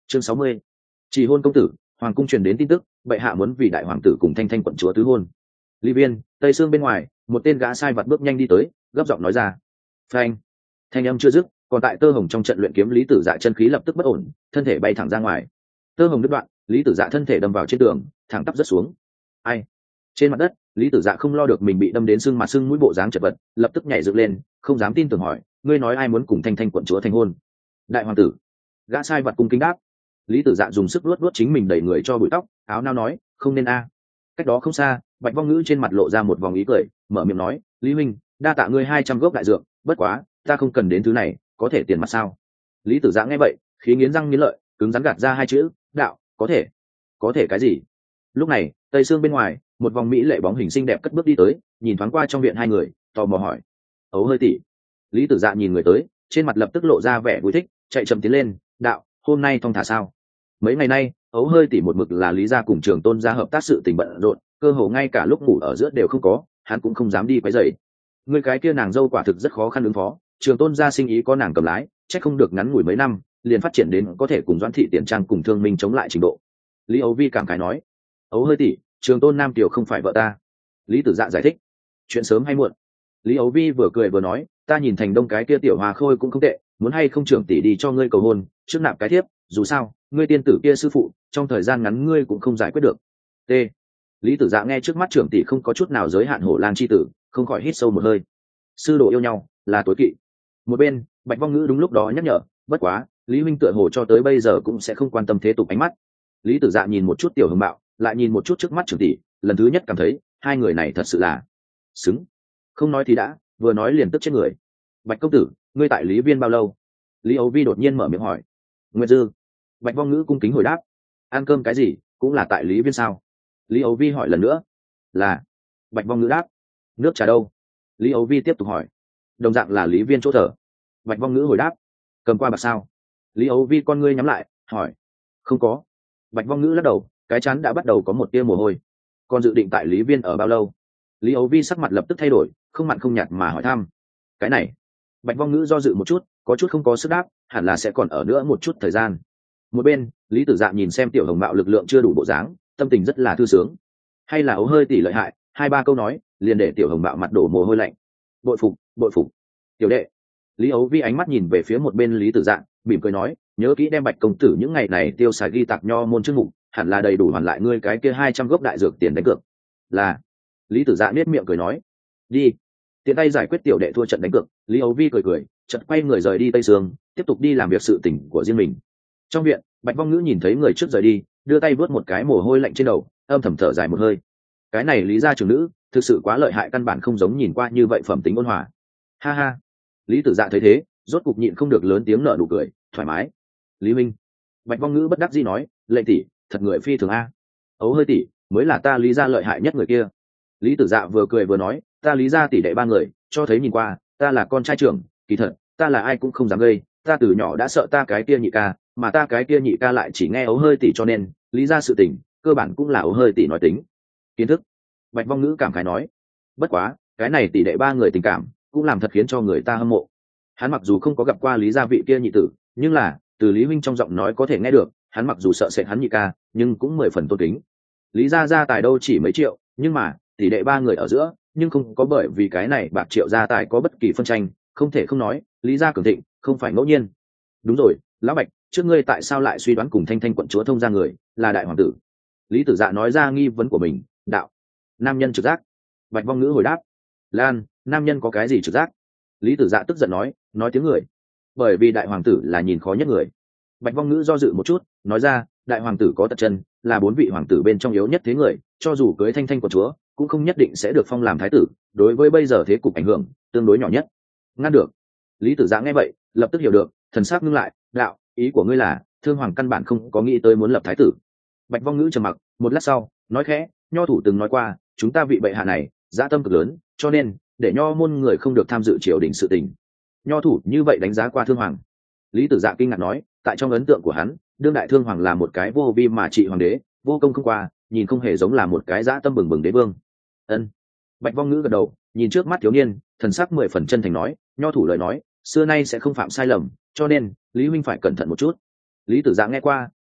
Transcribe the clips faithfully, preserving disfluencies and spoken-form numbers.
chương sáu mươi, chỉ hôn công tử. Hoàng cung truyền đến tin tức, bệ hạ muốn vì đại hoàng tử cùng thanh thanh quận chúa tứ hôn. Lý viên, tây xương bên ngoài, một tên gã sai vặt bước nhanh đi tới, gấp giọng nói ra. Phanh. Thanh âm chưa dứt, còn tại tơ hồng trong trận luyện kiếm lý tử dạ chân khí lập tức bất ổn, thân thể bay thẳng ra ngoài. Tơ hồng đứt đoạn, lý tử dạ thân thể đâm vào trên tường, thẳng tắp rớt xuống. Ai? Trên mặt đất, lý tử dạ không lo được mình bị đâm đến sưng mặt sưng mũi bộ dáng chật vật, lập tức nhảy dựng lên, không dám tin tưởng hỏi, ngươi nói ai muốn cùng thanh thanh quận chúa thành hôn? Đại hoàng tử. Gã sai vặt cung kính đáp. Lý tử dạ dùng sức luốt luốt chính mình đẩy người cho bụi tóc, áo nao nói, không nên a. Cách đó không xa, Bạch Vong Ngữ trên mặt lộ ra một vòng ý cười, mở miệng nói, lý huynh, đa tạ ngươi hai trăm gốc đại dược, bất quá ta không cần đến thứ này, có thể tiền mặt sao? Lý tử dạ nghe vậy, khí nghiến răng nghiến lợi, cứng rắn gạt ra hai chữ, đạo, có thể. Có thể cái gì? Lúc này, tây xương bên ngoài, một vòng mỹ lệ bóng hình xinh đẹp cất bước đi tới, nhìn thoáng qua trong viện hai người, tò mò hỏi, ấu hơi tỷ. Lý tử dạ nhìn người tới, trên mặt lập tức lộ ra vẻ vui thích, chạy chậm tiến lên, đạo, hôm nay thong thả sao? Mấy ngày nay, ấu hơi tỷ một mực là lý gia cùng trường tôn gia hợp tác sự tình bận rộn, cơ hồ ngay cả lúc ngủ ở giữa đều không có, hắn cũng không dám đi quấy rầy. Người cái kia nàng dâu quả thực rất khó khăn ứng phó, trường tôn gia sinh ý có nàng cầm lái, chắc không được ngắn ngủi mấy năm liền phát triển đến có thể cùng doãn thị tiền trang cùng thương minh chống lại trình độ. Lý ấu vi cảm khái nói, ấu hơi tỷ, trường tôn nam tiểu không phải vợ ta. Lý tử dạ giải thích, chuyện sớm hay muộn. Lý ấu vi vừa cười vừa nói, ta nhìn thành đông cái kia tiểu hòa khôi cũng không tệ, muốn hay không trưởng tỷ đi cho ngươi cầu hôn, trước nạp cái thiếp, dù sao ngươi tiên tử kia sư phụ trong thời gian ngắn ngươi cũng không giải quyết được. T. Lý tử dạ nghe trước mắt trưởng tỷ không có chút nào giới hạn hổ lang chi tử, không khỏi hít sâu một hơi. Sư đồ yêu nhau là tối kỵ. Một bên, Bạch Vong Ngữ đúng lúc đó nhắc nhở, bất quá lý huynh tựa hồ cho tới bây giờ cũng sẽ không quan tâm thế tục ánh mắt. Lý tử dạ nhìn một chút tiểu hưng bạo, lại nhìn một chút trước mắt trưởng tỷ, lần thứ nhất cảm thấy hai người này thật sự là xứng. Không nói thì đã, vừa nói liền tức chết người. Bạch công tử, ngươi tại lý viên bao lâu? Lý ấu vi đột nhiên mở miệng hỏi. Nguyệt dư. Bạch Vong Ngữ cung kính hồi đáp. Ăn cơm cái gì cũng là tại lý viên sao? Lý ấu vi hỏi lần nữa. Là. Bạch Vong Ngữ đáp. Nước trà đâu? Lý ấu vi tiếp tục hỏi. Đồng dạng là lý viên chỗ thở. Bạch Vong Ngữ hồi đáp. Cầm qua bạc sao? Lý ấu vi con ngươi nhắm lại, hỏi. Không có. Bạch Vong Ngữ lắc đầu, cái chán đã bắt đầu có một tia mồ hôi. Con dự định tại lý viên ở bao lâu? Lý ấu vi sắc mặt lập tức thay đổi, không mặn không nhạt mà hỏi thăm. Cái này. Bạch Vong Ngữ do dự một chút, có chút không có sức đáp, hẳn là sẽ còn ở nữa một chút thời gian. Một bên, Lý tử dạ nhìn xem tiểu hồng mạo lực lượng chưa đủ bộ dáng, tâm tình rất là thư sướng. Hay là ấu hơi tỷ lợi hại, hai ba câu nói liền để tiểu hồng mạo mặt đổ mồ hôi lạnh. Bội phục, bội phục. Tiểu đệ. Lý ấu vi ánh mắt nhìn về phía một bên Lý tử dạ, mỉm cười nói, nhớ kỹ đem Bạch công tử những ngày này tiêu xài ghi tạc nho môn chức mục, hẳn là đầy đủ hoàn lại ngươi cái kia hai trăm gốc đại dược tiền đánh cược. Là. Lý tử dạ nết miệng cười nói. Đi. Tiện tay giải quyết tiểu đệ thua trận đánh cược, Lý ấu vi cười cười, chợt quay người rời đi tây sương, tiếp tục đi làm việc sự tình của riêng mình. Trong viện, Bạch Vong Ngữ nhìn thấy người trước rời đi, đưa tay vớt một cái mồ hôi lạnh trên đầu, âm thầm thở dài một hơi. Cái này Lý gia trưởng nữ thực sự quá lợi hại, căn bản không giống nhìn qua như vậy phẩm tính ôn hòa. Ha ha. Lý tử dạ thấy thế, rốt cục nhịn không được lớn tiếng nở nụ cười, thoải mái. Lý minh. Bạch Vong Ngữ bất đắc dĩ nói, lệnh tỷ, thật người phi thường a. Ấu hơi tỷ mới là ta Lý gia lợi hại nhất người kia. Lý tử dạ vừa cười vừa nói, ta Lý gia tỷ đệ ba người, cho thấy nhìn qua, ta là con trai trưởng, kỳ thật, ta là ai cũng không dám gây, ta từ nhỏ đã sợ ta cái kia nhị ca, mà ta cái kia nhị ca lại chỉ nghe ấu hơi tỷ, cho nên Lý gia sự tình cơ bản cũng là ấu hơi tỷ nói tính. Kiến thức. Bạch Vong Ngữ cảm khái nói. Bất quá, cái này tỷ đệ ba người tình cảm cũng làm thật khiến cho người ta hâm mộ. Hắn mặc dù không có gặp qua Lý gia vị kia nhị tử, nhưng là từ Lý huynh trong giọng nói có thể nghe được, hắn mặc dù sợ sệt hắn nhị ca, nhưng cũng mười phần tôn kính. Lý gia gia tài đâu chỉ mấy triệu, nhưng mà tỷ đệ ba người ở giữa, nhưng không có bởi vì cái này bạc triệu gia tài có bất kỳ phân tranh, không thể không nói, Lý gia cường thịnh không phải ngẫu nhiên. Đúng rồi, lão Bạch, trước ngươi tại sao lại suy đoán cùng thanh thanh quận chúa thông gia người là đại hoàng tử? Lý tử dạ nói ra nghi vấn của mình. Đạo. Nam nhân trực giác. Bạch Vong Ngữ hồi đáp. Lan, nam nhân có cái gì trực giác? Lý tử dạ tức giận nói, nói tiếng người. Bởi vì đại hoàng tử là nhìn khó nhất người. Bạch Vong Ngữ do dự một chút, nói ra, đại hoàng tử có tật chân, là bốn vị hoàng tử bên trong yếu nhất thế người, cho dù cưới thanh thanh quận chúa cũng không nhất định sẽ được phong làm thái tử, đối với bây giờ thế cục ảnh hưởng tương đối nhỏ nhất. Ngăn được. Lý tử dạ nghe vậy, lập tức hiểu được, thần sắc ngưng lại, đạo, ý của ngươi là thương hoàng căn bản không có nghĩ tới muốn lập thái tử. Bạch Vong Ngữ trầm mặc một lát sau, nói khẽ, nho thủ từng nói qua, chúng ta vị bệ hạ này dã tâm cực lớn, cho nên để nho môn người không được tham dự triều đình sự tình. Nho thủ như vậy đánh giá qua thương hoàng. Lý tử dạ kinh ngạc nói, tại trong ấn tượng của hắn, đương đại thương hoàng là một cái vô vi mà trị hoàng đế, vô công không qua, nhìn không hề giống là một cái dã tâm bừng bừng đế vương. Ân. Bạch Vong Ngữ gật đầu, nhìn trước mắt thiếu niên, thần sắc mười phần chân thành nói, nho thủ lời nói xưa nay sẽ không phạm sai lầm, cho nên Lý huynh phải cẩn thận một chút. Lý tử dạ nghe qua,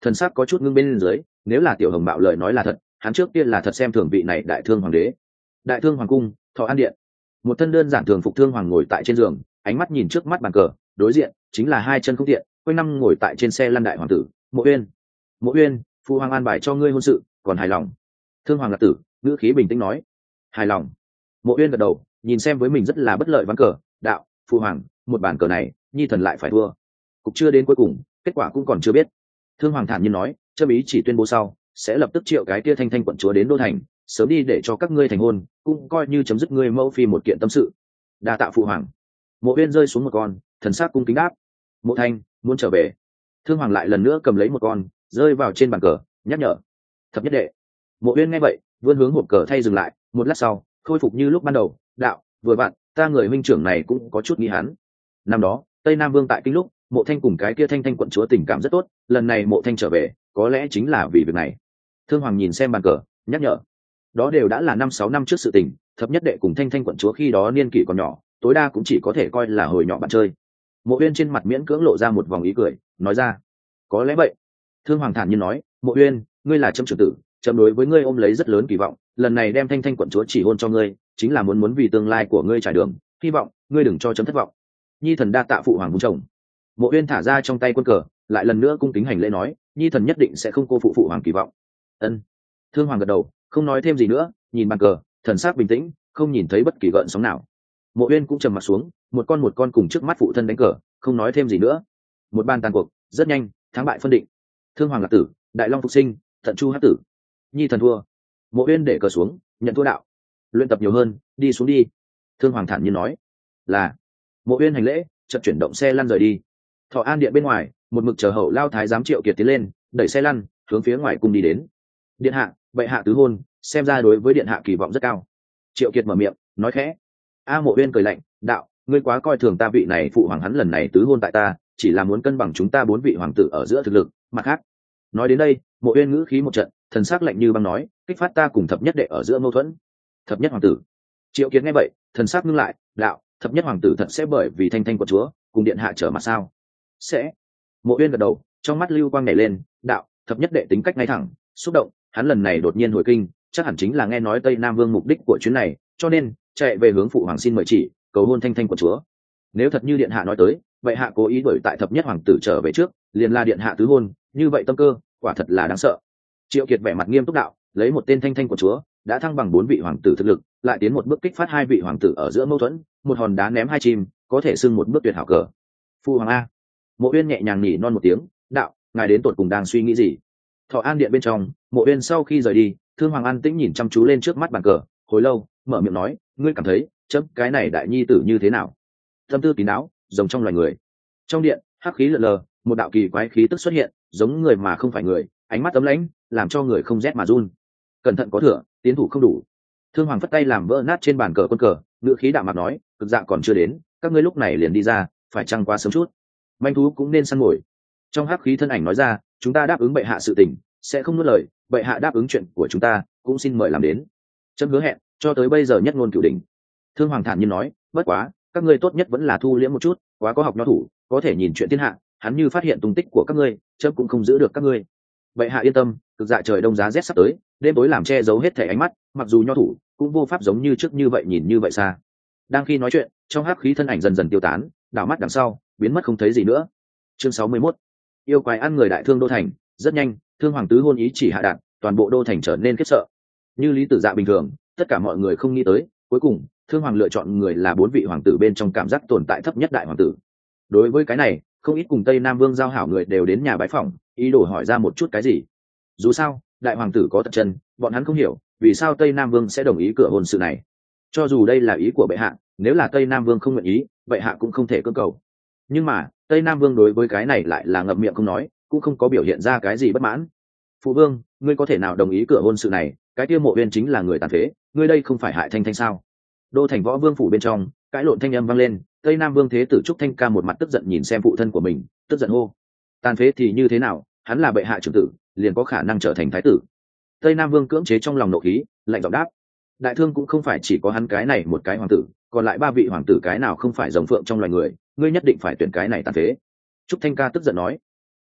thần sắc có chút ngưng bên dưới. Nếu là Tiểu Hồng Bạo lời nói là thật, hắn trước tiên là thật xem thường vị này đại thương hoàng đế. Đại thương hoàng cung, Thọ An điện. Một thân đơn giản thường phục thương hoàng ngồi tại trên giường, ánh mắt nhìn trước mắt bàn cờ, đối diện chính là hai chân không tiện, quanh năm ngồi tại trên xe lăn đại hoàng tử Mộ Uyên. Mộ Uyên, phụ hoàng an bài cho ngươi hôn sự, còn hài lòng? Thương hoàng lạc tử ngữ khí bình tĩnh nói. Hài lòng. Mộ Uyên gật đầu, nhìn xem với mình rất là bất lợi ván cờ, đạo, phụ hoàng, một bàn cờ này, nhi thần lại phải thua. Cục chưa đến cuối cùng, kết quả cũng còn chưa biết. Thương hoàng thản nhiên nói, châm ý chỉ tuyên bố sau, sẽ lập tức triệu cái tia thanh thanh quận chúa đến đô thành, sớm đi để cho các ngươi thành hôn, cũng coi như chấm dứt ngươi mẫu phi một kiện tâm sự. Đa tạ phụ hoàng. Mộ Uyên rơi xuống một con, thần sắc cung kính đáp. Mộ Thanh muốn trở về. Thương hoàng lại lần nữa cầm lấy một con, rơi vào trên bàn cờ, nhắc nhở. Thập nhất đệ. Mộ Uyên nghe vậy, vươn hướng hộp cờ thay dừng lại, một lát sau, khôi phục như lúc ban đầu, đạo, vừa vặn, ta người huynh trưởng này cũng có chút nghi hắn. Năm đó, Tây Nam Vương tại kinh lúc, Mộ Thanh cùng cái kia thanh thanh quận chúa tình cảm rất tốt, lần này Mộ Thanh trở về, có lẽ chính là vì việc này. Thương hoàng nhìn xem bàn cờ, nhắc nhở. Đó đều đã là năm sáu năm trước sự tình, thập nhất đệ cùng thanh thanh quận chúa khi đó niên kỷ còn nhỏ, tối đa cũng chỉ có thể coi là hồi nhỏ bạn chơi. Mộ Uyên trên mặt miễn cưỡng lộ ra một vòng ý cười, nói ra, có lẽ vậy. Thương hoàng thản nhiên nói, Mộ Uyên, ngươi là trẫm trưởng tử, trẫm đối với ngươi ôm lấy rất lớn kỳ vọng, lần này đem thanh thanh quận chúa chỉ hôn cho ngươi, chính là muốn muốn vì tương lai của ngươi trải đường, hy vọng ngươi đừng cho trẫm thất vọng. Nhi thần đa tạ phụ hoàng vun trồng. Mộ Uyên thả ra trong tay quân cờ, lại lần nữa cung kính hành lễ nói, nhi thần nhất định sẽ không cô phụ phụ hoàng kỳ vọng. Ân. Thương hoàng gật đầu, không nói thêm gì nữa, nhìn bàn cờ, thần sắc bình tĩnh, không nhìn thấy bất kỳ gợn sóng nào. Mộ Uyên cũng trầm mặt xuống, một con một con cùng trước mắt phụ thân đánh cờ, không nói thêm gì nữa. Một ban tàn cuộc, rất nhanh, thắng bại phân định. Thương hoàng lạc tử, Đại Long phục sinh, Thận Chu hắc tử. Nhi thần thua. Mộ Uyên để cờ xuống, nhận thua đạo. Luyện tập nhiều hơn, đi xuống đi. Thương hoàng thản nhiên nói. Là. Mộ Uyên hành lễ, chợt chuyển động xe lăn rời đi. Thọ An điện bên ngoài, một mực chờ hậu lao thái giám Triệu Kiệt tiến lên, đẩy xe lăn, hướng phía ngoài cung đi đến. Điện hạ, bệ hạ tứ hôn, xem ra đối với điện hạ kỳ vọng rất cao. Triệu Kiệt mở miệng, nói khẽ. A Mộ Uyên cười lạnh, đạo, ngươi quá coi thường ta vị này phụ hoàng, hắn lần này tứ hôn tại ta, chỉ là muốn cân bằng chúng ta bốn vị hoàng tử ở giữa thực lực. Mặt khác, nói đến đây, Mộ Uyên ngữ khí một trận, thần sắc lạnh như băng nói, kích phát ta cùng thập nhất đệ ở giữa mâu thuẫn. Thập nhất hoàng tử. Triệu Kiệt nghe vậy, thần sắc ngưng lại, đạo, thập nhất hoàng tử thật sẽ bởi vì thanh thanh quận chúa cùng điện hạ trở mặt sao? Sẽ. Mộ Uyên gật đầu, trong mắt lưu quang nhảy lên, đạo, thập nhất đệ tính cách ngay thẳng, xúc động, hắn lần này đột nhiên hồi kinh, chắc hẳn chính là nghe nói Tây Nam Vương mục đích của chuyến này, cho nên chạy về hướng phụ hoàng xin mời chỉ, cầu hôn thanh thanh quận chúa. Nếu thật như điện hạ nói tới, vậy hạ cố ý đuổi tại thập nhất hoàng tử trở về trước, liền là điện hạ tứ hôn, như vậy tâm cơ, quả thật là đáng sợ. Triệu Kiệt vẻ mặt nghiêm túc đạo, lấy một tên thanh thanh quận chúa, đã thăng bằng bốn vị hoàng tử thực lực, lại tiến một bước kích phát hai vị hoàng tử ở giữa mâu thuẫn, một hòn đá ném hai chim, có thể xưng một bước tuyệt hảo cờ. Phu hoàng a. Mộ Uyên nhẹ nhàng nhỉ non một tiếng, đạo, ngài đến tột cùng đang suy nghĩ gì? Thọ An điện bên trong, Mộ Uyên sau khi rời đi, Thương hoàng an tĩnh nhìn chăm chú lên trước mắt bàn cờ, hồi lâu, mở miệng nói, ngươi cảm thấy, chấm cái này đại nhi tử như thế nào? Tâm tư kín đáo, giống trong loài người. Trong điện, hắc khí lờ lờ, một đạo kỳ quái khí tức xuất hiện, giống người mà không phải người, ánh mắt ấm lãnh, làm cho người không rét mà run. Cẩn thận có thừa, tiến thủ không đủ. Thương hoàng phất tay làm vỡ nát trên bàn cờ quân cờ, ngữ khí đạm mạc nói, cực dạ còn chưa đến, các ngươi lúc này liền đi ra, phải chăng quá sớm chút? Manh thú cũng nên săn mồi. Trong hắc khí thân ảnh nói ra, chúng ta đáp ứng bệ hạ sự tình, sẽ không nuốt lời, bệ hạ đáp ứng chuyện của chúng ta, cũng xin mời làm đến. Chấm hứa hẹn, cho tới bây giờ nhất ngôn cửu đỉnh. Thương hoàng thản nhiên nói, bất quá, các ngươi tốt nhất vẫn là thu liễm một chút, quá có học nho thủ, có thể nhìn chuyện thiên hạ, hắn như phát hiện tung tích của các ngươi, chấm cũng không giữ được các ngươi. Bệ hạ yên tâm, cực dạ trời đông giá rét sắp tới, đêm tối làm che giấu hết thể ánh mắt, mặc dù nho thủ cũng vô pháp giống như trước như vậy nhìn như vậy xa. Đang khi nói chuyện, trong hắc khí thân ảnh dần dần tiêu tán, đảo mắt đằng sau, biến mất không thấy gì nữa. Chương sáu mươi mốt, yêu quái ăn người đại thương đô thành. Rất nhanh, thương hoàng tứ hôn ý chỉ hạ đạt, toàn bộ đô thành trở nên khiếp sợ. Như lý tử dạ bình thường, tất cả mọi người không nghĩ tới, cuối cùng thương hoàng lựa chọn người là bốn vị hoàng tử bên trong cảm giác tồn tại thấp nhất đại hoàng tử. Đối với cái này, không ít cùng Tây Nam Vương giao hảo người đều đến nhà bái phỏng, ý đồ hỏi ra một chút cái gì. Dù sao, đại hoàng tử có tật chân, bọn hắn không hiểu vì sao Tây Nam Vương sẽ đồng ý cửa hôn sự này. Cho dù đây là ý của bệ hạ, nếu là Tây Nam Vương không nguyện ý, bệ hạ cũng không thể cưỡng cầu. Nhưng mà Tây Nam Vương đối với cái này lại là ngậm miệng không nói, cũng không có biểu hiện ra cái gì bất mãn. Phụ vương, ngươi có thể nào đồng ý cửa hôn sự này? Cái kia Mộ Uyên chính là người tàn phế, ngươi đây không phải hại thanh thanh sao? Đô thành võ vương phủ bên trong, cãi lộn thanh âm vang lên. Tây Nam Vương thế tử Trúc Thanh Ca một mặt tức giận nhìn xem phụ thân của mình, tức giận hô: tàn phế thì như thế nào? Hắn là bệ hạ trưởng tử, liền có khả năng trở thành thái tử. Tây Nam Vương cưỡng chế trong lòng nộ khí, lạnh giọng đáp: đại thương cũng không phải chỉ có hắn cái này một cái hoàng tử, còn lại ba vị hoàng tử cái nào không phải rồng phượng trong loài người, ngươi nhất định phải tuyển cái này tàn phế. Trúc Thanh Ca tức giận nói.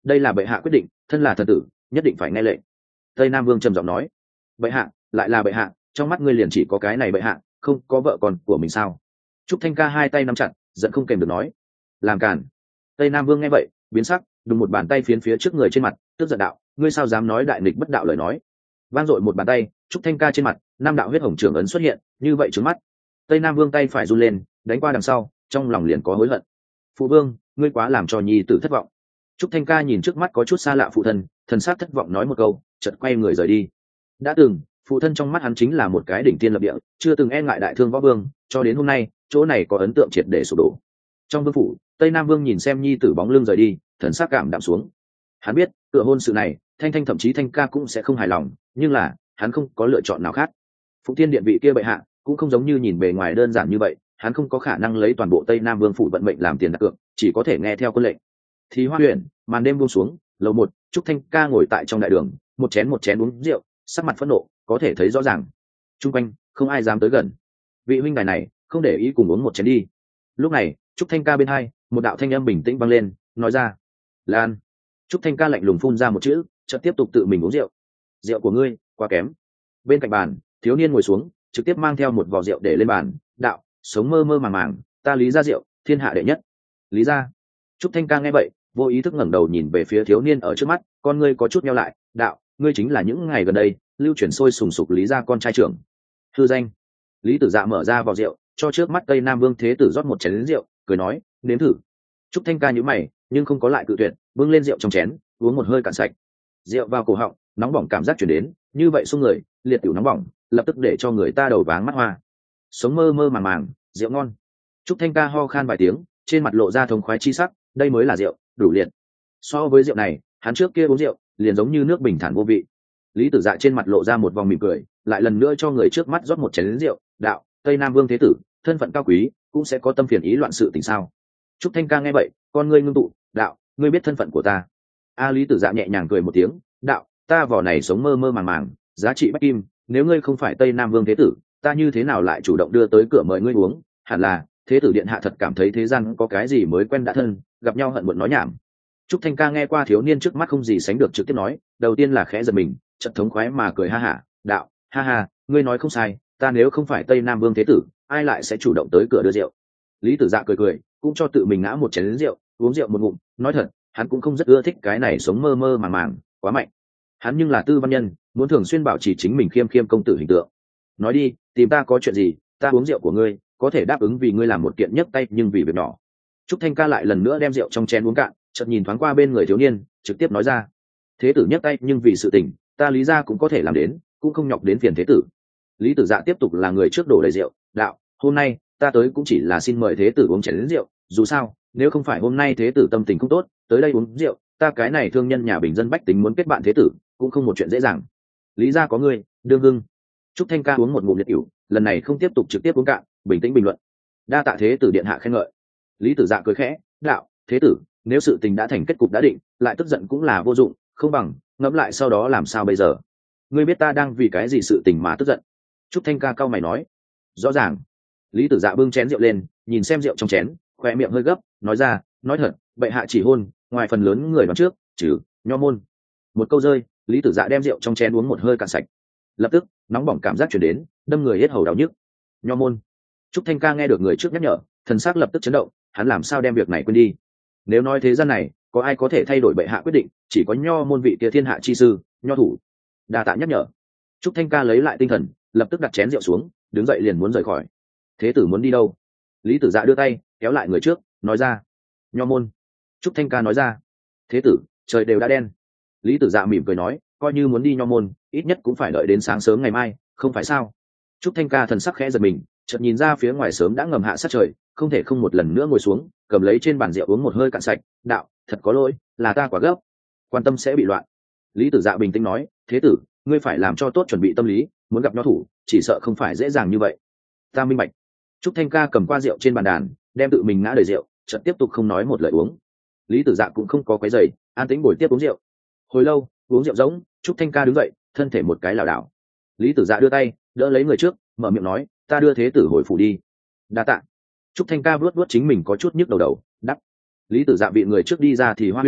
đây là bệ hạ quyết định, thân là thần tử nhất định phải nghe lệnh. Tây Nam Vương trầm giọng nói. Bệ hạ, lại là bệ hạ, trong mắt ngươi liền chỉ có cái này bệ hạ, không có vợ con của mình sao? Trúc Thanh Ca hai tay nắm chặt, giận không kèm được nói. Làm cản. Tây Nam Vương nghe vậy biến sắc, đùng một bàn tay phiến phía trước người trên mặt, tức giận đạo, ngươi sao dám nói đại nghịch bất đạo lời nói? Vang dội một bàn tay, Trúc Thanh Ca trên mặt năm đạo huyết hồng trưởng ấn xuất hiện, như vậy trướng mắt. Tây Nam Vương tay phải run lên, đánh qua đằng sau, trong lòng liền có hối hận. Phụ vương, ngươi quá làm cho nhi tử thất vọng. Trúc Thanh Ca nhìn trước mắt có chút xa lạ phụ thân, thần sắc thất vọng nói một câu, chợt quay người rời đi. Đã từng, phụ thân trong mắt hắn chính là một cái đỉnh tiên lập địa, chưa từng e ngại đại thương võ vương, cho đến hôm nay, chỗ này có ấn tượng triệt để sụp đổ. Trong vương phủ, Tây Nam Vương nhìn xem nhi tử bóng lưng rời đi, thần sắc cảm đạm xuống. Hắn biết, tựa hôn sự này, Thanh Thanh thậm chí Thanh Ca cũng sẽ không hài lòng, nhưng là, hắn không có lựa chọn nào khác. Phụng Thiên Điện vị kia bệ hạ, cũng không giống như nhìn bề ngoài đơn giản như vậy, hắn không có khả năng lấy toàn bộ Tây Nam Vương phủ vận mệnh làm tiền đặt cược, chỉ có thể nghe theo quân lệnh. Thì Hoa Huyền, màn đêm buông xuống, lầu một, Trúc Thanh Ca ngồi tại trong đại đường, một chén một chén uống rượu, sắc mặt phẫn nộ, có thể thấy rõ ràng. Trung quanh không ai dám tới gần. Vị huynh đài này, không để ý cùng uống một chén đi. Lúc này, Trúc Thanh Ca bên hai, một đạo thanh âm bình tĩnh vang lên, nói ra. Lan. Trúc Thanh Ca lạnh lùng phun ra một chữ, chợt tiếp tục tự mình uống rượu. Rượu của ngươi, quá kém. Bên cạnh bàn, thiếu niên ngồi xuống, trực tiếp mang theo một vò rượu để lên bàn, đạo, sống mơ mơ màng màng, ta Lý gia rượu, thiên hạ đệ nhất. Lý gia. Trúc Thanh Ca nghe vậy, vô ý thức ngẩng đầu nhìn về phía thiếu niên ở trước mắt, con ngươi có chút nheo lại, đạo, ngươi chính là những ngày gần đây lưu truyền sôi sùng sục Lý gia con trai trưởng. Hư danh. Lý Tử Dạ mở ra vò rượu, cho trước mắt Tây Nam Vương thế tử rót một chén rượu, cười nói, nếm thử. Trúc Thanh Ca nhíu mày, nhưng không có lại cự tuyệt, bưng lên rượu trong chén, uống một hơi cạn sạch. Rượu vào cổ họng, nóng bỏng cảm giác truyền đến, như vậy xung người, liệt tiểu nóng bỏng, lập tức để cho người ta đầu váng mắt hoa. Sống mơ mơ màng màng, rượu ngon. Trúc Thanh Ca ho khan vài tiếng, trên mặt lộ ra thống khoái chi sắc, đây mới là rượu, đủ liệt. So với rượu này, hắn trước kia uống rượu, liền giống như nước bình thản vô vị. Lý Tử Dạ trên mặt lộ ra một vòng mỉm cười, lại lần nữa cho người trước mắt rót một chén rượu, đạo, Tây Nam Vương thế tử, thân phận cao quý, cũng sẽ có tâm phiền ý loạn sự tình sao? Trúc Thanh Ca nghe vậy, con ngươi ngưng tụ, đạo, ngươi biết thân phận của ta? A Lý Tử Dạ nhẹ nhàng cười một tiếng, đạo, ta vỏ này sống mơ mơ màng màng, giá trị bách kim, nếu ngươi không phải Tây Nam Vương thế tử, ta như thế nào lại chủ động đưa tới cửa mời ngươi uống? Hẳn là, thế tử điện hạ thật cảm thấy thế gian có cái gì mới quen đã thân, gặp nhau hận muộn nói nhảm. Trúc Thanh Ca nghe qua thiếu niên trước mắt không gì sánh được trực tiếp nói, đầu tiên là khẽ giật mình, chợt thống khoái mà cười ha hả, đạo, ha ha, ngươi nói không sai, ta nếu không phải Tây Nam Vương thế tử, ai lại sẽ chủ động tới cửa đưa rượu? Lý Tử Dạ cười cười, cũng cho tự mình ngã một chén rượu, uống rượu một ngụm, nói thật, hắn cũng không rất ưa thích cái này sống mơ mơ màng màng, quá mạnh. Hắn nhưng là tư văn nhân, muốn thường xuyên bảo trì chính mình khiêm khiêm công tử hình tượng. Nói đi, tìm ta có chuyện gì, ta uống rượu của ngươi, có thể đáp ứng vì ngươi làm một kiện nhấc tay nhưng vì việc nhỏ. Trúc Thanh Ca lại lần nữa đem rượu trong chén uống cạn, chợt nhìn thoáng qua bên người thiếu niên, trực tiếp nói ra, thế tử nhấc tay nhưng vì sự tình, ta Lý gia cũng có thể làm đến, cũng không nhọc đến phiền thế tử. Lý Tử Dạ tiếp tục là người trước đổ đầy rượu, đạo, hôm nay ta tới cũng chỉ là xin mời thế tử uống chén rượu, dù sao, nếu không phải hôm nay thế tử tâm tình không tốt, tới đây uống rượu, ta cái này thương nhân nhà bình dân bách tính muốn kết bạn thế tử, cũng không một chuyện dễ dàng. Lý gia có ngươi, đương hưng. Trúc Thanh Ca uống một ngụm liệt rượu, lần này không tiếp tục trực tiếp uống cạn, bình tĩnh bình luận. Đa tạ thế tử điện hạ khen ngợi. Lý Tử Dạ cười khẽ, đạo, thế tử, nếu sự tình đã thành kết cục đã định, lại tức giận cũng là vô dụng, không bằng ngẫm lại sau đó làm sao bây giờ. Ngươi biết ta đang vì cái gì sự tình mà tức giận? Trúc Thanh Ca cau mày nói. Rõ ràng. Lý Tử Dạ bưng chén rượu lên, nhìn xem rượu trong chén, khoe miệng hơi gấp, nói ra, nói thật, bệ hạ chỉ hôn, ngoài phần lớn người đoán trước, trừ Nho môn. Một câu rơi, Lý Tử Dạ đem rượu trong chén uống một hơi cạn sạch. Lập tức, nóng bỏng cảm giác truyền đến, đâm người hết hầu đau nhức. Nho môn. Trúc Thanh Ca nghe được người trước nhắc nhở, thần sắc lập tức chấn động, hắn làm sao đem việc này quên đi? Nếu nói thế gian này, có ai có thể thay đổi bệ hạ quyết định, chỉ có Nho môn vị kia thiên hạ chi sư, Nho thủ. Đa tạ nhắc nhở. Trúc Thanh Ca lấy lại tinh thần, lập tức đặt chén rượu xuống, đứng dậy liền muốn rời khỏi. Thế tử muốn đi đâu? Lý Tử Dạ đưa tay kéo lại người trước, nói ra. Nho môn. Trúc Thanh Ca nói ra. Thế tử, trời đều đã đen. Lý Tử Dạ mỉm cười nói, coi như muốn đi Nho môn, ít nhất cũng phải đợi đến sáng sớm ngày mai, không phải sao? Trúc Thanh Ca thần sắc khẽ giật mình, chợt nhìn ra phía ngoài sớm đã ngầm hạ sát trời, không thể không một lần nữa ngồi xuống, cầm lấy trên bàn rượu uống một hơi cạn sạch, đạo, thật có lỗi, là ta quá gấp, quan tâm sẽ bị loạn. Lý Tử Dạ bình tĩnh nói, thế tử, ngươi phải làm cho tốt chuẩn bị tâm lý, muốn gặp Nho thủ, chỉ sợ không phải dễ dàng như vậy. Ta minh bạch. Trúc Thanh Ca cầm qua rượu trên bàn đàn, đem tự mình ngã đầy rượu, chợt tiếp tục không nói một lời uống. Lý Tử Dạ cũng không có quấy rầy, an tĩnh ngồi tiếp uống rượu. Hồi lâu, uống rượu rỗng, Trúc Thanh Ca đứng dậy, thân thể một cái lảo đảo. Lý Tử Dạ đưa tay đỡ lấy người trước, mở miệng nói, ta đưa thế tử hồi phủ đi. Đa tạ. Trúc Thanh Ca vuốt vuốt chính mình có chút nhức đầu đầu, đắp. Lý Tử Dạ bị người trước đi ra thì Hoa Huyền,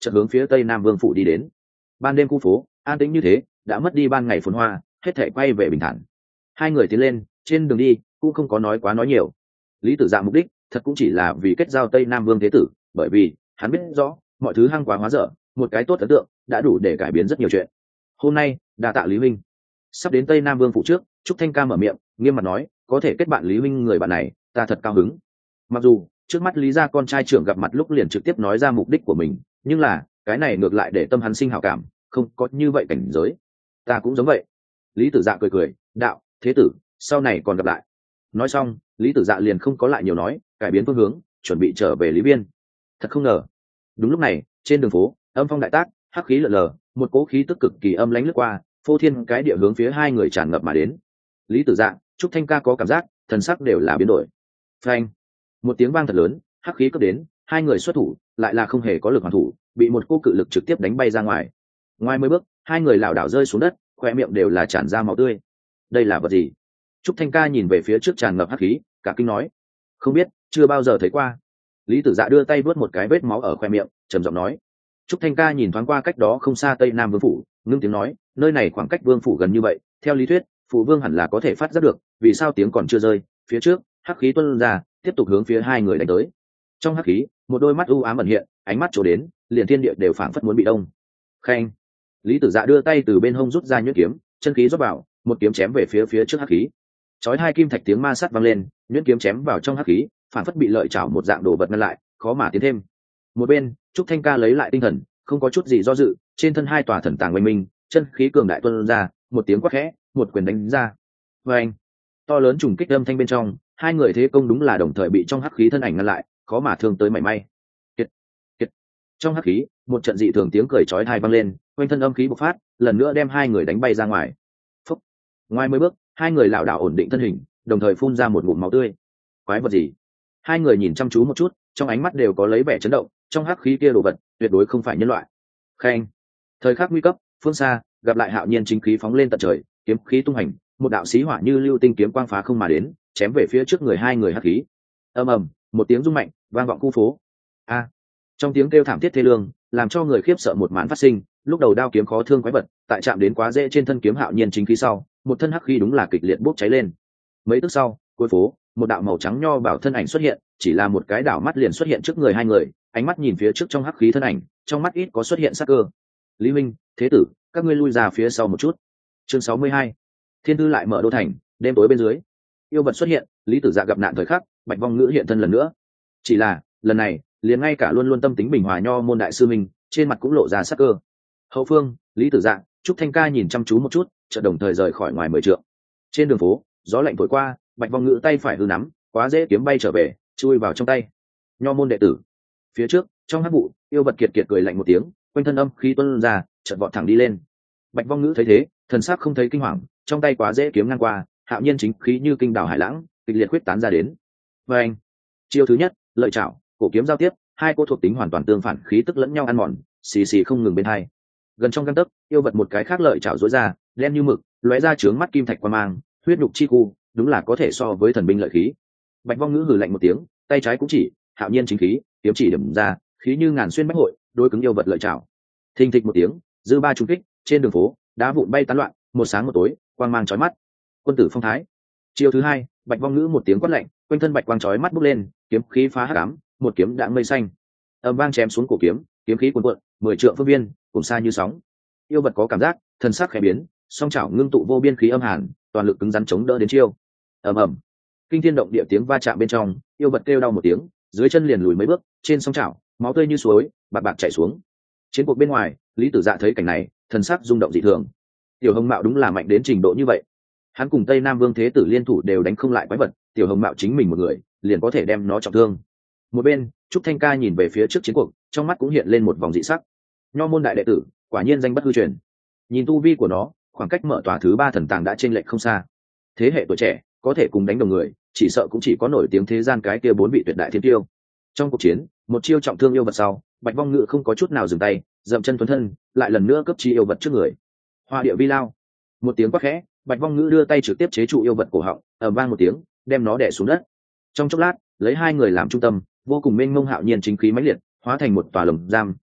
chợt hướng phía tây nam vương phủ đi đến. Ban đêm khu phố an tĩnh như thế, đã mất đi ban ngày phồn hoa, hết thảy quay về bình thản. Hai người tiến lên, trên đường đi cũng không có nói quá nói nhiều. Lý Tử Dạ mục đích thật cũng chỉ là vì kết giao tây nam vương thế tử, bởi vì hắn biết rõ mọi thứ hăng quá hóa dở, một cái tốt ấn tượng đã đủ để cải biến rất nhiều chuyện. Hôm nay đa tạ Lý huynh. Sắp đến tây nam vương phủ trước, Trúc Thanh Ca mở miệng nghiêm mặt nói, có thể kết bạn Lý huynh người bạn này ta thật cao hứng. Mặc dù trước mắt Lý gia con trai trưởng gặp mặt lúc liền trực tiếp nói ra mục đích của mình, nhưng là cái này ngược lại để tâm hắn sinh hảo cảm, không có như vậy cảnh giới. Ta cũng giống vậy. Lý Tử Dạ cười cười đạo, thế tử sau này còn gặp lại. Nói xong Lý Tử Dạ liền không có lại nhiều nói, cải biến phương hướng chuẩn bị trở về Lý Biên. Thật không ngờ đúng lúc này trên đường phố âm phong đại tác, hắc khí lờ lờ, một cỗ khí tức cực kỳ âm lãnh lướt qua, phô thiên cái địa hướng phía hai người tràn ngập mà đến. Lý Tử Dạ, Trúc Thanh Ca có cảm giác thần sắc đều là biến đổi. Phanh, một tiếng vang thật lớn, hắc khí cấp đến, hai người xuất thủ lại là không hề có lực hoàn thủ, bị một cô cự lực trực tiếp đánh bay ra ngoài. Ngoài mười bước hai người lảo đảo rơi xuống đất, khoe miệng đều là tràn ra máu tươi. Đây là vật gì? Trúc Thanh Ca nhìn về phía trước tràn ngập hắc khí, cả kinh nói, không biết, chưa bao giờ thấy qua. Lý Tử Dạ đưa tay vớt một cái vết máu ở khoe miệng, trầm giọng nói. Trúc Thanh Ca nhìn thoáng qua cách đó không xa tây nam vương phủ, ngưng tiếng nói, nơi này khoảng cách vương phủ gần như vậy, theo lý thuyết phụ vương hẳn là có thể phát giác được, vì sao tiếng còn chưa rơi. Phía trước hắc khí tuôn ra, tiếp tục hướng phía hai người đánh tới. Trong hắc khí một đôi mắt u ám ẩn hiện, ánh mắt trổ đến liền thiên địa đều phảng phất muốn bị đông. Khen. Lý Tử Dạ đưa tay từ bên hông rút ra nhuyễn kiếm, chân khí rót vào, một kiếm chém về phía phía trước hắc khí. Chói hai kim thạch tiếng ma sát vang lên, nhuyễn kiếm chém vào trong hắc khí, phảng phất bị lợi chảo một dạng đồ vật ngăn lại, khó mà tiến thêm. Một bên Trúc Thanh Ca lấy lại tinh thần, không có chút gì do dự, trên thân hai tòa thần tàng oanh minh, chân khí cường đại tuôn ra, một tiếng quát khẽ, một quyền đánh ra. Oanh! To lớn trùng kích âm thanh bên trong, hai người thế công đúng là đồng thời bị trong hắc khí thân ảnh ngăn lại, khó mà thương tới mảy may. Kiệt, kiệt. Trong hắc khí, một trận dị thường tiếng cười chói tai vang lên, quanh thân âm khí bộc phát, lần nữa đem hai người đánh bay ra ngoài. Phúc. Ngoài mấy bước, hai người lảo đảo ổn định thân hình, đồng thời phun ra một ngụm máu tươi. Quái vật gì? Hai người nhìn chăm chú một chút, trong ánh mắt đều có lấy vẻ chấn động, trong hắc khí kia đồ vật tuyệt đối không phải nhân loại. Khen. Thời khắc nguy cấp, phương xa gặp lại Hạo Nhiên chính khí phóng lên tận trời, kiếm khí tung hành, một đạo xí hỏa như lưu tinh kiếm quang phá không mà đến, chém về phía trước người hai người hắc khí. Ầm ầm, một tiếng rung mạnh vang vọng khu phố. A! Trong tiếng kêu thảm thiết thê lương, làm cho người khiếp sợ một màn phát sinh. Lúc đầu đao kiếm khó thương quái vật, tại chạm đến quá dễ trên thân kiếm Hạo Nhiên chính khí sau, một thân hắc khí đúng là kịch liệt bốc cháy lên. Mấy tức sau, cuối phố, một đạo màu trắng nho bảo thân ảnh xuất hiện, chỉ là một cái đảo mắt liền xuất hiện trước người hai người, ánh mắt nhìn phía trước trong hắc khí thân ảnh, trong mắt ít có xuất hiện sắc cơ. Lý Minh, thế tử, các ngươi lui ra phía sau một chút. Chương sáu mươi hai. Thiên thư lại mở đô thành, đêm tối bên dưới, yêu vật xuất hiện, Lý Tử Dạ gặp nạn thời khắc, Bạch Vong Ngữ hiện thân lần nữa. Chỉ là lần này, liền ngay cả luôn luôn tâm tính bình hòa nho môn đại sư mình, trên mặt cũng lộ ra sắc cơ. Hậu phương, Lý Tử Dạ, Trúc Thanh Ca nhìn chăm chú một chút, chợt đồng thời rời khỏi ngoài mười trượng. Trên đường phố, gió lạnh thổi qua, Bạch Vong Ngữ tay phải hư nắm, quá dễ kiếm bay trở về, chui vào trong tay. Nho môn đệ tử. Phía trước, trong hắc vụ, yêu vật kiệt kiệt cười lạnh một tiếng, quanh thân âm khí tuôn ra, chợt vọt thẳng đi lên. Bạch Vong Ngữ thấy thế, thần sắc không thấy kinh hoàng, trong tay quá dễ kiếm ngang qua, Hạo Nhiên chính khí như kinh đảo hải lãng, kịch liệt huyết tán ra đến. Và anh, chiêu thứ nhất, lợi chảo, cổ kiếm giao tiếp, hai cô thuộc tính hoàn toàn tương phản, khí tức lẫn nhau ăn mòn, xì xì không ngừng bên hai. Gần trong gang tấc, yêu vật một cái khác lợi chảo rối ra, đen như mực, lóe ra chướng mắt kim thạch quang mang, huyết nhục chi khu, đúng là có thể so với thần binh lợi khí. Bạch Vong Ngữ hừ lạnh một tiếng, tay trái cũng chỉ, Hạo Nhiên chính khí, kiếm chỉ điểm ra, khí như ngàn xuyên bách hội, đối cứng yêu vật lợi chảo. Thình thịch một tiếng, dư ba trùng kích, trên đường phố, đá vụn bay tán loạn, một sáng một tối, quang mang chói mắt. Quân tử phong thái. Chiêu thứ hai, Bạch Vong Ngữ một tiếng quát lạnh, quanh thân bạch quang chói mắt bốc lên, kiếm khí phá hắc ám, một kiếm đãng mây xanh. Âm vang chém xuống cổ kiếm, kiếm khí cuồn cuộn, mười trượng phương viên, cùng xa như sóng. Yêu vật có cảm giác, thân sắc khẽ biến, song chảo ngưng tụ vô biên khí âm hàn, toàn lực cứng rắn chống đỡ đến chiêu. Ầm ầm. Kinh thiên động địa tiếng va chạm bên trong, yêu vật kêu đau một tiếng, dưới chân liền lùi mấy bước, trên song chảo, máu tươi như suối, bạc bạc chảy xuống. Chiến cuộc bên ngoài, Lý Tử Dạ thấy cảnh này, thần sắc rung động dị thường. Tiểu Hồng Mạo đúng là mạnh đến trình độ như vậy. Hắn cùng Tây Nam Vương Thế Tử liên thủ đều đánh không lại quái vật, Tiểu Hồng Mạo chính mình một người, liền có thể đem nó trọng thương. Một bên, Trúc Thanh Ca nhìn về phía trước chiến cuộc, trong mắt cũng hiện lên một vòng dị sắc. Nho môn đại đệ tử, quả nhiên danh bất hư truyền. Nhìn tu vi của nó, khoảng cách mở tòa thứ ba thần tàng đã chênh lệch không xa. Thế hệ tuổi trẻ, có thể cùng đánh đồng người, chỉ sợ cũng chỉ có nổi tiếng thế gian cái kia bốn vị tuyệt đại thiên tiêu. Trong cuộc chiến, một chiêu trọng thương yêu vật sau, Bạch Vong Ngữ không có chút nào dừng tay, dậm chân tuấn thân, lại lần nữa cấp chi yêu vật trước người. Hoa địa vi lao. Một tiếng quát khẽ, Bạch Vong Ngữ đưa tay trực tiếp chế trụ yêu vật cổ họng, ầm vang một tiếng, đem nó đè xuống đất. Trong chốc lát, lấy hai người làm trung tâm, vô cùng mênh mông Hạo Nhiên chính khí mãnh liệt, hóa thành một tòa lồng giam,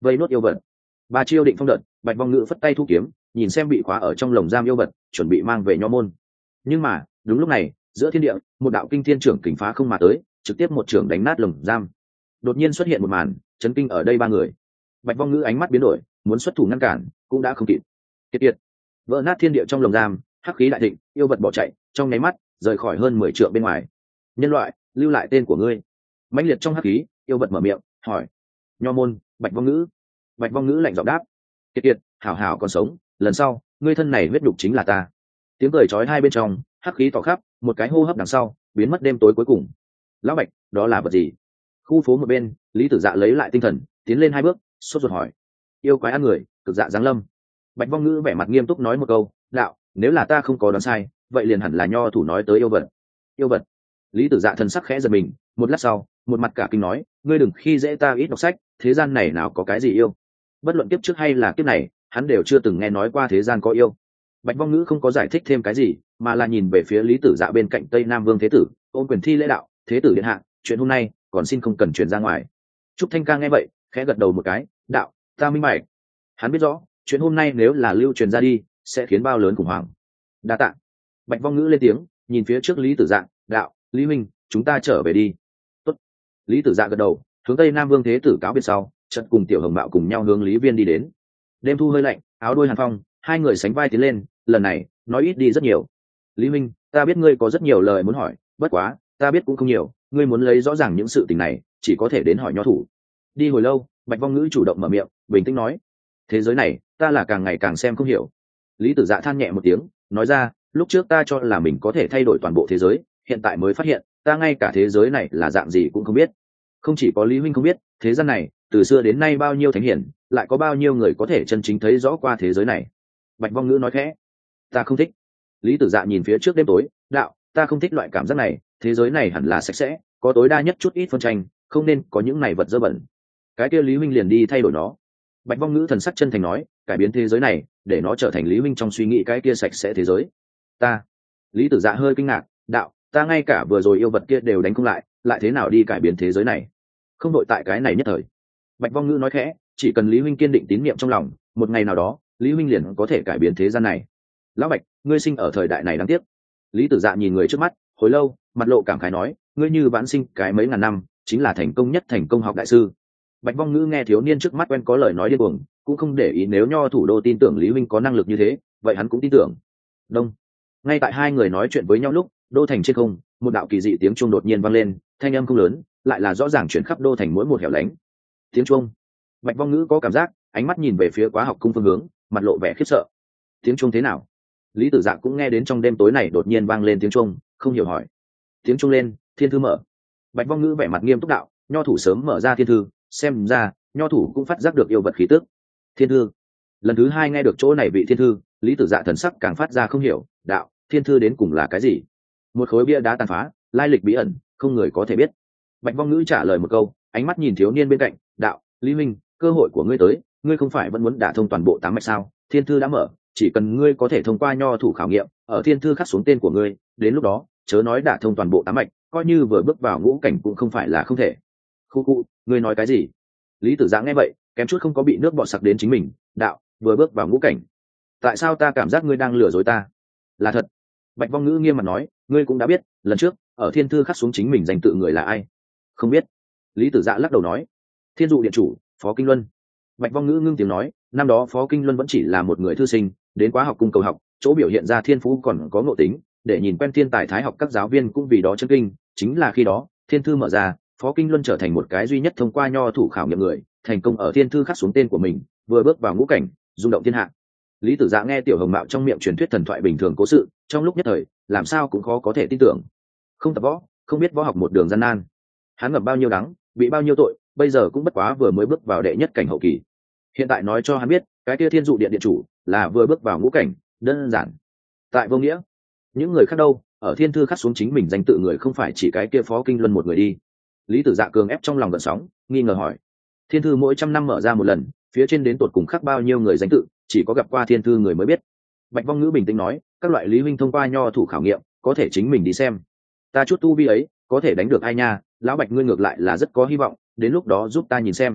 vây nốt yêu vật. Ba chiêu định phong đợt, Bạch Vong Ngữ phất tay thu kiếm, nhìn xem bị khóa ở trong lồng giam yêu vật, chuẩn bị mang về nho môn. Nhưng mà đúng lúc này, giữa thiên địa, một đạo kinh thiên trưởng kình phá không mà tới, trực tiếp một trưởng đánh nát lồng giam. Đột nhiên xuất hiện một màn chấn kinh ở đây ba người. Bạch Vong Ngữ ánh mắt biến đổi, muốn xuất thủ ngăn cản cũng đã không kịp. Kiệt kiệt, vỡ nát thiên địa trong lồng giam, hắc khí đại thịnh, yêu vật bỏ chạy, trong nháy mắt rời khỏi hơn mười trượng bên ngoài. Nhân loại, lưu lại tên của ngươi. Mãnh liệt trong hắc khí, yêu vật mở miệng hỏi. Nho môn, Bạch Vong Ngữ. Bạch Vong Ngữ lạnh giọng đáp. Kiệt kiệt, hảo hảo còn sống, lần sau ngươi thân này huyết đục chính là ta. Tiếng cười chói hai bên trong, hắc khí tỏ khắp, một cái hô hấp đằng sau biến mất đêm tối cuối cùng. Lão Bạch, đó là vật gì? Khu phố một bên, Lý Tử Dạ lấy lại tinh thần, tiến lên hai bước, sốt ruột hỏi. Yêu quái ăn người, cực dạ giáng lâm. Bạch Vong Ngữ vẻ mặt nghiêm túc nói một câu, đạo, nếu là ta không có đoán sai, vậy liền hẳn là nho thủ nói tới yêu vật. Yêu vật? Lý Tử Dạ thần sắc khẽ giật mình, một lát sau, một mặt cả kinh nói, ngươi đừng khi dễ ta ít đọc sách, thế gian này nào có cái gì yêu? Bất luận kiếp trước hay là kiếp này, hắn đều chưa từng nghe nói qua thế gian có yêu. Bạch Vong Ngữ không có giải thích thêm cái gì, mà là nhìn về phía Lý Tử Dạ bên cạnh Tây Nam Vương Thế Tử, ôn quyền thi lễ đạo, Thế Tử điện hạ, chuyện hôm nay còn xin không cần truyền ra ngoài. Trúc Thanh Ca nghe vậy, khẽ gật đầu một cái, đạo, ta minh bạch. Hắn biết rõ, chuyện hôm nay nếu là lưu truyền ra đi, sẽ khiến bao lớn khủng hoảng. Đa tạ. Bạch Vong Ngữ lên tiếng, nhìn phía trước Lý Tử Dạ, đạo, Lý Minh, chúng ta trở về đi. Tốt. Lý Tử Dạ gật đầu, hướng Tây Nam Vương Thế Tử cáo biệt sau, chợt cùng Tiểu Hồng Mạo cùng nhau hướng Lý Viên đi đến. Đêm thu hơi lạnh, áo đôi hàn phong, hai người sánh vai tiến lên, lần này nói ít đi rất nhiều. Lý Minh, ta biết ngươi có rất nhiều lời muốn hỏi, bất quá ta biết cũng không nhiều, ngươi muốn lấy rõ ràng những sự tình này, chỉ có thể đến hỏi nho thủ. Đi hồi lâu, Bạch Vong Ngữ chủ động mở miệng, bình tĩnh nói, thế giới này ta là càng ngày càng xem không hiểu. Lý Tử Dạ than nhẹ một tiếng, nói ra, lúc trước ta cho là mình có thể thay đổi toàn bộ thế giới, hiện tại mới phát hiện ta ngay cả thế giới này là dạng gì cũng không biết. Không chỉ có Lý huynh không biết, thế gian này từ xưa đến nay bao nhiêu thánh hiển, lại có bao nhiêu người có thể chân chính thấy rõ qua thế giới này. Bạch Vong Ngữ nói khẽ, ta không thích. Lý Tử Dạ nhìn phía trước đêm tối, đạo, ta không thích loại cảm giác này, thế giới này hẳn là sạch sẽ, có tối đa nhất chút ít phân tranh, không nên có những này vật dơ bẩn. Cái kia Lý huynh liền đi thay đổi nó. Bạch Vong Ngữ thần sắc chân thành nói, cải biến thế giới này, để nó trở thành Lý huynh trong suy nghĩ cái kia sạch sẽ thế giới. Ta. Lý Tử Dạ hơi kinh ngạc, đạo, ta ngay cả vừa rồi yêu vật kia đều đánh không lại, lại thế nào đi cải biến thế giới này? Không đội tại cái này nhất thời. Bạch Vong Ngữ nói khẽ, chỉ cần Lý huynh kiên định tín niệm trong lòng, một ngày nào đó, Lý huynh liền có thể cải biến thế gian này. Lão Bạch, ngươi sinh ở thời đại này đáng tiếc. Lý Tử Dạ nhìn người trước mắt, hồi lâu, mặt lộ cảm khái nói, ngươi như vãn sinh cái mấy ngàn năm, chính là thành công nhất thành công học đại sư. Bạch Vong Ngữ nghe thiếu niên trước mắt quen có lời nói điên cuồng, cũng không để ý nếu nho thủ đô tin tưởng Lý huynh có năng lực như thế, vậy hắn cũng tin tưởng. Đông. Ngay tại hai người nói chuyện với nhau lúc, đô thành trên không, một đạo kỳ dị tiếng chuông đột nhiên vang lên, thanh âm không lớn, lại là rõ ràng chuyển khắp đô thành mỗi một hẻo lánh. Tiếng chuông. Bạch Vong Ngữ có cảm giác, ánh mắt nhìn về phía Quá Học cung phương hướng, mặt lộ vẻ khiếp sợ. Tiếng chuông thế nào? Lý Tử Dạ cũng nghe đến trong đêm tối này đột nhiên vang lên tiếng chuông, không hiểu hỏi. Tiếng chuông lên, thiên thư mở. Bạch Vong Ngữ vẻ mặt nghiêm túc đạo, nho thủ sớm mở ra thiên thư, xem ra nho thủ cũng phát giác được yêu vật khí tức. Thiên thư. Lần thứ hai nghe được chỗ này vị thiên thư, Lý Tử Dạ thần sắc càng phát ra không hiểu, đạo, thiên thư đến cùng là cái gì? Một khối bia đá tàn phá, lai lịch bí ẩn, không người có thể biết. Bạch Vong Ngữ trả lời một câu, ánh mắt nhìn thiếu niên bên cạnh, đạo, Lý Minh, cơ hội của ngươi tới, ngươi không phải vẫn muốn đả thông toàn bộ tám mạch sao? Thiên thư đã mở, chỉ cần ngươi có thể thông qua nho thủ khảo nghiệm, ở thiên thư khắc xuống tên của ngươi, đến lúc đó, chớ nói đả thông toàn bộ tám mạch, coi như vừa bước vào ngũ cảnh cũng không phải là không thể. Khu khu, ngươi nói cái gì? Lý Tử Dạ nghe vậy, kém chút không có bị nước bọt sặc đến chính mình, đạo, vừa bước vào ngũ cảnh. Tại sao ta cảm giác ngươi đang lừa dối ta? Là thật. Bạch Vong Ngữ nghiêm mặt nói, ngươi cũng đã biết, lần trước, ở thiên thư khắc xuống chính mình danh tự người là ai? Không biết. Lý Tử Dạ lắc đầu nói, Thiên dụ điện chủ, Phó Kinh Luân. Bạch Vong Ngữ ngưng tiếng nói, năm đó Phó Kinh Luân vẫn chỉ là một người thư sinh, đến Quá Học cung cầu học, chỗ biểu hiện ra thiên phú còn có ngộ tính, để nhìn quen thiên tài thái học các giáo viên cũng vì đó chấn kinh, chính là khi đó, thiên thư mở ra, Phó Kinh Luân trở thành một cái duy nhất thông qua nho thủ khảo nghiệm người, thành công ở thiên thư khắc xuống tên của mình, vừa bước vào ngũ cảnh, rung động thiên hạ. Lý Tử Dạ nghe Tiểu Hồng Mạo trong miệng truyền thuyết thần thoại bình thường cố sự, trong lúc nhất thời, làm sao cũng khó có thể tin tưởng. Không tập võ, không biết võ học một đường gian nan. Hắn ngập bao nhiêu đắng, bị bao nhiêu tội, bây giờ cũng bất quá vừa mới bước vào đệ nhất cảnh hậu kỳ. Hiện tại nói cho hắn biết, cái kia Thiên dụ điện điện chủ là vừa bước vào ngũ cảnh, đơn giản. Tại vô nghĩa, những người khác đâu, ở thiên thư khắc xuống chính mình danh tự người không phải chỉ cái kia Phó Kinh Luân một người đi. Lý Tử Dạ cường ép trong lòng gợn sóng, nghi ngờ hỏi, thiên thư mỗi trăm năm mở ra một lần, phía trên đến tột cùng khắc bao nhiêu người danh tự, chỉ có gặp qua thiên thư người mới biết. Bạch Vong Ngữ bình tĩnh nói, các loại Lý huynh thông qua nho thủ khảo nghiệm, có thể chính mình đi xem. Ta chút tu vi ấy, có thể đánh được ai nha, lão Bạch ngươi ngược lại là rất có hy vọng, đến lúc đó giúp ta nhìn xem.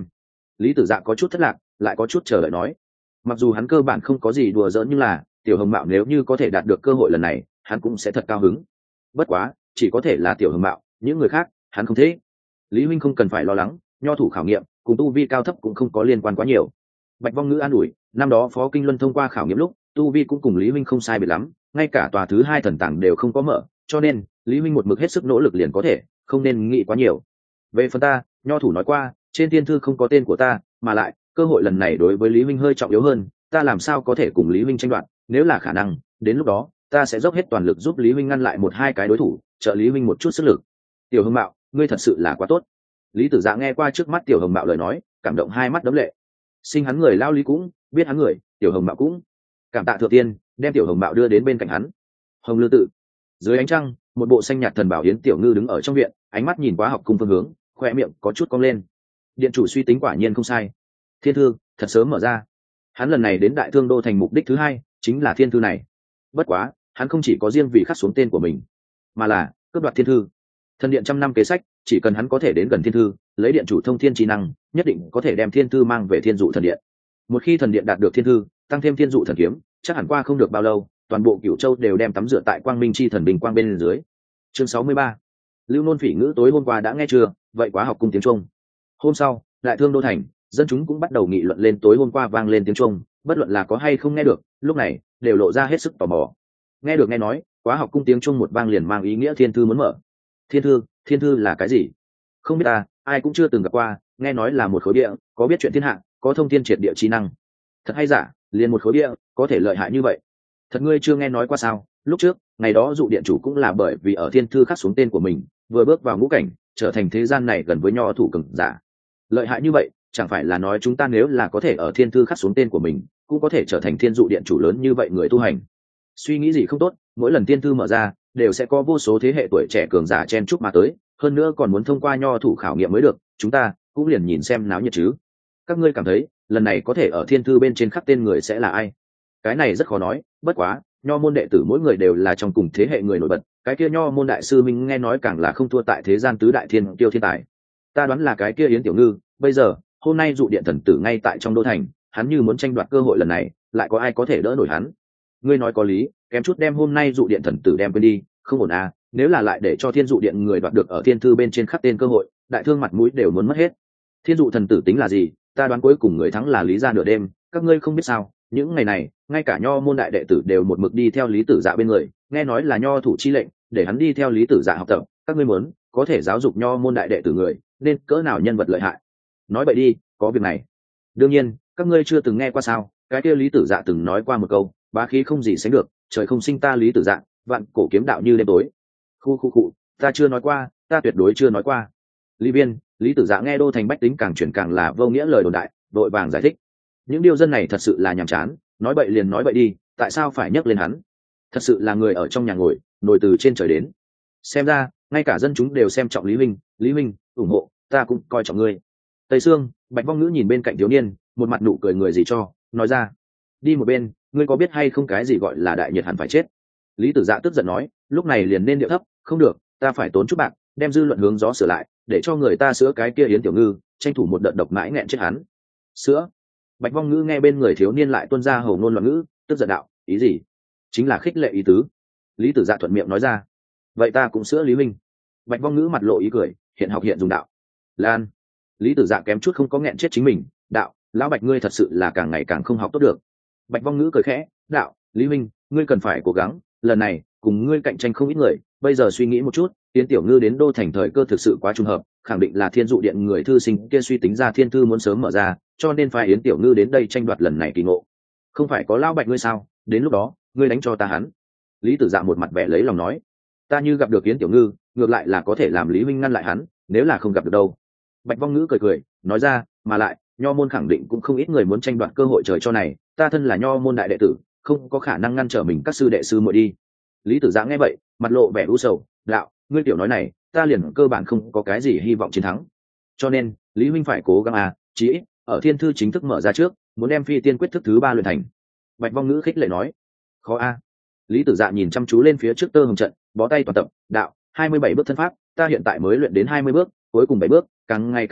Lý Tử Dạ có chút thất lạc, lại có chút chờ đợi nói. Mặc dù hắn cơ bản không có gì đùa giỡn, nhưng là Tiểu Hồng Mạo nếu như có thể đạt được cơ hội lần này, hắn cũng sẽ thật cao hứng. Bất quá, chỉ có thể là Tiểu Hồng Mạo, những người khác, hắn không thế. Lý huynh không cần phải lo lắng, nho thủ khảo nghiệm, cùng tu vi cao thấp cũng không có liên quan quá nhiều. Bạch Vong Ngữ an ủi, năm đó Phó Kinh Luân thông qua khảo nghiệm lúc, tu vi cũng cùng Lý huynh không sai biệt lắm, ngay cả tòa thứ hai thần tàng đều không có mở, cho nên Lý huynh một mực hết sức nỗ lực liền có thể, không nên nghĩ quá nhiều. Về phần ta, nho thủ nói qua, trên thiên thư không có tên của ta, mà lại cơ hội lần này đối với Lý huynh hơi trọng yếu hơn, ta làm sao có thể cùng Lý huynh tranh đoạt, nếu là khả năng, đến lúc đó, ta sẽ dốc hết toàn lực giúp Lý huynh ngăn lại một hai cái đối thủ, trợ Lý huynh một chút sức lực. Tiểu Hồng Mạo, ngươi thật sự là quá tốt. Lý Tử Dạ nghe qua trước mắt Tiểu Hồng Mạo lời nói, cảm động hai mắt đẫm lệ. Sinh hắn người lao Lý cũng biết hắn người, Tiểu Hồng Mạo cũng cảm tạ thượng tiên, đem Tiểu Hồng Mạo đưa đến bên cạnh hắn. Hồng Lư tự, dưới ánh trăng, một bộ xanh nhạt thần bảo Yến Tiểu Ngư đứng ở trong viện, ánh mắt nhìn Quá Học cung phương hướng, khoe miệng có chút cong lên. Điện chủ suy tính quả nhiên không sai, thiên thư thật sớm mở ra. Hắn lần này đến Đại Thương đô thành mục đích thứ hai chính là thiên thư này. Bất quá, hắn không chỉ có riêng vì khắc xuống tên của mình, mà là cướp đoạt thiên thư. Thần điện trăm năm kế sách, chỉ cần hắn có thể đến gần thiên thư, lấy điện chủ thông thiên trí năng, nhất định có thể đem thiên thư mang về thiên dụ thần điện. Một khi thần điện đạt được thiên thư, tăng thêm thiên dụ thần kiếm, chắc hẳn qua không được bao lâu, toàn bộ Cửu Châu đều đem tắm rửa tại quang minh chi thần bình quang bên dưới. Chương sáu mươi ba. Lưu Nôn Phỉ ngữ tối hôm qua đã nghe chưa, vậy Quá Học cung tiếng Trung. Hôm sau, Đại Thương đô thành, dân chúng cũng bắt đầu nghị luận lên tối hôm qua vang lên tiếng Trung, bất luận là có hay không nghe được, lúc này đều lộ ra hết sức tò mò. Nghe được nghe nói, Quá Học cung tiếng Trung một vang liền mang ý nghĩa thiên thư muốn mở. Thiên thư, thiên thư là cái gì? Không biết ta, ai cũng chưa từng gặp qua, nghe nói là một khối địa, có biết chuyện thiên hạ, có thông thiên triệt địa trí năng. Thật hay giả, liền một khối địa, có thể lợi hại như vậy? Thật ngươi chưa nghe nói qua sao? Lúc trước, ngày đó dụ điện chủ cũng là bởi vì ở thiên thư khắc xuống tên của mình, vừa bước vào ngũ cảnh, trở thành thế gian này gần với nho thủ cường giả. Lợi hại như vậy, chẳng phải là nói chúng ta nếu là có thể ở thiên thư khắc xuống tên của mình, cũng có thể trở thành thiên dụ điện chủ lớn như vậy người tu hành. Suy nghĩ gì không tốt, mỗi lần thiên thư mở ra, đều sẽ có vô số thế hệ tuổi trẻ cường giả chen chúc mà tới, hơn nữa còn muốn thông qua nho thủ khảo nghiệm mới được, chúng ta cũng liền nhìn xem náo nhiệt chứ. Các ngươi cảm thấy, lần này có thể ở thiên thư bên trên khắc tên người sẽ là ai? Cái này rất khó nói, bất quá, nho môn đệ tử mỗi người đều là trong cùng thế hệ người nổi bật, cái kia nho môn đại sư minh nghe nói càng là không thua tại thế gian tứ đại thiên tiêu thiên tài. Ta đoán là cái kia Yến Tiểu Ngư, bây giờ, hôm nay dụ điện thần tử ngay tại trong đô thành, hắn như muốn tranh đoạt cơ hội lần này, lại có ai có thể đỡ nổi hắn? Ngươi nói có lý, kém chút đem hôm nay dụ điện thần tử đem quên đi, không ổn à, nếu là lại để cho thiên dụ điện người đoạt được ở thiên thư bên trên khắc tên cơ hội, Đại Thương mặt mũi đều muốn mất hết. Thiên dụ thần tử tính là gì, ta đoán cuối cùng người thắng là Lý gia nửa đêm, các ngươi không biết sao, những ngày này, ngay cả nho môn đại đệ tử đều một mực đi theo Lý Tử Dạ bên người, nghe nói là nho thủ chi lệnh, để hắn đi theo Lý Tử Dạ học tập, các ngươi muốn có thể giáo dục nho môn đại đệ tử người, nên cỡ nào nhân vật lợi hại. Nói vậy đi, có việc này. Đương nhiên, các ngươi chưa từng nghe qua sao, cái kia Lý Tử Dạ từng nói qua một câu, bá khí không gì sánh được, trời không sinh ta Lý Tử Dạ, vạn cổ kiếm đạo như đêm tối. Khu khu cụ, ta chưa nói qua, ta tuyệt đối chưa nói qua. Lý Viên, Lý Tử Dạ nghe đô thành bách tính càng chuyển càng là vô nghĩa lời đồn đại, đội vàng giải thích. Những điều dân này thật sự là nhàm chán, nói bậy liền nói bậy đi, tại sao phải nhắc lên hắn? Thật sự là người ở trong nhà ngồi, nổi từ trên trời đến. Xem ra, ngay cả dân chúng đều xem trọng Lý Minh, Lý Minh, ủng hộ, ta cũng coi trọng ngươi. Tây Sương, Bạch Vong Ngữ nhìn bên cạnh thiếu niên, một mặt nụ cười người gì cho, nói ra. Đi một bên, ngươi có biết hay không cái gì gọi là đại nhiệt hẳn phải chết? Lý Tử Dạ tức giận nói, lúc này liền nên điệu thấp, không được, ta phải tốn chút bạc, đem dư luận hướng gió sửa lại, để cho người ta sữa cái kia Yến Tiểu Ngư, tranh thủ một đợt độc mãi nghẹn chết hắn. Sữa? Bạch Vong Ngữ nghe bên người thiếu niên lại tuôn ra hầu ngôn loạn ngữ, tức giận đạo, ý gì? Chính là khích lệ ý tứ. Lý Tử Dạ thuận miệng nói ra. Vậy ta cũng sữa Lý Minh. Bạch Vong Ngữ mặt lộ ý cười, hiện học hiện dùng đạo. Lan. Lý Tử Dạ kém chút không có nghẹn chết chính mình, đạo, lão Bạch ngươi thật sự là càng ngày càng không học tốt được. Bạch Vong Ngữ cười khẽ, đạo, Lý Minh, ngươi cần phải cố gắng, lần này cùng ngươi cạnh tranh không ít người, bây giờ suy nghĩ một chút, Yến Tiểu Ngư đến đô thành thời cơ thực sự quá trùng hợp, khẳng định là thiên dụ điện người thư sinh kia suy tính ra thiên thư muốn sớm mở ra, cho nên phải Yến Tiểu Ngư đến đây tranh đoạt lần này kỳ ngộ. Không phải có lão Bạch ngươi sao, đến lúc đó ngươi đánh cho ta hắn. Lý Tử Dạ một mặt vẻ lấy lòng nói, ta như gặp được Yến Tiểu Ngư, ngược lại là có thể làm Lý Minh ngăn lại hắn, nếu là không gặp được đâu. Bạch Vong Ngữ cười cười, nói ra, mà lại, nho môn khẳng định cũng không ít người muốn tranh đoạt cơ hội trời cho này, ta thân là nho môn đại đệ tử, không có khả năng ngăn trở mình các sư đệ sư muội đi. Lý Tử Dạ nghe vậy, mặt lộ vẻ u sầu, đạo, ngươi tiểu nói này, ta liền cơ bản không có cái gì hy vọng chiến thắng. Cho nên, Lý huynh phải cố gắng à, chí ít ở thiên thư chính thức mở ra trước, muốn đem phi tiên quyết thức thứ ba luyện thành. Bạch Vong Ngữ khích lệ nói, khó a. À. Lý Tử Dạ nhìn chăm chú lên phía trước tơ hồng trận, bó tay toàn tập, đạo, hai mươi bảy bước thân pháp, ta hiện tại mới luyện đến hai mươi bước, cuối cùng bảy bước, càng ngày càng khó,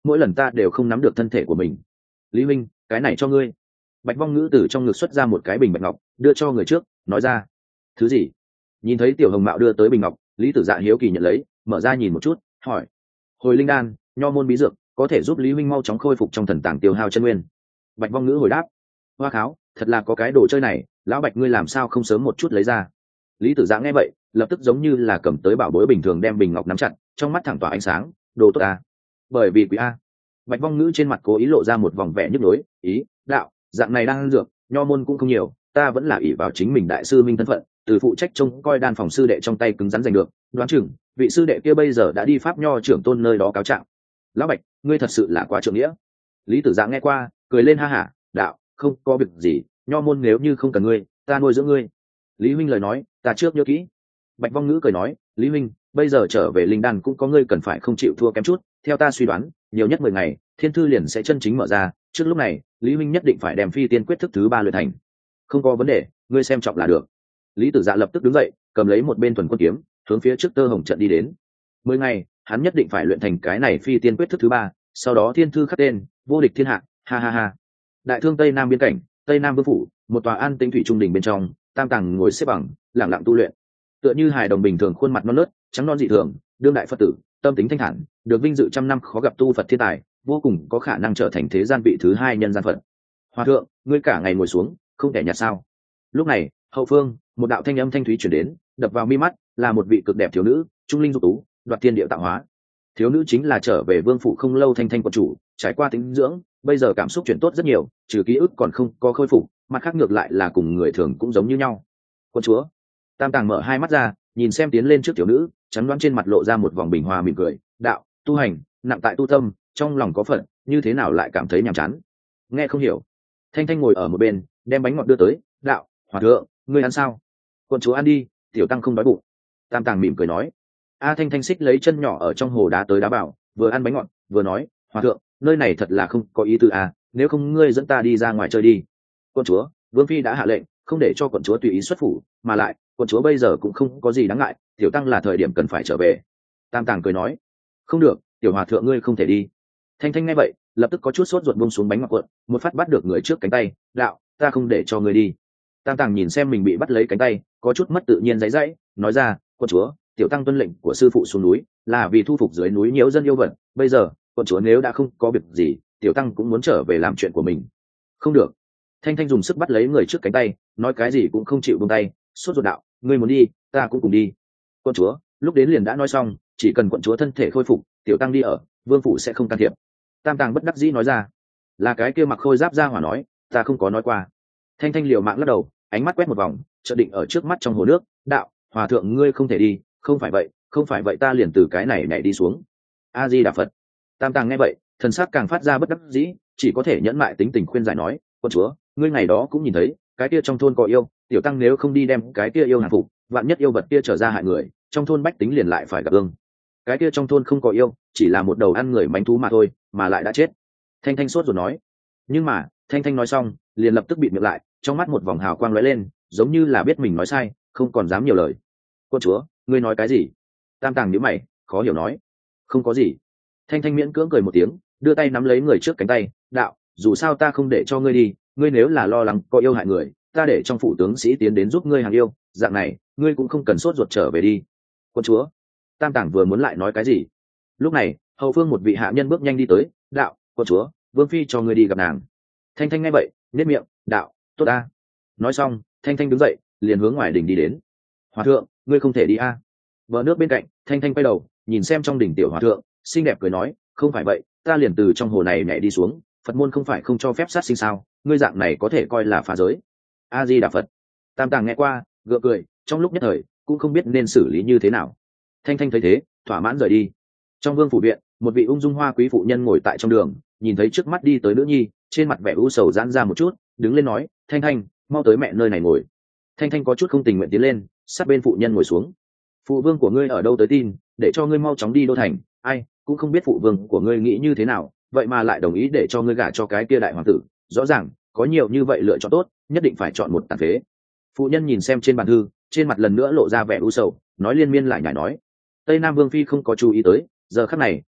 mỗi lần ta đều không nắm được thân thể của mình. Lý minh, cái này cho ngươi. Bạch Vong Ngữ từ trong ngực xuất ra một cái bình bạch ngọc, đưa cho người trước, nói ra. Thứ gì? Nhìn thấy Tiểu Hồng Mạo đưa tới bình ngọc, Lý Tử Dạ hiếu kỳ nhận lấy, mở ra nhìn một chút, hỏi. Hồi linh đan, nho môn bí dược, có thể giúp Lý huynh mau chóng khôi phục trong thần tàng tiêu hao chân nguyên. Bạch Vong Ngữ hồi đáp. Hoa kháo, thật là có cái đồ chơi này, lão Bạch ngươi làm sao không sớm một chút lấy ra. Lý Tử Dạ nghe vậy, lập tức giống như là cầm tới bảo bối bình thường đem bình ngọc nắm chặt, trong mắt thẳng tỏa ánh sáng, đồ tốt à. Bởi vì quý a. Bạch Vong Ngữ trên mặt cố ý lộ ra một vòng vẻ nhức nhối, ý, đạo, dạng này đang ăn dược, nho môn cũng không nhiều, ta vẫn là ỷ vào chính mình đại sư minh thân phận, từ phụ trách trông coi đan phòng sư đệ trong tay cứng rắn giành được, đoán chừng vị sư đệ kia bây giờ đã đi pháp nho trưởng tôn nơi đó cáo trạng. Lão Bạch, ngươi thật sự là quá trượng nghĩa. Lý Tử Dạ nghe qua, cười lên ha hả, đạo, không có việc gì, nho môn nếu như không cần ngươi, ta nuôi dưỡng ngươi. Lý huynh lời nói, ta trước nhớ kỹ. Bạch Vong Ngữ cười nói, Lý huynh, bây giờ trở về linh đan cũng có ngươi cần phải không chịu thua kém chút, theo ta suy đoán, nhiều nhất mười ngày, thiên thư liền sẽ chân chính mở ra, trước lúc này, Lý huynh nhất định phải đem phi tiên quyết thức thứ ba luyện thành. Không có vấn đề, ngươi xem trọng là được. Lý Tử Dạ lập tức đứng dậy, cầm lấy một bên thuần quân kiếm, hướng phía trước Tơ Hồng trận đi đến. Mười ngày, hắn nhất định phải luyện thành cái này phi tiên quyết thức thứ ba, sau đó thiên thư khắc tên, vô địch thiên hạ, ha ha ha. Đại thương Tây Nam biên cảnh, Tây Nam vương phủ, một tòa an tĩnh thủy trung đình bên trong, Tam Tàng ngồi xếp bằng, lặng lặng tu luyện. Tựa như hài đồng bình thường, khuôn mặt non nớt, trắng non dị thường, đương đại Phật tử, tâm tính thanh thản, được vinh dự trăm năm khó gặp tu Phật thiên tài, vô cùng có khả năng trở thành thế gian vị thứ hai nhân gian Phật. Hòa thượng, ngươi cả ngày ngồi xuống, không thể nhạt sao? Lúc này, hậu phương, một đạo thanh âm thanh thúy truyền đến, đập vào mi mắt, là một vị cực đẹp thiếu nữ, trung linh dục tú, đoạt thiên địa tạo hóa. Thiếu nữ chính là trở về vương phủ không lâu Thanh Thanh quận chủ, trải qua tính dưỡng, bây giờ cảm xúc chuyển tốt rất nhiều, trừ ký ức còn không có khôi phục, mặt khác ngược lại là cùng người thường cũng giống như nhau. Quân chúa. Tam Tàng mở hai mắt ra, nhìn xem tiến lên trước tiểu nữ, trắng đoán trên mặt lộ ra một vòng bình hòa mỉm cười, đạo, tu hành, nặng tại tu tâm, trong lòng có phận, như thế nào lại cảm thấy nhàm chán? Nghe không hiểu. Thanh Thanh ngồi ở một bên, đem bánh ngọt đưa tới, đạo, hòa thượng, ngươi ăn sao? Quân chúa ăn đi, tiểu tăng không đói bụng. Tam Tàng mỉm cười nói. A Thanh Thanh xích lấy chân nhỏ ở trong hồ đá tới đá bảo, vừa ăn bánh ngọt, vừa nói, hòa thượng, nơi này thật là không có ý tư à, nếu không ngươi dẫn ta đi ra ngoài chơi đi. Quân chúa, vương phi đã hạ lệnh, không để cho quận chúa tùy ý xuất phủ, mà lại, quận chúa bây giờ cũng không có gì đáng ngại, tiểu tăng là thời điểm cần phải trở về. Tam Tàng cười nói, không được, tiểu hòa thượng ngươi không thể đi. Thanh Thanh nghe vậy, lập tức có chút sốt ruột buông xuống bánh ngọt cuộn, một phát bắt được người trước cánh tay, đạo, ta không để cho ngươi đi. Tam Tàng nhìn xem mình bị bắt lấy cánh tay, có chút mất tự nhiên giãy giãy, nói ra, quận chúa, tiểu tăng tuân lệnh của sư phụ xuống núi, là vì thu phục dưới núi nhiễu dân yêu vật, bây giờ, quận chúa nếu đã không có việc gì, tiểu tăng cũng muốn trở về làm chuyện của mình. Không được. Thanh Thanh dùng sức bắt lấy người trước cánh tay, nói cái gì cũng không chịu buông tay, sốt ruột đạo, ngươi muốn đi, ta cũng cùng đi. Quận chúa, lúc đến liền đã nói xong, chỉ cần quận chúa thân thể khôi phục, tiểu tăng đi ở, vương phủ sẽ không can thiệp. Tam Tàng bất đắc dĩ nói ra. Là cái kia mặc khôi giáp ra hỏa nói, ta không có nói qua. Thanh Thanh liều mạng lắc đầu, ánh mắt quét một vòng, chợt định ở trước mắt trong hồ nước, đạo, hòa thượng ngươi không thể đi, không phải vậy, không phải vậy ta liền từ cái này nhảy đi xuống. A Di Đà Phật. Tam Tàng nghe vậy, thần sắc càng phát ra bất đắc dĩ, chỉ có thể nhẫn mại tính tình khuyên giải nói, quân chúa, ngươi ngày đó cũng nhìn thấy, cái kia trong thôn có yêu, tiểu tăng nếu không đi đem cái kia yêu hàng phục, vạn nhất yêu vật kia trở ra hại người, trong thôn bách tính liền lại phải gặp ương. Cái kia trong thôn không có yêu, chỉ là một đầu ăn người mánh thú mà thôi, mà lại đã chết. Thanh Thanh sốt rồi nói. Nhưng mà, Thanh Thanh nói xong, liền lập tức bịt miệng lại, trong mắt một vòng hào quang lóe lên, giống như là biết mình nói sai, không còn dám nhiều lời. Quân chúa, ngươi nói cái gì? Tam Tàng nhíu mày, khó hiểu nói. Không có gì. Thanh Thanh miễn cưỡng cười một tiếng, đưa tay nắm lấy người trước cánh tay, đạo, dù sao ta không để cho ngươi đi, ngươi nếu là lo lắng có yêu hại người, ta để trong phủ tướng sĩ tiến đến giúp ngươi hàng yêu, dạng này, ngươi cũng không cần sốt ruột trở về đi. Quân chúa. Tam Tàng vừa muốn lại nói cái gì. Lúc này, hậu phương một vị hạ nhân bước nhanh đi tới, đạo, quân chúa, vương phi cho ngươi đi gặp nàng. Thanh Thanh nghe vậy, nhếch miệng, đạo, tốt a. Nói xong, Thanh Thanh đứng dậy, liền hướng ngoài đỉnh đi đến. Hòa thượng, ngươi không thể đi a. Bờ nước bên cạnh, Thanh Thanh quay đầu, nhìn xem trong đỉnh tiểu hòa thượng, xinh đẹp cười nói, không phải vậy, ta liền từ trong hồ này nhảy đi xuống, Phật môn không phải không cho phép sát sinh sao, ngươi dạng này có thể coi là phá giới. A Di Đà Phật. Tam Tàng nghe qua, gượng cười, trong lúc nhất thời, cũng không biết nên xử lý như thế nào. Thanh Thanh thấy thế, thỏa mãn rời đi. Trong vương phủ viện, một vị ung dung hoa quý phụ nhân ngồi tại trong đường, nhìn thấy trước mắt đi tới nữ nhi, trên mặt vẻ u sầu giãn ra một chút, đứng lên nói, Thanh Thanh, mau tới mẹ nơi này ngồi. Thanh Thanh có chút không tình nguyện tiến lên, sát bên phụ nhân ngồi xuống. Phụ vương của ngươi ở đâu tới tin, để cho ngươi mau chóng đi đô thành, ai cũng không biết phụ vương của ngươi nghĩ như thế nào, vậy mà lại đồng ý để cho ngươi gả cho cái kia đại hoàng tử, rõ ràng có nhiều như vậy lựa chọn tốt, nhất định phải chọn một tàn phế. Phụ nhân nhìn xem trên bàn thư, trên mặt lần nữa lộ ra vẻ u sầu, nói liên miên lại nhải nói, Tây Nam vương phi không có chú ý tới, giờ khắc này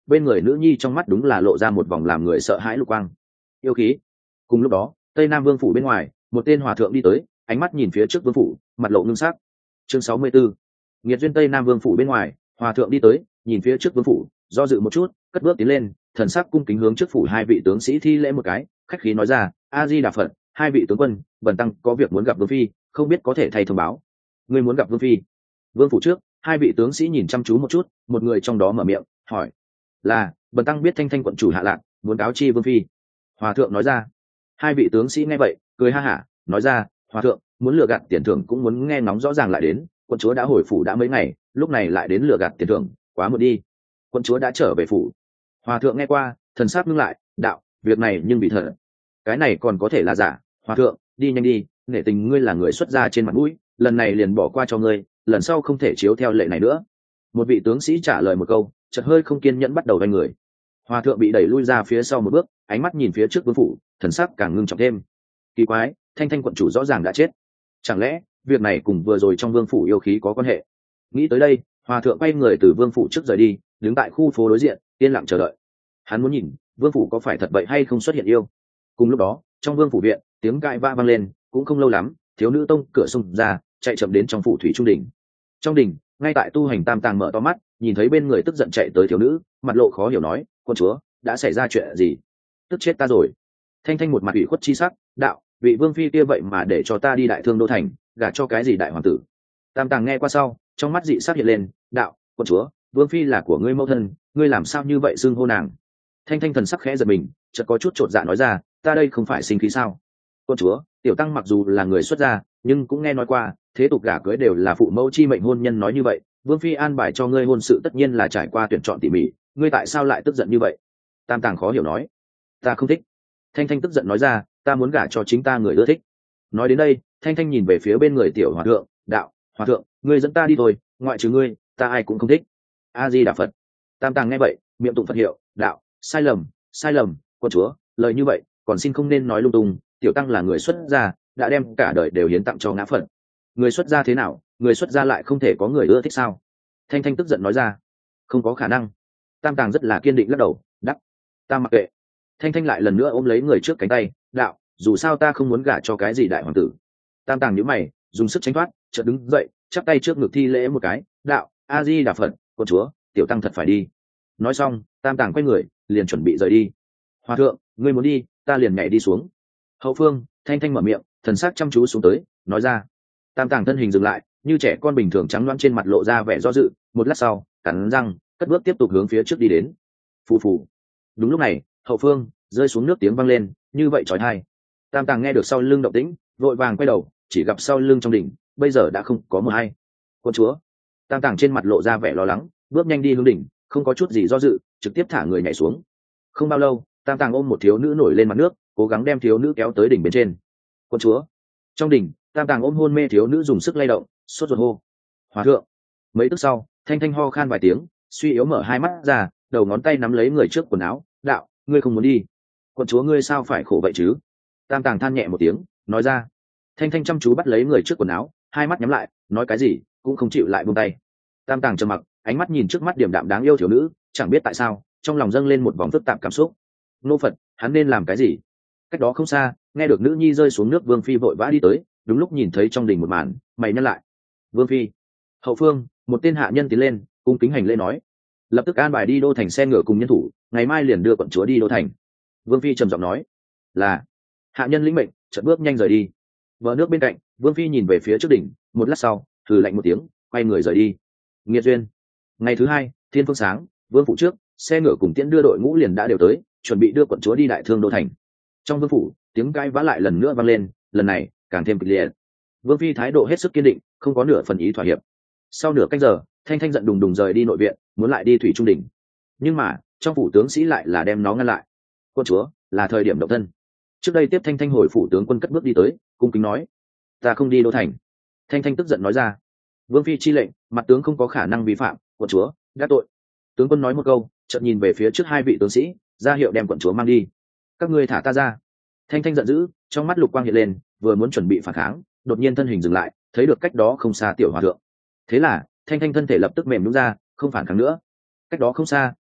bên người nữ nhi trong mắt đúng là lộ ra một vòng làm người sợ hãi lục quang yêu khí. Cùng lúc đó tây nam vương phủ bên ngoài một tên hòa thượng đi tới, ánh mắt nhìn phía trước vương phủ, mặt lộ ngưng sắc. Chương sáu mươi 64. Nghiệt duyên. Tây nam vương phủ bên ngoài hòa thượng đi tới, nhìn phía trước vương phủ, do dự một chút, cất bước tiến lên, thần sắc cung kính hướng trước phủ hai vị tướng sĩ thi lễ một cái, khách khí nói ra: A Di Đà Phật, hai vị tướng quân, bần tăng có việc muốn gặp vương phi, không biết có thể thay thông báo. Ngươi muốn gặp vương phi? Vương phủ trước hai vị tướng sĩ nhìn chăm chú một chút, một người trong đó mở miệng hỏi: là bần tăng biết Thanh Thanh quận chủ hạ lạc, muốn cáo chi vương phi. Hòa thượng nói ra. Hai vị tướng sĩ nghe vậy cười ha hả, nói ra: hòa thượng muốn lừa gạt tiền thưởng cũng muốn nghe ngóng rõ ràng lại đến, quận chúa đã hồi phủ đã mấy ngày, lúc này lại đến lừa gạt tiền thưởng, quá muộn đi. Quận chúa đã trở về phủ. Hòa thượng nghe qua, thần sắc ngưng lại, đạo: việc này nhưng bị thật, cái này còn có thể là giả. Hòa thượng đi nhanh đi, nể tình ngươi là người xuất gia trên mặt mũi, lần này liền bỏ qua cho ngươi, lần sau không thể chiếu theo lệ này nữa. Một vị tướng sĩ trả lời một câu, chợt hơi không kiên nhẫn bắt đầu đánh người. Hòa thượng bị đẩy lui ra phía sau một bước, ánh mắt nhìn phía trước vương phủ, thần sắc càng ngưng trọng thêm. Kỳ quái, Thanh Thanh quận chủ rõ ràng đã chết, chẳng lẽ việc này cùng vừa rồi trong vương phủ yêu khí có quan hệ? Nghĩ tới đây, hòa thượng quay người từ vương phủ trước rời đi, đứng tại khu phố đối diện yên lặng chờ đợi. Hắn muốn nhìn vương phủ có phải thật vậy hay không xuất hiện yêu. Cùng lúc đó trong vương phủ viện tiếng cãi vã vang lên, cũng không lâu lắm thiếu nữ tông cửa xông ra, chạy chậm đến trong phủ thủy trung đình. Trong đình ngay tại tu hành tam tàng mở to mắt, nhìn thấy bên người tức giận chạy tới thiếu nữ, mặt lộ khó hiểu nói: quân chúa, đã xảy ra chuyện gì? Tức chết ta rồi. Thanh Thanh một mặt ủy khuất chi sắc, đạo: vị vương phi kia vậy mà để cho ta đi đại thương đô thành, gả cho cái gì đại hoàng tử? Tam tàng nghe qua sau, trong mắt dị sắc hiện lên, đạo: quân chúa, vương phi là của ngươi mẫu thân, ngươi làm sao như vậy xưng hô nàng? Thanh Thanh thần sắc khẽ giật mình, chợt có chút chột dạ nói ra: ta đây không phải sinh khí sao? Quân chúa, tiểu tăng mặc dù là người xuất gia, nhưng cũng nghe nói qua thế tục gả cưới đều là phụ mẫu chi mệnh, hôn nhân nói như vậy, vương phi an bài cho ngươi hôn sự tất nhiên là trải qua tuyển chọn tỉ mỉ, ngươi tại sao lại tức giận như vậy? Tam tàng khó hiểu nói: ta không thích. Thanh Thanh tức giận nói ra: ta muốn gả cho chính ta người ưa thích. Nói đến đây, Thanh Thanh nhìn về phía bên người tiểu hòa thượng, đạo: hòa thượng, ngươi dẫn ta đi thôi, ngoại trừ ngươi ta ai cũng không thích. A Di Đà Phật. Tam tàng nghe vậy miệng tụng Phật hiệu, đạo: sai lầm, sai lầm, quân chúa, lời như vậy còn xin không nên nói lung tung, tiểu tăng là người xuất gia, đã đem cả đời đều hiến tặng cho ngã Phật. Người xuất gia thế nào, người xuất gia lại không thể có người ưa thích sao? Thanh Thanh tức giận nói ra. Không có khả năng. Tam tàng rất là kiên định lắc đầu, đắp: ta mặc kệ. Thanh Thanh lại lần nữa ôm lấy người trước cánh tay, đạo: dù sao ta không muốn gả cho cái gì đại hoàng tử. Tam tàng nhíu mày, dùng sức tránh thoát, chợt đứng dậy, chắp tay trước ngực thi lễ một cái, đạo: A Di Đà Phật, quân chúa, tiểu tăng thật phải đi. Nói xong, tam tàng quay người liền chuẩn bị rời đi. Hòa thượng, ngươi muốn đi, ta liền nhảy đi xuống. Hậu phương Thanh Thanh mở miệng, thần sắc chăm chú xuống tới, nói ra. Tam tàng thân hình dừng lại, như trẻ con bình thường trắng loãng trên mặt lộ ra vẻ do dự, một lát sau cắn răng cất bước tiếp tục hướng phía trước đi đến. Phù phù. Đúng lúc này hậu phương rơi xuống nước tiếng vang lên, như vậy chói tai. Tam tàng nghe được sau lưng động tĩnh, vội vàng quay đầu, chỉ gặp sau lưng trong đỉnh bây giờ đã không có một ai. Quân chúa. Tam tàng trên mặt lộ ra vẻ lo lắng, bước nhanh đi hướng đỉnh, không có chút gì do dự, trực tiếp thả người nhảy xuống. Không bao lâu, tam tàng ôm một thiếu nữ nổi lên mặt nước, cố gắng đem thiếu nữ kéo tới đỉnh bên trên. Quân chúa. Trong đỉnh tam tàng ôm hôn mê thiếu nữ dùng sức lay động, sốt ruột hô: hòa thượng. Mấy tức sau Thanh Thanh ho khan vài tiếng, suy yếu mở hai mắt ra, đầu ngón tay nắm lấy người trước quần áo, đạo: ngươi không muốn đi? Quân chúa, ngươi sao phải khổ vậy chứ? Tam tàng than nhẹ một tiếng, nói ra. Thanh Thanh chăm chú bắt lấy người trước quần áo, hai mắt nhắm lại, nói cái gì cũng không chịu lại buông tay. Tam tàng trầm mặc, ánh mắt nhìn trước mắt điểm đạm đáng yêu thiếu nữ, chẳng biết tại sao trong lòng dâng lên một vòng phức tạp cảm xúc. Nô Phật, hắn nên làm cái gì? Cách đó không xa, nghe được nữ nhi rơi xuống nước, vương phi vội vã đi tới, đúng lúc nhìn thấy trong đình một màn, mày nhăn lại. Vương phi. Hậu phương một tên hạ nhân tiến lên, cung kính hành lễ nói: lập tức an bài đi đô thành xe ngựa cùng nhân thủ, ngày mai liền đưa quận chúa đi đô thành. Vương phi trầm giọng nói. Là. Hạ nhân lĩnh mệnh, chợt bước nhanh rời đi. Bờ nước bên cạnh, vương phi nhìn về phía trước đỉnh, một lát sau thử lạnh một tiếng, quay người rời đi. Nghiệt duyên. Ngày thứ hai thiên phương sáng, vương phủ trước xe ngựa cùng tiễn đưa đội ngũ liền đã đều tới, chuẩn bị đưa quận chúa đi đại thương đô thành. Trong vương phủ tiếng cãi vã lại lần nữa vang lên, lần này càng thêm kịch liệt. Vương phi thái độ hết sức kiên định, không có nửa phần ý thỏa hiệp. Sau nửa canh giờ, Thanh Thanh giận đùng đùng rời đi nội viện, muốn lại đi thủy trung đỉnh, nhưng mà trong phủ tướng sĩ lại là đem nó ngăn lại. Quân chúa, là thời điểm động thân. Trước đây tiếp Thanh Thanh hồi phủ tướng quân cất bước đi tới, cung kính nói: ta không đi đô thành. Thanh Thanh tức giận nói ra. Vương phi chi lệnh, mặt tướng không có khả năng vi phạm, quận chúa đã tội. Tướng quân nói một câu, chợt nhìn về phía trước hai vị tướng sĩ, ra hiệu đem quận chúa mang đi. Các ngươi thả ta ra. Thanh Thanh giận dữ, trong mắt lục quang hiện lên, vừa muốn chuẩn bị phản kháng, đột nhiên thân hình dừng lại, thấy được cách đó không xa tiểu hòa thượng. Thế là Thanh Thanh thân thể lập tức mềm nhũn ra, không phản kháng nữa. Cách đó không xa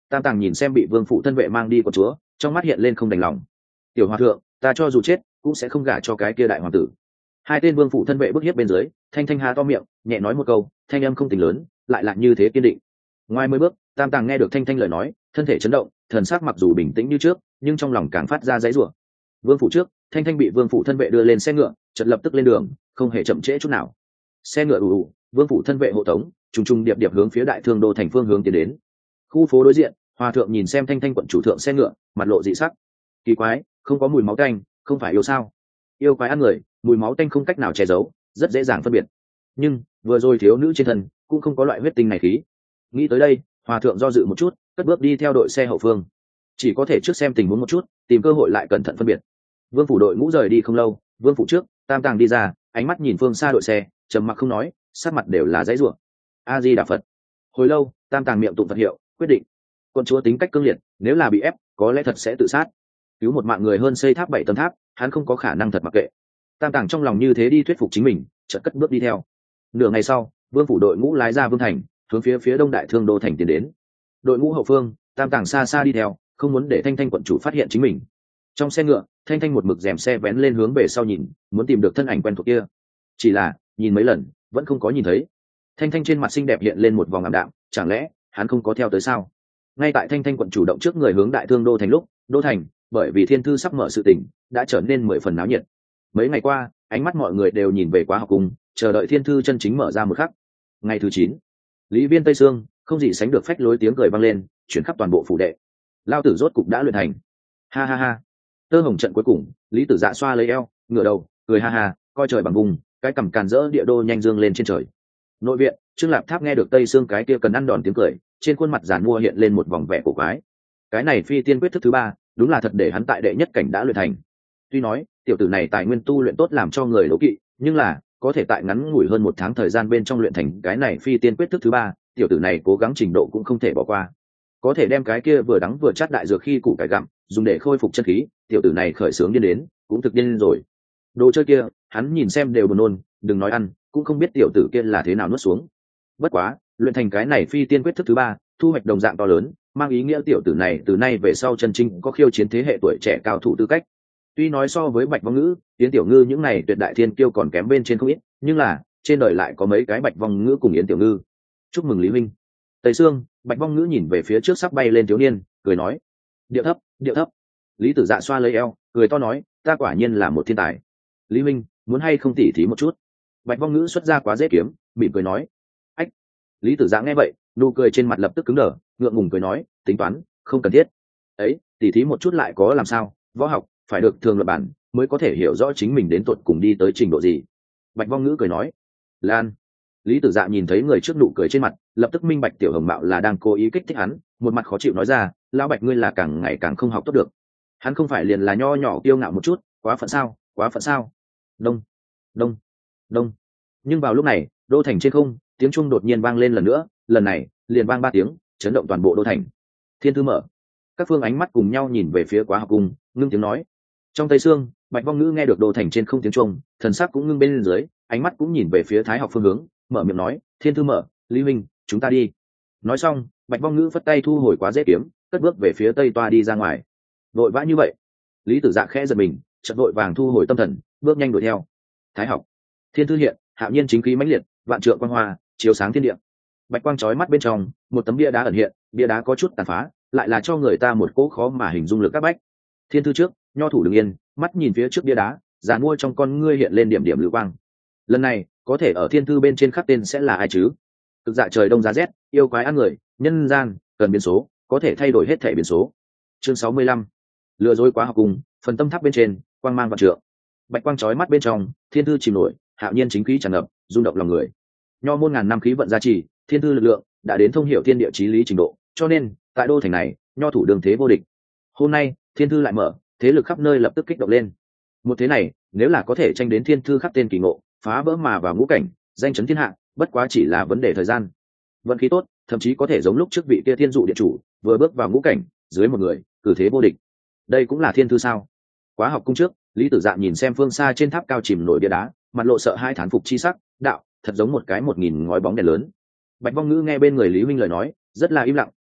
Tam Tàng nhìn xem bị vương phủ thân vệ mang đi của chúa, trong mắt hiện lên không đành lòng. Tiểu hòa thượng, ta cho dù chết cũng sẽ không gả cho cái kia đại hoàng tử. Hai tên vương phủ thân vệ bức hiếp bên dưới, Thanh Thanh há to miệng, nhẹ nói một câu, thanh âm không tính lớn, lại lại như thế kiên định. Ngoài mười bước, Tam Tàng nghe được Thanh Thanh lời nói, thân thể chấn động, thần sắc mặc dù bình tĩnh như trước, nhưng trong lòng càng phát ra dãy rủa. Vương phủ trước, Thanh Thanh bị vương phủ thân vệ đưa lên xe ngựa, chợt lập tức lên đường, không hề chậm trễ chút nào. Xe ngựa ù ù, vương phủ thân vệ hộ tống, trùng trùng điệp điệp hướng phía đại thương đô thành phương hướng tiến đến. Khu phố đối diện, hòa thượng nhìn xem Thanh Thanh quận chủ thượng xe ngựa, mặt lộ dị sắc. Kỳ quái, không có mùi máu tanh, không phải yêu sao? Yêu quái ăn người, mùi máu tanh không cách nào che giấu, rất dễ dàng phân biệt. Nhưng vừa rồi thiếu nữ trên thân cũng không có loại huyết tinh này khí. Nghĩ tới đây, hòa thượng do dự một chút, cất bước đi theo đội xe hậu phương. Chỉ có thể trước xem tình huống một chút, tìm cơ hội lại cẩn thận phân biệt. Vương phủ đội ngũ rời đi không lâu, vương phủ trước, Tam Tàng đi ra, ánh mắt nhìn phương xa đội xe, trầm mặc không nói, sát mặt đều là dãy rủa. A Di Đà Phật. Hồi lâu, Tam Tàng miệng tụng Phật hiệu, quyết định. Quân chúa tính cách cương liệt, nếu là bị ép, có lẽ thật sẽ tự sát. Cứu một mạng người hơn xây tháp bảy tầng tháp, hắn không có khả năng thật mặc kệ. Tam Tàng trong lòng như thế đi thuyết phục chính mình, chợt cất bước đi theo. Nửa ngày sau, vương phủ đội ngũ lái ra vương thành, hướng phía phía đông đại thương đô thành tiến đến. Đội ngũ hậu phương, Tam Tàng xa xa đi theo, không muốn để Thanh Thanh quận chủ phát hiện chính mình. Trong xe ngựa, Thanh Thanh một mực rèm xe vén lên hướng về sau nhìn, muốn tìm được thân ảnh quen thuộc kia. Chỉ là nhìn mấy lần, vẫn không có nhìn thấy. Thanh Thanh trên mặt xinh đẹp hiện lên một vòng ảm đạm, chẳng lẽ hắn không có theo tới sao? Ngay tại Thanh Thanh quận chủ động trước người hướng đại thương đô thành lúc, đô thành bởi vì thiên thư sắp mở sự tình, đã trở nên mười phần náo nhiệt. Mấy ngày qua, ánh mắt mọi người đều nhìn về Quá Học Cung, chờ đợi thiên thư chân chính mở ra một khắc. Ngày thứ chín, Lý Viên Tây Sương không gì sánh được phách lối tiếng cười vang lên, chuyển khắp toàn bộ phủ đệ. Lao tử rốt cục đã luyện thành. Ha ha ha. Tơ hồng trận cuối cùng, Lý Tử Dạ xoa lấy eo, ngửa đầu, cười ha ha, coi trời bằng vùng, cái cằm càn rỡ địa đô nhanh dương lên trên trời. Nội viện, Trương Lạp Tháp nghe được Tây Sương cái kia cần ăn đòn tiếng cười, trên khuôn mặt giàn mua hiện lên một vòng vẻ cổ quái. Cái này phi tiên quyết thức thứ ba, đúng là thật để hắn tại đệ nhất cảnh đã luyện thành. Tuy nói, tiểu tử này tài nguyên tu luyện tốt làm cho người đố kỵ, nhưng là có thể tại ngắn ngủi hơn một tháng thời gian bên trong luyện thành cái này phi tiên quyết thức thứ ba, tiểu tử này cố gắng trình độ cũng không thể bỏ qua. Có thể đem cái kia vừa đắng vừa chát đại dược khi củ cải gặm, dùng để khôi phục chân khí, tiểu tử này khởi sướng điên đến, cũng thực điên rồi. Đồ chơi kia, hắn nhìn xem đều buồn nôn, đừng nói ăn, cũng không biết tiểu tử kia là thế nào nuốt xuống. Bất quá, luyện thành cái này phi tiên quyết thức thứ ba, thu hoạch đồng dạng to lớn, mang ý nghĩa tiểu tử này từ nay về sau chân chính có khiêu chiến thế hệ tuổi trẻ cao thủ tư cách. Tuy nói so với Bạch Vong Ngữ, Yến Tiểu Ngư những này tuyệt đại thiên kiêu còn kém bên trên không ít, nhưng là trên đời lại có mấy cái Bạch Vong Ngữ cùng Yến Tiểu Ngư. Chúc mừng Lý huynh. Tây Sương, Bạch Vong Ngữ nhìn về phía trước sắp bay lên thiếu niên, cười nói: điệu thấp, điệu thấp. Lý Tử Dạ xoa lấy eo, cười to nói: ta quả nhiên là một thiên tài. Lý huynh, muốn hay không tỉ thí một chút? Bạch Vong Ngữ xuất ra quá dễ kiếm, mỉm cười nói: ách. Lý Tử Dạ nghe vậy, nụ cười trên mặt lập tức cứng đờ, ngượng ngùng cười nói: tính toán, không cần thiết. Ấy, tỉ thí một chút lại có làm sao? Võ học phải được thường luật bản mới có thể hiểu rõ chính mình đến tột cùng đi tới trình độ gì. Bạch Vong Ngữ cười nói: Lan. Lý Tử Dạ nhìn thấy người trước nụ cười trên mặt, lập tức minh bạch tiểu hồng mạo là đang cố ý kích thích hắn, một mặt khó chịu nói ra: lão Bạch ngươi là càng ngày càng không học tốt được. Hắn không phải liền là nho nhỏ kiêu ngạo một chút, quá phận sao, quá phận sao. Đông, đông, đông. Nhưng vào lúc này, đô thành trên không, tiếng chuông đột nhiên vang lên lần nữa, lần này liền vang ba tiếng, chấn động toàn bộ đô thành. Thiên thư mở. Các phương ánh mắt cùng nhau nhìn về phía Quá Học Cung, ngưng tiếng nói. Trong Tây Sương, Bạch Vong Ngữ nghe được đô thành trên không tiếng chuông, thần sắc cũng ngưng bên dưới, ánh mắt cũng nhìn về phía Thái Học phương hướng, mở miệng nói: thiên thư mở, Lý huynh, chúng ta đi. Nói xong, Bạch Vong Ngữ phất tay thu hồi quá dễ kiếm, cất bước về phía tây toa đi ra ngoài. Vội vã như vậy, Lý Tử Dạ khẽ giật mình, chợt vội vàng thu hồi tâm thần, bước nhanh đuổi theo. Thái Học, thiên thư hiện, hạo nhiên chính khí mãnh liệt, vạn trượng quang hoa chiếu sáng thiên địa. Bạch quang chói mắt bên trong, một tấm bia đá ẩn hiện, bia đá có chút tàn phá, lại là cho người ta một cỗ khó mà hình dung lực các bách. Thiên thư trước, nho thủ đứng yên, mắt nhìn phía trước bia đá, giàn mua trong con ngươi hiện lên điểm điểm lưu quang. Lần này, có thể ở thiên thư bên trên khắc tên sẽ là ai chứ? Cực dạ trời đông giá rét, yêu quái ăn người, nhân gian cần biến số, có thể thay đổi hết thể biến số. Chương sáu mươi lăm, lừa dối Quá Học Cung, phần tâm tháp bên trên, quang mang vạn trượng. Bạch quang chói mắt bên trong, thiên thư chìm nổi, hạo nhiên chính khí tràn ngập, rung động lòng người. Nho môn ngàn năm khí vận gia trì, thiên thư lực lượng đã đến thông hiểu thiên địa chí lý trình độ, cho nên tại đô thành này, nho thủ đường thế vô địch. Hôm nay, thiên thư lại mở, thế lực khắp nơi lập tức kích động lên. Một thế này, nếu là có thể tranh đến thiên thư khắc tên kỳ ngộ, phá vỡ mà vào ngũ cảnh, danh chấn thiên hạ, bất quá chỉ là vấn đề thời gian. Vận khí tốt, thậm chí có thể giống lúc trước vị kia thiên dụ điện chủ, vừa bước vào ngũ cảnh, dưới một người, cử thế vô địch. Đây cũng là thiên thư sao? Quá Học Cung trước, Lý Tử Dạ nhìn xem phương xa trên tháp cao chìm nổi bia đá, mặt lộ sợ hai thán phục chi sắc, đạo, thật giống một cái một nghìn ngói bóng đèn lớn. Bạch Vong Ngữ nghe bên người Lý huynh lời nói, rất là im lặng,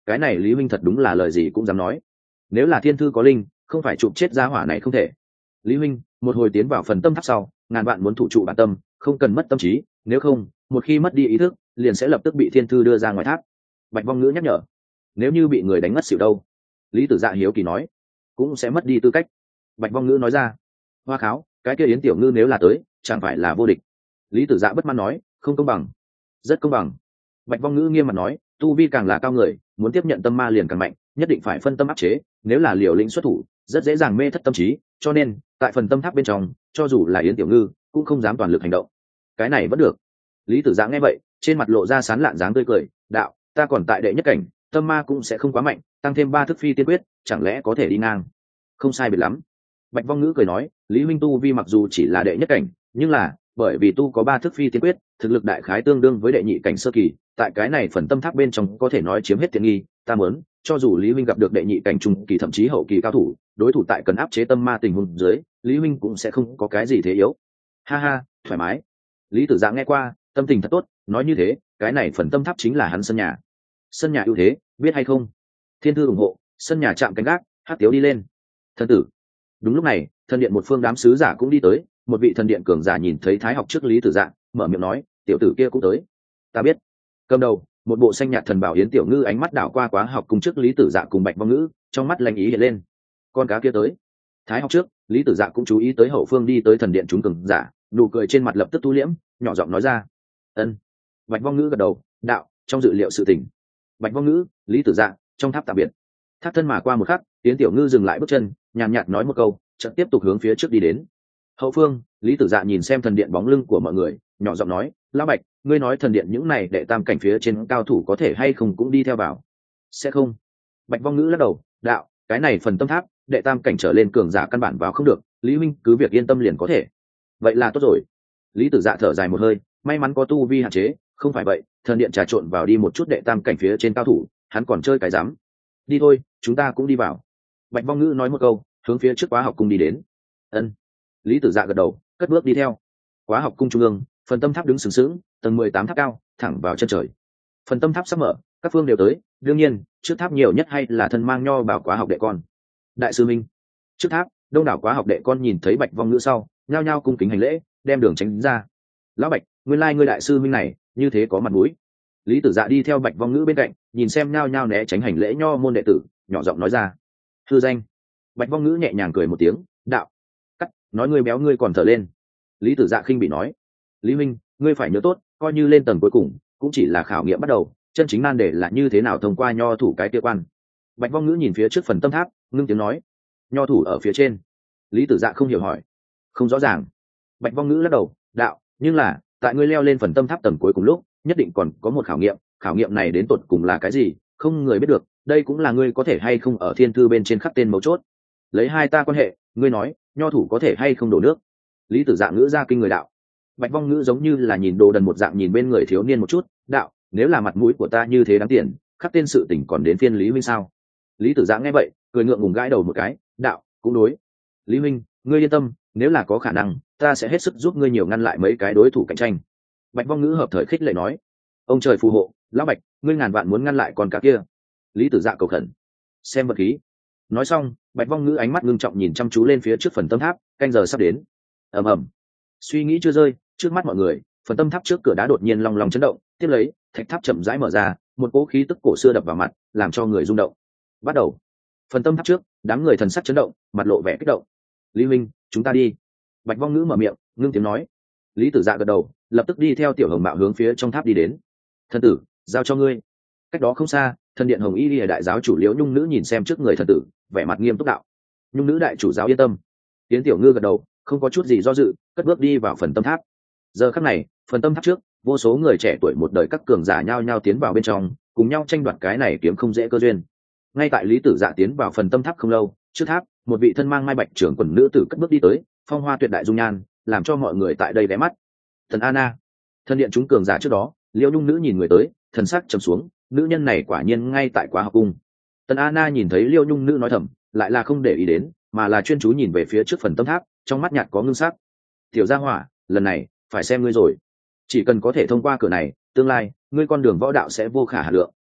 cái này lý huynh thật đúng là lời gì cũng dám nói. Nếu là thiên thư có linh, không phải chụp chết gia hỏa này không thể. Lý huynh, một hồi tiến vào phần tâm tháp sau, ngàn vạn muốn thủ trụ bản tâm, không cần mất tâm trí, nếu không, một khi mất đi ý thức, liền sẽ lập tức bị thiên thư đưa ra ngoài tháp. Bạch Vong Ngữ nhắc nhở. Nếu như bị người đánh ngất xỉu đâu? Lý Tử Dạ hiếu kỳ nói. Cũng sẽ mất đi tư cách. Bạch Vong Ngữ nói ra. Hoa kháo, cái kia Yến Tiểu Ngư nếu là tới, chẳng phải là vô địch. Lý Tử Dạ bất mãn nói, không công bằng. Rất công bằng. Bạch Vong Ngữ nghiêm mặt nói, tu vi càng là cao người, muốn tiếp nhận tâm ma liền càng mạnh, nhất định phải phân tâm áp chế, nếu là liều lĩnh xuất thủ, rất dễ dàng mê thất tâm trí, cho nên, tại phần tâm tháp bên trong, cho dù là Yến Tiểu Ngư, cũng không dám toàn lực hành động. Cái này vẫn được. Lý Tử Dạ nghe vậy, trên mặt lộ ra sán lạn dáng tươi cười, đạo, ta còn tại đệ nhất cảnh, tâm ma cũng sẽ không quá mạnh, tăng thêm ba thức phi tiên quyết, chẳng lẽ có thể đi ngang? Không sai biệt lắm. Bạch Vong Ngữ cười nói, Lý huynh tu vi mặc dù chỉ là đệ nhất cảnh, nhưng là bởi vì tu có ba thức phi tiên quyết, thực lực đại khái tương đương với đệ nhị cảnh sơ kỳ, tại cái này phần tâm tháp bên trong có thể nói chiếm hết tiện nghi. Ta muốn, cho dù Lý huynh gặp được đệ nhị cảnh trung kỳ thậm chí hậu kỳ cao thủ, đối thủ tại cần áp chế tâm ma tình huống dưới, Lý huynh cũng sẽ không có cái gì thế yếu. Ha ha, thoải mái. Lý Tử Dạ nghe qua, tâm tình thật tốt, nói như thế, cái này phần tâm tháp chính là hắn sân nhà. Sân nhà ưu thế, biết hay không? Thiên thư ủng hộ, sân nhà chạm cánh gác, hát tiếu đi lên. Thần tử. Đúng lúc này, thần điện một phương đám sứ giả cũng đi tới, một vị thần điện cường giả nhìn thấy thái học trước Lý Tử Dạ, mở miệng nói, tiểu tử kia cũng tới. Ta biết. Cầm đầu, một bộ xanh nhạt thần bảo Yến Tiểu Ngư ánh mắt đảo qua quá học cùng trước Lý Tử Dạ cùng Bạch Vong Ngữ, trong mắt lanh ý hiện lên. Con cá kia tới. Thái học trước, Lý Tử Dạ cũng chú ý tới hậu phương đi tới thần điện chúng cường giả, nụ cười trên mặt lập tức thu liễm, nhỏ giọng nói ra. Ân. Bạch Vong Ngữ gật đầu, đạo, trong dự liệu sự tình. Bạch Vong Ngữ, Lý Tử Dạ, trong tháp tạm biệt. Tháp thân mà qua một khắc, Yến Tiểu Ngư dừng lại bước chân, nhàn nhạt nói một câu, chợt tiếp tục hướng phía trước đi đến. Hậu phương, Lý Tử Dạ nhìn xem thần điện bóng lưng của mọi người, nhỏ giọng nói, lão Bạch, ngươi nói thần điện những này đệ tam cảnh phía trên cao thủ có thể hay không cũng đi theo vào? Sẽ không. Bạch Vong Ngữ lắc đầu, đạo, cái này phần tâm tháp, đệ tam cảnh trở lên cường giả căn bản vào không được, Lý huynh cứ việc yên tâm liền có thể. Vậy là tốt rồi. Lý Tử Dạ thở dài một hơi, may mắn có tu vi hạn chế, không phải vậy, thần điện trà trộn vào đi một chút đệ tam cảnh phía trên cao thủ, hắn còn chơi cái dám. Đi thôi, chúng ta cũng đi vào. Bạch Vong Ngữ nói một câu, hướng phía trước Quá Học cung đi đến. Ân. Lý Tử Dạ gật đầu, cất bước đi theo. Quá Học cung trung ương, phần tâm tháp đứng sừng sững, tầng mười tám tháp cao, thẳng vào chân trời. Phần tâm tháp sắp mở, các phương đều tới, đương nhiên, trước tháp nhiều nhất hay là thân mang nho bảo Quá Học đệ con. Đại sư minh. Trước tháp, đông đảo Quá Học đệ con nhìn thấy Bạch Vong Ngữ sau, nhao nhao cung kính hành lễ, đem đường tránh ra. Lão Bạch, nguyên lai ngươi đại sư minh này, như thế có mặt mũi. Lý Tử Dạ đi theo Bạch Vong Ngữ bên cạnh, nhìn xem nhao nhao né tránh hành lễ nho môn đệ tử, nhỏ giọng nói ra. Hư danh. Bạch Vong Ngữ nhẹ nhàng cười một tiếng, đạo. Cắt, nói ngươi béo ngươi còn thở lên. Lý Tử Dạ khinh bị nói. Lý huynh, ngươi phải nhớ tốt, coi như lên tầng cuối cùng, cũng chỉ là khảo nghiệm bắt đầu, chân chính nan đề là như thế nào thông qua nho thủ cái kia quan. Bạch Vong Ngữ nhìn phía trước phần tâm tháp, ngưng tiếng nói. Nho thủ ở phía trên. Lý Tử Dạ không hiểu hỏi. Không rõ ràng. Bạch Vong Ngữ lắc đầu, đạo, nhưng là, tại ngươi leo lên phần tâm tháp tầng cuối cùng lúc, nhất định còn có một khảo nghiệm, khảo nghiệm này đến tột cùng là cái gì, không người biết được, đây cũng là ngươi có thể hay không ở thiên thư bên trên khắc tên mấu chốt. Lấy hai ta quan hệ, ngươi nói, nho thủ có thể hay không đổ nước. Lý Tử Dạ ngữ ra kinh người đạo. Bạch Vong Ngữ giống như là nhìn đồ đần một dạng nhìn bên người thiếu niên một chút, đạo, nếu là mặt mũi của ta như thế đáng tiền, khắc tên sự tình còn đến phiên Lý huynh sao? Lý Tử Dạ nghe vậy, cười ngượng ngùng gãi đầu một cái, đạo, cũng đối. Lý huynh, ngươi yên tâm, nếu là có khả năng, ta sẽ hết sức giúp ngươi nhiều ngăn lại mấy cái đối thủ cạnh tranh. Bạch Vong Ngữ hợp thời khích lệ nói. Ông trời phù hộ, lão Bạch, ngươi ngàn vạn muốn ngăn lại con cá kia. Lý Tử Dạ cầu khẩn. Xem vật khí. Nói xong, Bạch Vong Ngữ ánh mắt ngưng trọng nhìn chăm chú lên phía trước phần tâm tháp, canh giờ sắp đến. Ầm ầm. Suy nghĩ chưa rơi, trước mắt mọi người, phần tâm tháp trước cửa đá đột nhiên long long chấn động, tiếp lấy, thạch tháp chậm rãi mở ra, một cỗ khí tức cổ xưa đập vào mặt, làm cho người rung động. Bắt đầu. Phần tâm tháp trước, đám người thần sắc chấn động, mặt lộ vẻ kích động. Lý huynh, chúng ta đi. Bạch Vong Ngữ mở miệng, ngưng tiếng nói. Lý Tử Dạ gật đầu, lập tức đi theo Tiểu Hồng Mạo hướng phía trong tháp đi đến. Thần tử, giao cho ngươi. Cách đó không xa, thần điện Hồng Y Lìa đại giáo chủ Liễu Nhung Nữ nhìn xem trước người thần tử, vẻ mặt nghiêm túc đạo. Nhung Nữ đại chủ giáo yên tâm. Tiến Tiểu Ngư gật đầu, không có chút gì do dự, cất bước đi vào phần tâm tháp. Giờ khắc này, phần tâm tháp trước, vô số người trẻ tuổi một đời các cường giả nhao nhao tiến vào bên trong, cùng nhau tranh đoạt cái này kiếm không dễ cơ duyên. Ngay tại Lý Tử Dạ tiến vào phần tâm tháp không lâu, trước tháp, một vị thân mang mai bạch trưởng quần nữ tử cất bước đi tới, phong hoa tuyệt đại dung nhan, làm cho mọi người tại đây ghé mắt. Thần Anna, thân điện chúng cường giả trước đó, Liễu Nhung Nữ nhìn người tới, thần sắc trầm xuống, nữ nhân này quả nhiên ngay tại Quá Học cung. Tần Anna nhìn thấy Liễu Nhung Nữ nói thầm, lại là không để ý đến, mà là chuyên chú nhìn về phía trước phần tâm tháp, trong mắt nhạt có ngưng sắc. Tiểu gia hỏa, lần này phải xem ngươi rồi. Chỉ cần có thể thông qua cửa này, tương lai ngươi con đường võ đạo sẽ vô khả hà lượng.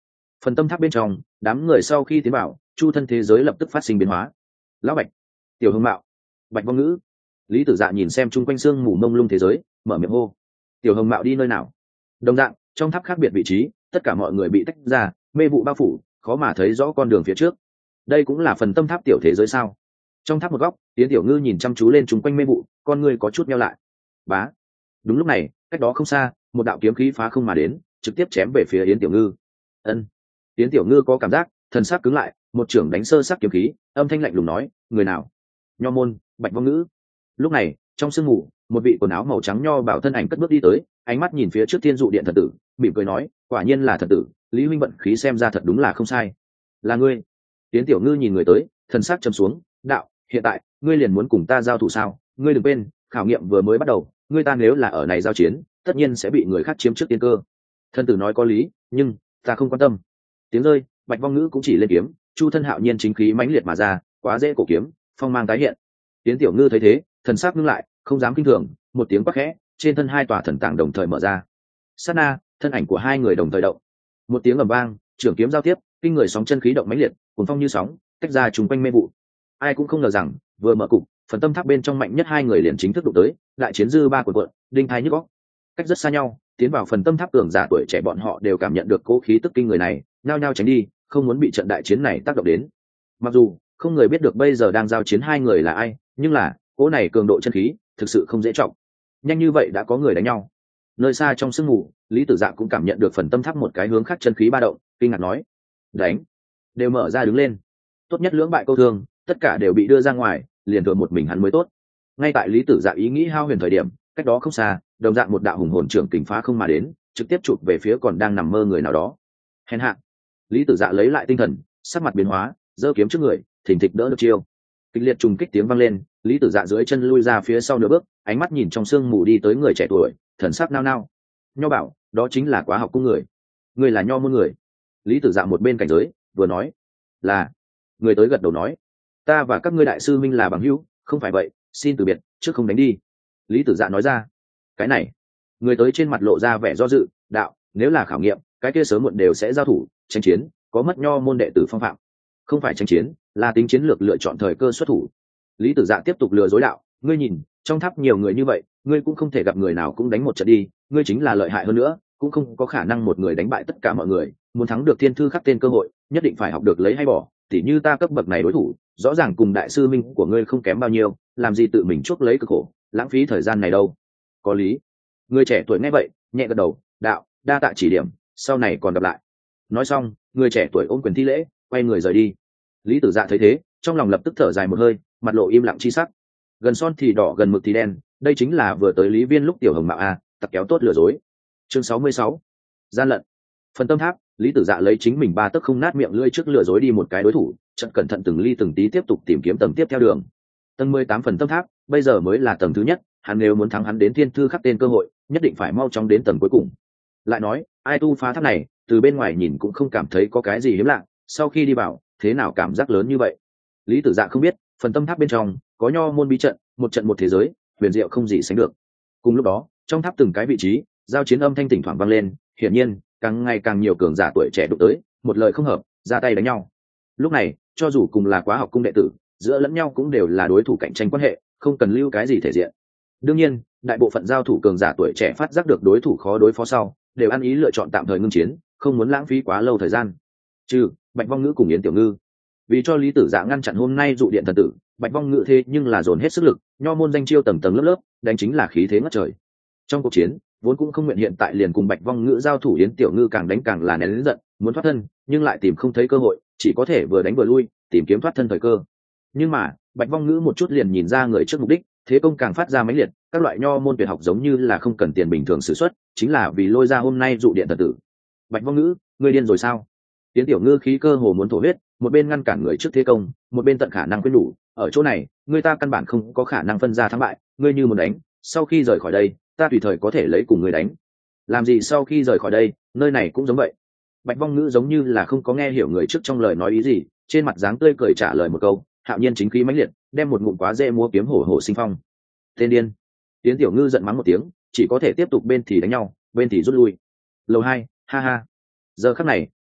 Phần tâm tháp bên trong, đám người sau khi tiến vào, chu thân thế giới lập tức phát sinh biến hóa. Lão Bạch, Tiểu Hưng Mạo, Bạch Vong Ngữ. Lý Tử Dạ nhìn xem chung quanh xương mù mông lung thế giới, mở miệng hô. Tiểu Hồng Mạo đi nơi nào? Đồng dạng, trong tháp khác biệt vị trí, tất cả mọi người bị tách ra, mê vụ bao phủ, khó mà thấy rõ con đường phía trước. Đây cũng là phần tâm tháp tiểu thế giới sao? Trong tháp một góc, Tiến Tiểu Ngư nhìn chăm chú lên chung quanh mê vụ, con người có chút nheo lại. Bá. Đúng lúc này, cách đó không xa, một đạo kiếm khí phá không mà đến, trực tiếp chém về phía Yến Tiểu Ngư. Ân. Yến Tiểu Ngư có cảm giác, thần sắc cứng lại, một trưởng đánh sơ sắc kiếm khí, âm thanh lạnh lùng nói, người nào? Nho môn, Bạch Vong Ngữ. Lúc này, trong sương mù, một vị quần áo màu trắng nho bảo thân ảnh cất bước đi tới, ánh mắt nhìn phía trước Thiên Dụ Điện thần tử, mỉm cười nói, quả nhiên là thần tử, Lý huynh vận khí xem ra thật đúng là không sai. Là ngươi? Yến Tiểu Ngư nhìn người tới, thần sắc trầm xuống, đạo, hiện tại, ngươi liền muốn cùng ta giao thủ sao? Ngươi đừng quên, khảo nghiệm vừa mới bắt đầu, ngươi ta nếu là ở này giao chiến, tất nhiên sẽ bị người khác chiếm trước tiên cơ. Thần tử nói có lý, nhưng ta không quan tâm. Tiếng rơi, Bạch Vong Ngữ cũng chỉ lên kiếm, Chu thân hạo nhiên chính khí mãnh liệt mà ra, quá dễ cổ kiếm, phong mang tái hiện. Yến Tiểu Ngư thấy thế, thần sắc ngưng lại, không dám kinh thường, một tiếng quát khẽ, trên thân hai tòa thần tàng đồng thời mở ra. Sát na, thân ảnh của hai người đồng thời động. Một tiếng ầm vang, trường kiếm giao tiếp, kinh người sóng chân khí động mãnh liệt, cuồng phong như sóng, tách ra trùng quanh mê vụ. Ai cũng không ngờ rằng, vừa mở cục, phần tâm tháp bên trong mạnh nhất hai người liền chính thức đụng tới, đại chiến dư ba cuộn cuộn, đinh thái nhức óc. Cách rất xa nhau, tiến vào phần tâm tháp cường giả tuổi trẻ bọn họ đều cảm nhận được cố khí tức kinh người này, nhao nhao tránh đi, không muốn bị trận đại chiến này tác động đến. Mặc dù không người biết được bây giờ đang giao chiến hai người là ai, nhưng là cỗ này cường độ chân khí thực sự không dễ trọng. Nhanh như vậy đã có người đánh nhau. Nơi xa trong sương mù, Lý Tử Dạ cũng cảm nhận được phần tâm tháp một cái hướng khác chân khí ba động, kinh ngạc nói: đánh, đều mở ra đứng lên. Tốt nhất lưỡng bại câu thương, tất cả đều bị đưa ra ngoài, liền thừa một mình hắn mới tốt. Ngay tại Lý Tử Dạ ý nghĩ hao huyền thời điểm, cách đó không xa, đồng dạng một đạo hùng hồn trưởng kình phá không mà đến, trực tiếp chụp về phía còn đang nằm mơ người nào đó. Hèn hạ. Lý Tử Dạ lấy lại tinh thần, sắc mặt biến hóa, giơ kiếm trước người, thình thịch đỡ được chiêu. Kịch liệt trùng kích tiếng vang lên, Lý Tử Dạ dưới chân lui ra phía sau nửa bước, ánh mắt nhìn trong sương mù đi tới người trẻ tuổi, thần sắc nao nao. Nho bảo, đó chính là Quá Học Cung người. Người là nho môn người. Lý Tử Dạ một bên cảnh giới, vừa nói, là. Người tới gật đầu nói, ta và các ngươi đại sư minh là bằng hữu, không phải vậy, xin từ biệt, trước không đánh đi. Lý Tử Dạ nói ra, cái này. Người tới trên mặt lộ ra vẻ do dự, đạo, nếu là khảo nghiệm, cái kia sớm muộn đều sẽ giao thủ, tranh chiến, có mất nho môn đệ tử phong phạm. Không phải tranh chiến, là tính chiến lược lựa chọn thời cơ xuất thủ. Lý Tử Dạ tiếp tục lừa dối đạo, ngươi nhìn, trong tháp nhiều người như vậy, ngươi cũng không thể gặp người nào cũng đánh một trận đi, ngươi chính là lợi hại hơn nữa, cũng không có khả năng một người đánh bại tất cả mọi người, muốn thắng được thiên thư khắc tên cơ hội, nhất định phải học được lấy hay bỏ, tỉ như ta cấp bậc này đối thủ, rõ ràng cùng đại sư minh của ngươi không kém bao nhiêu, làm gì tự mình chuốc lấy cực khổ, lãng phí thời gian này đâu. Có lý. Người trẻ tuổi nghe vậy, nhẹ gật đầu, đạo, đa tạ chỉ điểm, sau này còn gặp lại. Nói xong, người trẻ tuổi ôm quyền thi lễ, quay người rời đi. Lý Tử Dạ thấy thế, trong lòng lập tức thở dài một hơi, mặt lộ im lặng chi sắc. Gần son thì đỏ, gần mực thì đen, đây chính là vừa tới Lý Viên lúc Tiểu Hồng Mạo a, tặc kéo tốt lừa dối. Chương sáu mươi sáu, gian lận. Phần tâm tháp, Lý Tử Dạ lấy chính mình ba tấc không nát miệng lưỡi trước lừa dối đi một cái đối thủ, chợt cẩn thận từng ly từng tí tiếp tục tìm kiếm tầng tiếp theo đường. Tầng mười tám phần tâm tháp, bây giờ mới là tầng thứ nhất, hắn nếu muốn thắng hắn đến thiên thư khắc tên cơ hội, nhất định phải mau chóng đến tầng cuối cùng. Lại nói, ai tu phá tháp này, từ bên ngoài nhìn cũng không cảm thấy có cái gì hiếm lạ, sau khi đi vào, thế nào cảm giác lớn như vậy? Lý Tử Dạ không biết, phần tâm tháp bên trong có nho môn bí trận, một trận một thế giới, huyền diệu không gì sánh được. Cùng lúc đó, trong tháp từng cái vị trí, giao chiến âm thanh thỉnh thoảng vang lên, hiển nhiên, càng ngày càng nhiều cường giả tuổi trẻ đụng tới, một lời không hợp, ra tay đánh nhau. Lúc này, cho dù cùng là Quá Học Cung đệ tử, giữa lẫn nhau cũng đều là đối thủ cạnh tranh quan hệ, không cần lưu cái gì thể diện. Đương nhiên, đại bộ phận giao thủ cường giả tuổi trẻ phát giác được đối thủ khó đối phó sau, đều ăn ý lựa chọn tạm thời ngưng chiến, không muốn lãng phí quá lâu thời gian. Trừ Bạch Vong Ngữ cùng Yến Tiểu Ngư, vì cho Lý Tử Dạ ngăn chặn hôm nay dụ điện thần tử, Bạch Vong Ngữ thế nhưng là dồn hết sức lực, nho môn danh chiêu tầng tầng lớp lớp, đánh chính là khí thế ngất trời. Trong cuộc chiến, vốn cũng không nguyện hiện tại liền cùng Bạch Vong Ngữ giao thủ, Yến Tiểu Ngư càng đánh càng là nén lớn giận, muốn thoát thân, nhưng lại tìm không thấy cơ hội, chỉ có thể vừa đánh vừa lui, tìm kiếm thoát thân thời cơ. Nhưng mà, Bạch Vong Ngữ một chút liền nhìn ra người trước mục đích, thế công càng phát ra mãnh liệt, các loại nho môn tuyệt học giống như là không cần tiền bình thường sử xuất, chính là vì lôi ra hôm nay dụ điện thần tử. Bạch Vong Ngữ, ngươi điên rồi sao? Yến Tiểu Ngư khí cơ hồ muốn thổ huyết, một bên ngăn cản người trước thế công, một bên tận khả năng khuyên nhủ, ở chỗ này, người ta căn bản không có khả năng phân ra thắng bại, ngươi như muốn đánh, sau khi rời khỏi đây, ta tùy thời có thể lấy cùng ngươi đánh. Làm gì sau khi rời khỏi đây, nơi này cũng giống vậy. Bạch Vong Ngữ giống như là không có nghe hiểu người trước trong lời nói ý gì, trên mặt dáng tươi cười trả lời một câu, hạo nhiên chính khí mãnh liệt, đem một ngụm quá dễ múa kiếm hổ hổ sinh phong. Tên điên. Yến Tiểu Ngư giận mắng một tiếng, chỉ có thể tiếp tục bên thì đánh nhau, bên thì rút lui. Lầu hai, ha ha. Giờ khắc này,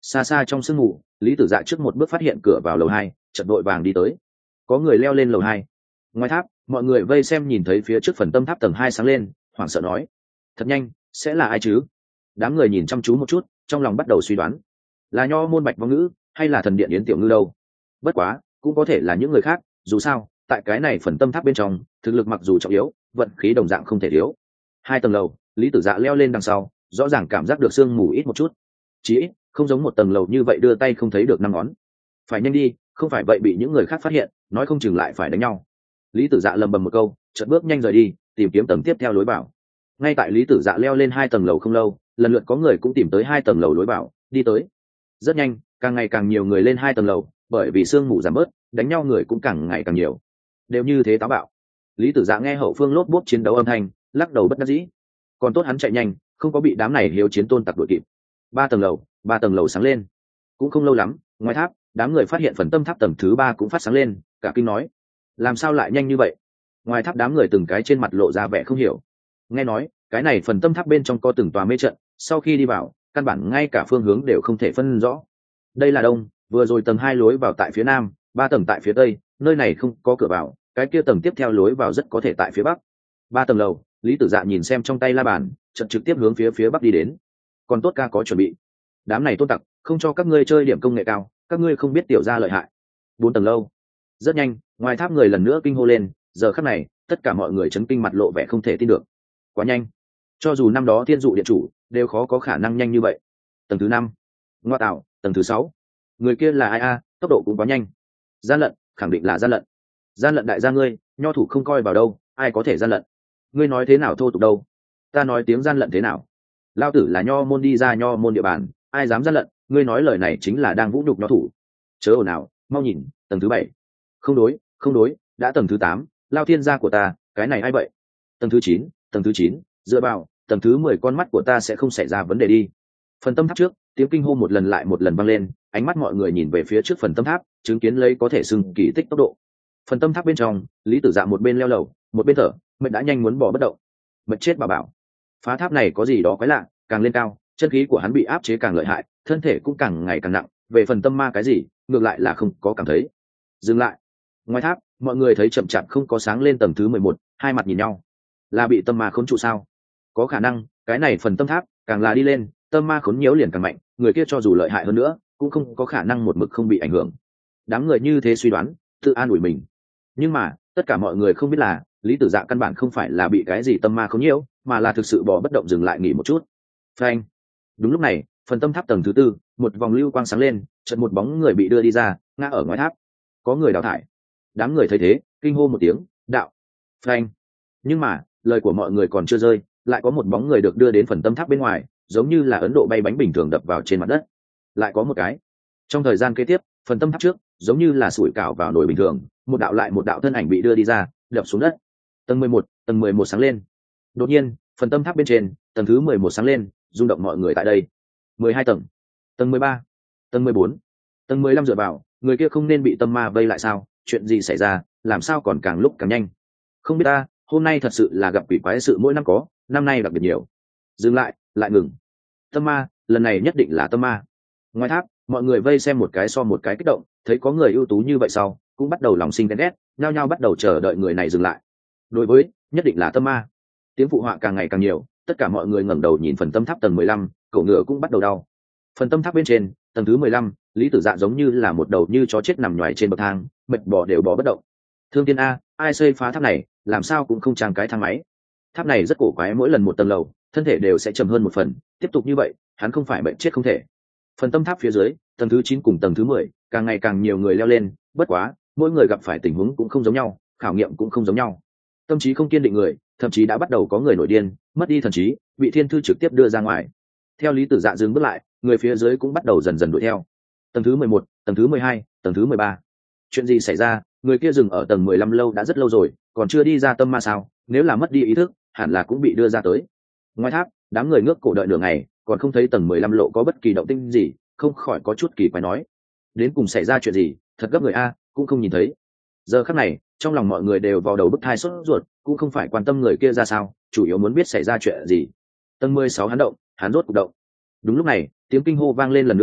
Xa xa trong sương mù, Lý Tử Dạ trước một bước phát hiện cửa vào lầu hai, chợt đội vàng đi tới. Có người leo lên lầu hai. Ngoài tháp, mọi người vây xem nhìn thấy phía trước phần tâm tháp tầng hai sáng lên, hoảng sợ nói: "Thật nhanh, sẽ là ai chứ?" Đám người nhìn chăm chú một chút, trong lòng bắt đầu suy đoán, là Nho môn Bạch Vong Ngữ hay là thần điện Yến Tiểu Ngư đâu. Bất quá, cũng có thể là những người khác, dù sao, tại cái này phần tâm tháp bên trong, thực lực mặc dù trọng yếu, vận khí đồng dạng không thể thiếu. Hai tầng lầu, Lý Tử Dạ leo lên đằng sau, rõ ràng cảm giác được sương mù ít một chút. Chỉ ít, không giống một tầng lầu như vậy đưa tay không thấy được năm ngón. Phải nhanh đi, không phải vậy bị những người khác phát hiện, nói không chừng lại phải đánh nhau. Lý Tử Dạ lầm bầm một câu, chợt bước nhanh rời đi, tìm kiếm tầng tiếp theo lối vào. Ngay tại Lý Tử Dạ leo lên hai tầng lầu không lâu, lần lượt có người cũng tìm tới hai tầng lầu lối vào, đi tới. Rất nhanh, càng ngày càng nhiều người lên hai tầng lầu, bởi vì sương mù giảm bớt, đánh nhau người cũng càng ngày càng nhiều. Đều như thế táo bạo. Lý Tử Dạ nghe hậu phương lốp bốp chiến đấu âm thanh, lắc đầu bất đắc dĩ. Còn tốt hắn chạy nhanh, không có bị đám này hiếu chiến tôn tặc đuổi kịp. Ba tầng lầu, ba tầng lầu sáng lên. Cũng không lâu lắm, ngoài tháp, đám người phát hiện phần tâm tháp tầng thứ ba cũng phát sáng lên, cả kinh nói: làm sao lại nhanh như vậy? Ngoài tháp đám người từng cái trên mặt lộ ra vẻ không hiểu. Nghe nói, cái này phần tâm tháp bên trong có từng tòa mê trận, sau khi đi vào, căn bản ngay cả phương hướng đều không thể phân rõ. Đây là đông, vừa rồi tầng hai lối vào tại phía nam, ba tầng tại phía tây, nơi này không có cửa vào, cái kia tầng tiếp theo lối vào rất có thể tại phía bắc. Ba tầng lầu, Lý Tử Dạ nhìn xem trong tay la bàn, chợt trực tiếp hướng phía phía bắc đi đến. Còn tốt ca có chuẩn bị. Đám này tôn tặc, không cho các ngươi chơi điểm công nghệ cao, các ngươi không biết tiểu gia lợi hại. Bốn tầng lâu. Rất nhanh, ngoài tháp người lần nữa kinh hô lên, giờ khắc này, tất cả mọi người chấn kinh mặt lộ vẻ không thể tin được. Quá nhanh. Cho dù năm đó thiên dụ điện chủ, đều khó có khả năng nhanh như vậy. Tầng thứ năm. Ngoa tạo, tầng thứ sáu. Người kia là ai a, tốc độ cũng quá nhanh. Gian lận, khẳng định là gian lận. Gian lận đại gia ngươi, nho thủ không coi vào đâu, ai có thể gian lận. Ngươi nói thế nào thô tục đâu? Ta nói tiếng gian lận thế nào? Lao tử là nho môn đi ra nho môn địa bàn, ai dám gian lận, ngươi nói lời này chính là đang vũ nhục nho thủ. Chớ ồn ào, mau nhìn, tầng thứ bảy. Không đối, không đối, đã tầng thứ tám, Lao thiên gia của ta, cái này ai vậy? Tầng thứ chín, tầng thứ chín, dựa vào, tầng thứ mười con mắt của ta sẽ không xảy ra vấn đề đi. Phần tâm tháp trước, tiếng kinh hô một lần lại một lần vang lên, ánh mắt mọi người nhìn về phía trước phần tâm tháp, chứng kiến lấy có thể xưng kỳ tích tốc độ. Phần tâm tháp bên trong, Lý Tử Dạ một bên leo lầu, một bên thở, mệt đã nhanh muốn bỏ bất động. Mệt chết bà bảo. Phá tháp này có gì đó quái lạ, càng lên cao, chân khí của hắn bị áp chế càng lợi hại, thân thể cũng càng ngày càng nặng, về phần tâm ma cái gì, ngược lại là không có cảm thấy. Dừng lại. Ngoài tháp, mọi người thấy chậm chạp không có sáng lên tầng thứ mười một, hai mặt nhìn nhau. Là bị tâm ma khốn trụ sao? Có khả năng, cái này phần tâm tháp, càng là đi lên, tâm ma khốn nhiễu liền càng mạnh, người kia cho dù lợi hại hơn nữa, cũng không có khả năng một mực không bị ảnh hưởng. Đám người như thế suy đoán, tự an ủi mình. Nhưng mà, tất cả mọi người không biết là, Lý Tử Dạ căn bản không phải là bị cái gì tâm ma khốn nhiễu, mà là thực sự bỏ bất động dừng lại nghỉ một chút. Phanh. Đúng lúc này, phần tâm tháp tầng thứ tư, một vòng lưu quang sáng lên, chợt một bóng người bị đưa đi ra, ngã ở ngoài tháp. Có người đào thải. Đám người thấy thế, kinh hô một tiếng, đạo. Phanh. Nhưng mà, lời của mọi người còn chưa rơi, lại có một bóng người được đưa đến phần tâm tháp bên ngoài, giống như là Ấn Độ bay bánh bình thường đập vào trên mặt đất. Lại có một cái. Trong thời gian kế tiếp, phần tâm tháp trước, giống như là sủi cảo vào nồi bình thường, một đạo lại một đạo thân ảnh bị đưa đi ra, đập xuống đất. Tầng mười một, tầng mười một sáng lên. Đột nhiên, phần tâm tháp bên trên, tầng thứ mười một sáng lên, rung động mọi người tại đây. mười hai tầng, tầng mười ba, tầng mười bốn, tầng mười lăm dựa vào, người kia không nên bị tâm ma vây lại sao? Chuyện gì xảy ra, làm sao còn càng lúc càng nhanh? Không biết ta, hôm nay thật sự là gặp quỷ quái sự mỗi năm có, năm nay đặc biệt nhiều. Dừng lại, lại ngừng. Tâm ma, lần này nhất định là tâm ma. Ngoài tháp, mọi người vây xem một cái so một cái kích động, thấy có người ưu tú như vậy sau, cũng bắt đầu lòng sinh ghen ghét, nhao nhao bắt đầu chờ đợi người này dừng lại. Đối với, nhất định là tâm ma. Tiếng phụ họa càng ngày càng nhiều, tất cả mọi người ngẩng đầu nhìn phần tâm tháp tầng mười lăm, cổ ngựa cũng bắt đầu đau. Phần tâm tháp bên trên, tầng thứ mười lăm, Lý Tử Dạ giống như là một đầu như chó chết nằm nhoài trên bậc thang, mệt bò đều bò bất động. Thương Tiên a, ai xây phá tháp này, làm sao cũng không trang cái thang máy. Tháp này rất cổ quái, mỗi lần một tầng lầu, thân thể đều sẽ chậm hơn một phần, tiếp tục như vậy, hắn không phải bệnh chết không thể. Phần tâm tháp phía dưới, tầng thứ chín cùng tầng thứ mười, càng ngày càng nhiều người leo lên, bất quá, mỗi người gặp phải tình huống cũng không giống nhau, khảo nghiệm cũng không giống nhau. Tâm trí không kiên định người, thậm chí đã bắt đầu có người nổi điên, mất đi thần trí, bị thiên thư trực tiếp đưa ra ngoài. Theo Lý Tử Dạ dừng bước lại, người phía dưới cũng bắt đầu dần dần đuổi theo. Tầng thứ mười một, tầng thứ mười hai, tầng thứ mười ba. Chuyện gì xảy ra? Người kia dừng ở tầng mười lăm lâu đã rất lâu rồi, còn chưa đi ra tâm ma sao? Nếu là mất đi ý thức, hẳn là cũng bị đưa ra tới. Ngoài tháp, đám người ngước cổ đợi nửa ngày, còn không thấy tầng mười lăm lộ có bất kỳ động tĩnh gì, không khỏi có chút kỳ quái nói: đến cùng xảy ra chuyện gì? Thật gấp người a, cũng không nhìn thấy. Giờ khắc này, trong lòng mọi người đều vào đầu bức thai sốt ruột, cũng không phải quan tâm người kia ra sao, chủ yếu muốn biết xảy ra chuyện gì. Tầng mười sáu hắn động, hắn rốt cục động. Đúng lúc này, tiếng kinh hô vang lên lần nữa,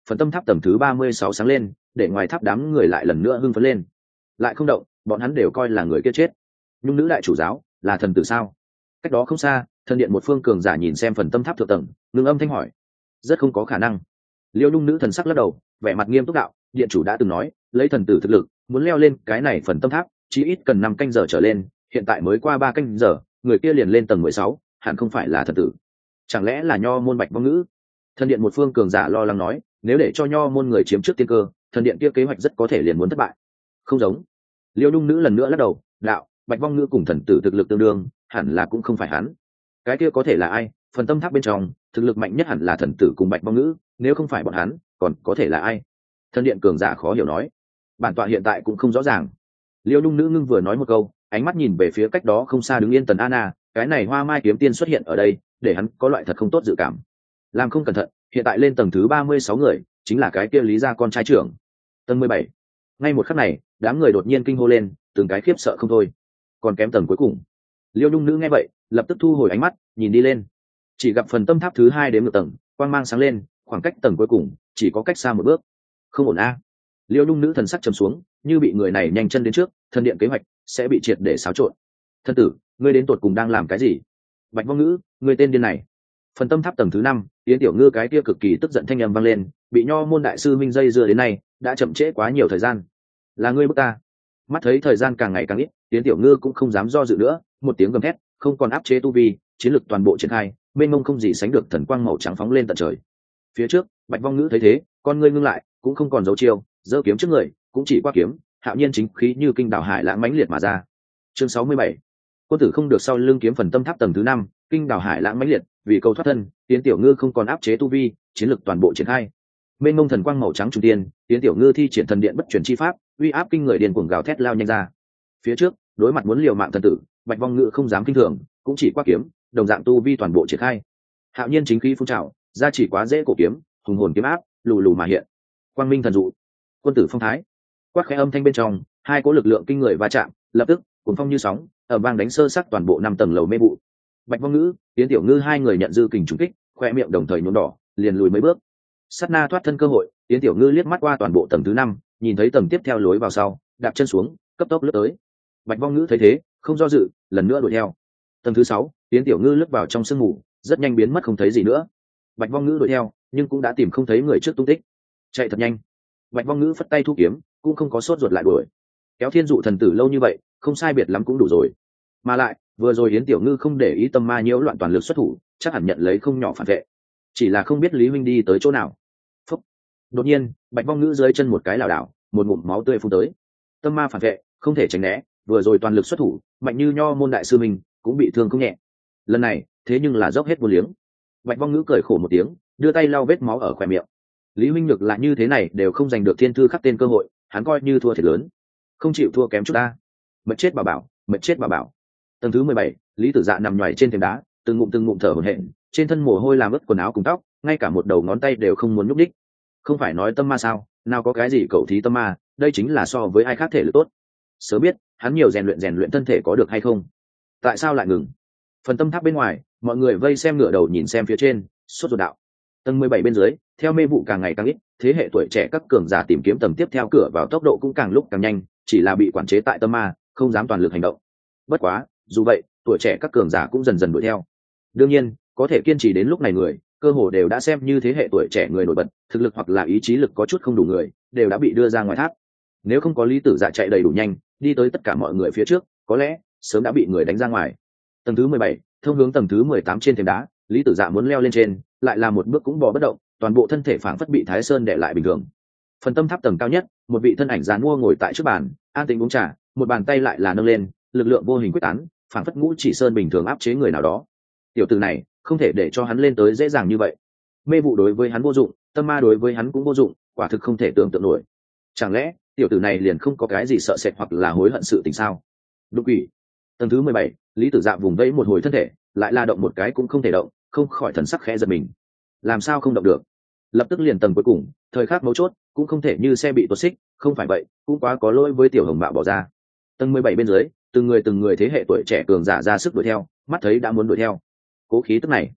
phần tâm tháp tầng thứ ba mươi sáu sáng lên, để ngoài tháp đám người lại lần nữa hưng phấn lên. Lại không động, bọn hắn đều coi là người kia chết. Nhung nữ đại chủ giáo là thần tử sao? Cách đó không xa, thần điện một phương cường giả nhìn xem phần tâm tháp thượng tầng, ngưng âm thanh hỏi. Rất không có khả năng. Liêu Nhung nữ thần sắc lắc đầu, vẻ mặt nghiêm túc đạo, điện chủ đã từng nói, lấy thần tử thực lực, muốn leo lên cái này phần tâm tháp, chỉ ít cần năm canh giờ trở lên, hiện tại mới qua ba canh giờ, người kia liền lên tầng mười sáu, hẳn không phải là thần tử. Chẳng lẽ là nho môn Bạch Vong Ngữ? Thần điện một phương cường giả lo lắng nói, nếu để cho nho môn người chiếm trước tiên cơ, thần điện kia kế hoạch rất có thể liền muốn thất bại. Không giống. Liêu Nhung nữ lần nữa lắc đầu, đạo, Bạch Vong Ngữ cùng thần tử thực lực tương đương, hẳn là cũng không phải hắn. Cái kia có thể là ai? Phần tâm tháp bên trong, thực lực mạnh nhất hẳn là thần tử cùng Bạch Vong Ngữ, nếu không phải bọn hắn, còn có thể là ai? Thần điện cường giả khó hiểu nói. Bản tọa hiện tại cũng không rõ ràng. Liêu Nhung nữ ngưng vừa nói một câu, ánh mắt nhìn về phía cách đó không xa đứng yên Tần Anna, cái này Hoa Mai kiếm tiên xuất hiện ở đây, để hắn có loại thật không tốt dự cảm. Làm không cẩn thận, hiện tại lên tầng thứ ba mươi sáu người, chính là cái kia Lý gia con trai trưởng. Tầng mười bảy. Ngay một khắc này, đám người đột nhiên kinh hô lên, từng cái khiếp sợ không thôi. Còn kém tầng cuối cùng. Liêu Nhung nữ nghe vậy, lập tức thu hồi ánh mắt, nhìn đi lên. Chỉ gặp phần tâm tháp thứ hai đến một tầng, quang mang sáng lên, khoảng cách tầng cuối cùng chỉ có cách xa một bước. Không ổn a. Liêu Nhung nữ thần sắc trầm xuống, như bị người này nhanh chân đến trước, thần điện kế hoạch sẽ bị triệt để xáo trộn. Thân tử, ngươi đến tột cùng đang làm cái gì? Bạch Vong Ngữ, ngươi tên điên này. Phần tâm tháp tầng thứ năm, Yến Tiểu Ngư cái kia cực kỳ tức giận thanh âm vang lên, bị nho môn đại sư minh dây dưa đến nay, đã chậm trễ quá nhiều thời gian. Là ngươi bức ta. Mắt thấy thời gian càng ngày càng ít, Yến Tiểu Ngư cũng không dám do dự nữa, một tiếng gầm thét, không còn áp chế tu vi, chiến lực toàn bộ triển khai, mênh mông không gì sánh được thần quang màu trắng phóng lên tận trời. Phía trước, Bạch Vong Ngữ thấy thế, con ngươi ngưng lại, cũng không còn dấu chiêu, giơ kiếm trước người, cũng chỉ qua kiếm, hạo nhiên chính khí như kinh đảo hải lãng mãnh liệt mà ra. Chương sáu mươi bảy. Quân tử không được sau lưng kiếm phần tâm tháp tầng thứ năm, kinh đảo hải lãng mãnh liệt, vì cầu thoát thân, Tiến Tiểu Ngư không còn áp chế tu vi, chiến lực toàn bộ triển khai. Mênh mông thần quang màu trắng trung tiên, Tiến Tiểu Ngư thi triển thần điện bất chuyển chi pháp, uy áp kinh người điên cuồng gào thét lao nhanh ra. Phía trước, đối mặt muốn liều mạng thần tử, Bạch Vong Ngữ không dám kinh thường, cũng chỉ qua kiếm, đồng dạng tu vi toàn bộ triển khai. Hạo nhiên chính khí phun trào, ra chỉ quá dễ cổ kiếm, hùng hồn kiếm áp, lù lù mà hiện. Quang minh thần dụ, quân tử phong thái. Quát khẽ âm thanh bên trong, hai cỗ lực lượng kinh người va chạm, lập tức, cuồng phong như sóng, ở vang đánh sơ sắc toàn bộ năm tầng lầu mê vụ. Bạch Vong Ngữ, Tiến Tiểu Ngư hai người nhận dư kình trúng kích, khoe miệng đồng thời nhuốm đỏ, liền lùi mấy bước. Sát na thoát thân cơ hội, Tiến Tiểu Ngư liếc mắt qua toàn bộ tầng thứ năm, nhìn thấy tầng tiếp theo lối vào sau, đạp chân xuống, cấp tốc lướt tới. Bạch Vong Ngữ thấy thế, không do dự, lần nữa đuổi theo. Tầng thứ sáu, Tiến Tiểu Ngư lướt vào trong sương mù, rất nhanh biến mất không thấy gì nữa. Bạch Vong Ngữ đuổi theo, nhưng cũng đã tìm không thấy người trước tung tích. Chạy thật nhanh. Bạch Vong Ngữ phất tay thu kiếm, cũng không có sốt ruột lại đuổi. Kéo Thiên Dụ thần tử lâu như vậy, không sai biệt lắm cũng đủ rồi. Mà lại, vừa rồi Yến Tiểu Ngư không để ý tâm ma nhiễu loạn toàn lực xuất thủ, chắc hẳn nhận lấy không nhỏ phản vệ. Chỉ là không biết Lý huynh đi tới chỗ nào. Phúc. Đột nhiên, Bạch Vong Ngữ dưới chân một cái lảo đảo, một ngụm máu tươi phun tới. Tâm ma phản vệ, không thể tránh né, vừa rồi toàn lực xuất thủ, mạnh như nho môn đại sư mình, cũng bị thương không nhẹ. Lần này, thế nhưng là dốc hết vô liếng. Bạch Vong Ngữ cười khổ một tiếng, đưa tay lau vết máu ở khóe miệng. Lý huynh nhược là như thế này đều không giành được thiên thư khắc tên cơ hội, hắn coi như thua thiệt lớn. Không chịu thua kém chút ta. Mệt chết bà bảo, mệt chết bà bảo. Tầng thứ mười bảy, Lý Tử Dạ nằm nhoài trên thềm đá, từng ngụm từng ngụm thở hổn hển, trên thân mồ hôi làm ướt quần áo cùng tóc, ngay cả một đầu ngón tay đều không muốn nhúc nhích. Không phải nói tâm ma sao, nào có cái gì cậu thí tâm ma, đây chính là so với ai khác thể lực tốt. Sớm biết, hắn nhiều rèn luyện rèn luyện thân thể có được hay không. Tại sao lại ngừng? Phần tâm tháp bên ngoài, mọi người vây xem ngửa đầu nhìn xem phía trên, sốt ruột đạo. Tầng mười bảy bên dưới, theo mê vụ càng ngày càng ít, thế hệ tuổi trẻ các cường giả tìm kiếm tầng tiếp theo cửa vào tốc độ cũng càng lúc càng nhanh, chỉ là bị quản chế tại tâm ma, không dám toàn lực hành động. Bất quá, dù vậy, tuổi trẻ các cường giả cũng dần dần đuổi theo. Đương nhiên, có thể kiên trì đến lúc này người, cơ hồ đều đã xem như thế hệ tuổi trẻ người nổi bật, thực lực hoặc là ý chí lực có chút không đủ người, đều đã bị đưa ra ngoài tháp. Nếu không có Lý Tử Dạ chạy đầy đủ nhanh, đi tới tất cả mọi người phía trước, có lẽ sớm đã bị người đánh ra ngoài. Tầng thứ mười bảy, thông hướng tầng thứ mười tám trên thềm đá, Lý Tử Dạ muốn leo lên trên, lại là một bước cũng bò bất động, toàn bộ thân thể phảng phất bị Thái Sơn đè lại bình thường. Phần tâm tháp tầng cao nhất, một vị thân ảnh giàn mua ngồi tại trước bàn, an tĩnh uống trà, một bàn tay lại là nâng lên, lực lượng vô hình quyết tán, phảng phất ngũ chỉ sơn bình thường áp chế người nào đó. Tiểu tử này, không thể để cho hắn lên tới dễ dàng như vậy. Mê vụ đối với hắn vô dụng, tâm ma đối với hắn cũng vô dụng, quả thực không thể tưởng tượng nổi. Chẳng lẽ, tiểu tử này liền không có cái gì sợ sệt hoặc là hối hận sự tình sao? Đục quỷ. Tầng thứ mười bảy, Lý Tử Dạ vùng vẫy một hồi thân thể, lại la động một cái cũng không thể động, không khỏi thần sắc khẽ giật mình. Làm sao không động được? Lập tức liền tầng cuối cùng, thời khắc mấu chốt, cũng không thể như xe bị tuột xích, không phải vậy, cũng quá có lỗi với tiểu hồng bạo bỏ ra. Tầng mười bảy bên dưới, từng người từng người thế hệ tuổi trẻ cường giả ra sức đuổi theo, mắt thấy đã muốn đuổi theo. Cố khí tức này,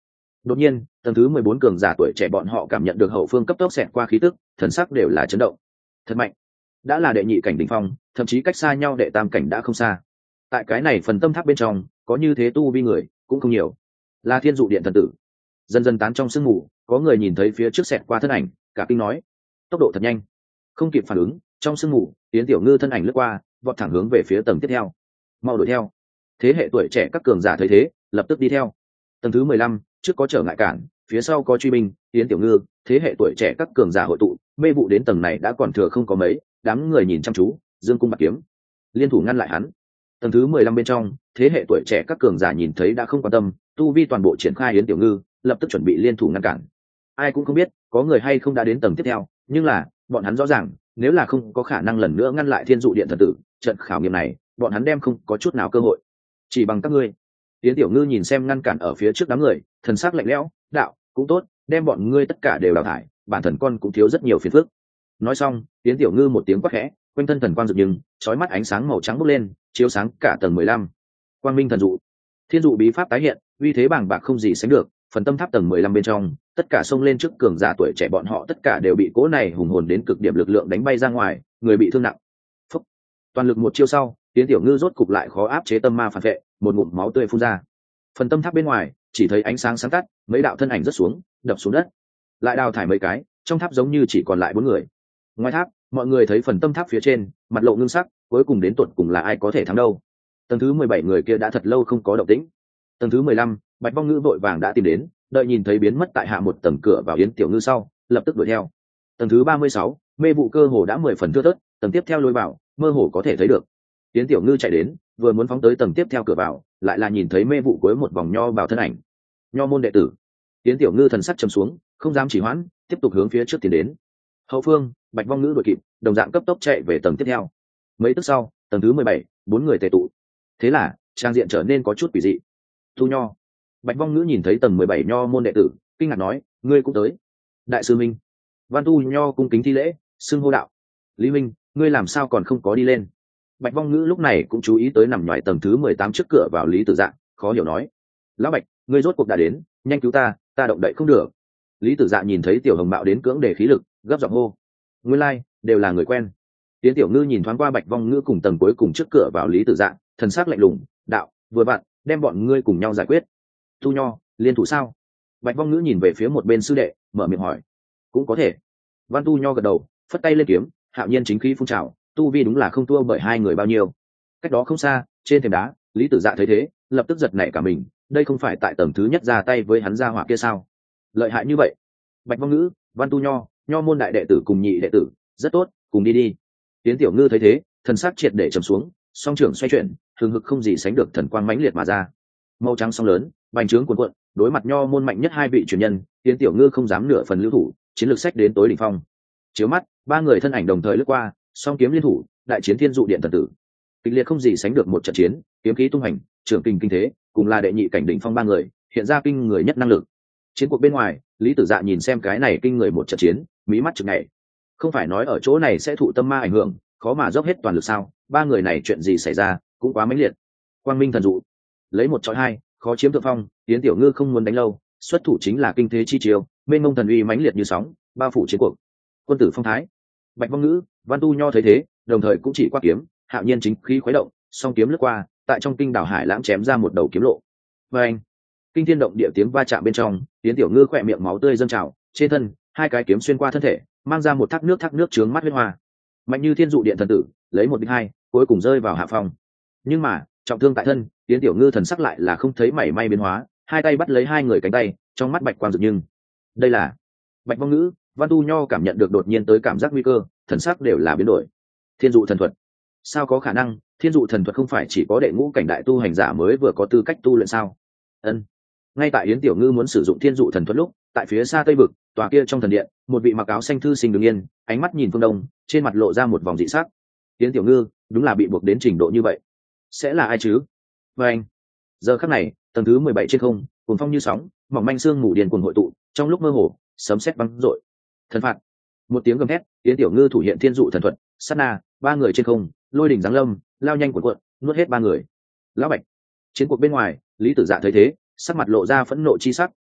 Đột nhiên tầng thứ mười bốn cường giả tuổi trẻ bọn họ cảm nhận được hậu phương cấp tốc xẹt qua khí tức, thần sắc đều là chấn động. Thật mạnh, đã là đệ nhị cảnh đỉnh phong, thậm chí cách xa nhau đệ tam cảnh đã không xa. Tại cái này phần tâm tháp bên trong có như thế tu vi người cũng không nhiều, là thiên dụ điện thần tử. Dần dần tán trong sương mù, có người nhìn thấy phía trước xẹt qua thân ảnh, cả kinh nói tốc độ thật nhanh. Không kịp phản ứng, trong sương mù Yến Tiểu Ngư thân ảnh lướt qua, vọt thẳng hướng về phía tầng tiếp theo. Mau đuổi theo. Thế hệ tuổi trẻ các cường giả thấy thế lập tức đi theo. Tầng thứ mười lăm, trước có trở ngại cản, phía sau có truy binh. Yến Tiểu Ngư, thế hệ tuổi trẻ các cường giả hội tụ, mê vụ đến tầng này đã còn thừa không có mấy, đám người nhìn chăm chú, dương cung bạc kiếm liên thủ ngăn lại hắn. Tầng thứ mười lăm bên trong, thế hệ tuổi trẻ các cường giả nhìn thấy đã không quan tâm, tu vi toàn bộ triển khai. Yến Tiểu Ngư lập tức chuẩn bị liên thủ ngăn cản. Ai cũng không biết có người hay không đã đến tầng tiếp theo, nhưng là bọn hắn rõ ràng nếu là không có khả năng lần nữa ngăn lại thiên dụ điện thần tử, trận khảo nghiệm này bọn hắn đem không có chút nào cơ hội. Chỉ bằng các ngươi. Yến Tiểu Ngư nhìn xem ngăn cản ở phía trước đám người, thần sắc lạnh lẽo, đạo cũng tốt, đem bọn ngươi tất cả đều đào thải, bản thần con cũng thiếu rất nhiều phiền phức. Nói xong, Yến Tiểu Ngư một tiếng quát khẽ, quanh thân thần quang rực nhưng chói mắt ánh sáng màu trắng bốc lên, chiếu sáng cả tầng mười lăm. Quang minh thần dụ, thiên dụ bí pháp tái hiện, uy thế bàng bạc không gì sánh được. Phần tâm tháp tầng mười lăm bên trong, tất cả xông lên trước cường giả tuổi trẻ bọn họ tất cả đều bị cỗ này hùng hồn đến cực điểm lực lượng đánh bay ra ngoài, người bị thương nặng. Phúc. Toàn lực một chiêu sau, Yến Tiểu Ngư rốt cục lại khó áp chế tâm ma phản vệ, một ngụm máu tươi phun ra. Phần tâm tháp bên ngoài chỉ thấy ánh sáng sáng tắt, mấy đạo thân ảnh rớt xuống, đập xuống đất. Lại đào thải mấy cái, trong tháp giống như chỉ còn lại bốn người. Ngoài tháp, mọi người thấy phần tâm tháp phía trên, mặt lộ ngưng sắc, cuối cùng đến tuột cùng là ai có thể thắng đâu. Tầng thứ mười bảy người kia đã thật lâu không có động tĩnh. Tầng thứ mười lăm, Bạch Vong Ngữ vội vàng đã tìm đến, đợi nhìn thấy biến mất tại hạ một tầng cửa vào Yến Tiểu Ngư sau, lập tức đuổi theo. Tầng thứ ba mươi sáu, mê vụ cơ hồ đã mười phần thưa thớt, tầng tiếp theo lối vào, mơ hồ có thể thấy được. Yến Tiểu Ngư chạy đến, vừa muốn phóng tới tầng tiếp theo cửa vào, lại là nhìn thấy mê vụ cuối một vòng nho vào thân ảnh. Nho môn đệ tử. Yến Tiểu Ngư thần sắc trầm xuống, không dám chỉ hoãn, tiếp tục hướng phía trước tiến đến. Hậu phương, Bạch Vong Ngữ đuổi kịp, đồng dạng cấp tốc chạy về tầng tiếp theo. Mấy tức sau, tầng thứ mười bảy, bốn người tề tụ. Thế là, trang diện trở nên có chút quỷ dị. Thu Nho. Bạch Vong Ngữ nhìn thấy tầng mười bảy nho môn đệ tử, kinh ngạc nói, ngươi cũng tới. Đại sư Minh. Văn Tu Nho cung kính thi lễ, xưng hô đạo. Lý Minh, ngươi làm sao còn không có đi lên? Bạch Vong Ngữ lúc này cũng chú ý tới nằm ngoài tầng thứ mười tám trước cửa vào Lý Tử Dạ, khó hiểu nói, lão Bạch, ngươi rốt cuộc đã đến, nhanh cứu ta, ta động đậy không được. Lý Tử Dạ nhìn thấy Tiểu Hồng Mạo đến cưỡng để khí lực, gấp giọng hô, nguyên lai like, đều là người quen. Tiến Tiểu Ngư nhìn thoáng qua Bạch Vong Ngữ cùng tầng cuối cùng trước cửa vào Lý Tử Dạ, thần sắc lạnh lùng, đạo, vừa vặn, đem bọn ngươi cùng nhau giải quyết. Thu Nho, liên thủ sao? Bạch Vong Ngữ nhìn về phía một bên sư đệ, mở miệng hỏi. Cũng có thể. Văn Tu Nho gật đầu, phất tay lên kiếm, hạo nhiên chính khí phun trào, tu vi đúng là không thua bởi hai người bao nhiêu. Cách đó không xa, trên thềm đá, Lý Tử Dạ thấy thế, lập tức giật nảy cả mình, đây không phải tại tầng thứ nhất ra tay với hắn gia hỏa kia sao? Lợi hại như vậy. Bạch Vong Ngữ, Văn Tu Nho, Nho môn đại đệ tử cùng nhị đệ tử, rất tốt, cùng đi đi. Tiến Tiểu Ngư thấy thế, thần sắc triệt để trầm xuống, song trưởng xoay chuyển, thường hực không gì sánh được thần quang mãnh liệt mà ra. Màu trắng song lớn, bành trướng cuồn cuộn, đối mặt Nho môn mạnh nhất hai vị truyền nhân, Tiến Tiểu Ngư không dám nửa phần lưu thủ, chiến lược sách đến tối đỉnh phong. Chiếu mắt, ba người thân ảnh đồng thời lướt qua, song kiếm liên thủ, đại chiến thiên dụ điện thần tử. Kịch liệt không gì sánh được một trận chiến, kiếm khí tung hành, trưởng kinh kinh thế, cùng là đệ nhị cảnh đỉnh phong ba người, hiện ra kinh người nhất năng lực. Chiến cuộc bên ngoài, Lý Tử Dạ nhìn xem cái này kinh người một trận chiến, mí mắt chực nhảy. Không phải nói ở chỗ này sẽ thụ tâm ma ảnh hưởng, khó mà dốc hết toàn lực sao? Ba người này chuyện gì xảy ra, cũng quá mãnh liệt. Quang Minh thần dụ, lấy một chọi hai, khó chiếm thượng phong. Tiến Tiểu Ngư không muốn đánh lâu, xuất thủ chính là kinh thế chi chiêu, mênh mông thần uy mãnh liệt như sóng, bao phủ chiến cuộc. Quân tử phong thái. Bạch Vong Ngữ, Văn Tu Nho thấy thế, đồng thời cũng chỉ qua kiếm, hạo nhiên chính khí khuấy động, song kiếm lướt qua, tại trong kinh đảo hải lãng chém ra một đầu kiếm lộ. Và anh, kinh thiên động địa tiếng va chạm bên trong, Tiến Tiểu Ngư khỏe miệng máu tươi dâng trào, trên thân hai cái kiếm xuyên qua thân thể, mang ra một thác nước thác nước chướng mắt huyết hoa. Mạnh như thiên dụ điện thần tử, lấy một địch hai, cuối cùng rơi vào hạ phong. Nhưng mà trọng thương tại thân, Tiến Tiểu Ngư thần sắc lại là không thấy mảy may biến hóa, hai tay bắt lấy hai người cánh tay, trong mắt bạch quang rực nhưng đây là Bạch Vong Ngữ, Văn Tu Nho cảm nhận được đột nhiên tới cảm giác nguy cơ, thần sắc đều là biến đổi. Thiên dụ thần thuật, sao có khả năng? Thiên dụ thần thuật không phải chỉ có đệ ngũ cảnh đại tu hành giả mới vừa có tư cách tu luyện sao? Ân. Ngay tại Yến Tiểu Ngư muốn sử dụng thiên dụ thần thuật lúc, tại phía xa tây vực, tòa kia trong thần điện, một vị mặc áo xanh thư sinh đứng yên, ánh mắt nhìn phương đông, trên mặt lộ ra một vòng dị sắc. Yến Tiểu Ngư, đúng là bị buộc đến trình độ như vậy. Sẽ là ai chứ? Và anh. Giờ khắc này, tầng thứ mười bảy trên không, cuồng phong như sóng, mỏng manh sương mù điền cuồng hội tụ, trong lúc mơ hồ, sấm sét vang rội. Thần phạt. Một tiếng gầm hét, Yến Tiểu Ngư thủ hiện thiên dụ thần thuật, sát na, ba người trên không, lôi đỉnh giáng lâm, lao nhanh cuộn cuộn, nuốt hết ba người. Lão Bạch. Chiến cuộc bên ngoài, Lý Tử Dạ thấy thế, sắc mặt lộ ra phẫn nộ chi sắc,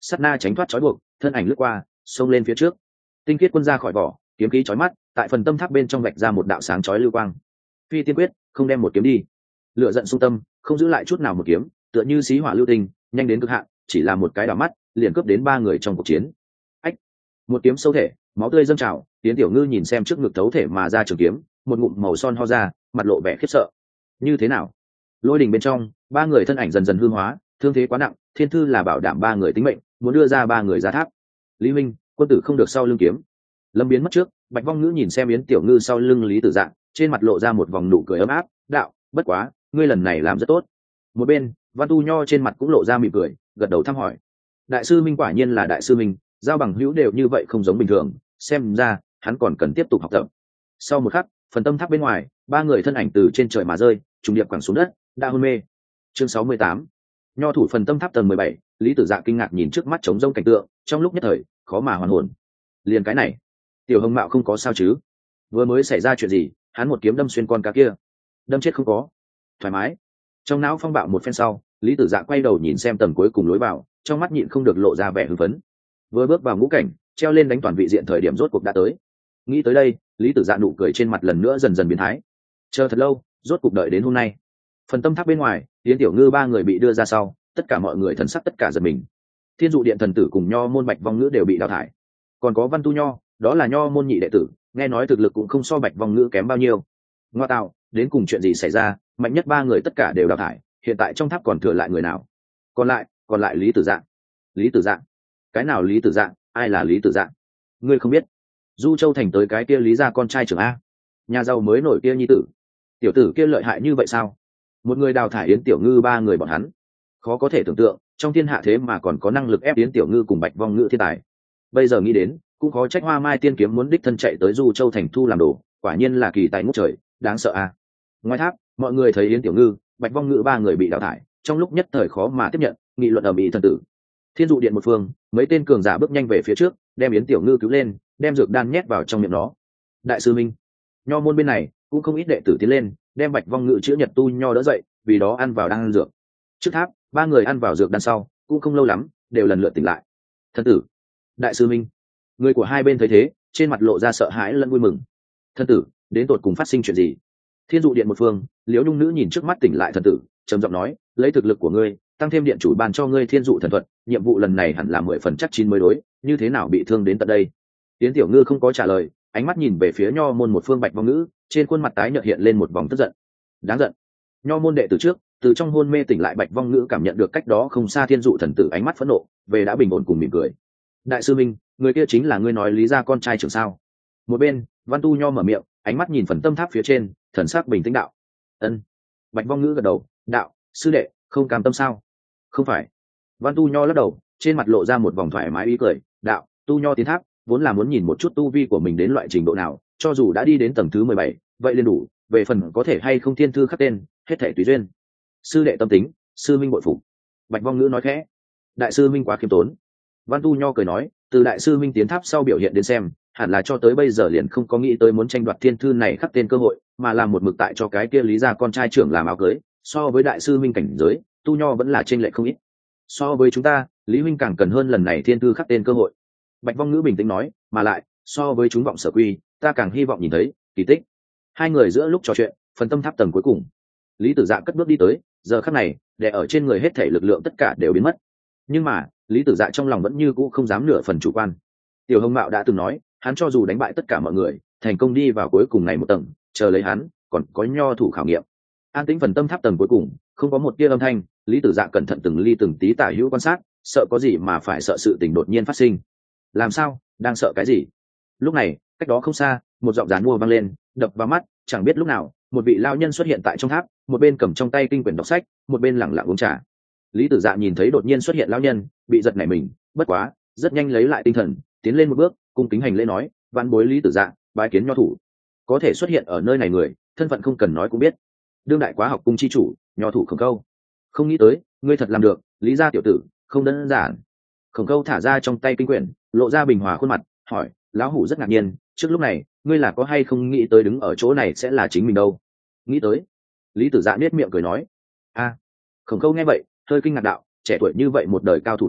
sát na tránh thoát trói buộc, thân ảnh lướt qua, xông lên phía trước. Tinh khiết quân ra khỏi vỏ, kiếm khí chói mắt, tại phần tâm tháp bên trong vạch ra một đạo sáng chói lưu quang. Phi tiên quyết, không đem một kiếm đi. Lửa giận xung tâm, không giữ lại chút nào một kiếm, tựa như xí hỏa lưu tình, nhanh đến cực hạn, chỉ là một cái đảo mắt, liền cướp đến ba người trong cuộc chiến. Ách! Một kiếm sâu thể, máu tươi dâng trào, Tiến Tiểu Ngư nhìn xem trước ngực thấu thể mà ra trường kiếm, một ngụm màu son ho ra, mặt lộ vẻ khiếp sợ. Như thế nào? Lôi đình bên trong, ba người thân ảnh dần dần hư hóa, thương thế quá nặng, thiên thư là bảo đảm ba người tính mệnh, muốn đưa ra ba người ra tháp. Lý Minh, quân tử không được sau lưng kiếm. Lâm biến mất trước, Bạch Vong Ngữ nhìn xem Yến Tiểu Ngư sau lưng Lý Tử Dạng, trên mặt lộ ra một vòng nụ cười ấm áp, đạo, bất quá, ngươi lần này làm rất tốt. Một bên, Văn Tu Nho trên mặt cũng lộ ra mỉm cười, gật đầu thăm hỏi. Đại sư Minh quả nhiên là đại sư Minh, giao bằng hữu đều như vậy không giống bình thường, xem ra hắn còn cần tiếp tục học tập. Sau một khắc, phần tâm tháp bên ngoài, ba người thân ảnh từ trên trời mà rơi, trùng điệp quẳng xuống đất, đã hôn mê. Chương sáu mươi tám, Nho thủ phần tâm tháp tầng mười bảy, Lý Tử Dạ kinh ngạc nhìn trước mắt trống rông cảnh tượng, trong lúc nhất thời, khó mà hoàn hồn. Liền cái này, Tiểu Hồng Mạo không có sao chứ? Vừa mới xảy ra chuyện gì, hắn một kiếm đâm xuyên con cá kia, đâm chết không có. Thoải mái. Trong não phong bạo một phen sau, Lý Tử Dạ quay đầu nhìn xem tầng cuối cùng lối vào, trong mắt nhịn không được lộ ra vẻ hưng phấn. Vừa bước vào ngũ cảnh, treo lên đánh toàn vị diện thời điểm rốt cuộc đã tới. Nghĩ tới đây, Lý Tử Dạ nụ cười trên mặt lần nữa dần dần biến thái. Chờ thật lâu, rốt cuộc đợi đến hôm nay. Phần tâm tháp bên ngoài, Yến Tiểu Ngư ba người bị đưa ra sau, tất cả mọi người thần sắc tất cả giật mình. Thiên dụ điện thần tử cùng Nho môn Bạch Vong Ngữ đều bị đào thải. Còn có Văn Tu Nho, đó là Nho môn nhị đệ tử, nghe nói thực lực cũng không so Bạch Vong Ngữ kém bao nhiêu. Ngoa tạo, đến cùng chuyện gì xảy ra, mạnh nhất ba người tất cả đều đào thải, hiện tại trong tháp còn thừa lại người nào? Còn lại, còn lại Lý Tử Dạng. Lý Tử Dạng? Cái nào Lý Tử Dạng, ai là Lý Tử Dạng? Ngươi không biết? Du Châu thành tới cái kia Lý gia con trai trưởng a, nhà giàu mới nổi kia nhi tử. Tiểu tử kia lợi hại như vậy sao? Một người đào thải Yến Tiểu Ngư ba người bọn hắn, khó có thể tưởng tượng, trong thiên hạ thế mà còn có năng lực ép Yến Tiểu Ngư cùng Bạch Vong Ngữ thiên tài. Bây giờ nghĩ đến, cũng khó trách Hoa Mai Tiên Kiếm muốn đích thân chạy tới Du Châu thành thu làm đồ, quả nhiên là kỳ tài ngút trời, đáng sợ a. Ngoài tháp, mọi người thấy Yến Tiểu Ngư, Bạch Vong Ngữ ba người bị đào thải, trong lúc nhất thời khó mà tiếp nhận, nghị luận ầm ĩ thần tử. Thiên dụ điện một phương, mấy tên cường giả bước nhanh về phía trước, đem Yến Tiểu Ngư cứu lên, đem dược đan nhét vào trong miệng nó. Đại sư Minh, Nho môn bên này cũng không ít đệ tử tiến lên, đem Bạch Vong Ngữ chữa Nhật Tu Nho đỡ dậy, vì đó ăn vào đan dược. Trước tháp, ba người ăn vào dược đan sau, cũng không lâu lắm, đều lần lượt tỉnh lại. Thân tử, đại sư Minh, người của hai bên thấy thế, trên mặt lộ ra sợ hãi lẫn vui mừng. Thân tử, đến tột cùng phát sinh chuyện gì? Thiên dụ điện một phương, Liễu Nhung nữ nhìn trước mắt tỉnh lại thần tử, trầm giọng nói, lấy thực lực của ngươi, tăng thêm điện chủ ban cho ngươi thiên dụ thần thuật, nhiệm vụ lần này hẳn là mười phần chắc chín mới đối, như thế nào bị thương đến tận đây? Tiến Tiểu Ngư không có trả lời, ánh mắt nhìn về phía Nho môn một phương Bạch Vong Ngữ, trên khuôn mặt tái nhợt hiện lên một vòng tức giận. Đáng giận. Nho môn đệ tử trước, từ trong hôn mê tỉnh lại Bạch Vong Ngữ cảm nhận được cách đó không xa thiên dụ thần tử ánh mắt phẫn nộ, về đã bình ổn cùng mỉm cười. Đại sư Minh, người kia chính là ngươi nói Lý gia con trai trưởng sao? Một bên, Văn Tu Nho mở miệng, ánh mắt nhìn phần tâm tháp phía trên, thần sắc bình tĩnh đạo. Ân. Bạch Vong Ngữ gật đầu, đạo, sư đệ, không cam tâm sao? Không phải. Văn Tu Nho lắc đầu, trên mặt lộ ra một vòng thoải mái ý cười, đạo, Tu Nho tiến tháp, vốn là muốn nhìn một chút tu vi của mình đến loại trình độ nào, cho dù đã đi đến tầng thứ mười bảy, vậy liền đủ, về phần có thể hay không thiên thư khắc tên, hết thảy tùy duyên. Sư đệ tâm tính, sư minh bội phục. Bạch Vong Ngữ nói khẽ. Đại sư minh quá khiêm tốn. Văn Tu Nho cười nói, từ đại sư minh tiến tháp sau biểu hiện đến xem, hẳn là cho tới bây giờ liền không có nghĩ tới muốn tranh đoạt thiên thư này khắc tên cơ hội, mà làm một mực tại cho cái kia Lý gia con trai trưởng làm áo cưới, so với đại sư minh cảnh giới, Tu Nho vẫn là trên lệ không ít. So với chúng ta, Lý huynh càng cần hơn lần này thiên thư khắc tên cơ hội. Bạch Vong Ngữ bình tĩnh nói, mà lại, so với chúng vọng sở quy, ta càng hy vọng nhìn thấy kỳ tích. Hai người giữa lúc trò chuyện, phần tâm tháp tầng cuối cùng, Lý Tử Dạ cất bước đi tới, giờ khắc này, để ở trên người hết thể lực lượng tất cả đều biến mất. Nhưng mà, Lý Tử Dạ trong lòng vẫn như cũ không dám nửa phần chủ quan. Tiểu Hồng Mạo đã từng nói, hắn cho dù đánh bại tất cả mọi người, thành công đi vào cuối cùng này một tầng, chờ lấy hắn, còn có nho thủ khảo nghiệm. An tĩnh phần tâm tháp tầng cuối cùng, không có một tia âm thanh, Lý Tử Dạ cẩn thận từng ly từng tí tả hữu quan sát, sợ có gì mà phải sợ sự tình đột nhiên phát sinh. Làm sao, đang sợ cái gì? Lúc này, cách đó không xa, một giọng giàn mua vang lên, đập vào mắt, chẳng biết lúc nào, một vị lao nhân xuất hiện tại trong tháp, một bên cầm trong tay kinh quyển đọc sách, một bên lẳng lặng uống trà. Lý Tử Dạ nhìn thấy đột nhiên xuất hiện lao nhân, bị giật nảy mình, bất quá, rất nhanh lấy lại tinh thần, tiến lên một bước, cung kính hành lễ nói, vạn bối Lý Tử Dạ, bái kiến nho thủ. Có thể xuất hiện ở nơi này người, thân phận không cần nói cũng biết. Đương đại quá học cung chi chủ, nho thủ Khổng Câu. Không nghĩ tới, ngươi thật làm được, Lý gia tiểu tử, không đơn giản. Khổng Câu thả ra trong tay kinh quyển, lộ ra bình hòa khuôn mặt, hỏi, lão hủ rất ngạc nhiên, trước lúc này, ngươi là có hay không nghĩ tới đứng ở chỗ này sẽ là chính mình đâu? Nghĩ tới. Lý Tử Dạ nết miệng cười nói, a. Khổng Câu nghe vậy, hơi kinh ngạc đạo, trẻ tuổi như vậy một đời cao thủ tại,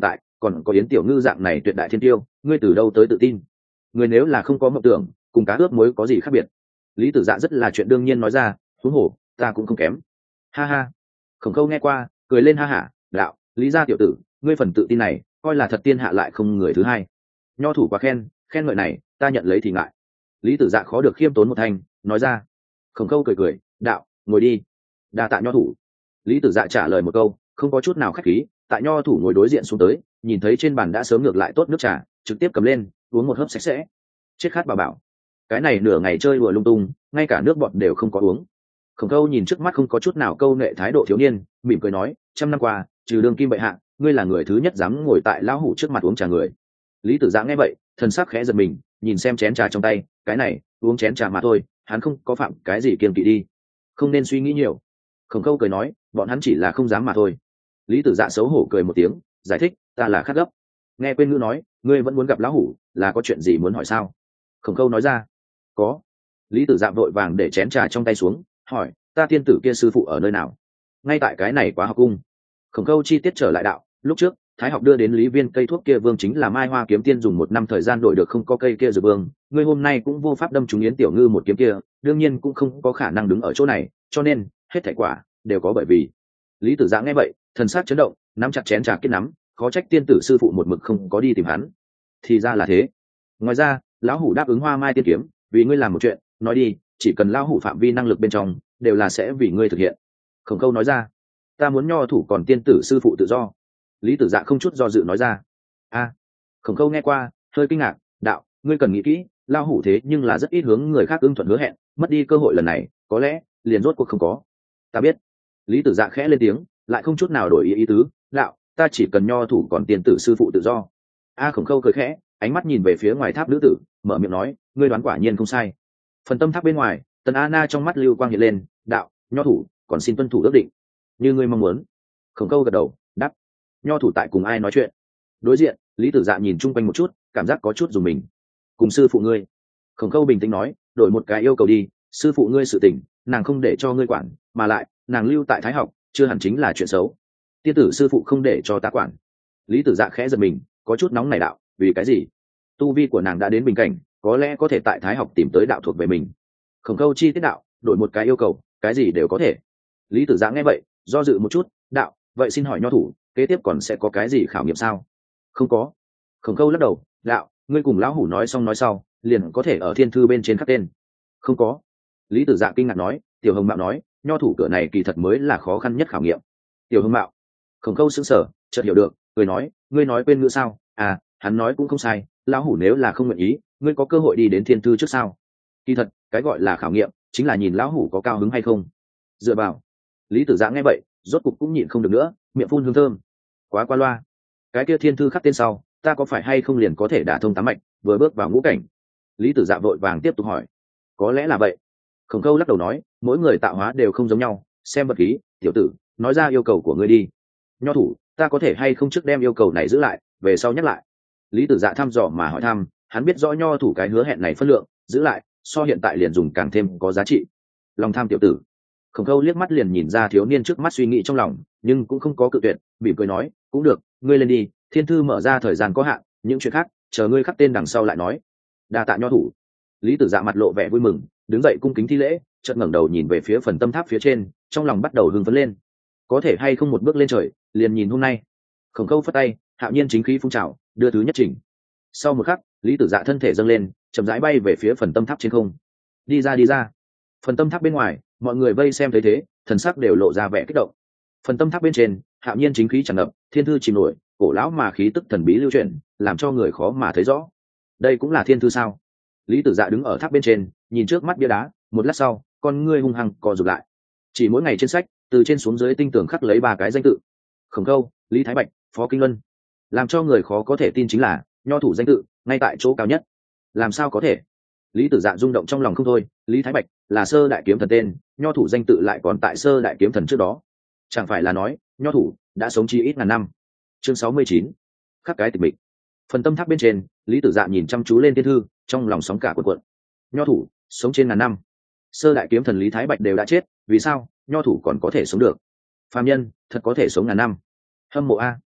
còn có Yến Tiểu Ngư dạng này tuyệt đại thiên tiêu, ngươi từ đâu tới tự tin? Người nếu là không có mộng tưởng, cùng cá ướp muối có gì khác biệt? Lý Tử Dạ rất là chuyện đương nhiên nói ra, huống hồ ta cũng không kém. Ha ha. Khổng Khâu nghe qua, cười lên ha hả, đạo, Lý gia tiểu tử, ngươi phần tự tin này, coi là thật tiên hạ lại không người thứ hai. Nho thủ quá khen, khen ngợi này, ta nhận lấy thì ngại. Lý Tử Dạ khó được khiêm tốn một thanh, nói ra. Khổng Khâu cười cười, đạo, ngồi đi. Đa tạ nho thủ. Lý Tử Dạ trả lời một câu, không có chút nào khách khí, tại nho thủ ngồi đối diện xuống tới, nhìn thấy trên bàn đã sớm ngược lại tốt nước trà, trực tiếp cầm lên, uống một hớp sạch sẽ. Chết khát bà bảo, cái này nửa ngày chơi đùa lung tung, ngay cả nước bọt đều không có uống. Khổng Khâu nhìn trước mắt không có chút nào câu nệ thái độ thiếu niên, mỉm cười nói, trăm năm qua, trừ đương kim bệ hạ, ngươi là người thứ nhất dám ngồi tại lão hủ trước mặt uống trà người. Lý Tử Dạ nghe vậy, thần sắc khẽ giật mình, nhìn xem chén trà trong tay, cái này, uống chén trà mà thôi, hắn không có phạm cái gì kiêng kỵ đi, không nên suy nghĩ nhiều. Khổng Khâu cười nói, bọn hắn chỉ là không dám mà thôi. Lý Tử Dạ xấu hổ cười một tiếng, giải thích, ta là khát gấp. Nghe quên ngữ nói, ngươi vẫn muốn gặp lão hủ, là có chuyện gì muốn hỏi sao? Khổng Khâu nói ra, có. Lý Tử Dạ vội vàng để chén trà trong tay xuống, hỏi, ta tiên tử kia sư phụ ở nơi nào? Ngay tại cái này Quá Học cung. Khổng Khâu chi tiết trở lại đạo, lúc trước Thái Học đưa đến Lý Viên cây thuốc kia vương chính là Mai Hoa kiếm tiên dùng một năm thời gian đổi được không có cây kia dược vương, ngươi hôm nay cũng vô pháp đâm trúng Yến Tiểu Ngư một kiếm kia, đương nhiên cũng không có khả năng đứng ở chỗ này, cho nên hết thảy quả đều có bởi vì. Lý Tử Dạ nghe vậy, thần sắc chấn động, nắm chặt chén trà kết nắm, khó trách tiên tử sư phụ một mực không có đi tìm hắn. Thì ra là thế. Ngoài ra, lão hủ đáp ứng Hoa Mai tiên kiếm, vì ngươi làm một chuyện, nói đi, chỉ cần lão hủ phạm vi năng lực bên trong, đều là sẽ vì ngươi thực hiện. Khổng Khâu nói ra, ta muốn nho thủ còn tiên tử sư phụ tự do. Lý Tử Dạ không chút do dự nói ra. A. Khổng Khâu nghe qua, hơi kinh ngạc, đạo, ngươi cần nghĩ kỹ, lão hủ thế nhưng là rất ít hướng người khác ưng thuận hứa hẹn, mất đi cơ hội lần này, có lẽ liền rốt cuộc không có. Ta biết. Lý Tử Dạ khẽ lên tiếng, lại không chút nào đổi ý ý tứ, đạo, ta chỉ cần nho thủ còn tiên tử sư phụ tự do. A. Khổng Khâu cười khẽ, ánh mắt nhìn về phía ngoài tháp nữ tử, mở miệng nói, ngươi đoán quả nhiên không sai. Phần tâm tháp bên ngoài, Tần Anna trong mắt lưu quang hiện lên, đạo, nho thủ, còn xin tuân thủ ước định, như ngươi mong muốn. Khổng Khâu gật đầu, đáp, nho thủ tại cùng ai nói chuyện? Đối diện, Lý Tử Dạ nhìn chung quanh một chút, cảm giác có chút dùng mình. Cùng sư phụ ngươi. Khổng Khâu bình tĩnh nói, đổi một cái yêu cầu đi, sư phụ ngươi sự tình, nàng không để cho ngươi quản, mà lại, nàng lưu tại Thái Học, chưa hẳn chính là chuyện xấu. Tiên tử sư phụ không để cho ta quản. Lý Tử Dạ khẽ giật mình, có chút nóng này đạo, vì cái gì? Tu vi của nàng đã đến bình cảnh, có lẽ có thể tại Thái Học tìm tới đạo thuộc về mình. Khổng Khâu chi tiết đạo, đổi một cái yêu cầu, cái gì đều có thể. Lý Tử Dạ nghe vậy, do dự một chút, đạo, vậy xin hỏi nho thủ, kế tiếp còn sẽ có cái gì khảo nghiệm sao? Không có. Khổng Khâu lắc đầu, đạo, ngươi cùng lão hủ nói xong nói sau, liền có thể ở thiên thư bên trên khắc tên. Không có. Lý Tử Dạ kinh ngạc nói, Tiểu Hồng Mạo nói, nho thủ cửa này kỳ thật mới là khó khăn nhất khảo nghiệm. Tiểu Hồng Mạo. Khổng Khâu sững sờ, chợt hiểu được, cười nói, ngươi nói quên ngữ sao? À, hắn nói cũng không sai, lão hủ nếu là không nguyện ý, ngươi có cơ hội đi đến thiên thư trước sao? Kỳ thật, cái gọi là khảo nghiệm, chính là nhìn lão hủ có cao hứng hay không. Dựa vào. Lý Tử Dạ nghe vậy, rốt cục cũng nhịn không được nữa, miệng phun hương thơm. Quá qua loa. Cái kia thiên thư khắc tên sau, ta có phải hay không liền có thể đả thông tám mạch, vừa bước vào ngũ cảnh? Lý Tử Dạ vội vàng tiếp tục hỏi. Có lẽ là vậy. Khổng Khâu lắc đầu nói, mỗi người tạo hóa đều không giống nhau, xem vật khí, tiểu tử, nói ra yêu cầu của ngươi đi. Nho thủ, ta có thể hay không trước đem yêu cầu này giữ lại, về sau nhắc lại. Lý Tử Dạ thăm dò mà hỏi thăm, hắn biết rõ nho thủ cái hứa hẹn này phân lượng, giữ lại, so hiện tại liền dùng càng thêm có giá trị. Lòng tham tiểu tử. Khổng Khâu liếc mắt liền nhìn ra thiếu niên trước mắt suy nghĩ trong lòng, nhưng cũng không có cự tuyệt, mỉm cười nói, cũng được, ngươi lên đi, thiên thư mở ra thời gian có hạn, những chuyện khác, chờ ngươi khắc tên đằng sau lại nói. Đa tạ nho thủ. Lý Tử Dạ mặt lộ vẻ vui mừng, đứng dậy cung kính thi lễ, chợt ngẩng đầu nhìn về phía phần tâm tháp phía trên, trong lòng bắt đầu hưng phấn lên. Có thể hay không một bước lên trời, liền nhìn hôm nay. Khổng Khâu phất tay, hạo nhiên chính khí phun trào, đưa thứ nhất trình. Sau một khắc, Lý Tử Dạ thân thể dâng lên, chậm rãi bay về phía phần tâm tháp trên không. Đi ra đi ra. Phần tâm tháp bên ngoài, mọi người vây xem thấy thế, thần sắc đều lộ ra vẻ kích động. Phần tâm tháp bên trên, hạo nhiên chính khí tràn ngập, thiên thư chìm nổi, cổ lão mà khí tức thần bí lưu chuyển, làm cho người khó mà thấy rõ. Đây cũng là thiên thư sao? Lý Tử Dạ đứng ở tháp bên trên, nhìn trước mắt bia đá, một lát sau, con ngươi hung hăng co rụt lại. Chỉ mỗi ngày trên sách, từ trên xuống dưới tinh tường khắc lấy ba cái danh tự: Khổng Khâu, Lý Thái Bạch, Phó Kinh Luân. Làm cho người khó có thể tin chính là, nho thủ danh tự ngay tại chỗ cao nhất. Làm sao có thể? Lý Tử Dạ rung động trong lòng không thôi, Lý Thái Bạch là sơ đại kiếm thần tên, nho thủ danh tự lại còn tại sơ đại kiếm thần trước đó. Chẳng phải là nói, nho thủ đã sống chi ít ngàn năm. Chương sáu mươi chín, khắc cái tịch mịch. Phần tâm tháp bên trên, Lý Tử Dạ nhìn chăm chú lên thiên thư, trong lòng sóng cả cuộn cuộn. Nho thủ sống trên ngàn năm, sơ đại kiếm thần Lý Thái Bạch đều đã chết, vì sao nho thủ còn có thể sống được? Phàm nhân thật có thể sống ngàn năm? Hâm mộ a.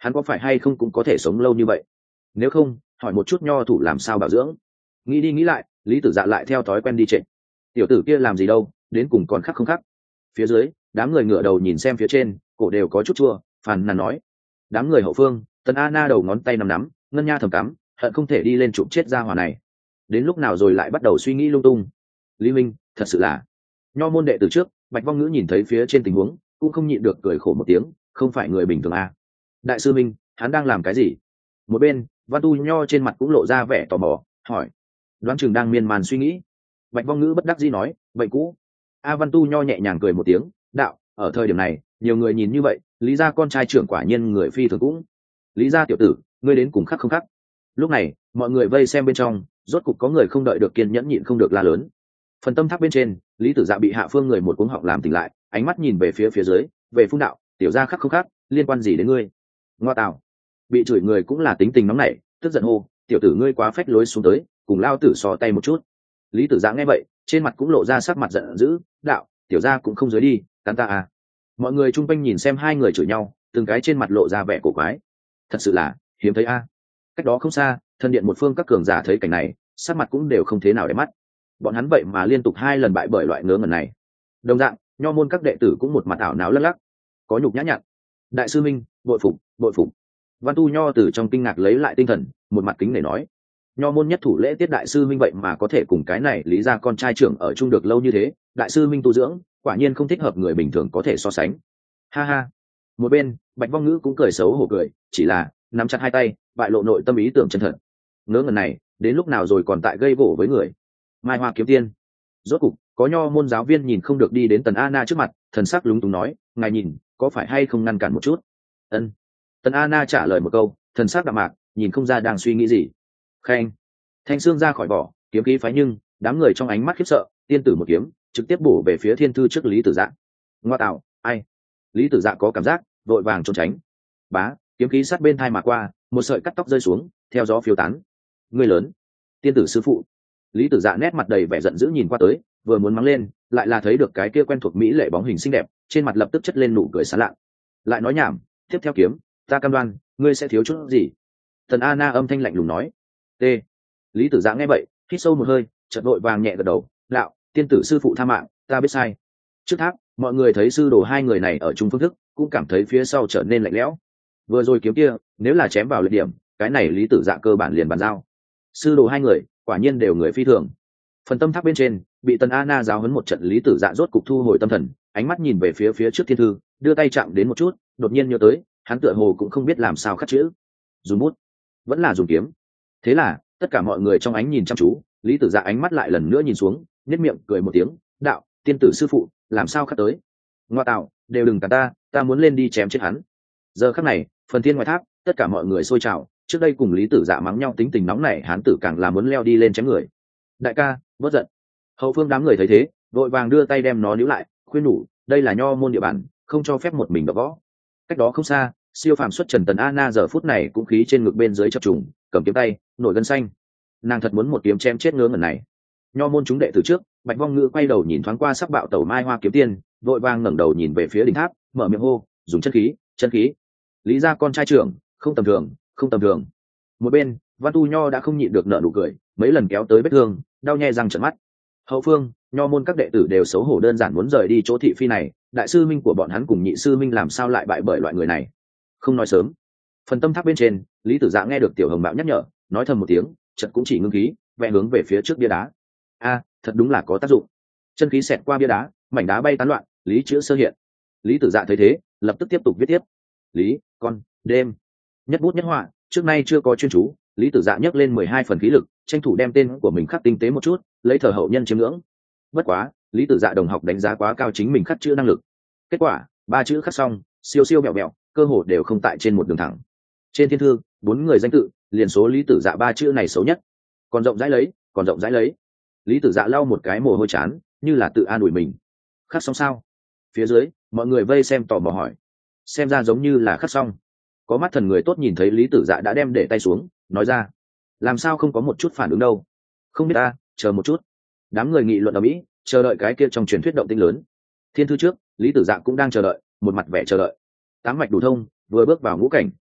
hắn có phải hay không cũng có thể sống lâu như vậy? Nếu không, hỏi một chút nho thủ làm sao bảo dưỡng. Nghĩ đi nghĩ lại, Lý Tử Dạ lại theo thói quen đi trệ. Tiểu tử kia làm gì đâu, đến cùng còn khắc không khắc. Phía dưới, đám người ngửa đầu nhìn xem phía trên, cổ đều có chút chua, phàn nàn nói. Đám người hậu phương, Tần Anna đầu ngón tay nắm nắm, ngân nha thầm cắm, hận không thể đi lên chụp chết ra hỏa này. Đến lúc nào rồi lại bắt đầu suy nghĩ lung tung. Lý Minh, thật sự là. Nho môn đệ từ trước, Bạch Vong Ngữ nhìn thấy phía trên tình huống, cũng không nhịn được cười khổ một tiếng, không phải người bình thường à. Đại sư Minh, hắn đang làm cái gì? Một bên, Văn Tu Nho trên mặt cũng lộ ra vẻ tò mò, hỏi. Đoán chừng đang miên man suy nghĩ. Bạch Vong Ngữ bất đắc dĩ nói, vậy cũ. A Văn Tu Nho nhẹ nhàng cười một tiếng, đạo, ở thời điểm này, nhiều người nhìn như vậy, Lý gia con trai trưởng quả nhiên người phi thường cũng. Lý gia tiểu tử, ngươi đến cùng khắc không khắc? Lúc này, mọi người vây xem bên trong, rốt cục có người không đợi được kiên nhẫn nhịn không được la lớn. Phần tâm tháp bên trên, Lý Tử Dạ bị hạ phương người một cuống họng làm tỉnh lại, ánh mắt nhìn về phía phía dưới, về phung đạo, tiểu gia khắc không khắc, liên quan gì đến ngươi? Ngoa tạo. Bị chửi người cũng là tính tình nóng nảy, tức giận hô, tiểu tử ngươi quá phách lối xuống tới, cùng lao tử so tay một chút. Lý Tử Dạ nghe vậy, trên mặt cũng lộ ra sắc mặt giận dữ, đạo, tiểu gia cũng không dưới đi, cắn ta à. Mọi người chung quanh nhìn xem hai người chửi nhau, từng cái trên mặt lộ ra vẻ cổ quái. Thật sự là hiếm thấy a. À. Cách đó không xa, thân điện một phương các cường giả thấy cảnh này, sắc mặt cũng đều không thế nào để mắt. Bọn hắn vậy mà liên tục hai lần bại bởi loại ngớ ngẩn này. Đồng dạng, nho môn các đệ tử cũng một mặt ảo não lắc lắc, có nhục nhã nhặn. Đại sư Minh, bội phục, bội phục. Văn Tu Nho từ trong kinh ngạc lấy lại tinh thần, một mặt kính để nói, nho môn nhất thủ lễ tiết đại sư Minh vậy mà có thể cùng cái này Lý gia con trai trưởng ở chung được lâu như thế, đại sư Minh tu dưỡng, quả nhiên không thích hợp người bình thường có thể so sánh. Ha ha. Một bên, Bạch Vong Ngữ cũng cười xấu hổ cười, chỉ là nắm chặt hai tay, bại lộ nội tâm ý tưởng chân thật. Ngớ ngẩn này, đến lúc nào rồi còn tại gây gổ với người. Mai Hoa kiếm tiên. Rốt cục, có nho môn giáo viên nhìn không được đi đến Tần Anna trước mặt, thần sắc lúng túng nói, ngài nhìn, có phải hay không ngăn cản một chút? Ân. Tần Anna trả lời một câu, thần sắc đạm mạc, nhìn không ra đang suy nghĩ gì. Khen. Thanh xương ra khỏi vỏ, kiếm khí phái nhưng, đám người trong ánh mắt khiếp sợ, tiên tử một kiếm, trực tiếp bổ về phía thiên thư trước Lý Tử Dạ. Ngoa tạo, ai? Lý Tử Dạ có cảm giác, vội vàng trốn tránh. Bá, kiếm khí sát bên thai mà qua, một sợi cắt tóc rơi xuống, theo gió phiêu tán. Người lớn, tiên tử sư phụ. Lý Tử Dạ nét mặt đầy vẻ giận dữ nhìn qua tới, vừa muốn mắng lên, lại là thấy được cái kia quen thuộc mỹ lệ bóng hình xinh đẹp, trên mặt lập tức chất lên nụ cười sán lạ. Lại nói nhảm, tiếp theo kiếm, ta cam đoan, ngươi sẽ thiếu chút gì? Tần Anna âm thanh lạnh lùng nói. T. Lý Tử Dạ nghe vậy, hít sâu một hơi, chợt vội vàng nhẹ gật đầu, đạo, tiên tử sư phụ tha mạng, ta biết sai. Trước tháp, mọi người thấy sư đồ hai người này ở chung phương thức, cũng cảm thấy phía sau trở nên lạnh lẽo. Vừa rồi kiếm kia, nếu là chém vào lợi điểm, cái này Lý Tử Dạ cơ bản liền bàn giao. Sư đồ hai người, quả nhiên đều người phi thường. Phần tâm tháp bên trên, bị Tần Anna giáo huấn một trận, Lý Tử Dạ rốt cục thu hồi tâm thần, ánh mắt nhìn về phía phía trước thiên thư, đưa tay chạm đến một chút, đột nhiên nhớ tới, hắn tựa hồ cũng không biết làm sao khắc chữ. Dùng bút, vẫn là dùng kiếm. Thế là, tất cả mọi người trong ánh nhìn chăm chú, Lý Tử Dạ ánh mắt lại lần nữa nhìn xuống, nhếch miệng cười một tiếng, đạo, tiên tử sư phụ, làm sao khắc tới? Ngoa tạo, đều đừng cả ta, ta muốn lên đi chém chết hắn. Giờ khắc này, phần thiên ngoại tháp, tất cả mọi người sôi trào, trước đây cùng Lý Tử Dạ mắng nhau tính tình nóng này, hán tử càng là muốn leo đi lên chém người. Đại ca, bớt giận. Hậu phương đám người thấy thế, vội vàng đưa tay đem nó níu lại, khuyên nhủ, đây là nho môn địa bàn, không cho phép một mình đập võ. Cách đó không xa, siêu phàm xuất trần Tần Anna giờ phút này cũng khí trên ngực bên dưới chập trùng, cầm kiếm tay, nổi gân xanh. Nàng thật muốn một kiếm chém chết ngớ ngẩn này. Nho môn chúng đệ từ trước, Bạch Vong Ngữ quay đầu nhìn thoáng qua sắc bạo tẩu Mai Hoa kiếm tiên, vội vàng ngẩng đầu nhìn về phía đỉnh tháp, mở miệng hô, dùng chân khí, chân khí. Lý gia con trai trưởng, không tầm thường, không tầm thường. Một bên, Văn Tu Nho đã không nhịn được nở nụ cười, mấy lần kéo tới vết thương, đau nhè răng trợn mắt. Hậu phương, nho môn các đệ tử đều xấu hổ đơn giản muốn rời đi chỗ thị phi này, đại sư minh của bọn hắn cùng nhị sư minh làm sao lại bại bởi loại người này? Không nói sớm. Phần tâm tháp bên trên, Lý Tử Dạ nghe được Tiểu Hồng Mạo nhắc nhở, nói thầm một tiếng, chợt cũng chỉ ngưng khí, vẽ hướng về phía trước bia đá. A, thật đúng là có tác dụng. Chân khí xẹt qua bia đá, mảnh đá bay tán loạn, lý chữ sơ hiện. Lý Tử Dạ thấy thế, lập tức tiếp tục viết tiếp. Lý, con, đêm. Nhất bút nhất họa, trước nay chưa có chuyên chú, Lý Tử Dạ nhấc lên mười hai phần khí lực, tranh thủ đem tên của mình khắc tinh tế một chút, lấy thờ hậu nhân chiếm ngưỡng. Bất quá, Lý Tử Dạ đồng học đánh giá quá cao chính mình khắc chữ năng lực. Kết quả, ba chữ khắc xong, siêu siêu mẹo mẹo, cơ hồ đều không tại trên một đường thẳng. Trên thiên thư, bốn người danh tự, liền số Lý Tử Dạ ba chữ này xấu nhất. Còn rộng rãi lấy, còn rộng rãi lấy. Lý Tử Dạ lau một cái mồ hôi chán, như là tự an ủi mình. Khắc xong sao? Phía dưới, mọi người vây xem tò mò hỏi. Xem ra giống như là khắc xong. Có mắt thần người tốt nhìn thấy Lý Tử Dạ đã đem để tay xuống, nói ra, làm sao không có một chút phản ứng đâu? Không biết ta, chờ một chút. Đám người nghị luận ở mỹ, chờ đợi cái kia trong truyền thuyết động tĩnh lớn. Thiên thư trước, Lý Tử Dạ cũng đang chờ đợi, một mặt vẻ chờ đợi. Tám mạch đủ thông, vừa bước vào ngũ cảnh,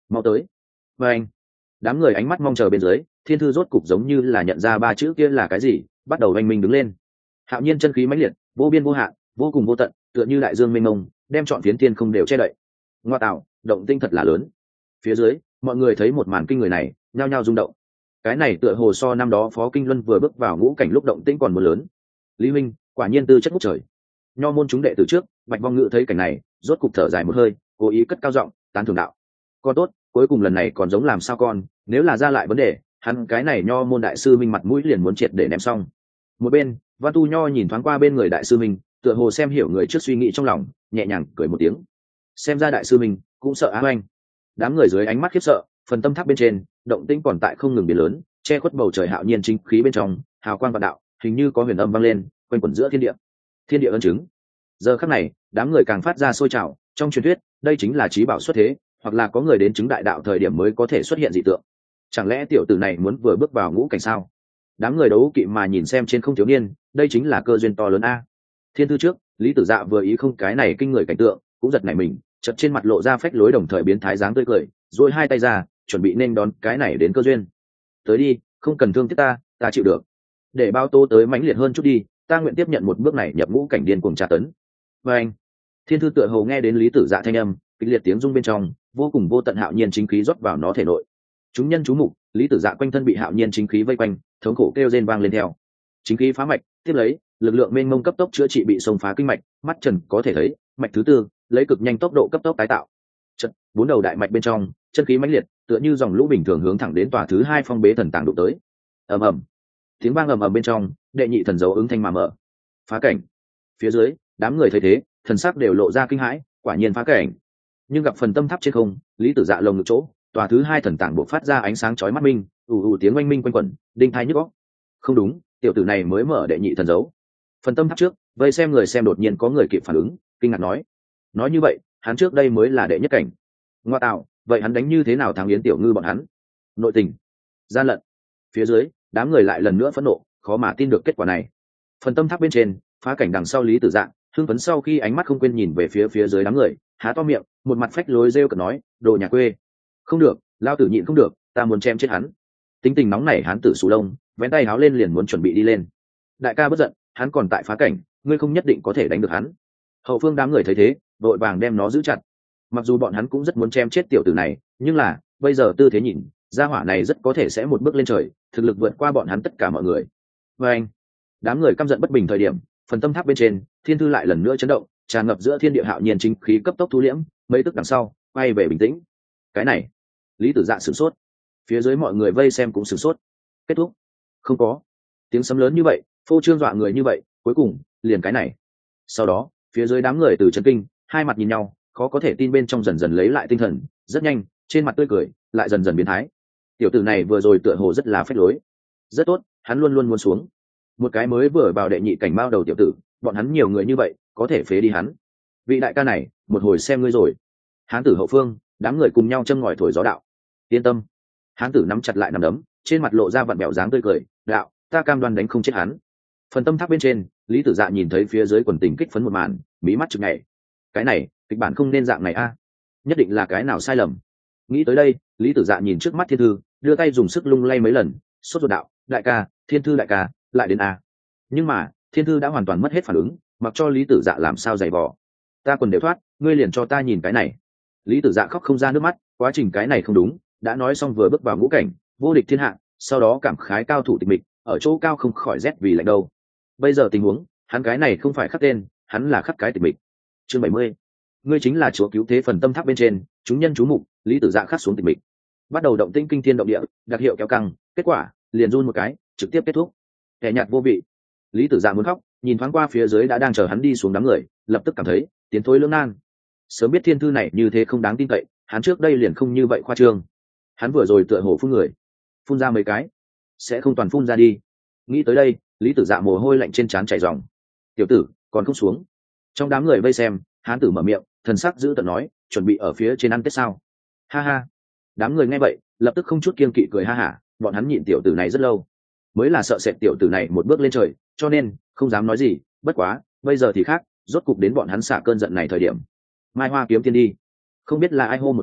mau tới. Và anh, đám người ánh mắt mong chờ bên dưới, thiên thư rốt cục giống như là nhận ra ba chữ kia là cái gì, bắt đầu oanh minh đứng lên. Hạo nhiên chân khí mãnh liệt, vô biên vô hạn, vô cùng vô tận, tựa như đại dương mênh mông, đem trọn phiến thiên không đều che đậy. Ngoa tạo, động tinh thật là lớn. Phía dưới, mọi người thấy một màn kinh người này, nhao nhao rung động. Cái này tựa hồ so năm đó Phó Kinh Luân vừa bước vào ngũ cảnh lúc động tĩnh còn một lớn. Lý Minh, quả nhiên tư chất ngút trời. Nho môn chúng đệ từ trước, Bạch Vong Ngự thấy cảnh này, rốt cục thở dài một hơi, cố ý cất cao giọng, tán thưởng đạo: "Con tốt, cuối cùng lần này còn giống làm sao con, nếu là ra lại vấn đề, hắn cái này Nho môn đại sư Minh mặt mũi liền muốn triệt để ném xong." Một bên, Văn Tu Nho nhìn thoáng qua bên người đại sư Minh, tựa hồ xem hiểu người trước suy nghĩ trong lòng, nhẹ nhàng cười một tiếng. Xem ra đại sư Minh cũng sợ Á Oanh. Đám người dưới ánh mắt khiếp sợ, phần tâm tháp bên trên, động tĩnh còn tại không ngừng biến lớn, che khuất bầu trời hạo nhiên chính khí bên trong, hào quang vạn đạo, hình như có huyền âm vang lên, quanh quẩn giữa thiên địa. Thiên địa ân chứng. Giờ khắc này, đám người càng phát ra sôi trào, trong truyền thuyết, đây chính là trí bảo xuất thế, hoặc là có người đến chứng đại đạo thời điểm mới có thể xuất hiện dị tượng. Chẳng lẽ tiểu tử này muốn vừa bước vào ngũ cảnh sao? Đám người đấu kỵ mà nhìn xem trên không thiếu niên, đây chính là cơ duyên to lớn a. Thiên thư trước, Lý Tử Dạ vừa ý không cái này kinh người cảnh tượng, cũng giật nảy mình, chợt trên mặt lộ ra phách lối đồng thời biến thái dáng tươi cười, duỗi hai tay ra, chuẩn bị nên đón cái này đến cơ duyên. Tới đi, không cần thương tiếc ta, ta chịu được. Để bao tô tới mãnh liệt hơn chút đi, ta nguyện tiếp nhận một bước này nhập ngũ cảnh điên cuồng tra tấn. Và anh, thiên thư tựa hồ nghe đến Lý Tử Dạ thanh âm, kịch liệt tiếng rung bên trong, vô cùng vô tận hạo nhiên chính khí rót vào nó thể nội. Chúng nhân chú mục, Lý Tử Dạ quanh thân bị hạo nhiên chính khí vây quanh, thống khổ kêu rên vang lên theo. Chính khí phá mạch, tiếp lấy, lực lượng mênh mông cấp tốc chữa trị bị xông phá kinh mạch, mắt trần có thể thấy, mạch thứ tư, lấy cực nhanh tốc độ cấp tốc tái tạo. Chợt, bốn đầu đại mạch bên trong, chân khí mãnh liệt, tựa như dòng lũ bình thường hướng thẳng đến tòa thứ hai phong bế thần tàng đụng tới. Ầm ầm. Tiếng vang ầm ầm bên trong, đệ nhị thần dấu ứng thanh mà mở. Phá cảnh. Phía dưới, đám người thấy thế, thần sắc đều lộ ra kinh hãi, quả nhiên phá cảnh. Nhưng gặp phần tâm tháp trên không, Lý Tử Dạ lồng ngực chỗ, tòa thứ hai thần tàng bộc phát ra ánh sáng chói mắt minh, ù ù tiếng oanh minh quanh quẩn, đinh tai nhức óc. Không đúng, tiểu tử này mới mở đệ nhị thần dấu. Phần tâm tháp trước, vây xem người xem đột nhiên có người kịp phản ứng, kinh ngạc nói: nói như vậy, hắn trước đây mới là đệ nhất cảnh. Ngoa tạo, vậy hắn đánh như thế nào thắng Yến Tiểu Ngư bọn hắn? Nội tình, gian lận. Phía dưới, đám người lại lần nữa phẫn nộ, khó mà tin được kết quả này. Phần tâm tháp bên trên, phá cảnh đằng sau Lý Tử Dạ, hưng phấn sau khi ánh mắt không quên nhìn về phía phía dưới đám người, há to miệng, một mặt phách lối rêu cợt nói: đồ nhà quê. Không được, lao tử nhịn không được, ta muốn chém chết hắn. Tính tình nóng nảy hán tử Sù Lông, vén tay háo lên liền muốn chuẩn bị đi lên. Đại ca bất giận, hắn còn tại phá cảnh, ngươi không nhất định có thể đánh được hắn. Hậu phương đám người thấy thế, vội vàng đem nó giữ chặt. Mặc dù bọn hắn cũng rất muốn chém chết tiểu tử này, nhưng là bây giờ tư thế nhìn, gia hỏa này rất có thể sẽ một bước lên trời, thực lực vượt qua bọn hắn tất cả mọi người. Và anh, đám người căm giận bất bình thời điểm, phần tâm tháp bên trên, thiên thư lại lần nữa chấn động, tràn ngập giữa thiên địa hạo nhiên chính khí cấp tốc thu liễm, mấy tức đằng sau, quay về bình tĩnh. Cái này, Lý Tử Dạ sửng sốt, phía dưới mọi người vây xem cũng sửng sốt. Kết thúc? Không có. Tiếng sấm lớn như vậy, phô trương dọa người như vậy, cuối cùng liền cái này. Sau đó, phía dưới đám người từ chấn kinh, hai mặt nhìn nhau, khó có thể tin bên trong dần dần lấy lại tinh thần, rất nhanh, trên mặt tươi cười lại dần dần biến thái. Tiểu tử này vừa rồi tựa hồ rất là phách lối. Rất tốt, hắn luôn luôn muốn xuống. Một cái mới vừa vào đệ nhị cảnh bao đầu tiểu tử, bọn hắn nhiều người như vậy, có thể phế đi hắn. Vị đại ca này, một hồi xem ngươi rồi. Hán tử hậu phương, đám người cùng nhau châm ngòi thổi gió đạo. Yên tâm. Hán tử nắm chặt lại nắm đấm, trên mặt lộ ra vặn bẹo dáng tươi cười, đạo, ta cam đoan đánh không chết hắn. Phần tâm tháp bên trên, Lý Tử Dạ nhìn thấy phía dưới quần tình kích phấn một màn, mí mắt chực nhảy. Cái này, kịch bản không nên dạng này a, nhất định là cái nào sai lầm. Nghĩ tới đây, Lý Tử Dạ nhìn trước mắt thiên thư, đưa tay dùng sức lung lay mấy lần, sốt ruột đạo: đại ca, thiên thư đại ca, lại đến a. Nhưng mà thiên thư đã hoàn toàn mất hết phản ứng, mặc cho Lý Tử Dạ làm sao giày vò. Ta quần đều thoát, ngươi liền cho ta nhìn cái này. Lý Tử Dạ khóc không ra nước mắt, quá trình cái này không đúng, đã nói xong vừa bước vào ngũ cảnh, vô địch thiên hạ, sau đó cảm khái cao thủ tịch mịch, ở chỗ cao không khỏi rét vì lạnh đâu. Bây giờ tình huống, hắn cái này không phải khắc tên, hắn là khắc cái tịch mịch. Chương bảy mươi, ngươi chính là chúa cứu thế. Phần tâm tháp bên trên, chúng nhân chú mục, Lý Tử Dạ khắc xuống tịch mịch, bắt đầu động tĩnh kinh thiên động địa, đặc hiệu kéo căng, kết quả liền run một cái, trực tiếp kết thúc. Kẻ nhạt vô vị. Lý Tử Dạ muốn khóc, nhìn thoáng qua phía dưới đã đang chờ hắn đi xuống đám người, lập tức cảm thấy tiến thối lưỡng nan. Sớm biết thiên thư này như thế không đáng tin cậy, hắn trước đây liền không như vậy khoa trương. Hắn vừa rồi tựa hồ phun người, phun ra mấy cái, sẽ không toàn phun ra đi. Nghĩ tới đây, Lý Tử Dạ mồ hôi lạnh trên trán chảy ròng. Tiểu tử, còn không xuống. Trong đám người vây xem, hán tử mở miệng, thần sắc giữ tợn nói: chuẩn bị ở phía trên ăn tết sao? Ha ha. Đám người nghe vậy, lập tức không chút kiêng kỵ cười ha hả, bọn hắn nhịn tiểu tử này rất lâu, mới là sợ sệt tiểu tử này một bước lên trời, cho nên không dám nói gì. Bất quá bây giờ thì khác, rốt cục đến bọn hắn xả cơn giận này thời điểm. Mai Hoa kiếm tiên đi. Không biết là ai hô một tiếng,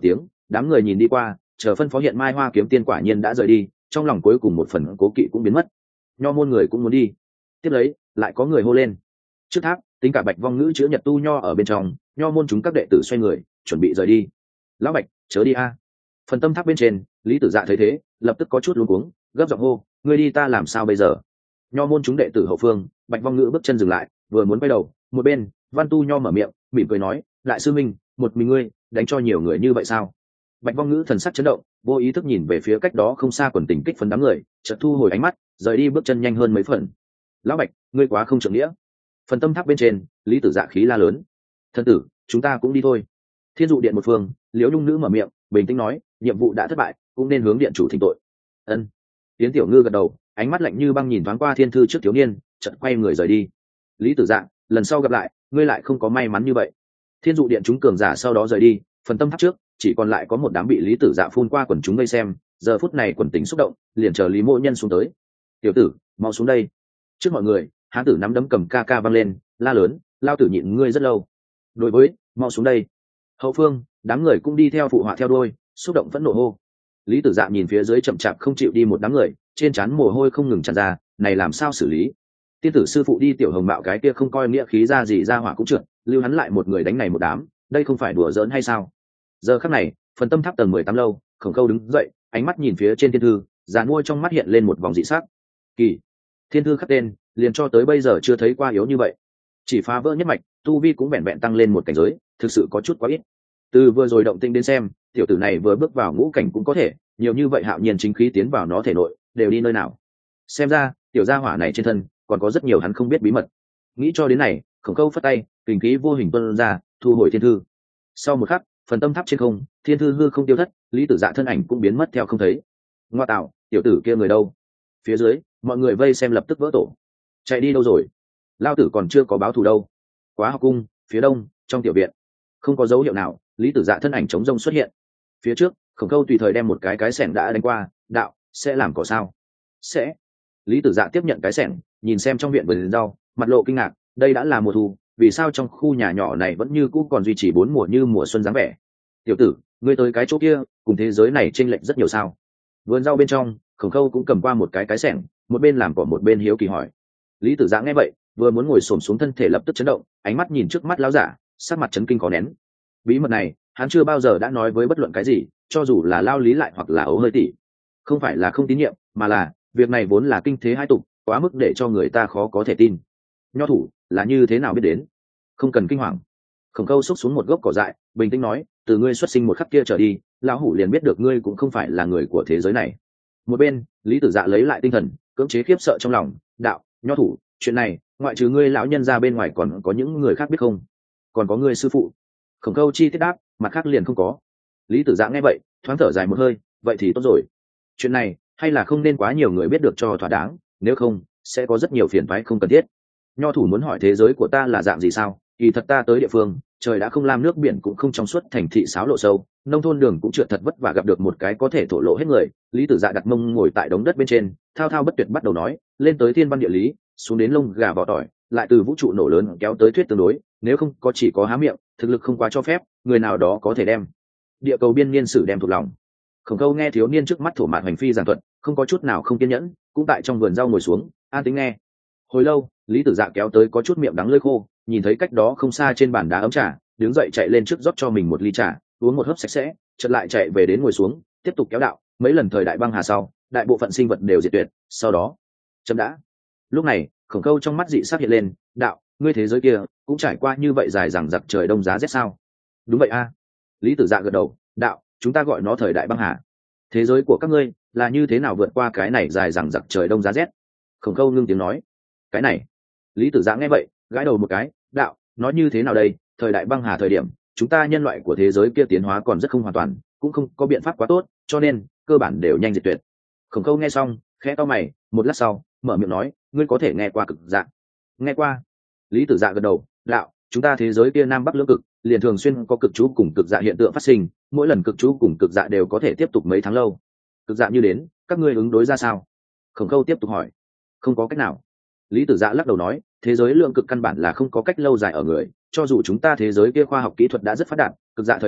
đám người nhìn đi qua, chờ phân phó hiện mai hoa kiếm tiên quả nhiên đã rời đi, trong lòng cuối cùng một phần cố kỵ cũng biến mất. Nho môn người cũng muốn đi. Tiếp lấy lại có người hô lên, trước tháp tính cả Bạch Vong Ngữ chữa nhật tu nho ở bên trong, nho môn chúng các đệ tử xoay người chuẩn bị rời đi. Lão Bạch, chớ đi a. Phần tâm tháp bên trên, Lý Tử Dạ thấy thế lập tức có chút luống cuống, gấp giọng hô, ngươi đi ta làm sao bây giờ? Nho môn chúng đệ tử hậu phương, Bạch Vong Ngữ bước chân dừng lại, vừa muốn quay đầu, một bên Văn Tu Nho mở miệng mỉm cười nói, đại sư minh, một mình ngươi đánh cho nhiều người như vậy sao? Bạch Vong Ngữ thần sắc chấn động, vô ý thức nhìn về phía cách đó không xa quần tình kích phấn đám người, chợt thu hồi ánh mắt, rời đi bước chân nhanh hơn mấy phần. Lão Bạch, ngươi quá không trưởng nghĩa. Phần tâm tháp bên trên, Lý Tử Dạ khí la lớn, thân tử, chúng ta cũng đi thôi. Thiên dụ điện một phương, Liễu Nhung Nữ mở miệng bình tĩnh nói, nhiệm vụ đã thất bại, cũng nên hướng điện chủ thỉnh tội. Ân. Tiến Tiểu Ngư gật đầu, ánh mắt lạnh như băng nhìn thoáng qua thiên thư trước thiếu niên, chợt quay người rời đi. Lý Tử Dạ, lần sau gặp lại, ngươi lại không có may mắn như vậy. Thiên dụ điện chúng cường giả sau đó rời đi, phần tâm tháp trước chỉ còn lại có một đám bị Lý Tử Dạ phun qua quần chúng vây xem, giờ phút này quần tính xúc động, liền chờ Lý Mộ Nhân xuống tới. Tiểu tử, mau xuống đây. Trước mọi người, hán tử nắm đấm cầm ca ca văng lên, la lớn, lao tử nhịn ngươi rất lâu. Đối với, mau xuống đây. Hậu phương, đám người cũng đi theo phụ họa theo đuôi, xúc động phẫn nộ hô. Lý Tử Dạ nhìn phía dưới chậm chạp không chịu đi một đám người, trên trán mồ hôi không ngừng tràn ra, này làm sao xử lý? Tiên tử sư phụ đi tiểu hồng mạo cái kia không coi nghĩa khí ra gì ra hỏa cũng trượt, lưu hắn lại một người đánh này một đám, đây không phải đùa giỡn hay sao? Giờ khắc này, phần tâm tháp tầng mười tám lâu, Khổng Khâu đứng dậy, ánh mắt nhìn phía trên thiên thư, giàn mua trong mắt hiện lên một vòng dị sắc. Kỳ, thiên thư khắc tên, liền cho tới bây giờ chưa thấy qua yếu như vậy, chỉ phá vỡ nhất mạch, tu vi cũng vẹn vẹn tăng lên một cảnh giới, thực sự có chút quá ít. Từ vừa rồi động tĩnh đến xem, tiểu tử này vừa bước vào ngũ cảnh cũng có thể, nhiều như vậy hạo nhiên chính khí tiến vào nó thể nội, đều đi nơi nào? Xem ra, tiểu gia hỏa này trên thân còn có rất nhiều hắn không biết bí mật. Nghĩ cho đến này, Khổng Khâu phất tay, kình khí vô hình tuôn ra, thu hồi thiên thư. Sau một khắc, phần tâm tháp trên không, thiên thư hư không tiêu thất, Lý Tử Dạ thân ảnh cũng biến mất theo không thấy. Ngoa tạo, tiểu tử kia người đâu? Phía dưới, mọi người vây xem lập tức vỡ tổ. Chạy đi đâu rồi? Lao tử còn chưa có báo thù đâu. Quá học cung, phía đông, trong tiểu viện, không có dấu hiệu nào, Lý Tử Dạ thân ảnh chống rông xuất hiện. Phía trước, Khổng Khâu tùy thời đem một cái cái xẻng đã đánh qua, đạo, sẽ làm cỏ sao? Sẽ. Lý Tử Dạ tiếp nhận cái xẻng, nhìn xem trong viện vườn rau, mặt lộ kinh ngạc, đây đã là mùa thu, vì sao trong khu nhà nhỏ này vẫn như cũ còn duy trì bốn mùa như mùa xuân dáng vẻ? Tiểu tử, ngươi tới cái chỗ kia, cùng thế giới này chênh lệch rất nhiều sao? Vườn rau bên trong, Khổng Khâu cũng cầm qua một cái cái xẻng, một bên làm cỏ một bên hiếu kỳ hỏi. Lý Tử Dạ nghe vậy, vừa muốn ngồi xổm xuống thân thể lập tức chấn động, ánh mắt nhìn trước mắt lão giả, sắc mặt chấn kinh khó nén. Bí mật này, hắn chưa bao giờ đã nói với bất luận cái gì, cho dù là Lao Lý lại hoặc là Ấu Hơi Tỷ. Không phải là không tín nhiệm, mà là việc này vốn là kinh thế hai tục, quá mức để cho người ta khó có thể tin. Nho thủ là như thế nào biết đến? Không cần kinh hoàng. Khổng Khâu xúc xuống một gốc cỏ dại, bình tĩnh nói, từ ngươi xuất sinh một khắc kia trở đi, lão hủ liền biết được ngươi cũng không phải là người của thế giới này. Một bên, Lý Tử Dạ lấy lại tinh thần, cưỡng chế khiếp sợ trong lòng, đạo, nho thủ, chuyện này, ngoại trừ ngươi lão nhân ra bên ngoài còn có những người khác biết không? Còn có ngươi sư phụ. Khổng Khâu chi tiết đáp, mặt khác liền không có. Lý Tử Dạ nghe vậy, thoáng thở dài một hơi, vậy thì tốt rồi. Chuyện này, hay là không nên quá nhiều người biết được cho thỏa đáng, nếu không, sẽ có rất nhiều phiền toái không cần thiết. Nho thủ muốn hỏi thế giới của ta là dạng gì sao? Kỳ thật ta tới địa phương, trời đã không lam nước biển cũng không trong suốt, thành thị xáo lộ sâu, nông thôn đường cũng trượt thật vất vả, gặp được một cái có thể thổ lộ hết người. Lý Tử Dạ đặt mông ngồi tại đống đất bên trên, thao thao bất tuyệt bắt đầu nói, lên tới thiên văn địa lý, xuống đến lông gà vỏ tỏi, lại từ vũ trụ nổ lớn kéo tới thuyết tương đối, nếu không có chỉ có há miệng, thực lực không quá cho phép, người nào đó có thể đem địa cầu biên niên sử đem thuộc lòng. Khổng Khâu nghe thiếu niên trước mắt thổ mạn hành phi giảng thuật, không có chút nào không kiên nhẫn, cũng tại trong vườn rau ngồi xuống, an tĩnh nghe. Hồi lâu, Lý Tử Dạ kéo tới có chút miệng đắng lưỡi khô, nhìn thấy cách đó không xa trên bàn đá ấm trà, đứng dậy chạy lên trước rót cho mình một ly trà, uống một hớp sạch sẽ, chợt lại chạy về đến ngồi xuống, tiếp tục kéo đạo, mấy lần thời đại băng hà sau, đại bộ phận sinh vật đều diệt tuyệt, sau đó, chấm đã. Lúc này, Khổng Khâu trong mắt dị sắc hiện lên, đạo, ngươi thế giới kia cũng trải qua như vậy dài rằng giặc trời đông giá rét sao? Đúng vậy a. Lý Tử Dạ gật đầu, đạo, chúng ta gọi nó thời đại băng hà. Thế giới của các ngươi là như thế nào vượt qua cái này dài rằng giặc trời đông giá rét? Khổng Khâu ngưng tiếng nói, cái này. Lý Tử Dạ nghe vậy, gãi đầu một cái, đạo, nói như thế nào đây? Thời đại băng hà thời điểm, chúng ta nhân loại của thế giới kia tiến hóa còn rất không hoàn toàn, cũng không có biện pháp quá tốt, cho nên cơ bản đều nhanh diệt tuyệt. Khổng Khâu nghe xong, khẽ cau mày, một lát sau, mở miệng nói, ngươi có thể nghe qua cực dạ? Nghe qua. Lý Tử Dạ gật đầu, đạo, chúng ta thế giới kia nam bắc lưỡng cực, liền thường xuyên có cực chú cùng cực dạ hiện tượng phát sinh, mỗi lần cực chú cùng cực dạ đều có thể tiếp tục mấy tháng lâu. Cực dạ như đến, các ngươi ứng đối ra sao? Khổng Khâu tiếp tục hỏi. Không có cách nào. Lý Tử Dạ lắc đầu nói, thế giới lượng cực căn bản là không có cách lâu dài ở người, cho dù chúng ta thế giới kia khoa học kỹ thuật đã rất phát đạt, cực dạ thời điểm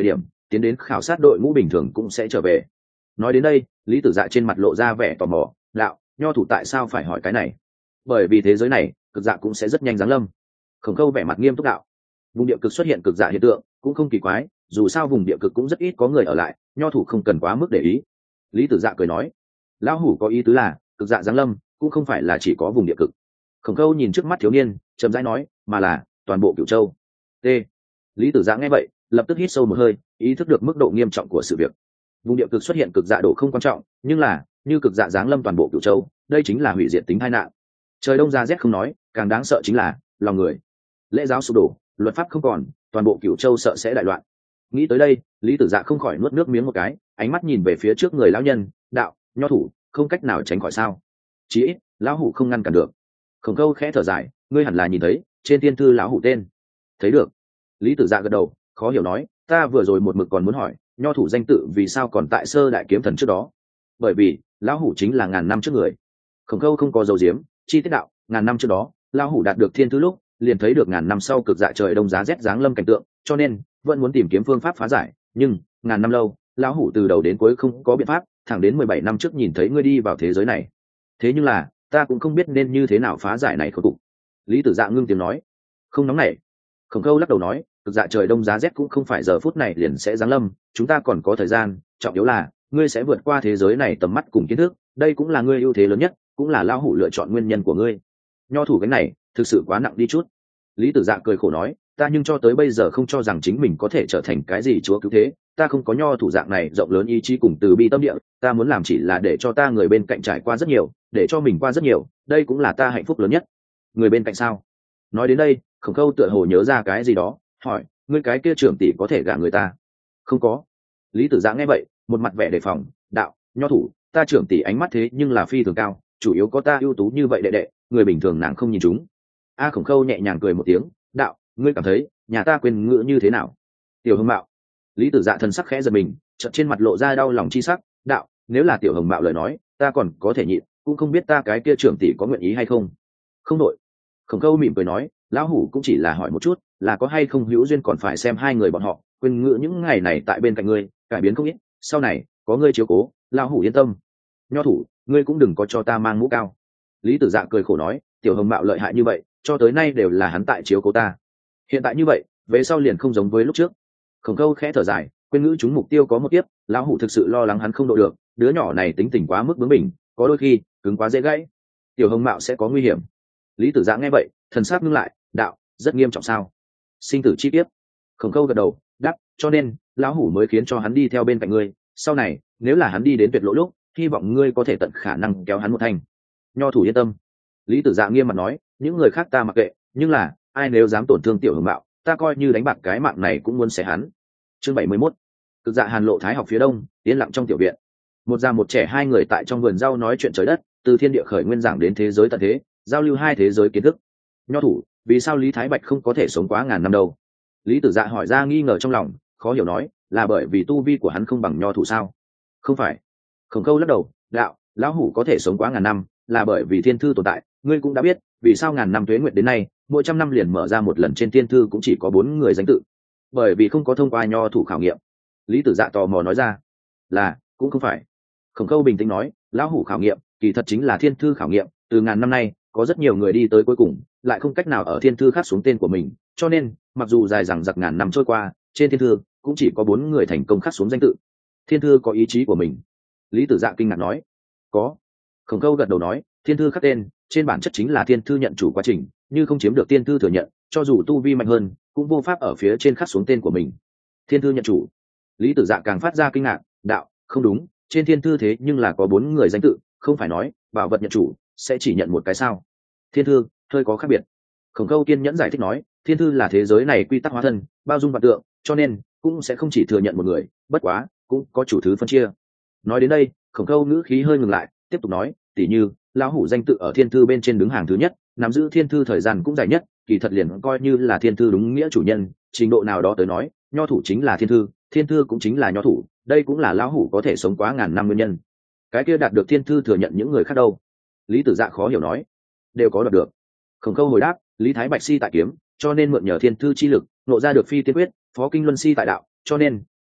tiến đến khảo sát đội ngũ bình thường cũng sẽ trở về. Nói đến đây, Lý Tử Dạ trên mặt lộ ra vẻ tò mò. Đạo, nho thủ tại sao phải hỏi cái này? Bởi vì thế giới này cực dạ cũng sẽ rất nhanh giáng lâm. Khổng Khâu vẻ mặt nghiêm túc đạo. Vùng địa cực xuất hiện cực dạ hiện tượng cũng không kỳ quái, dù sao vùng địa cực cũng rất ít có người ở lại, nho thủ không cần quá mức để ý. Lý Tử Dạ cười nói. Lão hủ có ý tứ là cực dạ giáng lâm cũng không phải là chỉ có vùng địa cực. Khổng Khâu nhìn trước mắt thiếu niên, chậm rãi nói, mà là toàn bộ Cửu Châu. T. Lý Tử Dạ nghe vậy, lập tức hít sâu một hơi, ý thức được mức độ nghiêm trọng của sự việc. Vùng địa cực xuất hiện cực dạ độ không quan trọng, nhưng là như cực dạ giáng lâm toàn bộ Cửu Châu, đây chính là hủy diệt tính tai nạn. Trời đông ra rét không nói, càng đáng sợ chính là lòng người. Lễ giáo sụp đổ, luật pháp không còn, toàn bộ Cửu Châu sợ sẽ đại loạn. Nghĩ tới đây, Lý Tử Dạ không khỏi nuốt nước miếng một cái, ánh mắt nhìn về phía trước người lão nhân. Đạo, nho thủ không cách nào tránh khỏi sao? Chí ít lão hủ không ngăn cản được. Khổng Khâu khẽ thở dài, ngươi hẳn là nhìn thấy trên thiên thư lão hủ tên. Thấy được. Lý Tử Dạ gật đầu, khó hiểu nói, ta vừa rồi một mực còn muốn hỏi, nho thủ danh tự vì sao còn tại Sơ Đại Kiếm Thần trước đó? Bởi vì lão hủ chính là ngàn năm trước người. Khổng Khâu không có dấu diếm, chi tiết đạo, ngàn năm trước đó lão hủ đạt được thiên thư lúc liền thấy được ngàn năm sau cực dạ trời đông giá rét giáng lâm cảnh tượng, cho nên vẫn muốn tìm kiếm phương pháp phá giải, nhưng ngàn năm lâu lão hủ từ đầu đến cuối không có biện pháp, thẳng đến mười bảy năm trước nhìn thấy ngươi đi vào thế giới này. Thế nhưng là ta cũng không biết nên như thế nào phá giải này khổ cục. Lý Tử Dạ ngưng tiếng nói. Không nóng nảy. Khổng Khâu lắc đầu nói, cực dạ trời đông giá rét cũng không phải giờ phút này liền sẽ giáng lâm, chúng ta còn có thời gian, trọng yếu là ngươi sẽ vượt qua thế giới này tầm mắt cùng kiến thức, đây cũng là ngươi ưu thế lớn nhất, cũng là lão hủ lựa chọn nguyên nhân của ngươi. Nho thủ cái này thực sự quá nặng đi chút. Lý Tử Dạ cười khổ nói, ta nhưng cho tới bây giờ không cho rằng chính mình có thể trở thành cái gì chúa cứu thế, ta không có nho thủ dạng này rộng lớn ý chí cùng từ bi tâm địa, ta muốn làm chỉ là để cho ta người bên cạnh trải qua rất nhiều, để cho mình qua rất nhiều, đây cũng là ta hạnh phúc lớn nhất. Người bên cạnh sao? Nói đến đây, Khổng Khâu tựa hồ nhớ ra cái gì đó, hỏi, ngươi cái kia trưởng tỷ có thể gả người ta? Không có. Lý Tử Dạ nghe vậy, một mặt vẻ đề phòng. Đạo, nho thủ, ta trưởng tỷ ánh mắt thế nhưng là phi thường cao, chủ yếu có ta ưu tú như vậy đệ đệ, người bình thường nàng không nhìn chúng. A Khổng Khâu nhẹ nhàng cười một tiếng. Đạo, ngươi cảm thấy nhà ta quyền ngữ như thế nào? Tiểu Hồng Mạo. Lý Tử Dạ thần sắc khẽ giật mình, chợt trên mặt lộ ra đau lòng chi sắc. Đạo, nếu là Tiểu Hồng Mạo lời nói, ta còn có thể nhịn, cũng không biết ta cái kia trưởng tỷ có nguyện ý hay không. Không đội. Khổng Khâu mỉm cười nói, lão hủ cũng chỉ là hỏi một chút, là có hay không hữu duyên còn phải xem hai người bọn họ, quyền ngữ những ngày này tại bên cạnh ngươi cải biến không ít, sau này có ngươi chiếu cố, lão hủ yên tâm. Nho thủ, ngươi cũng đừng có cho ta mang mũ cao. Lý Tử Dạ cười khổ nói, Tiểu Hồng Mạo lợi hại như vậy, cho tới nay đều là hắn tại chiếu cố ta, hiện tại như vậy về sau liền không giống với lúc trước. Khổng Khâu khẽ thở dài, quên ngữ chúng mục tiêu có một tiếp, lão hủ thực sự lo lắng hắn không độ được, đứa nhỏ này tính tình quá mức bướng bỉnh, có đôi khi cứng quá dễ gãy. Tiểu Hồng Mạo sẽ có nguy hiểm. Lý Tử Dạ nghe vậy, thần sắc ngưng lại. Đạo, rất nghiêm trọng sao? Sinh tử chi tiết. Khổng Khâu gật đầu, đáp, cho nên lão hủ mới khiến cho hắn đi theo bên cạnh ngươi, sau này nếu là hắn đi đến tuyệt lộ lúc, hy vọng ngươi có thể tận khả năng kéo hắn một thành. Nho thủ yên tâm. Lý Tử Dạ nghiêm mặt nói, những người khác ta mặc kệ, nhưng là ai nếu dám tổn thương Tiểu Hồng Mạo, ta coi như đánh bạc cái mạng này cũng muốn xé hắn. Chương bảy mươi mốt. Cực dạ Hàn Lộ Thái học phía đông, yên lặng trong tiểu viện. Một già một trẻ hai người tại trong vườn rau nói chuyện trời đất, từ thiên địa khởi nguyên giảng đến thế giới tận thế, giao lưu hai thế giới kiến thức. Nho thủ, vì sao Lý Thái Bạch không có thể sống quá ngàn năm đâu? Lý Tử Dạ hỏi ra nghi ngờ trong lòng, khó hiểu nói, là bởi vì tu vi của hắn không bằng nho thủ sao? Không phải. Khổng Khâu lắc đầu. Đạo, lão hủ có thể sống quá ngàn năm là bởi vì thiên thư tồn tại, ngươi cũng đã biết vì sao ngàn năm tuế nguyệt đến nay mỗi trăm năm liền mở ra một lần trên thiên thư cũng chỉ có bốn người danh tự, bởi vì không có thông qua nho thủ khảo nghiệm. Lý Tử Dạ tò mò nói ra. Là, cũng không phải. Khổng Khâu bình tĩnh nói, lão hủ khảo nghiệm kỳ thật chính là thiên thư khảo nghiệm, từ ngàn năm nay có rất nhiều người đi tới cuối cùng lại không cách nào ở thiên thư khắc xuống tên của mình, cho nên mặc dù dài rằng giặc ngàn năm trôi qua, trên thiên thư cũng chỉ có bốn người thành công khắc xuống danh tự. Thiên thư có ý chí của mình. Lý Tử Dạ kinh ngạc nói. Có. Khổng Khâu gật đầu nói, thiên thư khắc tên trên bản chất chính là thiên thư nhận chủ quá trình, như không chiếm được thiên thư thừa nhận, cho dù tu vi mạnh hơn cũng vô pháp ở phía trên khắc xuống tên của mình. Thiên thư nhận chủ. Lý Tử Dạ càng phát ra kinh ngạc. Đạo, không đúng, trên thiên thư thế nhưng là có bốn người danh tự, không phải nói bảo vật nhận chủ sẽ chỉ nhận một cái sao? Thiên thư hơi có khác biệt. Khổng Khâu kiên nhẫn giải thích nói, thiên thư là thế giới này quy tắc hóa thân, bao dung vạn tượng, cho nên cũng sẽ không chỉ thừa nhận một người, bất quá cũng có chủ thứ phân chia. Nói đến đây, Khổng Khâu ngữ khí hơi ngừng lại, tiếp tục nói, tỉ như lão hủ danh tự ở thiên thư bên trên đứng hàng thứ nhất, nắm giữ thiên thư thời gian cũng dài nhất, kỳ thật liền coi như là thiên thư đúng nghĩa chủ nhân, trình độ nào đó tới nói, nho thủ chính là thiên thư, thiên thư cũng chính là nho thủ, đây cũng là lão hủ có thể sống quá ngàn năm nguyên nhân. Cái kia đạt được thiên thư thừa nhận những người khác đâu? Lý Tử Dạ khó hiểu nói. Đều có đạt được. Khổng Khâu hồi đáp, Lý Thái Bạch si tại kiếm, cho nên mượn nhờ thiên thư chi lực nộ ra được phi tiên quyết, Phó Kinh Luân si tại đạo, cho nên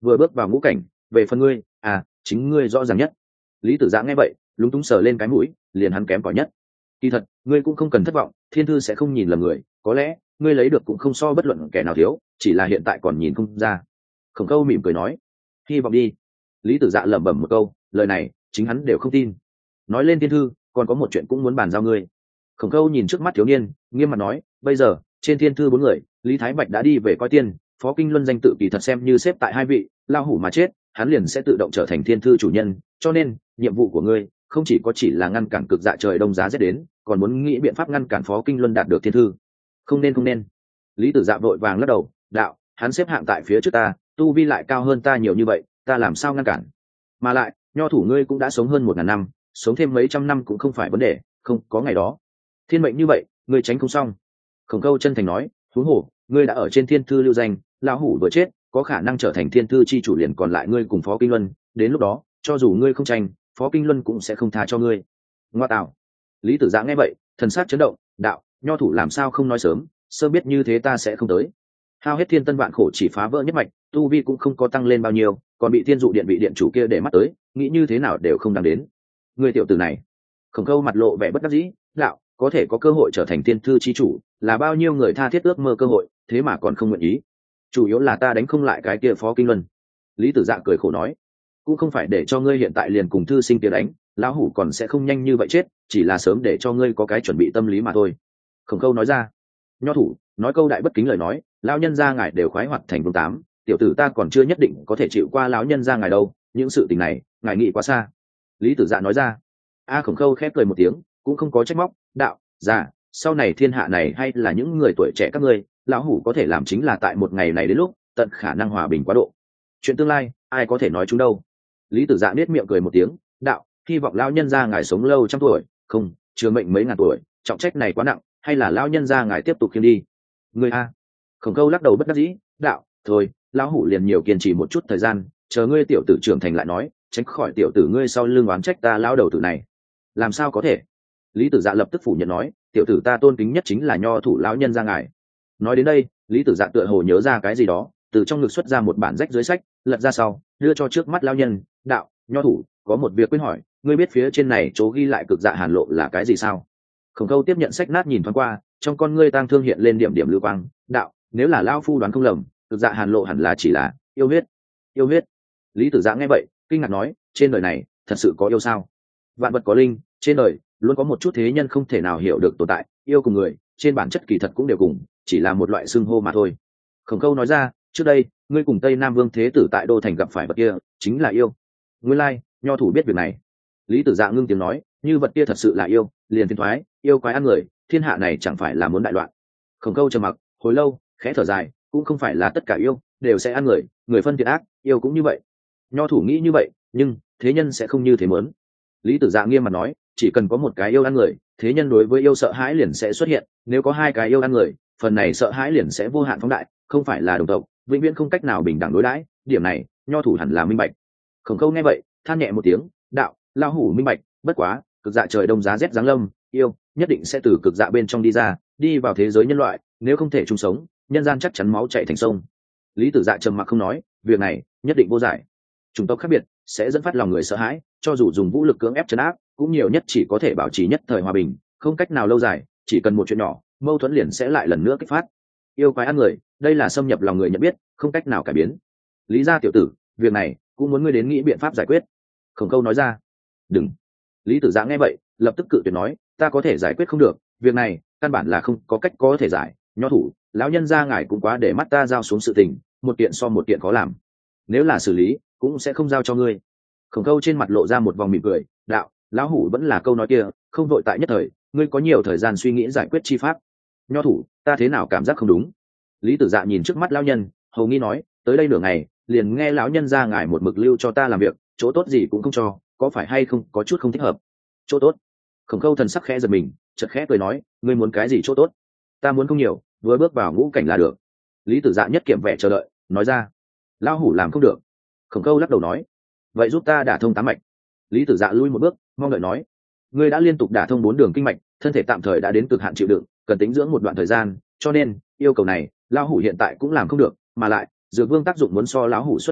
vừa bước vào ngũ cảnh, về phần ngươi à chính ngươi rõ ràng nhất. Lý Tử Dạ nghe vậy lúng túng sờ lên cái mũi, liền hắn kém cỏi nhất. Kỳ thật ngươi cũng không cần thất vọng, thiên thư sẽ không nhìn lầm người, có lẽ ngươi lấy được cũng không so bất luận kẻ nào thiếu, chỉ là hiện tại còn nhìn không ra. Khổng Câu mỉm cười nói, hy vọng đi. Lý Tử Dạ lẩm bẩm một câu, lời này chính hắn đều không tin. Nói lên thiên thư, còn có một chuyện cũng muốn bàn giao ngươi. Khổng Câu nhìn trước mắt thiếu niên, nghiêm mặt nói, bây giờ trên thiên thư bốn người, Lý Thái Bạch đã đi về coi tiên, Phó Kinh Luân danh tự kỳ thật xem như xếp tại hai vị, lao hủ mà chết, hắn liền sẽ tự động trở thành thiên thư chủ nhân, cho nên nhiệm vụ của ngươi không chỉ có chỉ là ngăn cản cực dạ trời đông giá rét đến, còn muốn nghĩ biện pháp ngăn cản Phó Kinh Luân đạt được thiên thư. Không nên không nên. Lý Tử Dạ vội vàng lắc đầu, đạo, hắn xếp hạng tại phía trước ta, tu vi lại cao hơn ta nhiều như vậy, ta làm sao ngăn cản? Mà lại, nho thủ ngươi cũng đã sống hơn một ngàn năm, sống thêm mấy trăm năm cũng không phải vấn đề, không có ngày đó. Thiên mệnh như vậy, ngươi tránh không xong. Khổng Câu chân thành nói, huống hồ, ngươi đã ở trên thiên thư lưu danh, lão hủ vừa chết, có khả năng trở thành thiên thư chi chủ, liền còn lại ngươi cùng Phó Kinh Luân, đến lúc đó, cho dù ngươi không tranh, Phó Kinh Luân cũng sẽ không tha cho ngươi. Ngoa tạo. Lý Tử Dạ nghe vậy, thần sắc chấn động, đạo, nho thủ làm sao không nói sớm, sớm biết như thế ta sẽ không tới. Hao hết thiên tân vạn khổ chỉ phá vỡ nhất mạch, tu vi cũng không có tăng lên bao nhiêu, còn bị thiên dụ điện vị điện chủ kia để mắt tới, nghĩ như thế nào đều không đáng đến. Ngươi tiểu tử này. Khổng Câu mặt lộ vẻ bất đắc dĩ, đạo, có thể có cơ hội trở thành thiên thư chi chủ, là bao nhiêu người tha thiết ước mơ cơ hội, thế mà còn không nguyện ý. Chủ yếu là ta đánh không lại cái kia Phó Kinh Luân. Lý Tử Dạ cười khổ nói, cũng không phải để cho ngươi hiện tại liền cùng thư sinh kia đánh, lão hủ còn sẽ không nhanh như vậy chết, chỉ là sớm để cho ngươi có cái chuẩn bị tâm lý mà thôi. Khổng Câu nói ra, nho thủ nói câu đại bất kính lời nói, lão nhân gia ngài đều khoái hoạt thành vương tám, tiểu tử ta còn chưa nhất định có thể chịu qua lão nhân gia ngài đâu, những sự tình này ngài nghĩ quá xa. Lý Tử Dạ nói ra. A Khổng Câu khép cười một tiếng, cũng không có trách móc, đạo, dạ, sau này thiên hạ này hay là những người tuổi trẻ các ngươi, lão hủ có thể làm chính là tại một ngày này đến lúc tận khả năng hòa bình quá độ. Chuyện tương lai ai có thể nói chúng đâu. Lý Tử Dạ nết miệng cười một tiếng, đạo, hy vọng lão nhân gia ngài sống lâu trăm tuổi, không chứa mệnh mấy ngàn tuổi, trọng trách này quá nặng, hay là lão nhân gia ngài tiếp tục khiêng đi. Ngươi a. Khổng Câu lắc đầu bất đắc dĩ, đạo, thôi, lão hủ liền nhiều kiên trì một chút thời gian, chờ ngươi tiểu tử trưởng thành lại nói, tránh khỏi tiểu tử ngươi sau lưng oán trách ta lão đầu tử này. Làm sao có thể? Lý Tử Dạ lập tức phủ nhận nói, tiểu tử ta tôn kính nhất chính là nho thủ lão nhân gia ngài. Nói đến đây, Lý Tử Dạ tựa hồ nhớ ra cái gì đó, từ trong ngực xuất ra một bản rách dưới sách, lật ra sau, đưa cho trước mắt lão nhân, đạo, nho thủ, có một việc quên hỏi, ngươi biết phía trên này chỗ ghi lại cực dạ hàn lộ là cái gì sao? Khổng Câu tiếp nhận sách nát nhìn thoáng qua, trong con ngươi tang thương hiện lên điểm điểm lưu quang, đạo, nếu là lão phu đoán không lầm, cực dạ hàn lộ hẳn là chỉ là yêu huyết. Yêu huyết? Lý Tử Dạ nghe vậy, kinh ngạc nói, trên đời này thật sự có yêu sao? Vạn vật có linh, trên đời luôn có một chút thế nhân không thể nào hiểu được tồn tại, yêu cùng người trên bản chất kỳ thật cũng đều cùng, chỉ là một loại xưng hô mà thôi. Khổng Câu nói ra, trước đây ngươi cùng Tây Nam Vương Thế Tử tại đô thành gặp phải vật kia chính là yêu. Nguyên lai, nho thủ biết việc này. Lý Tử Dạ ngưng tiếng nói, như vật kia thật sự là yêu, liền phiền thoái, yêu quái ăn người, thiên hạ này chẳng phải là muốn đại loạn. Khổng Câu trầm mặc hồi lâu, khẽ thở dài, cũng không phải là tất cả yêu đều sẽ ăn người, người phân thiện ác, yêu cũng như vậy. Nho thủ nghĩ như vậy, nhưng thế nhân sẽ không như thế muốn. Lý Tử Dạ nghiêm mặt nói, chỉ cần có một cái yêu ăn người, thế nhân đối với yêu sợ hãi liền sẽ xuất hiện, nếu có hai cái yêu ăn người, phần này sợ hãi liền sẽ vô hạn phóng đại, không phải là đồng tộc, vĩnh viễn không cách nào bình đẳng đối đãi, điểm này nho thủ hẳn là minh bạch. Khổng Câu nghe vậy, than nhẹ một tiếng, đạo, lão hủ minh bạch, bất quá, cực dạ trời đông giá rét giáng lâm, yêu nhất định sẽ từ cực dạ bên trong đi ra, đi vào thế giới nhân loại, nếu không thể chung sống, nhân gian chắc chắn máu chảy thành sông. Lý Tử Dạ trầm mặc không nói, việc này nhất định vô giải. Chủng tộc khác biệt sẽ dẫn phát lòng người sợ hãi, cho dù dùng vũ lực cưỡng ép trấn áp, cũng nhiều nhất chỉ có thể bảo trì nhất thời hòa bình, không cách nào lâu dài, chỉ cần một chuyện nhỏ, mâu thuẫn liền sẽ lại lần nữa kích phát. Yêu quái ăn người, đây là xâm nhập lòng người nhận biết, không cách nào cải biến. Lý gia tiểu tử, việc này cũng muốn ngươi đến nghĩ biện pháp giải quyết. Khổng Câu nói ra. Đừng. Lý Tử Dạ nghe vậy, lập tức cự tuyệt nói, ta có thể giải quyết không được, việc này căn bản là không có cách có thể giải. Nho thủ, lão nhân gia ngài cũng quá để mắt ta giao xuống sự tình, một kiện so một kiện khó làm. Nếu là xử lý, cũng sẽ không giao cho ngươi. Khổng Câu trên mặt lộ ra một vòng mỉm cười, đạo, lão hủ vẫn là câu nói kia, không vội tại nhất thời, ngươi có nhiều thời gian suy nghĩ giải quyết chi pháp. Nho thủ, ta thế nào cảm giác không đúng? Lý Tử Dạ nhìn trước mắt lão nhân, hầu nghi nói, tới đây nửa ngày, liền nghe lão nhân ra ngài một mực lưu cho ta làm việc, chỗ tốt gì cũng không cho, có phải hay không có chút không thích hợp? Chỗ tốt? Khổng Câu thần sắc khẽ giật mình, chợt khẽ cười nói, ngươi muốn cái gì chỗ tốt? Ta muốn không nhiều, vừa bước vào ngũ cảnh là được. Lý Tử Dạ nhất kiểm vẻ chờ đợi, nói ra. Lão hủ làm không được. Khổng Câu lắc đầu nói, vậy giúp ta đả thông tám mạch. Lý Tử Dạ lui một bước, mong đợi nói, ngươi đã liên tục đả thông bốn đường kinh mạch, thân thể tạm thời đã đến cực hạn chịu đựng, cần tính dưỡng một đoạn thời gian, cho nên yêu cầu này lão hủ hiện tại cũng làm không được, mà lại dược vương tác dụng muốn so lão hủ xuất thủ,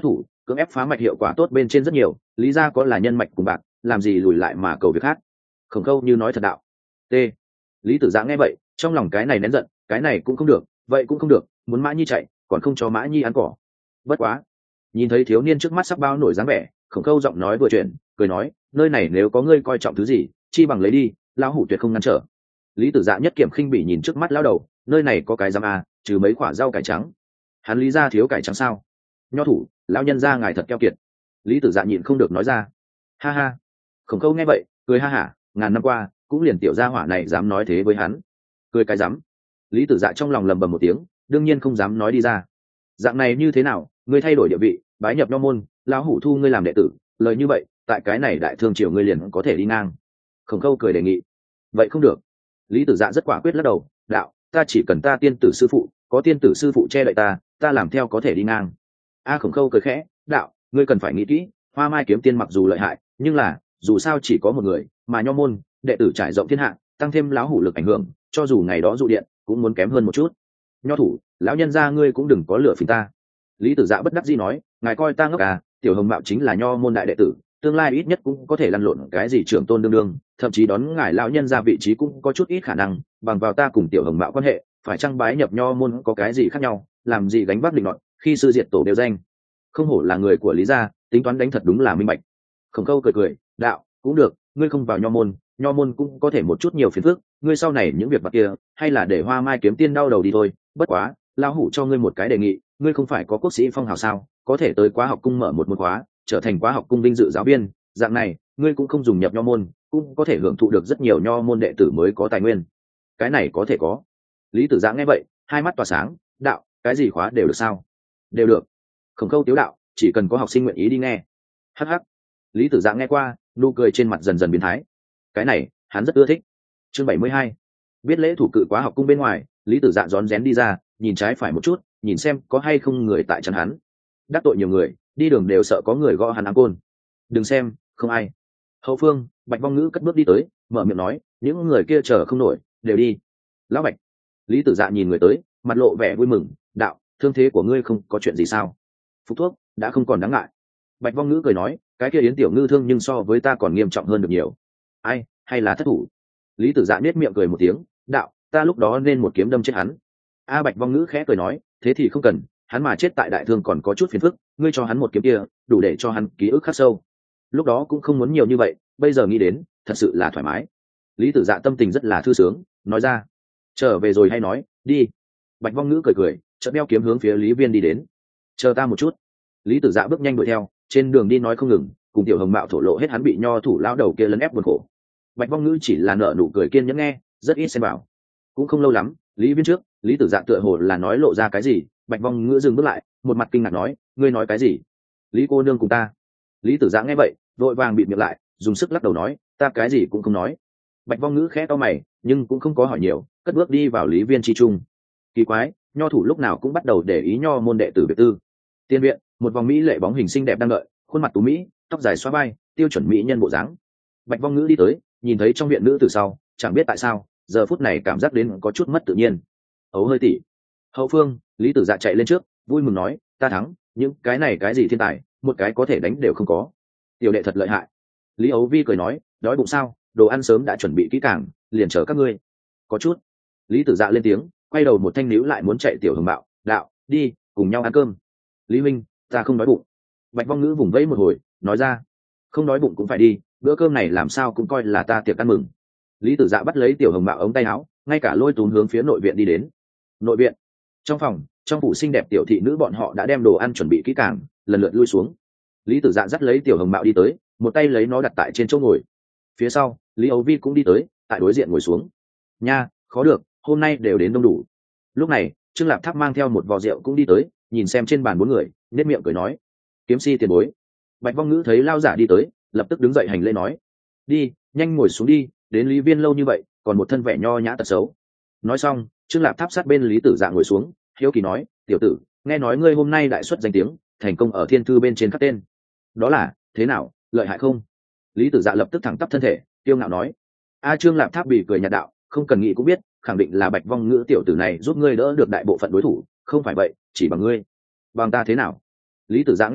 cưỡng ép phá mạch hiệu quả tốt bên trên rất nhiều, lý gia có là nhân mạch cùng bạc, làm gì lùi lại mà cầu việc khác. Khổng Khâu như nói thật đạo. T. Lý Tử Dạ nghe vậy, trong lòng cái này nén giận, cái này cũng không được, vậy cũng không được, muốn Mã Nhi chạy, còn không cho Mã Nhi ăn cỏ. Bất quá, nhìn thấy thiếu niên trước mắt sắc bao nổi dáng vẻ, Khổng Khâu giọng nói vừa chuyển, cười nói, nơi này nếu có ngươi coi trọng thứ gì, chi bằng lấy đi, lão hủ tuyệt không ngăn trở. Lý Tử Dạ nhất kiểm khinh bỉ nhìn trước mắt lão đầu, nơi này có cái giám à, trừ mấy quả rau cải trắng. Hắn Lý gia thiếu cải trắng sao? Nho thủ, lão nhân gia ngài thật keo kiệt. Lý Tử Dạ nhịn không được nói ra. Ha ha. Khổng Khâu nghe vậy, cười ha hả, ngàn năm qua, cũng liền tiểu gia hỏa này dám nói thế với hắn. Cười cái dám. Lý Tử Dạ trong lòng lầm bầm một tiếng, đương nhiên không dám nói đi ra. Dạng này như thế nào, ngươi thay đổi địa vị, bái nhập nho môn, lão hủ thu ngươi làm đệ tử, lời như vậy, tại cái này đại thương triều ngươi liền có thể đi ngang. Khổng Khâu cười đề nghị. Vậy không được. Lý Tử Dạ rất quả quyết lắc đầu, đạo, ta chỉ cần ta tiên tử sư phụ, có tiên tử sư phụ che đậy ta, ta làm theo có thể đi ngang. A Khổng Khâu cười khẽ, đạo, ngươi cần phải nghĩ kỹ, Hoa Mai kiếm tiên mặc dù lợi hại, nhưng là, dù sao chỉ có một người, mà nho môn, đệ tử trải rộng thiên hạ, tăng thêm lão hủ lực ảnh hưởng, cho dù ngày đó dụ điện, cũng muốn kém hơn một chút. Nho thủ, lão nhân gia ngươi cũng đừng có lửa phỉnh ta. Lý Tử Dạ bất đắc dĩ nói, ngài coi ta ngốc à, tiểu hồng mạo chính là nho môn đại đệ tử, tương lai ít nhất cũng có thể lăn lộn cái gì trưởng tôn đương đương, thậm chí đón ngài lão nhân gia vị trí cũng có chút ít khả năng, bằng vào ta cùng tiểu hồng mạo quan hệ, phải chăng bái nhập nho môn có cái gì khác nhau, làm gì gánh vác định luận, khi sư diệt tổ đều danh. Không hổ là người của Lý gia, tính toán đánh thật đúng là minh bạch. Khổng Khâu cười cười, đạo, cũng được, ngươi không vào nho môn, nho môn cũng có thể một chút nhiều phiền phức, ngươi sau này những việc vặt kia, hay là để Hoa Mai kiếm tiên đau đầu đi thôi. Bất quá, lão hủ cho ngươi một cái đề nghị, ngươi không phải có quốc sĩ phong hào sao, có thể tới Quá Học cung mở một môn khóa, trở thành Quá Học cung vinh dự giáo viên, dạng này, ngươi cũng không dùng nhập nho môn, cũng có thể hưởng thụ được rất nhiều nho môn đệ tử mới có tài nguyên. Cái này có thể có. Lý Tử Dạ nghe vậy, hai mắt tỏa sáng, đạo, cái gì khóa đều được sao? Đều được. Khổng Khâu tiếu đạo, chỉ cần có học sinh nguyện ý đi nghe. Hắc hắc. Lý Tử Dạ nghe qua, nụ cười trên mặt dần dần biến thái. Cái này, hắn rất ưa thích. Chương bảy mươi hai. Biết lễ thủ cự Quá Học cung bên ngoài, Lý Tử Dạ rón rén đi ra, nhìn trái phải một chút, nhìn xem có hay không người tại chân hắn. Đắc tội nhiều người, đi đường đều sợ có người gõ hắn áng côn. Đừng xem, không ai. Hậu phương, Bạch Vong Ngữ cất bước đi tới, mở miệng nói, những người kia chờ không nổi, đều đi. Lão Bạch. Lý Tử Dạ nhìn người tới, mặt lộ vẻ vui mừng, đạo, thương thế của ngươi không có chuyện gì sao? Phục thuốc đã không còn đáng ngại. Bạch Vong Ngữ cười nói, cái kia Yến tiểu ngư thương nhưng so với ta còn nghiêm trọng hơn được nhiều. Ai, hay là thất thủ? Lý Tử Dạ nết miệng cười một tiếng, đạo, ta lúc đó nên một kiếm đâm chết hắn. A Bạch Vong Ngữ khẽ cười nói, thế thì không cần, hắn mà chết tại đại thương còn có chút phiền phức, ngươi cho hắn một kiếm kia, đủ để cho hắn ký ức khắc sâu. Lúc đó cũng không muốn nhiều như vậy, bây giờ nghĩ đến, thật sự là thoải mái. Lý Tử Dạ tâm tình rất là thư sướng, nói ra, trở về rồi hay nói, đi. Bạch Vong Ngữ cười cười, chợt đeo kiếm hướng phía Lý Viên đi đến. Chờ ta một chút. Lý Tử Dạ bước nhanh đuổi theo, trên đường đi nói không ngừng, cùng tiểu hồng mạo thổ lộ hết hắn bị nho thủ lão đầu kia lấn ép buồn khổ. Bạch Vong Ngữ chỉ là nở nụ cười kiên nhẫn nghe, rất ít xen vào. Cũng không lâu lắm, Lý Viên trước, Lý Tử Dạ tựa hồ là nói lộ ra cái gì, Bạch Vong Ngữ dừng bước lại, một mặt kinh ngạc nói, ngươi nói cái gì? Lý cô nương cùng ta. Lý Tử Dạ nghe vậy, vội vàng bịt miệng lại, dùng sức lắc đầu nói, ta cái gì cũng không nói. Bạch Vong Ngữ khẽ cau mày, nhưng cũng không có hỏi nhiều, cất bước đi vào Lý Viên chi trung. Kỳ quái, nho thủ lúc nào cũng bắt đầu để ý nho môn đệ tử biệt tư. Tiên viện, một vòng mỹ lệ bóng hình xinh đẹp đang đợi, khuôn mặt tú mỹ, tóc dài xóa vai, tiêu chuẩn mỹ nhân bộ dáng. Bạch Vong Ngữ đi tới, nhìn thấy trong viện nữ từ sau, chẳng biết tại sao, giờ phút này cảm giác đến có chút mất tự nhiên. Ấu hơi tỉ. Hậu phương, Lý Tử Dạ chạy lên trước, vui mừng nói, ta thắng, những cái này cái gì thiên tài, một cái có thể đánh đều không có. Tiểu đệ thật lợi hại. Lý Ấu Vi cười nói, đói bụng sao, đồ ăn sớm đã chuẩn bị kỹ càng, liền chờ các ngươi. Có chút. Lý Tử Dạ lên tiếng, quay đầu một thanh níu lại muốn chạy tiểu hồng bạo, đạo, đi, cùng nhau ăn cơm. Lý Minh, ta không đói bụng. Bạch Vong Ngữ vùng vẫy một hồi, nói ra, không đói bụng cũng phải đi, bữa cơm này làm sao cũng coi là ta tiệc ăn mừng. Lý Tử Dạ bắt lấy tiểu hồng bạo ống tay áo, ngay cả lôi tún hướng phía nội viện đi đến. Nội viện. Trong phòng, trong phủ xinh đẹp tiểu thị nữ bọn họ đã đem đồ ăn chuẩn bị kỹ càng, lần lượt lui xuống. Lý Tử Dạ dắt lấy tiểu hồng bạo đi tới, một tay lấy nó đặt tại trên chỗ ngồi. Phía sau, Lý Âu Vi cũng đi tới, tại đối diện ngồi xuống. Nha, khó được, hôm nay đều đến đông đủ. Lúc này, Trương Lạp Tháp mang theo một vò rượu cũng đi tới, nhìn xem trên bàn bốn người, nét miệng cười nói, kiếm si tiền bối. Bạch Vong Ngữ thấy lao giả đi tới, lập tức đứng dậy hành lễ nói, đi, nhanh ngồi xuống đi, đến Lý Viên lâu như vậy, còn một thân vẻ nho nhã tật xấu. Nói xong, Trương Lạp Tháp sát bên Lý Tử Dạ ngồi xuống, hiếu kỳ nói, tiểu tử, nghe nói ngươi hôm nay đại xuất danh tiếng, thành công ở thiên thư bên trên khắc tên. Đó là, thế nào, lợi hại không? Lý Tử Dạ lập tức thẳng tắp thân thể, kiêu ngạo nói. A Trương Lạp Tháp bị cười nhạt đạo, không cần nghĩ cũng biết, khẳng định là Bạch Vong Ngữ tiểu tử này giúp ngươi đỡ được đại bộ phận đối thủ, không phải vậy, chỉ bằng ngươi. Bằng ta thế nào? Lý Tử Dạ nghe vậy,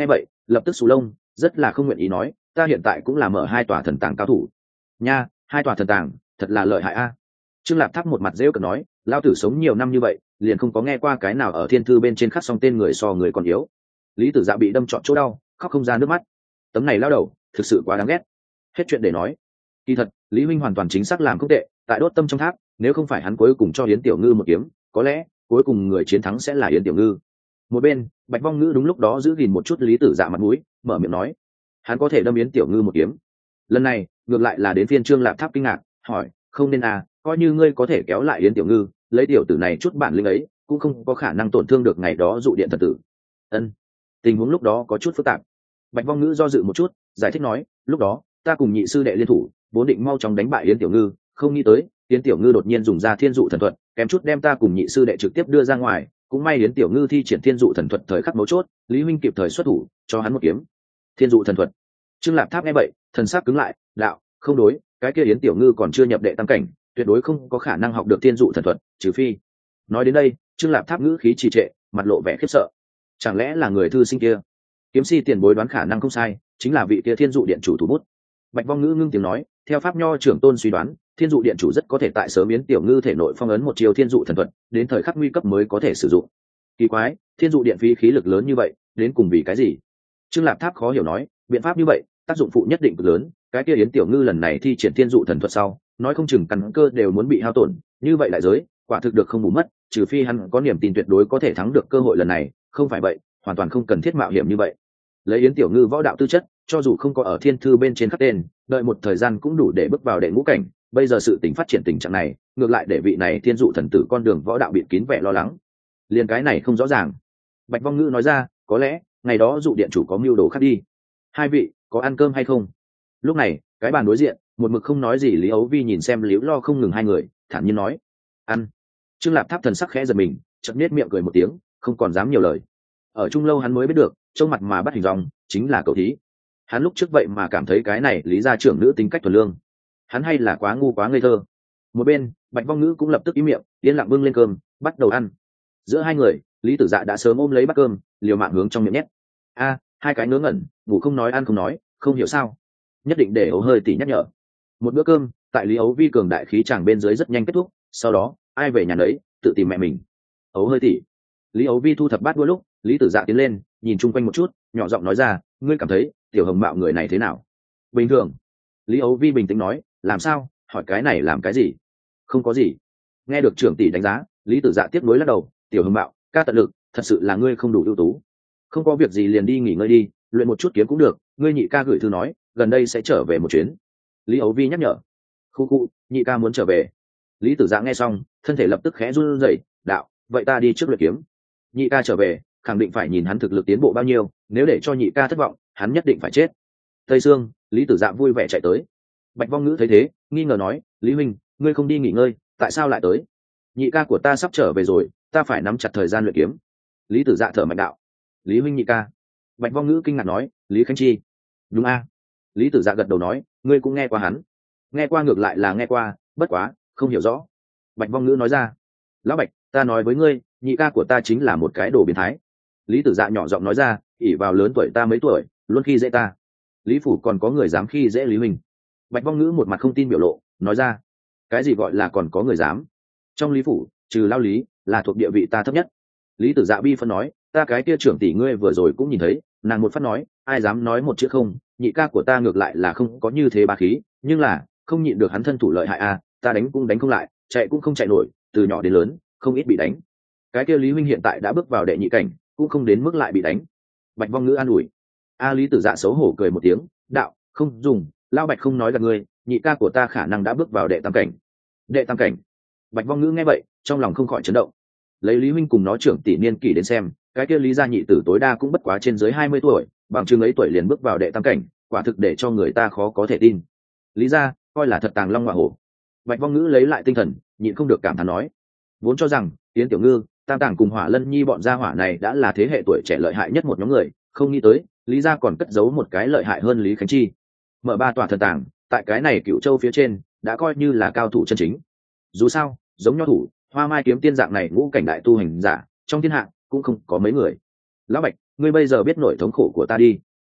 lập tức xù lông, rất là không nguyện ý nói, ta hiện tại cũng là mở hai tòa thần tàng cao thủ nha. Hai tòa thần tàng thật là lợi hại a. Trương Lạp Tháp một mặt rêu cợt nói, lao tử sống nhiều năm như vậy liền không có nghe qua cái nào ở thiên thư bên trên khắc xong tên người so người còn yếu. Lý Tử Dạ bị đâm trọn chỗ đau, khóc không ra nước mắt. Tấm này lao đầu thực sự quá đáng ghét. Hết chuyện để nói. Kỳ thật Lý huynh hoàn toàn chính xác làm không tệ, tại đốt tâm trong tháp, nếu không phải hắn cuối cùng cho Yến Tiểu Ngư một kiếm, có lẽ cuối cùng người chiến thắng sẽ là Yến Tiểu Ngư. Một bên Bạch Vong Ngữ đúng lúc đó giữ gìn một chút Lý Tử Dạ mặt mũi, mở miệng nói, hắn có thể đâm Yến Tiểu Ngư một kiếm. Lần này ngược lại là đến phiên Trương Lạp Tháp kinh ngạc, hỏi, không nên à, coi như ngươi có thể kéo lại Yến Tiểu Ngư, lấy tiểu tử này chút bản lĩnh ấy cũng không có khả năng tổn thương được ngày đó dụ điện thần tử. Ân, tình huống lúc đó có chút phức tạp. Bạch Vong Ngữ do dự một chút, giải thích nói, lúc đó ta cùng nhị sư đệ liên thủ, vốn định mau chóng đánh bại Yến Tiểu Ngư, không nghĩ tới Yến Tiểu Ngư đột nhiên dùng ra thiên dụ thần thuật, kém chút đem ta cùng nhị sư đệ trực tiếp đưa ra ngoài. Cũng may Yến Tiểu Ngư thi triển thiên dụ thần thuật thời khắc mấu chốt, Lý huynh kịp thời xuất thủ, cho hắn một kiếm. Thiên dụ thần thuật. Trương Lạp Tháp nghe vậy, thần sắc cứng lại, đạo, không đối, cái kia Yến Tiểu Ngư còn chưa nhập đệ tam cảnh, tuyệt đối không có khả năng học được thiên dụ thần thuật, trừ phi. Nói đến đây, Trương Lạp Tháp ngữ khí trì trệ, mặt lộ vẻ khiếp sợ. Chẳng lẽ là người thư sinh kia? Kiếm si tiền bối đoán khả năng không sai, chính là vị kia thiên dụ điện chủ thủ bút. Bạch Vong Ngữ ngưng tiếng nói, theo pháp nho trưởng tôn suy đoán, thiên dụ điện chủ rất có thể tại sớm Yến Tiểu Ngư thể nội phong ấn một chiều thiên dụ thần thuật, đến thời khắc nguy cấp mới có thể sử dụng. Kỳ quái, thiên dụ điện phí khí lực lớn như vậy, đến cùng vì cái gì? Trương Lạp Tháp khó hiểu nói, biện pháp như vậy, tác dụng phụ nhất định cực lớn, cái kia Yến Tiểu Ngư lần này thi triển thiên dụ thần thuật sau, nói không chừng căn cơ đều muốn bị hao tổn, như vậy lại giới, quả thực được không bù mất, trừ phi hắn có niềm tin tuyệt đối có thể thắng được cơ hội lần này, không phải vậy, hoàn toàn không cần thiết mạo hiểm như vậy. Lấy Yến Tiểu Ngư võ đạo tư chất, cho dù không có ở thiên thư bên trên khắc tên, đợi một thời gian cũng đủ để bước vào đệ ngũ cảnh, bây giờ sự tình phát triển tình trạng này, ngược lại để vị này thiên dụ thần tử con đường võ đạo bịt kín vẻ lo lắng. Liên cái này không rõ ràng. Bạch Vong Ngữ nói ra, có lẽ ngày đó dụ điện chủ có mưu đồ khác đi. Hai vị có ăn cơm hay không? Lúc này cái bàn đối diện một mực không nói gì Lý Ấu Vi nhìn xem Liễu Lo không ngừng hai người, thản nhiên nói, ăn. Trương Lạp Tháp thần sắc khẽ giật mình, chợt nết miệng cười một tiếng, không còn dám nhiều lời. Ở chung lâu hắn mới biết được, trông mặt mà bắt hình dong chính là cậu thí. Hắn lúc trước vậy mà cảm thấy cái này Lý gia trưởng nữ tính cách thuần lương, hắn hay là quá ngu quá ngây thơ. Một bên Bạch Vong Ngữ cũng lập tức ý miệng, yên lặng bưng lên cơm, bắt đầu ăn. Giữa hai người, Lý Tử Dạ đã sớm ôm lấy bát cơm, liều mạng hướng trong miệng nhét. A, hai cái ngớ ngẩn, ngủ không nói ăn không nói, không hiểu sao. Nhất định để Ấu hơi tỉ nhắc nhở. Một bữa cơm tại Lý Ấu Vi cường đại khí tràng bên dưới rất nhanh kết thúc, sau đó ai về nhà nấy, tự tìm mẹ mình. Ấu hơi tỉ. Lý Ấu Vi thu thập bát đũa lúc, Lý Tử Dạ tiến lên, nhìn chung quanh một chút, nhỏ giọng nói ra, ngươi cảm thấy tiểu hồng mạo người này thế nào? Bình thường. Lý Ấu Vi bình tĩnh nói, làm sao? Hỏi cái này làm cái gì? Không có gì. Nghe được trưởng tỷ đánh giá, Lý Tử Dạ tiếp nối lắc đầu, tiểu hồng mạo, ca tận lực, thật sự là ngươi không đủ ưu tú. Không có việc gì liền đi nghỉ ngơi đi, luyện một chút kiếm cũng được, ngươi nhị ca gửi thư nói, gần đây sẽ trở về một chuyến. Lý Ấu Vi nhắc nhở. Khu khu, nhị ca muốn trở về. Lý Tử Dạ nghe xong, thân thể lập tức khẽ run rẩy, đạo, vậy ta đi trước luyện kiếm. Nhị ca trở về, khẳng định phải nhìn hắn thực lực tiến bộ bao nhiêu, nếu để cho nhị ca thất vọng, hắn nhất định phải chết. Tây Sương, Lý Tử Dạ vui vẻ chạy tới. Bạch Vong Ngữ thấy thế, nghi ngờ nói, Lý huynh, ngươi không đi nghỉ ngơi, tại sao lại tới? Nhị ca của ta sắp trở về rồi, ta phải nắm chặt thời gian luyện kiếm. Lý Tử Dạ thở mạnh đạo. Lý huynh nhị ca. Bạch Vong Ngữ kinh ngạc nói, Lý Khánh Chi. Đúng a. Lý Tử Dạ gật đầu nói, ngươi cũng nghe qua hắn. Nghe qua ngược lại là nghe qua, bất quá không hiểu rõ. Bạch Vong Ngữ nói ra, lão Bạch, ta nói với ngươi, nhị ca của ta chính là một cái đồ biến thái. Lý Tử Dạ nhỏ giọng nói ra, ỷ vào lớn tuổi ta mấy tuổi, luôn khi dễ ta. Lý phủ còn có người dám khi dễ Lý huynh? Bạch Vong Ngữ một mặt không tin biểu lộ, nói ra, cái gì gọi là còn có người dám? Trong Lý phủ, trừ lao Lý, là thuộc địa vị ta thấp nhất. Lý Tử Dạ bi phân nói, ta cái kia trưởng tỷ ngươi vừa rồi cũng nhìn thấy, nàng một phát nói, ai dám nói một chữ không, nhị ca của ta ngược lại là không có như thế bá khí, nhưng là không nhịn được hắn thân thủ lợi hại a, ta đánh cũng đánh không lại, chạy cũng không chạy nổi, từ nhỏ đến lớn không ít bị đánh. Cái kia Lý huynh hiện tại đã bước vào đệ nhị cảnh, cũng không đến mức lại bị đánh. Bạch Vong Ngữ an ủi. A Lý Tử Dạ xấu hổ cười một tiếng, đạo, không dùng, lao Bạch không nói gặp ngươi, nhị ca của ta khả năng đã bước vào đệ tam cảnh. Đệ tam cảnh? Bạch Vong Ngữ nghe vậy, trong lòng không khỏi chấn động. Lấy Lý huynh cùng nó trưởng tỷ niên kỷ đến xem, cái kia Lý gia nhị tử tối đa cũng bất quá trên dưới hai mươi tuổi, bằng chừng ấy tuổi liền bước vào đệ tam cảnh, quả thực để cho người ta khó có thể tin. Lý gia coi là thật tàng long ngọa hổ. Bạch Vong Ngữ lấy lại tinh thần, nhịn không được cảm thán nói, vốn cho rằng Yến Tiểu Ngư, Tam Tàng cùng Hỏa Lân Nhi bọn gia hỏa này đã là thế hệ tuổi trẻ lợi hại nhất một nhóm người, không nghĩ tới Lý gia còn cất giấu một cái lợi hại hơn Lý Khánh Chi. Mở ba tòa thần tàng, tại cái này Cựu Châu phía trên đã coi như là cao thủ chân chính. Dù sao, giống nho thủ, Hoa Mai kiếm tiên dạng này ngũ cảnh đại tu hành giả, trong thiên hạ cũng không có mấy người. Lão Bạch, ngươi bây giờ biết nỗi thống khổ của ta đi.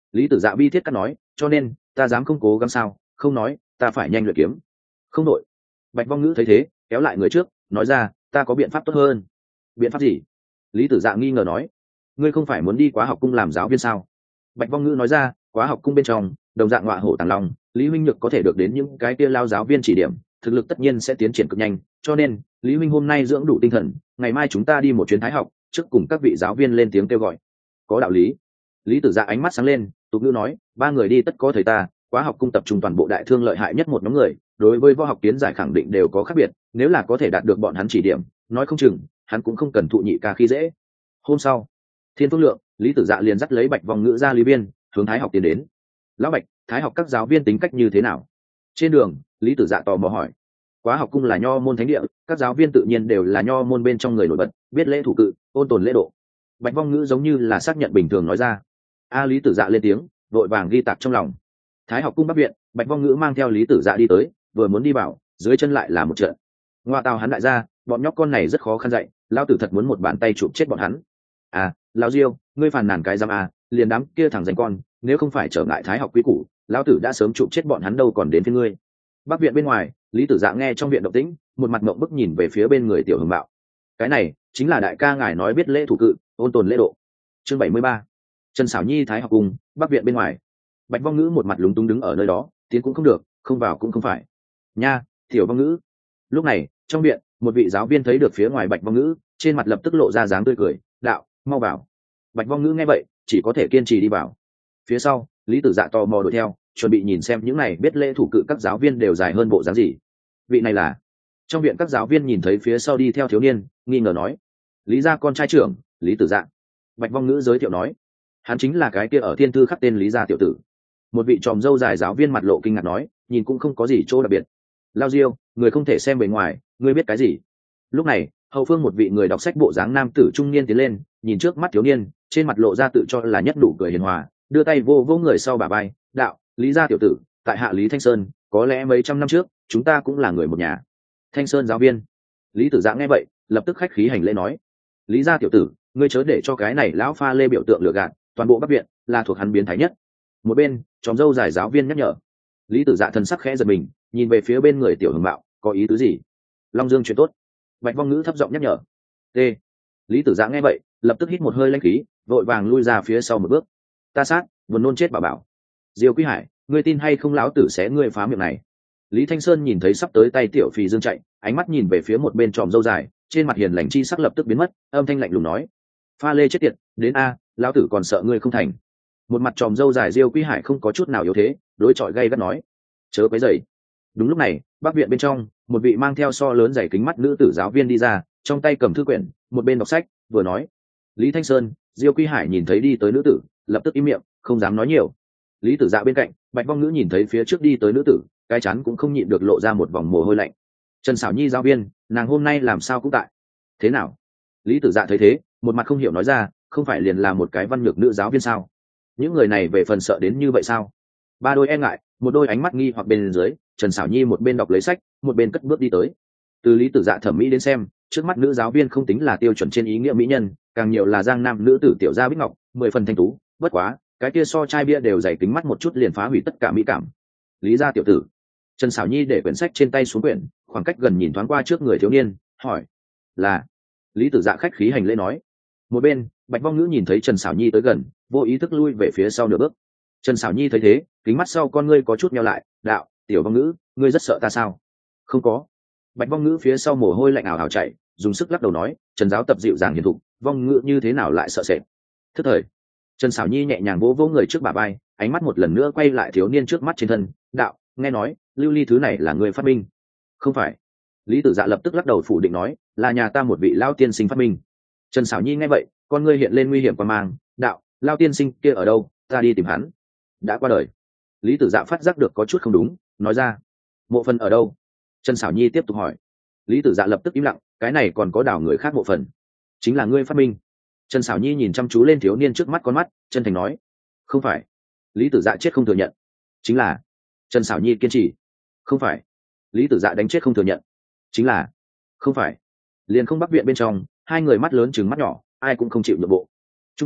Lý Tử Dạ bi thiết cắt nói, cho nên ta dám không cố gắng sao? Không nói, ta phải nhanh luyện kiếm. Không đội. Bạch Vong Ngữ thấy thế, kéo lại người trước, nói ra, ta có biện pháp tốt hơn. Biện pháp gì? Lý Tử Dạ nghi ngờ nói, ngươi không phải muốn đi Quá Học Cung làm giáo viên sao? Bạch Vong Ngữ nói ra, Quá Học Cung bên trong đồng dạng ngọa hổ tàng long, Lý huynh nhược có thể được đến những cái kia lao giáo viên chỉ điểm, thực lực tất nhiên sẽ tiến triển cực nhanh, cho nên Lý huynh hôm nay dưỡng đủ tinh thần, ngày mai chúng ta đi một chuyến Thái học, trước cùng các vị giáo viên lên tiếng kêu gọi. Có đạo lý. Lý Tử Dạ ánh mắt sáng lên, tục ngữ nói, ba người đi tất có thầy ta. Quá Học Cung tập trung toàn bộ đại thương lợi hại nhất một nhóm người, đối với võ học tiến giải khẳng định đều có khác biệt, nếu là có thể đạt được bọn hắn chỉ điểm, nói không chừng hắn cũng không cần thụ nhị ca khi dễ. Hôm sau, Thiên Phước Lượng, Lý Tử Dạ liền dắt lấy Bạch Vong Ngữ ra Lý Viên, hướng Thái học tiến đến. Lão Bạch, Thái học các giáo viên tính cách như thế nào? Trên đường, Lý Tử Dạ tò mò hỏi. Quá Học Cung là nho môn thánh địa, các giáo viên tự nhiên đều là nho môn bên trong người nổi bật, biết lễ thủ cự, ôn tồn lễ độ. Bạch Vong Ngữ giống như là xác nhận bình thường nói ra. A Lý Tử Dạ lên tiếng, vội vàng ghi tạc trong lòng. Thái học cung Bắc viện, Bạch Vong Ngữ mang theo Lý Tử Dạ đi tới, vừa muốn đi vào, dưới chân lại là một trận. Ngoa tào hắn đại gia, bọn nhóc con này rất khó khăn dạy, lao tử thật muốn một bàn tay chụp chết bọn hắn. À, lão Diêu, ngươi phàn nàn cái giam à, liền đám kia thằng danh con, nếu không phải trở ngại Thái học quý củ, lão tử đã sớm chụp chết bọn hắn đâu còn đến phía ngươi. Bắc viện bên ngoài, Lý Tử Dạ nghe trong viện động tĩnh, một mặt ngậm bức nhìn về phía bên người Tiểu Hưng Bạo. Cái này chính là đại ca ngài nói biết lễ thủ cự, ôn tồn lễ độ. Chương bảy mươi ba. Trần Sảo Nhi Thái học cung, Bắc viện bên ngoài. Bạch Vong Ngữ một mặt lúng túng đứng ở nơi đó, tiến cũng không được, không vào cũng không phải. Nha, Tiểu Vong Ngữ. Lúc này, trong viện, một vị giáo viên thấy được phía ngoài Bạch Vong Ngữ, trên mặt lập tức lộ ra dáng tươi cười, đạo, mau vào. Bạch Vong Ngữ nghe vậy, chỉ có thể kiên trì đi vào. Phía sau, Lý Tử Dạ tò mò đuổi theo, chuẩn bị nhìn xem những này biết lễ thủ cự các giáo viên đều dài hơn bộ dáng gì. Vị này là? Trong viện các giáo viên nhìn thấy phía sau đi theo thiếu niên, nghi ngờ nói, Lý gia con trai trưởng, Lý Tử Dạ. Bạch Vong Ngữ giới thiệu nói, hắn chính là cái kia ở thiên thư khắc tên Lý gia tiểu tử. Một vị tròm dâu dài giáo viên mặt lộ kinh ngạc nói, nhìn cũng không có gì chỗ đặc biệt. Lao Diêu, người không thể xem bề ngoài, ngươi biết cái gì? Lúc này, hậu phương một vị người đọc sách bộ dáng nam tử trung niên tiến lên, nhìn trước mắt thiếu niên, trên mặt lộ ra tự cho là nhất đủ cười hiền hòa, đưa tay vô vô người sau bả vai, đạo, Lý gia tiểu tử, tại hạ Lý Thanh Sơn, có lẽ mấy trăm năm trước, chúng ta cũng là người một nhà. Thanh Sơn giáo viên. Lý Tử Dạ nghe vậy, lập tức khách khí hành lễ nói, Lý gia tiểu tử, ngươi chớ để cho cái này lão pha lê biểu tượng lừa gạt, toàn bộ Bắc viện là thuộc hắn biến thái nhất. Một bên, tròm dâu dài giáo viên nhắc nhở. Lý Tử Dạ thần sắc khẽ giật mình, nhìn về phía bên người Tiểu Hưng Bạo, có ý tứ gì? Long Dương chuyện tốt. Bạch Vong Ngữ thấp giọng nhắc nhở. T. Lý Tử Dạ nghe vậy, lập tức hít một hơi lãnh khí, vội vàng lui ra phía sau một bước. Ta sát, buồn nôn chết bà bảo. Diêu Quý Hải, ngươi tin hay không lão tử sẽ ngươi phá miệng này. Lý Thanh Sơn nhìn thấy sắp tới tay Tiểu Phì Dương chạy, ánh mắt nhìn về phía một bên tròm dâu dài, trên mặt hiền lành chi sắc lập tức biến mất, âm thanh lạnh lùng nói, pha lê chết tiệt, đến a, lão tử còn sợ ngươi không thành. Một mặt tròm dâu dài Diêu Quý Hải không có chút nào yếu thế, đối chọi gay gắt nói, chớ quấy rầy. Đúng lúc này, Bắc viện bên trong, một vị mang theo so lớn dày kính mắt nữ tử giáo viên đi ra, trong tay cầm thư quyển, một bên đọc sách, vừa nói. Lý Thanh Sơn, Diêu Quý Hải nhìn thấy đi tới nữ tử, lập tức im miệng, không dám nói nhiều. Lý Tử Dạ bên cạnh, Bạch Vong Ngữ nhìn thấy phía trước đi tới nữ tử, cái chắn cũng không nhịn được lộ ra một vòng mồ hôi lạnh. Trần Sảo Nhi giáo viên, nàng hôm nay làm sao cũng tại. Thế nào? Lý Tử Dạ thấy thế, một mặt không hiểu nói ra, không phải liền là một cái văn nhược nữ giáo viên sao? Những người này về phần sợ đến như vậy sao? Ba đôi e ngại, một đôi ánh mắt nghi hoặc bên dưới, Trần Sảo Nhi một bên đọc lấy sách, một bên cất bước đi tới. Từ Lý Tử Dạ thẩm mỹ đến xem, trước mắt nữ giáo viên không tính là tiêu chuẩn trên ý nghĩa mỹ nhân, càng nhiều là giang nam nữ tử tiểu gia bích ngọc, mười phần thanh tú, bất quá, cái kia so chai bia đều dày kính mắt một chút liền phá hủy tất cả mỹ cảm. Lý gia tiểu tử. Trần Sảo Nhi để quyển sách trên tay xuống quyển, khoảng cách gần nhìn thoáng qua trước người thiếu niên, hỏi: "Là?" Lý Tử Dạ khách khí hành lễ nói. Một bên, Bạch Vong Ngữ nhìn thấy Trần Sảo Nhi tới gần, vô ý thức lui về phía sau nửa bước. Trần Sảo Nhi thấy thế, kính mắt sau con ngươi có chút nheo lại, đạo: "Tiểu Vong Ngữ, ngươi rất sợ ta sao?" "Không có." Bạch Vong Ngữ phía sau mồ hôi lạnh ảo ảo chạy, dùng sức lắc đầu nói: "Trần giáo tập dịu dàng hiền thục, Vong Ngữ như thế nào lại sợ sệt?" Thức thời. Trần Sảo Nhi nhẹ nhàng vỗ vỗ người trước bả vai, ánh mắt một lần nữa quay lại thiếu niên trước mắt trên thân, đạo: "Nghe nói, lưu ly thứ này là người phát minh?" "Không phải." Lý Tử Dạ lập tức lắc đầu phủ định nói: "Là nhà ta một vị lao tiên sinh phát minh." Trần Sảo Nhi nghe vậy, con ngươi hiện lên nguy hiểm quan mang, đạo: "Lao tiên sinh kia ở đâu, ta đi tìm hắn." "Đã qua đời." Lý Tử Dạ phát giác được có chút không đúng, nói ra: "Mộ phần ở đâu?" Trần Sảo Nhi tiếp tục hỏi. Lý Tử Dạ lập tức im lặng, cái này còn có đảo người khác mộ phần? Chính là ngươi phát minh. Trần Sảo Nhi nhìn chăm chú lên thiếu niên trước mắt con mắt, chân thành nói: "Không phải." Lý Tử Dạ chết không thừa nhận. "Chính là." Trần Sảo Nhi kiên trì. "Không phải." Lý Tử Dạ đánh chết không thừa nhận. "Chính là." "Không phải." Liền không Bắc viện bên trong, hai người mắt lớn trừng mắt nhỏ, ai cũng không chịu nhượng bộ. Trung quanh,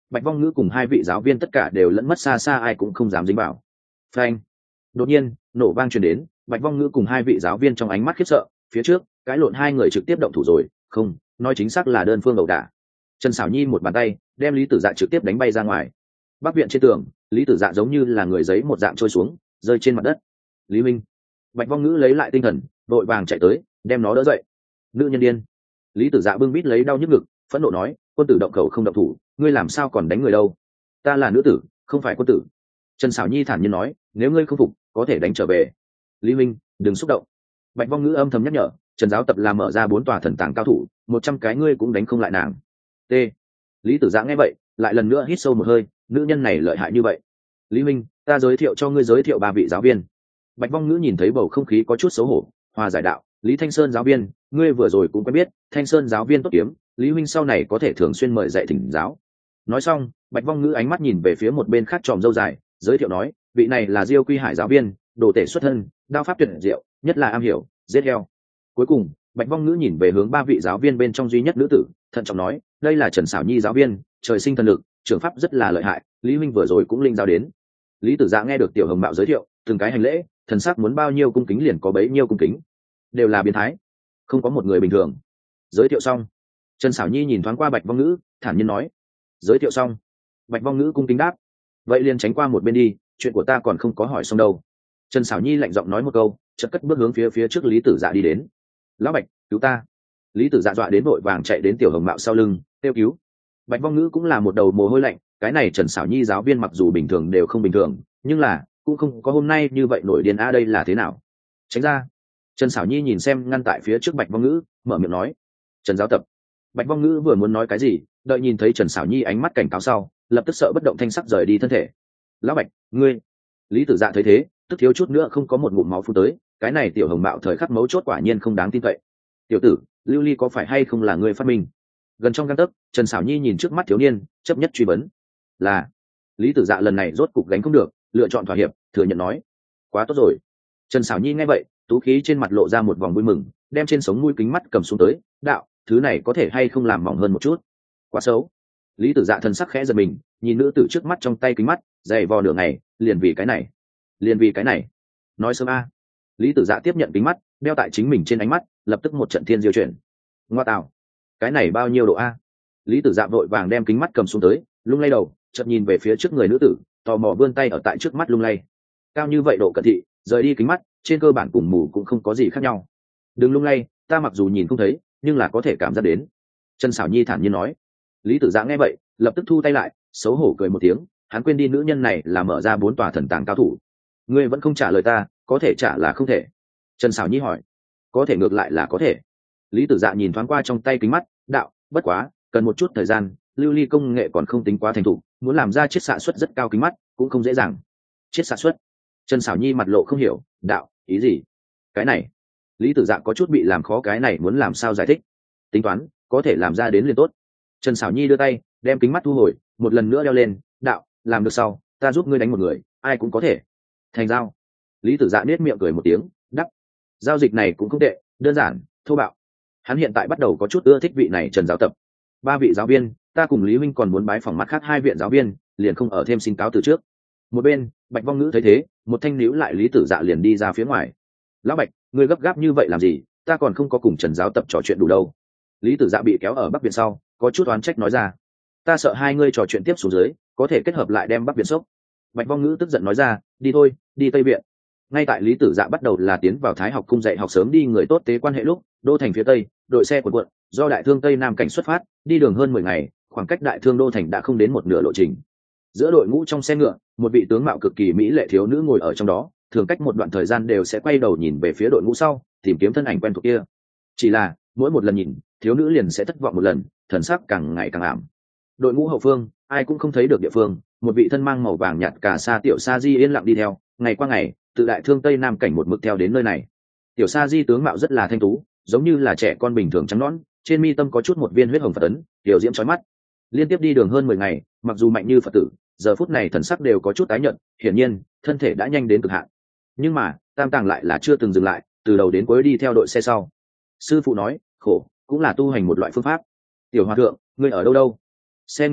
Bạch Vong Ngữ cùng hai vị giáo viên tất cả đều lẫn mất xa xa, ai cũng không dám dính vào. Phanh! Đột nhiên nổ vang truyền đến, Bạch Vong Ngữ cùng hai vị giáo viên trong ánh mắt khiếp sợ, phía trước cái lộn hai người trực tiếp động thủ rồi, không nói chính xác là đơn phương ẩu đả. Trần Sảo Nhi một bàn tay đem Lý Tử Dạ trực tiếp đánh bay ra ngoài. Bắc viện trên tường, Lý Tử Dạ giống như là người giấy một dạng trôi xuống, rơi trên mặt đất. Lý Minh! Bạch Vong Ngữ lấy lại tinh thần, vội vàng chạy tới, đem nó đỡ dậy. Nữ nhân điên! Lý Tử Dạ bưng bít lấy đau nhức ngực, phẫn nộ nói, quân tử động khẩu không động thủ, ngươi làm sao còn đánh người đâu? Ta là nữ tử, không phải quân tử. Trần Sảo Nhi thản nhiên nói, nếu ngươi không phục có thể đánh trở về. Lý Minh, đừng xúc động. Bạch Vong Ngữ âm thầm nhắc nhở, Trần giáo tập là mở ra bốn tòa thần tàng cao thủ, một trăm cái ngươi cũng đánh không lại nàng. T. Lý Tử Dạ nghe vậy, lại lần nữa hít sâu một hơi, nữ nhân này lợi hại như vậy. Lý Minh, ta giới thiệu cho ngươi giới thiệu ba vị giáo viên. Bạch Vong Ngữ nhìn thấy bầu không khí có chút xấu hổ, hòa giải đạo, Lý Thanh Sơn giáo viên, ngươi vừa rồi cũng quen biết, Thanh Sơn giáo viên tốt kiếm, Lý Minh sau này có thể thường xuyên mời dạy thỉnh giáo. Nói xong, Bạch Vong Ngữ ánh mắt nhìn về phía một bên khác tròm râu dài, giới thiệu nói, vị này là Diêu Quy Hải giáo viên, đồ tể xuất thân, đao pháp tuyệt diệu, nhất là am hiểu giết heo. Cuối cùng, Bạch Vong Ngữ nhìn về hướng ba vị giáo viên bên trong duy nhất nữ tử, thận trọng nói, đây là Trần Sảo Nhi giáo viên, trời sinh thần lực, trưởng pháp rất là lợi hại, Lý Minh vừa rồi cũng linh giáo đến. Lý Tử Dạ nghe được Tiểu Hồng Mạo giới thiệu, từng cái hành lễ, thần sắc muốn bao nhiêu cung kính liền có bấy nhiêu cung kính, đều là biến thái, không có một người bình thường. Giới thiệu xong, Trần Sảo Nhi nhìn thoáng qua Bạch Vong Ngữ, thản nhiên nói, giới thiệu xong. Bạch Vong Ngữ cung kính đáp, vậy liền tránh qua một bên đi, chuyện của ta còn không có hỏi xong đâu. Trần Sảo Nhi lạnh giọng nói một câu, chợt cất bước hướng phía phía trước Lý Tử Dạ đi đến. Lão Bạch, cứu ta! Lý Tử Dạ dọa đến vội vàng chạy đến Tiểu Hồng Mạo sau lưng, kêu cứu. Bạch Vong Ngữ cũng là một đầu mồ hôi lạnh, cái này Trần Sảo Nhi giáo viên mặc dù bình thường đều không bình thường, nhưng là cũng không có hôm nay như vậy nổi điên. A đây là thế nào? Tránh ra! Trần Sảo Nhi nhìn xem ngăn tại phía trước Bạch Vong Ngữ, mở miệng nói, Trần giáo tập. Bạch Vong Ngữ vừa muốn nói cái gì, đợi nhìn thấy Trần Sảo Nhi ánh mắt cảnh cáo sau, lập tức sợ bất động thanh sắc rời đi thân thể. Lão Bạch, ngươi! Lý Tử Dạ thấy thế, tức thiếu chút nữa không có một ngụm máu phun tới, cái này Tiểu Hồng Mạo thời khắc mấu chốt quả nhiên không đáng tin cậy. Tiểu tử, Lưu Ly có phải hay không là ngươi phát minh? Gần trong gang tấc, Trần Sảo Nhi nhìn trước mắt thiếu niên, chấp nhất truy vấn. Là. Lý Tử Dạ lần này rốt cục gánh không được, lựa chọn thỏa hiệp, thừa nhận nói. Quá tốt rồi. Trần Sảo Nhi nghe vậy, tú khí trên mặt lộ ra một vòng vui mừng, đem trên sống mũi kính mắt cầm xuống tới, đạo, thứ này có thể hay không làm mỏng hơn một chút? Quá xấu. Lý Tử Dạ thần sắc khẽ giật mình, nhìn nữ tử trước mắt trong tay kính mắt, dày vò nửa ngày, liền vì cái này, liền vì cái này. Nói sớm a. Lý Tử Dạ tiếp nhận kính mắt, đeo tại chính mình trên ánh mắt, lập tức một trận thiên diêu chuyển. Ngoa tạo, cái này bao nhiêu độ a? Lý Tử Dạ vội vàng đem kính mắt cầm xuống tới, lung lay đầu, chợt nhìn về phía trước người nữ tử, tò mò vươn tay ở tại trước mắt lung lay. Cao như vậy độ cận thị, rời đi kính mắt, trên cơ bản cùng mù cũng không có gì khác nhau. Đừng lung lay, ta mặc dù nhìn không thấy, nhưng là có thể cảm giác đến. Trần Sảo Nhi thản nhiên nói. Lý Tử Dạ nghe vậy, lập tức thu tay lại, xấu hổ cười một tiếng, hắn quên đi nữ nhân này là mở ra bốn tòa thần tàng cao thủ. Ngươi vẫn không trả lời ta, có thể trả là không thể. Trần Sảo Nhi hỏi. Có thể ngược lại là có thể. Lý Tử Dạ nhìn thoáng qua trong tay kính mắt, đạo, bất quá cần một chút thời gian, lưu ly công nghệ còn không tính quá thành thục, muốn làm ra chiết xạ suất rất cao kính mắt cũng không dễ dàng. Chiết xạ suất? Trần Sảo Nhi mặt lộ không hiểu, đạo, ý gì? Cái này, Lý Tử Dạ có chút bị làm khó, cái này muốn làm sao giải thích? Tính toán, có thể làm ra đến liền tốt. Trần Sảo Nhi đưa tay, đem kính mắt thu hồi, một lần nữa đeo lên, đạo, làm được sau, ta giúp ngươi đánh một người, ai cũng có thể. Thành giao. Lý Tử Dạ nết miệng cười một tiếng, đắp. Giao dịch này cũng không tệ, đơn giản, thô bạo. Hắn hiện tại bắt đầu có chút ưa thích vị này Trần giáo tập. Ba vị giáo viên, ta cùng Lý Minh còn muốn bái phỏng mắt khác hai viện giáo viên, liền không ở thêm xin cáo từ trước. Một bên, Bạch Vong Ngữ thấy thế, một thanh níu lại Lý Tử Dạ liền đi ra phía ngoài. Lão Bạch, ngươi gấp gáp như vậy làm gì, ta còn không có cùng Trần giáo tập trò chuyện đủ đâu. Lý Tử Dạ bị kéo ở bắc viện sau, có chút oán trách nói ra. Ta sợ hai ngươi trò chuyện tiếp xuống dưới, có thể kết hợp lại đem bắc viện sốc. Bạch Vong Ngữ tức giận nói ra, đi thôi, đi Tây viện. Ngay tại Lý Tử Dạ bắt đầu là tiến vào Thái học cung dạy học sớm đi người tốt tế quan hệ lúc, đô thành phía tây, đội xe cuộn cuộn, do Đại Thương Tây Nam cảnh xuất phát, đi đường hơn mười ngày, khoảng cách Đại Thương đô thành đã không đến một nửa lộ trình. Giữa đội ngũ trong xe ngựa, một vị tướng mạo cực kỳ mỹ lệ thiếu nữ ngồi ở trong đó, thường cách một đoạn thời gian đều sẽ quay đầu nhìn về phía đội ngũ sau, tìm kiếm thân ảnh quen thuộc kia. Chỉ là, mỗi một lần nhìn, thiếu nữ liền sẽ thất vọng một lần, thần sắc càng ngày càng ảm. Đội ngũ hậu phương, ai cũng không thấy được địa phương, một vị thân mang màu vàng nhạt cà sa tiểu sa di yên lặng đi theo, ngày qua ngày, từ Đại Thương Tây Nam cảnh một mực theo đến nơi này. Tiểu sa di tướng mạo rất là thanh tú, giống như là trẻ con bình thường trắng nõn, trên mi tâm có chút một viên huyết hồng phật ấn, tiểu diễm chói mắt. Liên tiếp đi đường hơn mười ngày, mặc dù mạnh như Phật tử, giờ phút này thần sắc đều có chút tái nhợt, hiển nhiên, thân thể đã nhanh đến cực hạn. Nhưng mà, Tam Tàng lại là chưa từng dừng lại, từ đầu đến cuối đi theo đội xe sau. Sư phụ nói, khổ cũng là tu hành một loại phương pháp. Tiểu hòa thượng, ngươi ở đâu đâu? Xe ngựa tốt,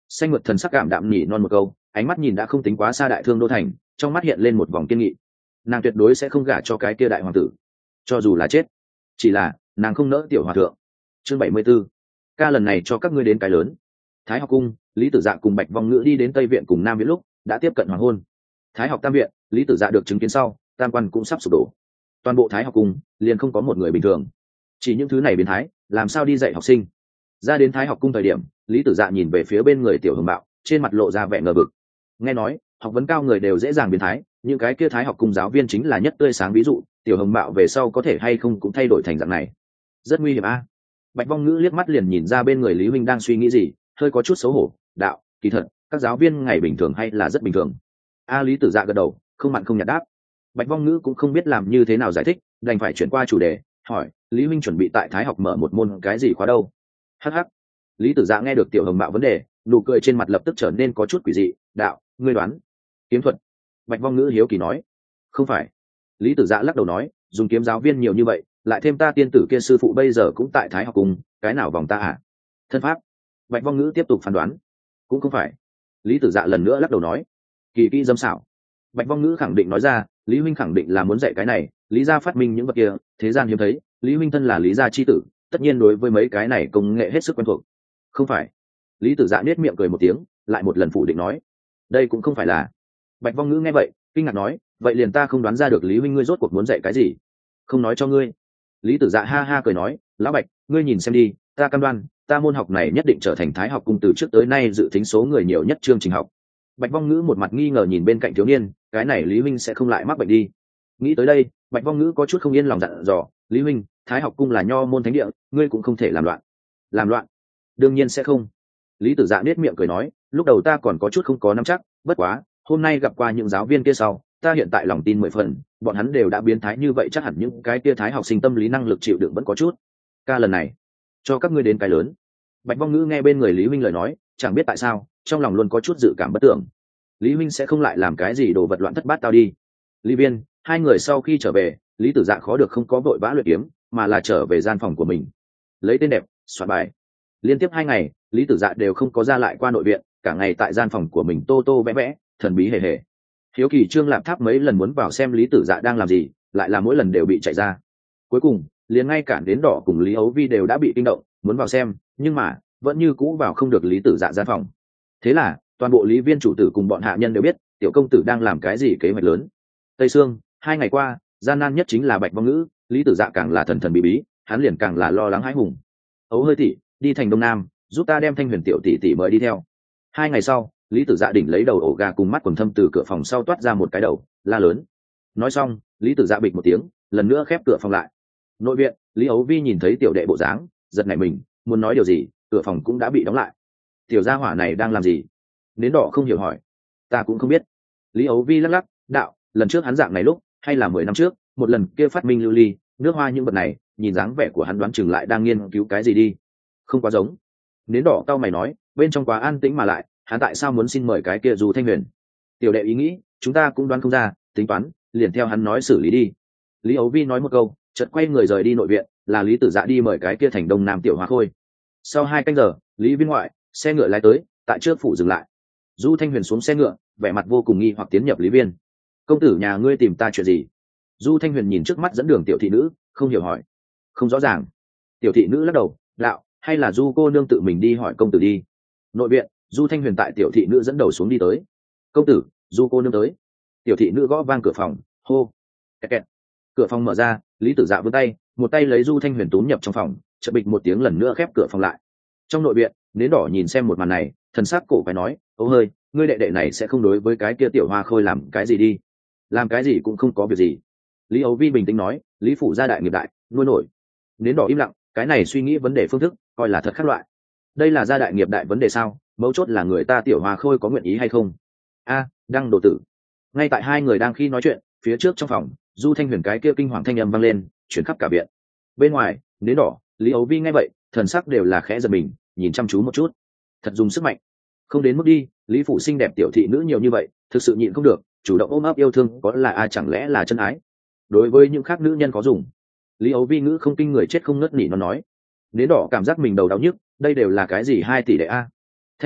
Xanh mượt thần sắc cảm đạm nhỉ non một câu, ánh mắt nhìn đã không tính quá xa đại thương đô thành, trong mắt hiện lên một vòng kiên nghị. Nàng tuyệt đối sẽ không gả cho cái kia đại hoàng tử, cho dù là chết. Chỉ là nàng không nỡ tiểu hòa thượng. Chương bảy mươi 74. Ca lần này cho các ngươi đến cái lớn. Thái học cung, Lý Tử Dạ cùng Bạch Vong Ngữ đi đến Tây viện cùng Nam viện lúc đã tiếp cận hoàng hôn. Thái học tam viện, Lý Tử Dạ được chứng kiến sau, tam quan cũng sắp sụp đổ. Toàn bộ Thái học cung liền không có một người bình thường. Chỉ những thứ này biến thái, làm sao đi dạy học sinh? Ra đến Thái học cung thời điểm, Lý Tử Dạ nhìn về phía bên người Tiểu Hồng Bạo, trên mặt lộ ra vẻ ngờ vực. Nghe nói, học vấn cao người đều dễ dàng biến thái, những cái kia Thái học cung giáo viên chính là nhất tươi sáng ví dụ, Tiểu Hồng Bạo về sau có thể hay không cũng thay đổi thành dạng này. Rất nguy hiểm a. Bạch Vong Ngữ liếc mắt liền nhìn ra bên người Lý huynh đang suy nghĩ gì, hơi có chút xấu hổ. Đạo, kỳ thật, các giáo viên ngày bình thường hay là rất bình thường. A Lý Tử Dạ gật đầu, không mặn không nhạt đáp. Bạch Vong Ngữ cũng không biết làm như thế nào giải thích, đành phải chuyển qua chủ đề, hỏi, Lý huynh chuẩn bị tại Thái học mở một môn cái gì khóa đâu? Hắc hắc. Lý Tử Dạ nghe được Tiểu Hồng Bạo vấn đề, nụ cười trên mặt lập tức trở nên có chút quỷ dị. Đạo, ngươi đoán? Kiếm thuật. Bạch Vong Ngữ hiếu kỳ nói. Không phải. Lý Tử Dạ lắc đầu nói, dùng kiếm giáo viên nhiều như vậy, lại thêm ta tiên tử kia sư phụ bây giờ cũng tại Thái học cùng, cái nào vòng ta à? Thân pháp. Bạch Vong Ngữ tiếp tục phán đoán. Cũng không phải. Lý Tử Dạ lần nữa lắc đầu nói. Kỳ kỹ dâm xảo. Bạch Vong Ngữ khẳng định nói ra, Lý huynh khẳng định là muốn dạy cái này, Lý gia phát minh những vật kia, thế gian hiếm thấy, Lý huynh thân là Lý gia chi tử, tất nhiên đối với mấy cái này công nghệ hết sức quen thuộc. Không phải. Lý Tử Dạ nết miệng cười một tiếng, lại một lần phủ định nói. Đây cũng không phải là. Bạch Vong Ngữ nghe vậy, kinh ngạc nói, vậy liền ta không đoán ra được Lý huynh ngươi rốt cuộc muốn dạy cái gì. Không nói cho ngươi. Lý Tử Dạ ha ha cười nói, lão Bạch, ngươi nhìn xem đi, ta cam đoan, ta môn học này nhất định trở thành Thái học cung từ trước tới nay dự tính số người nhiều nhất chương trình học. Bạch Vong Ngữ một mặt nghi ngờ nhìn bên cạnh thiếu niên, cái này Lý huynh sẽ không lại mắc bệnh đi. Nghĩ tới đây, Bạch Vong Ngữ có chút không yên lòng dặn dò, Lý huynh, Thái học cung là nho môn thánh địa, ngươi cũng không thể làm loạn. Làm loạn? Đương nhiên sẽ không. Lý Tử Dạ nết miệng cười nói, lúc đầu ta còn có chút không có nắm chắc, bất quá, hôm nay gặp qua những giáo viên kia sau, ta hiện tại lòng tin mười phần, bọn hắn đều đã biến thái như vậy chắc hẳn những cái kia Thái học sinh tâm lý năng lực chịu đựng vẫn có chút. Ca lần này, cho các ngươi đến cái lớn. Bạch Vong Ngữ nghe bên người Lý huynh lời nói, chẳng biết tại sao, trong lòng luôn có chút dự cảm bất tưởng. Lý huynh sẽ không lại làm cái gì đồ vật loạn thất bát tao đi. Lý Viên, hai người sau khi trở về, Lý Tử Dạ khó được không có vội vã luyện kiếm, mà là trở về gian phòng của mình. Lấy tên đẹp, soạn bài. Liên tiếp hai ngày, Lý Tử Dạ đều không có ra lại qua nội viện, cả ngày tại gian phòng của mình tô tô vẽ vẽ, thần bí hề hề. Hiếu kỳ Trương Lạp Tháp mấy lần muốn vào xem Lý Tử Dạ đang làm gì, lại là mỗi lần đều bị chạy ra. Cuối cùng, liền ngay cả Đến Đỏ cùng Lý Ấu Vi đều đã bị kinh động, muốn vào xem, nhưng mà vẫn như cũ vào không được Lý Tử Dạ gian phòng. Thế là, toàn bộ Lý Viên chủ tử cùng bọn hạ nhân đều biết, tiểu công tử đang làm cái gì kế hoạch lớn. Tây Sương, hai ngày qua, gian nan nhất chính là Bạch Vong Ngữ, Lý Tử Dạ càng là thần thần bí bí, hắn liền càng là lo lắng hãi hùng. Ấu hơi tỷ, đi thành Đông Nam, giúp ta đem Thanh Huyền tiểu tỷ tỷ mời đi theo. Hai ngày sau, Lý Tử Dạ đỉnh lấy đầu ổ gà cùng mắt quần thâm từ cửa phòng sau toát ra một cái đầu, la lớn. Nói xong, Lý Tử Dạ bịch một tiếng, lần nữa khép cửa phòng lại. Nội viện, Lý Ấu Vi nhìn thấy tiểu đệ bộ dáng, giật nảy mình, muốn nói điều gì, cửa phòng cũng đã bị đóng lại. Tiểu gia hỏa này đang làm gì? Nến Đỏ không hiểu hỏi. Ta cũng không biết. Lý Ấu Vi lắc lắc, đạo, lần trước hắn dạng này lúc, hay là mười năm trước, một lần kia phát minh lưu ly, nước hoa những vật này, nhìn dáng vẻ của hắn đoán chừng lại đang nghiên cứu cái gì đi. Không quá giống. Nến Đỏ cau mày nói, bên trong quá an tĩnh mà lại, hắn tại sao muốn xin mời cái kia Du Thanh Huyền? Tiểu đệ ý nghĩ, chúng ta cũng đoán không ra, tính toán, liền theo hắn nói xử lý đi. Lý Ấu Vi nói một câu, chợt quay người rời đi nội viện, là Lý Tử Dạ đi mời cái kia thành Đông Nam tiểu hoa khôi. Sau hai canh giờ, Lý Viên ngoại, xe ngựa lái tới, tại trước phủ dừng lại. Du Thanh Huyền xuống xe ngựa, vẻ mặt vô cùng nghi hoặc tiến nhập Lý Viên. Công tử nhà ngươi tìm ta chuyện gì? Du Thanh Huyền nhìn trước mắt dẫn đường tiểu thị nữ, không hiểu hỏi. Không rõ ràng. Tiểu thị nữ lắc đầu, đạo, hay là Du cô nương tự mình đi hỏi công tử đi. Nội viện, Du Thanh Huyền tại tiểu thị nữ dẫn đầu xuống đi tới. Công tử, Du cô nương tới. Tiểu thị nữ gõ vang cửa phòng, hô. Kẹt kẹt. Cửa phòng mở ra, Lý Tử Dạ vươn tay, một tay lấy Du Thanh Huyền túm nhập trong phòng, chợt bịch một tiếng lần nữa khép cửa phòng lại. Trong nội viện, Nến Đỏ nhìn xem một màn này, thần sắc cổ phải nói, ấu hơi, ngươi đệ đệ này sẽ không đối với cái kia tiểu hoa khôi làm cái gì đi. Làm cái gì cũng không có việc gì. Lý Ấu Vi bình tĩnh nói, Lý phủ gia đại nghiệp đại, nuôi nổi. Nến Đỏ im lặng, cái này suy nghĩ vấn đề phương thức, coi là thật khác loại. Đây là gia đại nghiệp đại vấn đề sao? Mấu chốt là người ta tiểu hoa khôi có nguyện ý hay không? A, đăng đồ tử. Ngay tại hai người đang khi nói chuyện, phía trước trong phòng, Du Thanh Huyền cái kia kinh hoàng thanh âm vang lên, chuyển khắp cả viện. Bên ngoài, Nến Đỏ, Lý Ấu Vi nghe vậy, thần sắc đều là khẽ giật mình, nhìn chăm chú một chút. Thật dùng sức mạnh. Không đến mức đi, Lý phủ xinh đẹp tiểu thị nữ nhiều như vậy, thực sự nhịn không được, chủ động ôm ấp yêu thương, có là ai chẳng lẽ là chân ái? Đối với những khác nữ nhân có dùng. Lý Ấu Vi ngữ không kinh người chết không ngất nỉ nó nói. Nến Đỏ cảm giác mình đầu đau nhức, đây đều là cái gì hai tỷ đệ a? Thanh Huyền,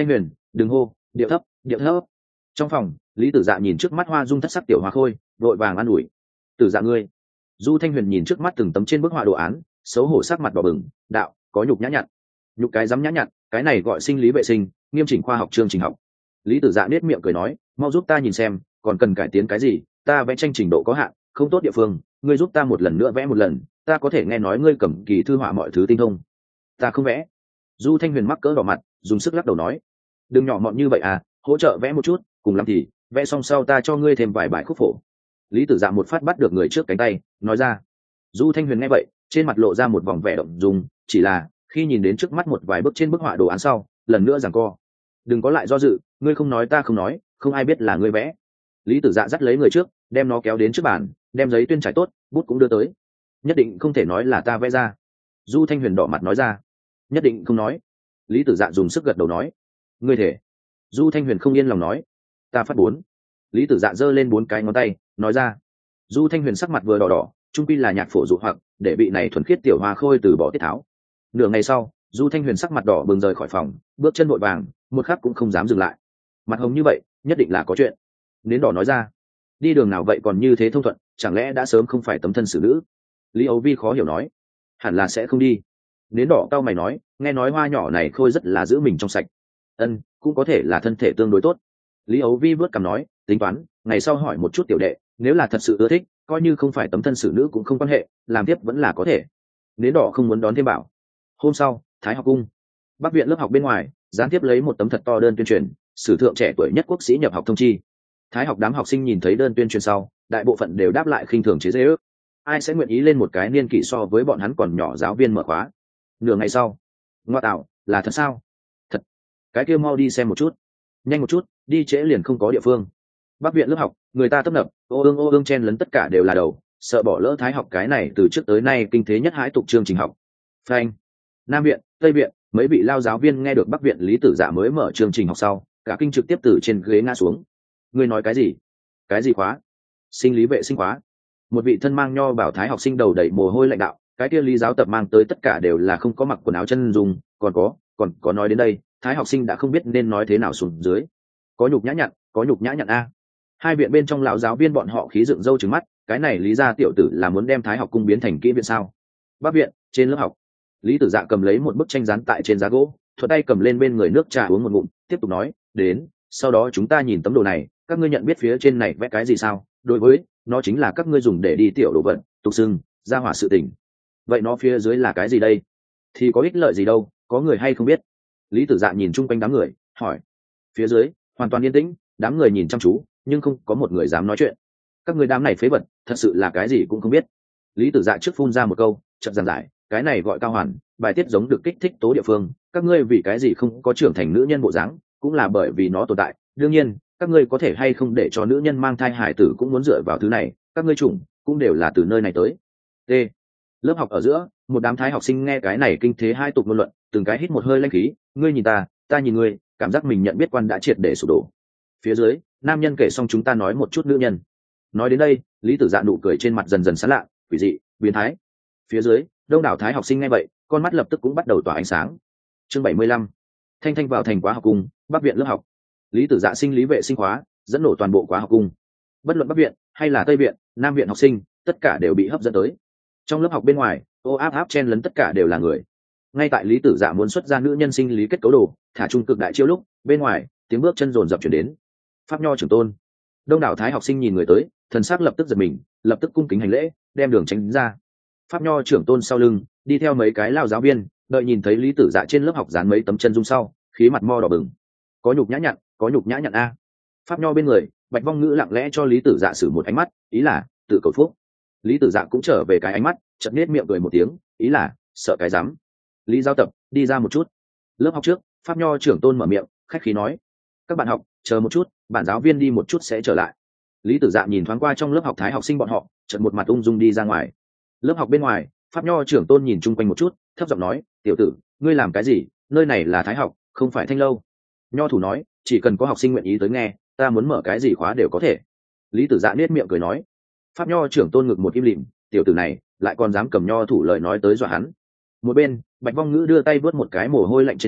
đừng hô, điệu thấp, điệu thấp. Trong phòng, Lý Tử Dạ nhìn trước mắt hoa dung thất sắc tiểu hoa khôi, vội vàng an ủi. Tử Dạ ngươi. Du Thanh Huyền nhìn trước mắt từng tấm trên bức họa đồ án, xấu hổ sắc mặt đỏ bừng, đạo, có nhục nhã nhặn. Nhục cái dám nhã nhặn, cái này gọi sinh lý vệ sinh, nghiêm chỉnh khoa học chương trình học. Lý Tử Dạ nết miệng cười nói, mau giúp ta nhìn xem, còn cần cải tiến cái gì, ta vẽ tranh trình độ có hạn, không tốt địa phương, ngươi giúp ta một lần nữa vẽ một lần, ta có thể nghe nói ngươi cầm kỳ thư họa mọi thứ tinh thông. Ta không vẽ. Du Thanh Huyền mắc cỡ đỏ mặt, dùng sức lắc đầu nói, đừng nhỏ mọn như vậy à, hỗ trợ vẽ một chút, cùng lắm thì vẽ xong sau ta cho ngươi thêm vài bài khúc phổ. Lý Tử Dạ một phát bắt được người trước cánh tay, nói ra. Du Thanh Huyền nghe vậy, trên mặt lộ ra một vòng vẻ động dung, chỉ là khi nhìn đến trước mắt một vài bức trên bức họa đồ án sau, lần nữa giằng co. Đừng có lại do dự, ngươi không nói ta không nói, không ai biết là ngươi vẽ. Lý Tử Dạ dắt lấy người trước, đem nó kéo đến trước bàn, đem giấy tuyên trải tốt, bút cũng đưa tới. Nhất định không thể nói là ta vẽ ra. Du Thanh Huyền đỏ mặt nói ra. Nhất định không nói. Lý Tử Dạ dùng sức gật đầu nói. Ngươi thể. Du Thanh Huyền không yên lòng nói. Ta phát bốn. Lý Tử Dạ giơ lên bốn cái ngón tay, nói ra. Du Thanh Huyền sắc mặt vừa đỏ đỏ, trung pi là nhạc phổ dụ hoặc để bị này thuần khiết tiểu hoa khôi từ bỏ tiết tháo. Nửa ngày sau, Du Thanh Huyền sắc mặt đỏ bừng rời khỏi phòng, bước chân vội vàng, một khắc cũng không dám dừng lại. Mặt hồng như vậy, nhất định là có chuyện. Nến đỏ nói ra. Đi đường nào vậy còn như thế thông thuận, chẳng lẽ đã sớm không phải tấm thân xử nữ? Lý Âu Vi khó hiểu nói. Hẳn là sẽ không đi. Nến đỏ cau mày nói, nghe nói hoa nhỏ này khôi rất là giữ mình trong sạch. Ân, cũng có thể là thân thể tương đối tốt. Lý Âu Vi vớt cằm nói, tính toán, ngày sau hỏi một chút tiểu đệ, nếu là thật sự ưa thích, coi như không phải tấm thân xử nữ cũng không quan hệ, làm tiếp vẫn là có thể. Nến đỏ không muốn đón thêm bảo. Hôm sau, Thái học cung, Bắc viện lớp học bên ngoài, gián tiếp lấy một tấm thật to đơn tuyên truyền, sử thượng trẻ tuổi nhất quốc sĩ nhập học thông chi. Thái học đám học sinh nhìn thấy đơn tuyên truyền sau, đại bộ phận đều đáp lại khinh thường chế giễu. Ai sẽ nguyện ý lên một cái niên kỷ so với bọn hắn còn nhỏ giáo viên mở khóa? Nửa ngày sau, ngoa tạo, là thật sao? Thật. Cái kia mau đi xem một chút. Nhanh một chút, đi trễ liền không có địa phương. Bắc viện lớp học, người ta tấp nập, ô ương ô ương chen lấn tất cả đều là đầu, sợ bỏ lỡ Thái học cái này từ trước tới nay kinh thế nhất hãi tục chương trình học. Phanh. Nam viện, Tây viện, mấy vị lao giáo viên nghe được Bắc viện Lý Tử Dạ mới mở chương trình học sau, cả kinh trực tiếp từ trên ghế ngã xuống. Ngươi nói cái gì? Cái gì khóa? Sinh lý vệ sinh khóa. Một vị thân mang nho bảo Thái học sinh đầu đầy mồ hôi lạnh đạo, cái kia lý giáo tập mang tới tất cả đều là không có mặc quần áo chân dùng, còn có, còn có nói đến đây, Thái học sinh đã không biết nên nói thế nào xuống dưới. Có nhục nhã nhặn, có nhục nhã nhặn a. Hai viện bên trong lão giáo viên bọn họ khí dựng râu trừng mắt, cái này lý gia tiểu tử là muốn đem Thái học cung biến thành kỹ viện sao? Bắc viện, trên lớp học, Lý Tử Dạ cầm lấy một bức tranh dán tại trên giá gỗ, thuận tay cầm lên bên người nước trà uống một ngụm, tiếp tục nói, đến, sau đó chúng ta nhìn tấm đồ này, các ngươi nhận biết phía trên này vẽ cái gì sao? Đối với, nó chính là các ngươi dùng để đi tiểu đồ vật, tục xưng, ra hỏa sự tình. Vậy nó phía dưới là cái gì đây? Thì có ích lợi gì đâu, có người hay không biết? Lý Tử Dạ nhìn chung quanh đám người, hỏi. Phía dưới, hoàn toàn yên tĩnh, đám người nhìn chăm chú, nhưng không có một người dám nói chuyện. Các người đám này phế vật, thật sự là cái gì cũng không biết. Lý Tử Dạ trước phun ra một câu, chợt giảng giải, cái này gọi cao hoàn, bài tiết giống được kích thích tố địa phương, các ngươi vì cái gì không có trưởng thành nữ nhân bộ dáng, cũng là bởi vì nó tồn tại. Đương nhiên, các ngươi có thể hay không để cho nữ nhân mang thai hải tử cũng muốn dựa vào thứ này, các ngươi chủng cũng đều là từ nơi này tới. T. Lớp học ở giữa, một đám Thái học sinh nghe cái này kinh thế hai tục ngôn luận, từng cái hít một hơi lãnh khí, ngươi nhìn ta, ta nhìn ngươi, cảm giác mình nhận biết quan đã triệt để sụp đổ. Phía dưới, nam nhân kể xong chúng ta nói một chút nữ nhân. Nói đến đây, Lý Tử Dạ nụ cười trên mặt dần dần sán lạ, quỷ dị, biến thái. Phía dưới, đông đảo Thái học sinh nghe vậy, con mắt lập tức cũng bắt đầu tỏa ánh sáng. Chương bảy mươi lăm, Thanh Thanh vào thành quá học cung, Bắc viện lớp học. Lý Tử Dạ sinh lý vệ sinh khóa, dẫn nổ toàn bộ quá học cung. Bất luận Bắc viện hay là Tây viện, Nam viện học sinh, tất cả đều bị hấp dẫn tới. Trong lớp học bên ngoài, ô áp áp chen lấn tất cả đều là người. Ngay tại Lý Tử Dạ muốn xuất ra nữ nhân sinh lý kết cấu đồ, thả trung cực đại chiêu lúc, bên ngoài, tiếng bước chân rồn rập chuyển đến. Pháp Nho trưởng tôn. Đông đảo Thái học sinh nhìn người tới, thần sắc lập tức giật mình, lập tức cung kính hành lễ, đem đường tránh ra. Pháp Nho trưởng tôn sau lưng, đi theo mấy cái lao giáo viên, đợi nhìn thấy Lý Tử Dạ trên lớp học dán mấy tấm chân dung sau, khí mặt mo đỏ bừng. Có nhục nhã nhặn, có nhục nhã nhặn a. Pháp Nho bên người, Bạch Vong Ngữ lặng lẽ cho Lý Tử Dạ sử một ánh mắt, ý là tự cầu phúc. Lý Tử Dạ cũng trở về cái ánh mắt, chợt nết miệng cười một tiếng, ý là sợ cái rắm. Lý giáo tập, đi ra một chút. Lớp học trước, Pháp Nho trưởng tôn mở miệng, khách khí nói, các bạn học, chờ một chút, bản giáo viên đi một chút sẽ trở lại. Lý Tử Dạ nhìn thoáng qua trong lớp học Thái học sinh bọn họ, chợt một mặt ung dung đi ra ngoài. Lớp học bên ngoài, Pháp Nho trưởng tôn nhìn chung quanh một chút, thấp giọng nói, tiểu tử, ngươi làm cái gì? Nơi này là Thái học, không phải Thanh lâu. Nho thủ nói, chỉ cần có học sinh nguyện ý tới nghe, ta muốn mở cái gì khóa đều có thể. Lý Tử Dạ nết miệng cười nói. Pháp Nho trưởng tôn ngực một im lìm, tiểu tử này lại còn dám cầm Nho thủ lời nói tới dọa hắn. Một bên, Bạch Vong Ngữ đưa tay vớt một cái mồ hôi lạnh trên trán,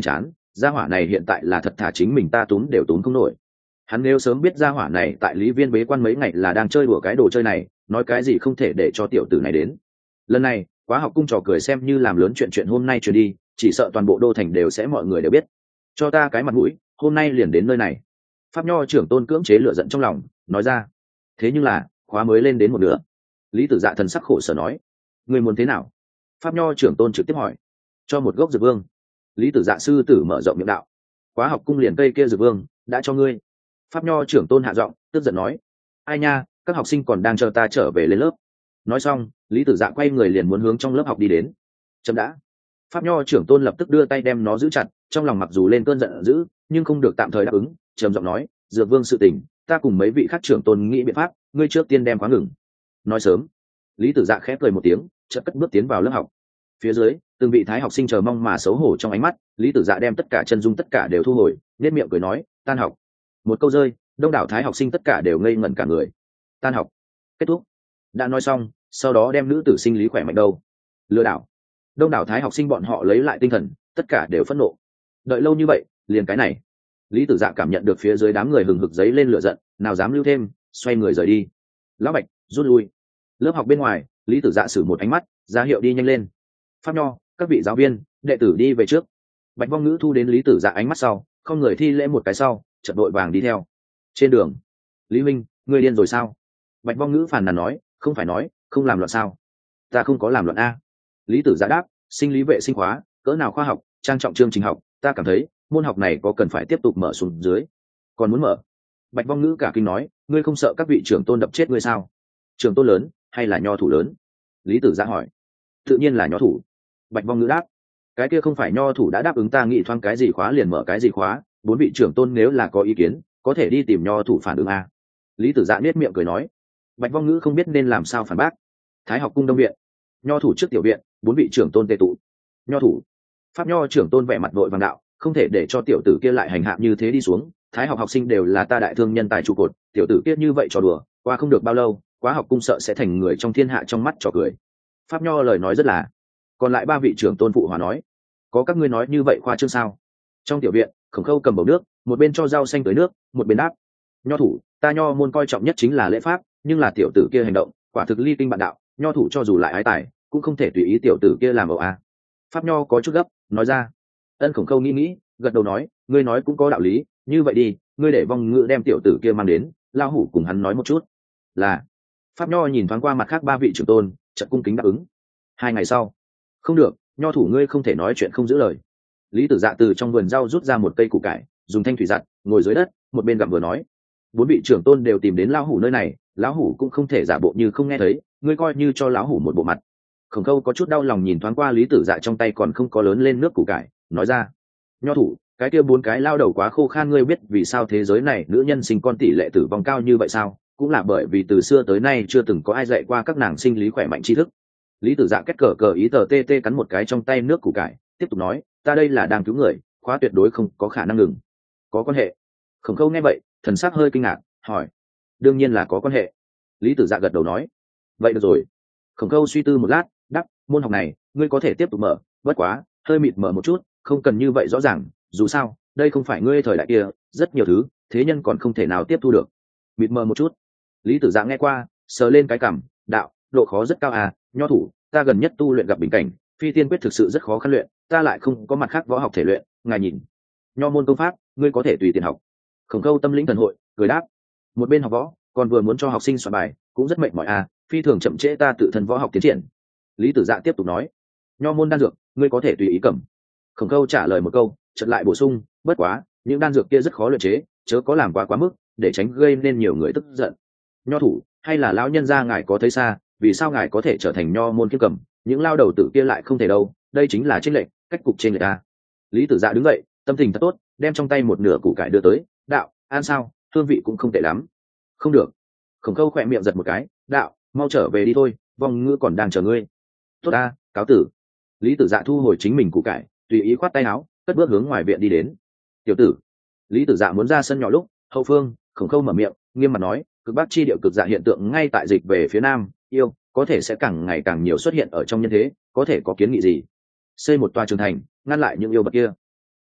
gia hỏa này hiện tại là thật thả chính mình ta túm đều túm không nổi. Hắn nếu sớm biết gia hỏa này tại Lý Viên bế quan mấy ngày là đang chơi đùa cái đồ chơi này, nói cái gì không thể để cho tiểu tử này đến. Lần này Quá Học Cung trò cười xem như làm lớn chuyện chuyện hôm nay truyền đi, chỉ sợ toàn bộ đô thành đều sẽ mọi người đều biết. Cho ta cái mặt mũi, hôm nay liền đến nơi này. Pháp Nho trưởng tôn cưỡng chế lửa giận trong lòng, nói ra. Thế nhưng là khóa mới lên đến một nửa. Lý Tử Dạ thần sắc khổ sở nói, người muốn thế nào? Pháp Nho trưởng tôn trực tiếp hỏi. Cho một gốc dược vương. Lý Tử Dạ sư tử mở rộng miệng đạo. Quá Học Cung liền cây kia dược vương đã cho ngươi. Pháp Nho trưởng tôn hạ giọng tức giận nói, ai nha, các học sinh còn đang chờ ta trở về lên lớp. Nói xong Lý Tử Dạ quay người liền muốn hướng trong lớp học đi đến. Chậm đã. Pháp Nho trưởng tôn lập tức đưa tay đem nó giữ chặt, trong lòng mặc dù lên cơn giận dữ nhưng không được tạm thời đáp ứng, trầm giọng nói, dược vương sự tình ta cùng mấy vị khác trưởng tôn nghĩ biện pháp, ngươi trước tiên đem khóa ngừng. Nói sớm. Lý Tử Dạ khẽ cười một tiếng, chợt cất bước tiến vào lớp học. Phía dưới từng vị thái học sinh chờ mong mà xấu hổ trong ánh mắt, Lý Tử Dạ đem tất cả chân dung tất cả đều thu hồi, nét miệng cười nói, tan học. Một câu rơi, đông đảo thái học sinh tất cả đều ngây ngẩn cả người. Tan học kết thúc. Đã nói xong, sau đó đem nữ tử sinh Lý Khỏe Mạnh đâu lừa đảo. Đông đảo thái học sinh bọn họ lấy lại tinh thần, tất cả đều phẫn nộ. Đợi lâu như vậy liền cái này. Lý Tử Dạ cảm nhận được phía dưới đám người hừng hực giấy lên lửa giận, nào dám lưu thêm, xoay người rời đi. Lão Bạch rút lui. Lớp học bên ngoài, Lý Tử Dạ sử một ánh mắt ra hiệu đi nhanh lên. Pháp Nho, các vị giáo viên, đệ tử đi về trước. Bạch Vong Ngữ thu đến Lý Tử Dạ ánh mắt sau, không người thi lễ một cái sau, chợt đội vàng đi theo. Trên đường, Lý Minh, ngươi điên rồi sao? Bạch Vong Ngữ phàn nàn nói, không phải nói không làm loạn sao? Ta không có làm loạn a. Lý Tử Dạ đáp, sinh lý vệ sinh khóa cỡ nào khoa học trang trọng chương trình học, ta cảm thấy môn học này có cần phải tiếp tục mở xuống dưới. Còn muốn mở? Bạch Vong Ngữ cả kinh nói, ngươi không sợ các vị trưởng tôn đập chết ngươi sao? Trưởng tôn lớn hay là nho thủ lớn? Lý Tử Dạ hỏi. Tự nhiên là nho thủ. Bạch Vong Ngữ đáp, cái kia không phải nho thủ đã đáp ứng ta nghĩ thoáng cái gì khóa liền mở cái gì khóa, bốn vị trưởng tôn nếu là có ý kiến có thể đi tìm nho thủ phản ứng a. Lý Tử Dạ nết miệng cười nói. Bạch Vong Ngữ không biết nên làm sao phản bác. Thái học cung đông viện, nho thủ trước tiểu viện, bốn vị trưởng tôn tề tụ. Nho thủ. Pháp Nho trưởng tôn vẻ mặt vội vàng đạo, không thể để cho tiểu tử kia lại hành hạ như thế đi xuống, thái học học sinh đều là ta đại thương nhân tài trụ cột, tiểu tử kia như vậy trò đùa qua không được bao lâu, Quá Học Cung sợ sẽ thành người trong thiên hạ trong mắt trò cười. Pháp Nho lời nói rất là. Còn lại ba vị trưởng tôn phụ hòa nói, có các ngươi nói như vậy khoa trương sao? Trong tiểu viện, Khổng Khâu cầm bầu nước, một bên cho rau xanh tới nước, một bên đáp, nho thủ, ta nho môn coi trọng nhất chính là lễ pháp, nhưng là tiểu tử kia hành động quả thực ly kinh bạn đạo, nho thủ cho dù lại ái tài cũng không thể tùy ý tiểu tử kia làm ẩu a. Pháp Nho có chút gấp nói ra. Ân Khổng Khâu nghĩ nghĩ gật đầu nói, ngươi nói cũng có đạo lý, như vậy đi, ngươi để Vong Ngữ đem tiểu tử kia mang đến, lao hủ cùng hắn nói một chút. Là. Pháp Nho nhìn thoáng qua mặt khác ba vị trưởng tôn, chợt cung kính đáp ứng. Hai ngày sau. Không được, nho thủ ngươi không thể nói chuyện không giữ lời. Lý Tử Dạ từ trong vườn rau rút ra một cây củ cải, dùng thanh thủy giặt, ngồi dưới đất, một bên gặm vừa nói, bốn vị trưởng tôn đều tìm đến lão hủ nơi này, lão hủ cũng không thể giả bộ như không nghe thấy, ngươi coi như cho lão hủ một bộ mặt. Khổng Khâu có chút đau lòng nhìn thoáng qua Lý Tử Dạ trong tay còn không có lớn lên nước củ cải, nói ra, nho thủ, cái kia bốn cái lao đầu quá khô khan, ngươi biết vì sao thế giới này nữ nhân sinh con tỷ lệ tử vong cao như vậy sao? Cũng là bởi vì từ xưa tới nay chưa từng có ai dạy qua các nàng sinh lý khỏe mạnh tri thức. Lý Tử Dạ kết cờ cờ ý tờ tê tê cắn một cái trong tay nước củ cải, tiếp tục nói, ta đây là đang cứu người, khóa tuyệt đối không có khả năng ngừng. Có quan hệ? Khổng Khâu nghe vậy, thần sắc hơi kinh ngạc, hỏi, đương nhiên là có quan hệ. Lý Tử Dạ gật đầu nói, vậy được rồi. Khổng Khâu suy tư một lát, đáp, môn học này ngươi có thể tiếp tục mở, bất quá hơi mịt mở một chút, không cần như vậy rõ ràng, dù sao đây không phải ngươi thời đại kia, rất nhiều thứ thế nhân còn không thể nào tiếp thu được. Mịt mờ một chút. Lý Tử Dạ nghe qua, sờ lên cái cằm, đạo, độ khó rất cao à, nho thủ, ta gần nhất tu luyện gặp bình cảnh, phi tiên quyết thực sự rất khó khăn luyện, ta lại không có mặt khác võ học thể luyện, ngài nhìn, nho môn công pháp ngươi có thể tùy tiện học. Khổng Khâu tâm lĩnh thần hội cười đáp, một bên học võ còn vừa muốn cho học sinh soạn bài, cũng rất mệt mỏi à, phi thường chậm trễ ta tự thân võ học tiến triển. Lý Tử Dạ tiếp tục nói, nho môn đan dược ngươi có thể tùy ý cầm. Khổng Khâu trả lời một câu, chợt lại bổ sung, bất quá những đan dược kia rất khó luyện chế, chớ có làm quá quá mức, để tránh gây nên nhiều người tức giận. Nho thủ, hay là lão nhân gia ngài có thấy xa, vì sao ngài có thể trở thành nho môn kiếm cầm, những lao đầu tử kia lại không thể đâu, đây chính là chênh lệch, cách cục trên người ta. Lý Tử Dạ đứng dậy, tâm tình thật tốt, đem trong tay một nửa củ cải đưa tới, đạo, ăn sao, hương vị cũng không tệ lắm. Không được. Khổng Khâu khỏe miệng giật một cái, đạo, mau trở về đi thôi, Vong Ngữ còn đang chờ ngươi. Tốt ta, cáo tử. Lý Tử Dạ thu hồi chính mình củ cải, tùy ý khoát tay áo, cất bước hướng ngoài viện đi đến. Tiểu tử. Lý Tử Dạ muốn ra sân nhỏ lúc, hậu phương, Khổng Khâu mở miệng, nghiêm mặt nói, cực bắc chi điệu cực dạ hiện tượng ngay tại dịch về phía nam, yêu có thể sẽ càng ngày càng nhiều xuất hiện ở trong nhân thế, có thể có kiến nghị gì? Xây một tòa trường thành, ngăn lại những yêu vật kia.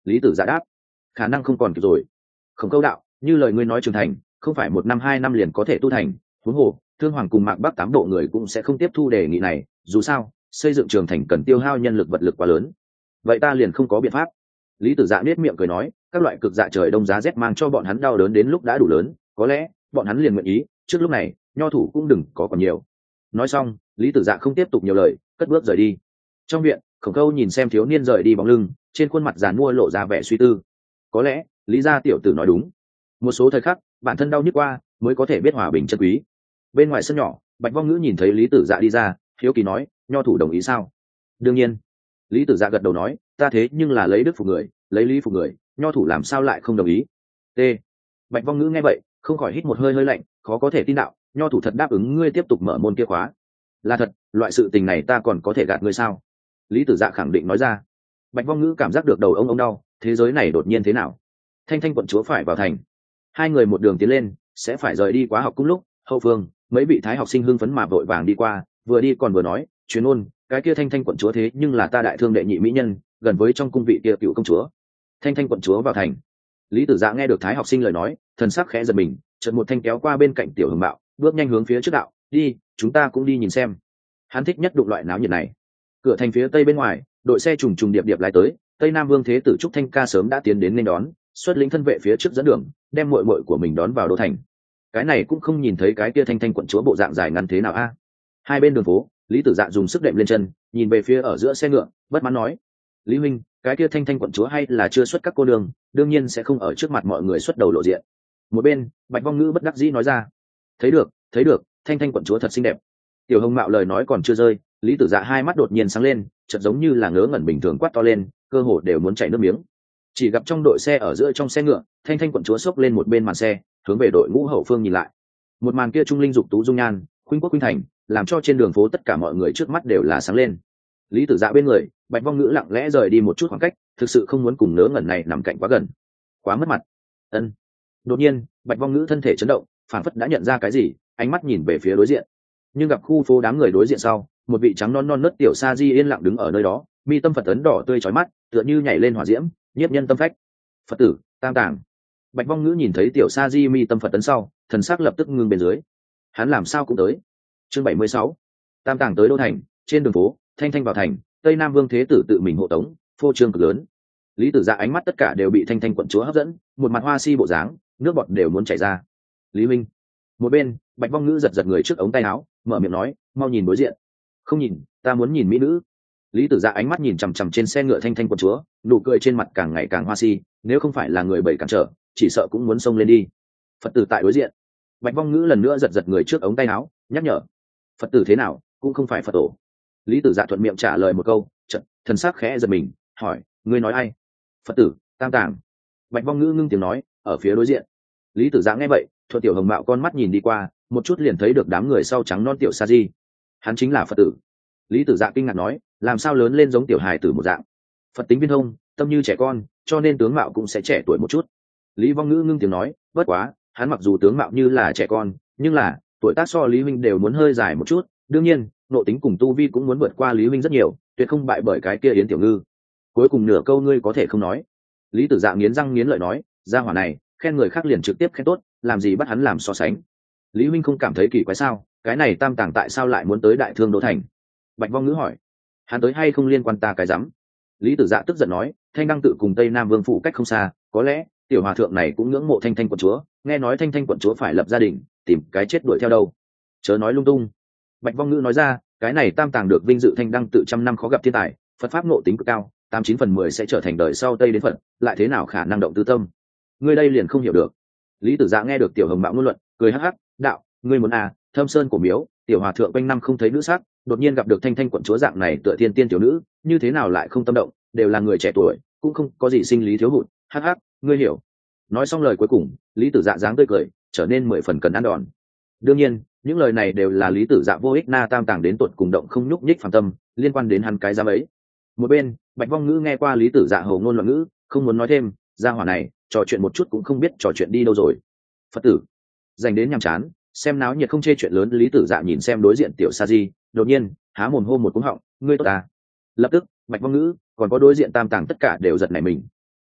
Lý Tử Dạ đáp, khả năng không còn kịp rồi. Khổng Câu đạo, như lời ngươi nói trưởng thành không phải một năm hai năm liền có thể tu thành, huống hồ Thương Hoàng cùng Mạc Bắc tám bộ người cũng sẽ không tiếp thu đề nghị này, dù sao xây dựng trường thành cần tiêu hao nhân lực vật lực quá lớn. Vậy ta liền không có biện pháp. Lý Tử Dạ nết miệng cười nói, các loại cực dạ trời đông giá rét mang cho bọn hắn đau đớn đến lúc đã đủ lớn, có lẽ bọn hắn liền nguyện ý, trước lúc này nho thủ cũng đừng có còn nhiều. Nói xong, Lý Tử Dạ không tiếp tục nhiều lời, cất bước rời đi. Trong viện, Khổng Câu nhìn xem thiếu niên rời đi bóng lưng, trên khuôn mặt giàn mua lộ ra vẻ suy tư. Có lẽ Lý gia tiểu tử nói đúng, một số thời khắc bản thân đau nhức qua mới có thể biết hòa bình chân quý. Bên ngoài sân nhỏ, Bạch Vong Ngữ nhìn thấy Lý Tử Dạ đi ra, hiếu kỳ nói, nho thủ đồng ý sao? Đương nhiên. Lý Tử Dạ gật đầu nói, ta thế nhưng là lấy đức phục người, lấy lý phục người, nho thủ làm sao lại không đồng ý? T. Bạch Vong Ngữ nghe vậy không khỏi hít một hơi hơi lạnh, khó có thể tin đạo, nho thủ thật đáp ứng ngươi tiếp tục mở môn kia khóa? Là thật, loại sự tình này ta còn có thể gạt ngươi sao? Lý Tử Dạ khẳng định nói ra. Bạch Vong Ngữ cảm giác được đầu ông ông đau, thế giới này đột nhiên thế nào? Thanh Thanh quận chúa phải vào thành, hai người một đường tiến lên, sẽ phải rời đi quá học cung lúc, hậu phương mấy vị thái học sinh hưng phấn mà vội vàng đi qua, vừa đi còn vừa nói, truyền ôn, cái kia Thanh Thanh quận chúa thế nhưng là ta đại thương đệ nhị mỹ nhân, gần với trong cung vị kia cựu công chúa. Thanh Thanh quận chúa vào thành. Lý Tử Dạ nghe được thái học sinh lời nói, thần sắc khẽ giật mình, chợt một thanh kéo qua bên cạnh Tiểu Hồng Mạo, bước nhanh hướng phía trước đạo, đi, chúng ta cũng đi nhìn xem. Hắn thích nhất đụng loại náo nhiệt này. Cửa thành phía tây bên ngoài, đội xe trùng trùng điệp điệp lái tới, Tây Nam Vương Thế tử Trúc Thanh Ca sớm đã tiến đến nên đón, xuất lĩnh thân vệ phía trước dẫn đường, đem muội muội của mình đón vào đô thành. Cái này cũng không nhìn thấy cái kia Thanh Thanh quận chúa bộ dạng dài ngắn thế nào a. Hai bên đường phố, Lý Tử Dạ dùng sức đệm lên chân, nhìn về phía ở giữa xe ngựa, bất mãn nói, Lý huynh, cái kia Thanh Thanh quận chúa hay là chưa xuất các cô đường, đương nhiên sẽ không ở trước mặt mọi người xuất đầu lộ diện. Một bên, Bạch Vong Ngữ bất đắc dĩ nói ra, thấy được, thấy được, Thanh Thanh quận chúa thật xinh đẹp. Tiểu Hồng Mạo lời nói còn chưa rơi, Lý Tử Dạ hai mắt đột nhiên sáng lên, chợt giống như là ngớ ngẩn bình thường quát to lên, cơ hồ đều muốn chảy nước miếng. Chỉ gặp trong đội xe ở giữa trong xe ngựa, Thanh Thanh quận chúa xốc lên một bên màn xe, hướng về đội ngũ hậu phương nhìn lại. Một màn kia trung linh dục tú dung nhan, khuynh quốc khuynh thành, làm cho trên đường phố tất cả mọi người trước mắt đều là sáng lên. Lý Tử Dạ bên người, Bạch Vong Ngữ lặng lẽ rời đi một chút khoảng cách, thực sự không muốn cùng ngớ ngẩn này nằm cạnh quá gần, quá mất mặt. Ân. Đột nhiên, Bạch Vong Ngữ thân thể chấn động, phản phất đã nhận ra cái gì, ánh mắt nhìn về phía đối diện. Nhưng gặp khu phố đám người đối diện sau, một vị trắng non non nớt tiểu sa di yên lặng đứng ở nơi đó, mi tâm Phật ấn đỏ tươi chói mắt, tựa như nhảy lên hỏa diễm, nhiếp nhân tâm phách. Phật tử Tam Tàng. Bạch Vong Ngữ nhìn thấy tiểu sa di mi tâm Phật ấn sau, thần sắc lập tức ngưng bên dưới. Hắn làm sao cũng tới. Chương bảy mươi sáu. Tam Tàng tới đô thành, trên đường phố, Thanh Thanh vào thành, Tây Nam Vương Thế tử tự mình hộ tống, phô trương cực lớn. Lý Tử Dạ ánh mắt tất cả đều bị Thanh Thanh quận chúa hấp dẫn, một mặt hoa si bộ dáng, nước bọt đều muốn chảy ra. Lý Minh. Một bên, Bạch Vong Ngữ giật giật người trước ống tay áo, mở miệng nói, mau nhìn đối diện. Không nhìn, ta muốn nhìn mỹ nữ. Lý Tử Dạ ánh mắt nhìn chằm chằm trên xe ngựa Thanh Thanh quận chúa, nụ cười trên mặt càng ngày càng hoa si, nếu không phải là người bầy cản trở, chỉ sợ cũng muốn xông lên đi. Phật tử tại đối diện. Bạch Vong Ngữ lần nữa giật giật người trước ống tay áo, nhắc nhở, Phật tử thế nào, cũng không phải Phật tổ. Lý Tử Dạ thuận miệng trả lời một câu, chợt thần sắc khẽ giật mình, hỏi, ngươi nói ai? Phật tử Tam Tàng. Bạch Vong Ngữ ngưng tiếng nói, ở phía đối diện. Lý Tử Dạ nghe vậy, thuận Tiểu Hồng Mạo con mắt nhìn đi qua, một chút liền thấy được đám người sau trắng non tiểu sa di. Hắn chính là Phật tử. Lý Tử Dạ kinh ngạc nói, làm sao lớn lên giống tiểu hài tử một dạng. Phật tính viên thông, tâm như trẻ con, cho nên tướng mạo cũng sẽ trẻ tuổi một chút. Lý Vong Ngữ ngưng tiếng nói, bất quá, hắn mặc dù tướng mạo như là trẻ con, nhưng là tuổi tác so Lý huynh đều muốn hơi dài một chút, đương nhiên nội tính cùng tu vi cũng muốn vượt qua Lý huynh rất nhiều, tuyệt không bại bởi cái kia Yến Tiểu Ngư. Cuối cùng nửa câu ngươi có thể không nói. Lý Tử Dạ nghiến răng nghiến lợi nói, gia hỏa này khen người khác liền trực tiếp khen tốt, làm gì bắt hắn làm so sánh. Lý huynh không cảm thấy kỳ quái sao? Cái này Tam Tàng tại sao lại muốn tới Đại Thương đô thành? Bạch Vong Ngữ hỏi. Hắn tới hay không liên quan ta cái rắm? Lý Tử Dạ tức giận nói, Thanh Đăng tự cùng Tây Nam Vương phủ cách không xa, có lẽ tiểu hòa thượng này cũng ngưỡng mộ Thanh Thanh quận chúa, nghe nói Thanh Thanh quận chúa phải lập gia đình, tìm cái chết đuổi theo đâu. Chớ nói lung tung. Bạch Vong Ngữ nói ra, cái này Tam Tàng được vinh dự Thanh Đăng tự trăm năm khó gặp thiên tài, Phật pháp ngộ tính cực cao, tám chín phần mười sẽ trở thành đời sau Tây đến Phật, lại thế nào khả năng động tư tâm? Ngươi đây liền không hiểu được. Lý Tử Dạ nghe được Tiểu Hồng Mạo ngôn luận, cười hắc hắc, đạo, ngươi muốn à, Thâm Sơn cổ miếu, tiểu hòa thượng quanh năm không thấy nữ sắc, đột nhiên gặp được Thanh Thanh quận chúa dạng này tựa thiên tiên tiểu nữ, như thế nào lại không tâm động, đều là người trẻ tuổi, cũng không có gì sinh lý thiếu hụt, hắc hắc, ngươi hiểu. Nói xong lời cuối cùng, Lý Tử Dạ dáng tươi cười, trở nên mười phần cần ăn đòn. Đương nhiên, những lời này đều là Lý Tử Dạ vô ích na Tam Tàng đến tột cùng động không nhúc nhích phàm tâm, liên quan đến hắn cái giám ấy. Một bên, Bạch Vong Ngữ nghe qua Lý Tử Dạ hầu ngôn loạn ngữ, không muốn nói thêm, gia hỏa này, trò chuyện một chút cũng không biết trò chuyện đi đâu rồi. Phật tử, dành đến nhàm chán, xem náo nhiệt không chê chuyện lớn. Lý Tử Dạ nhìn xem đối diện tiểu sa di, đột nhiên há mồm hô một cú họng, ngươi tốt ta. Lập tức, Bạch Vong Ngữ còn có đối diện Tam Tàng tất cả đều giật nảy mình.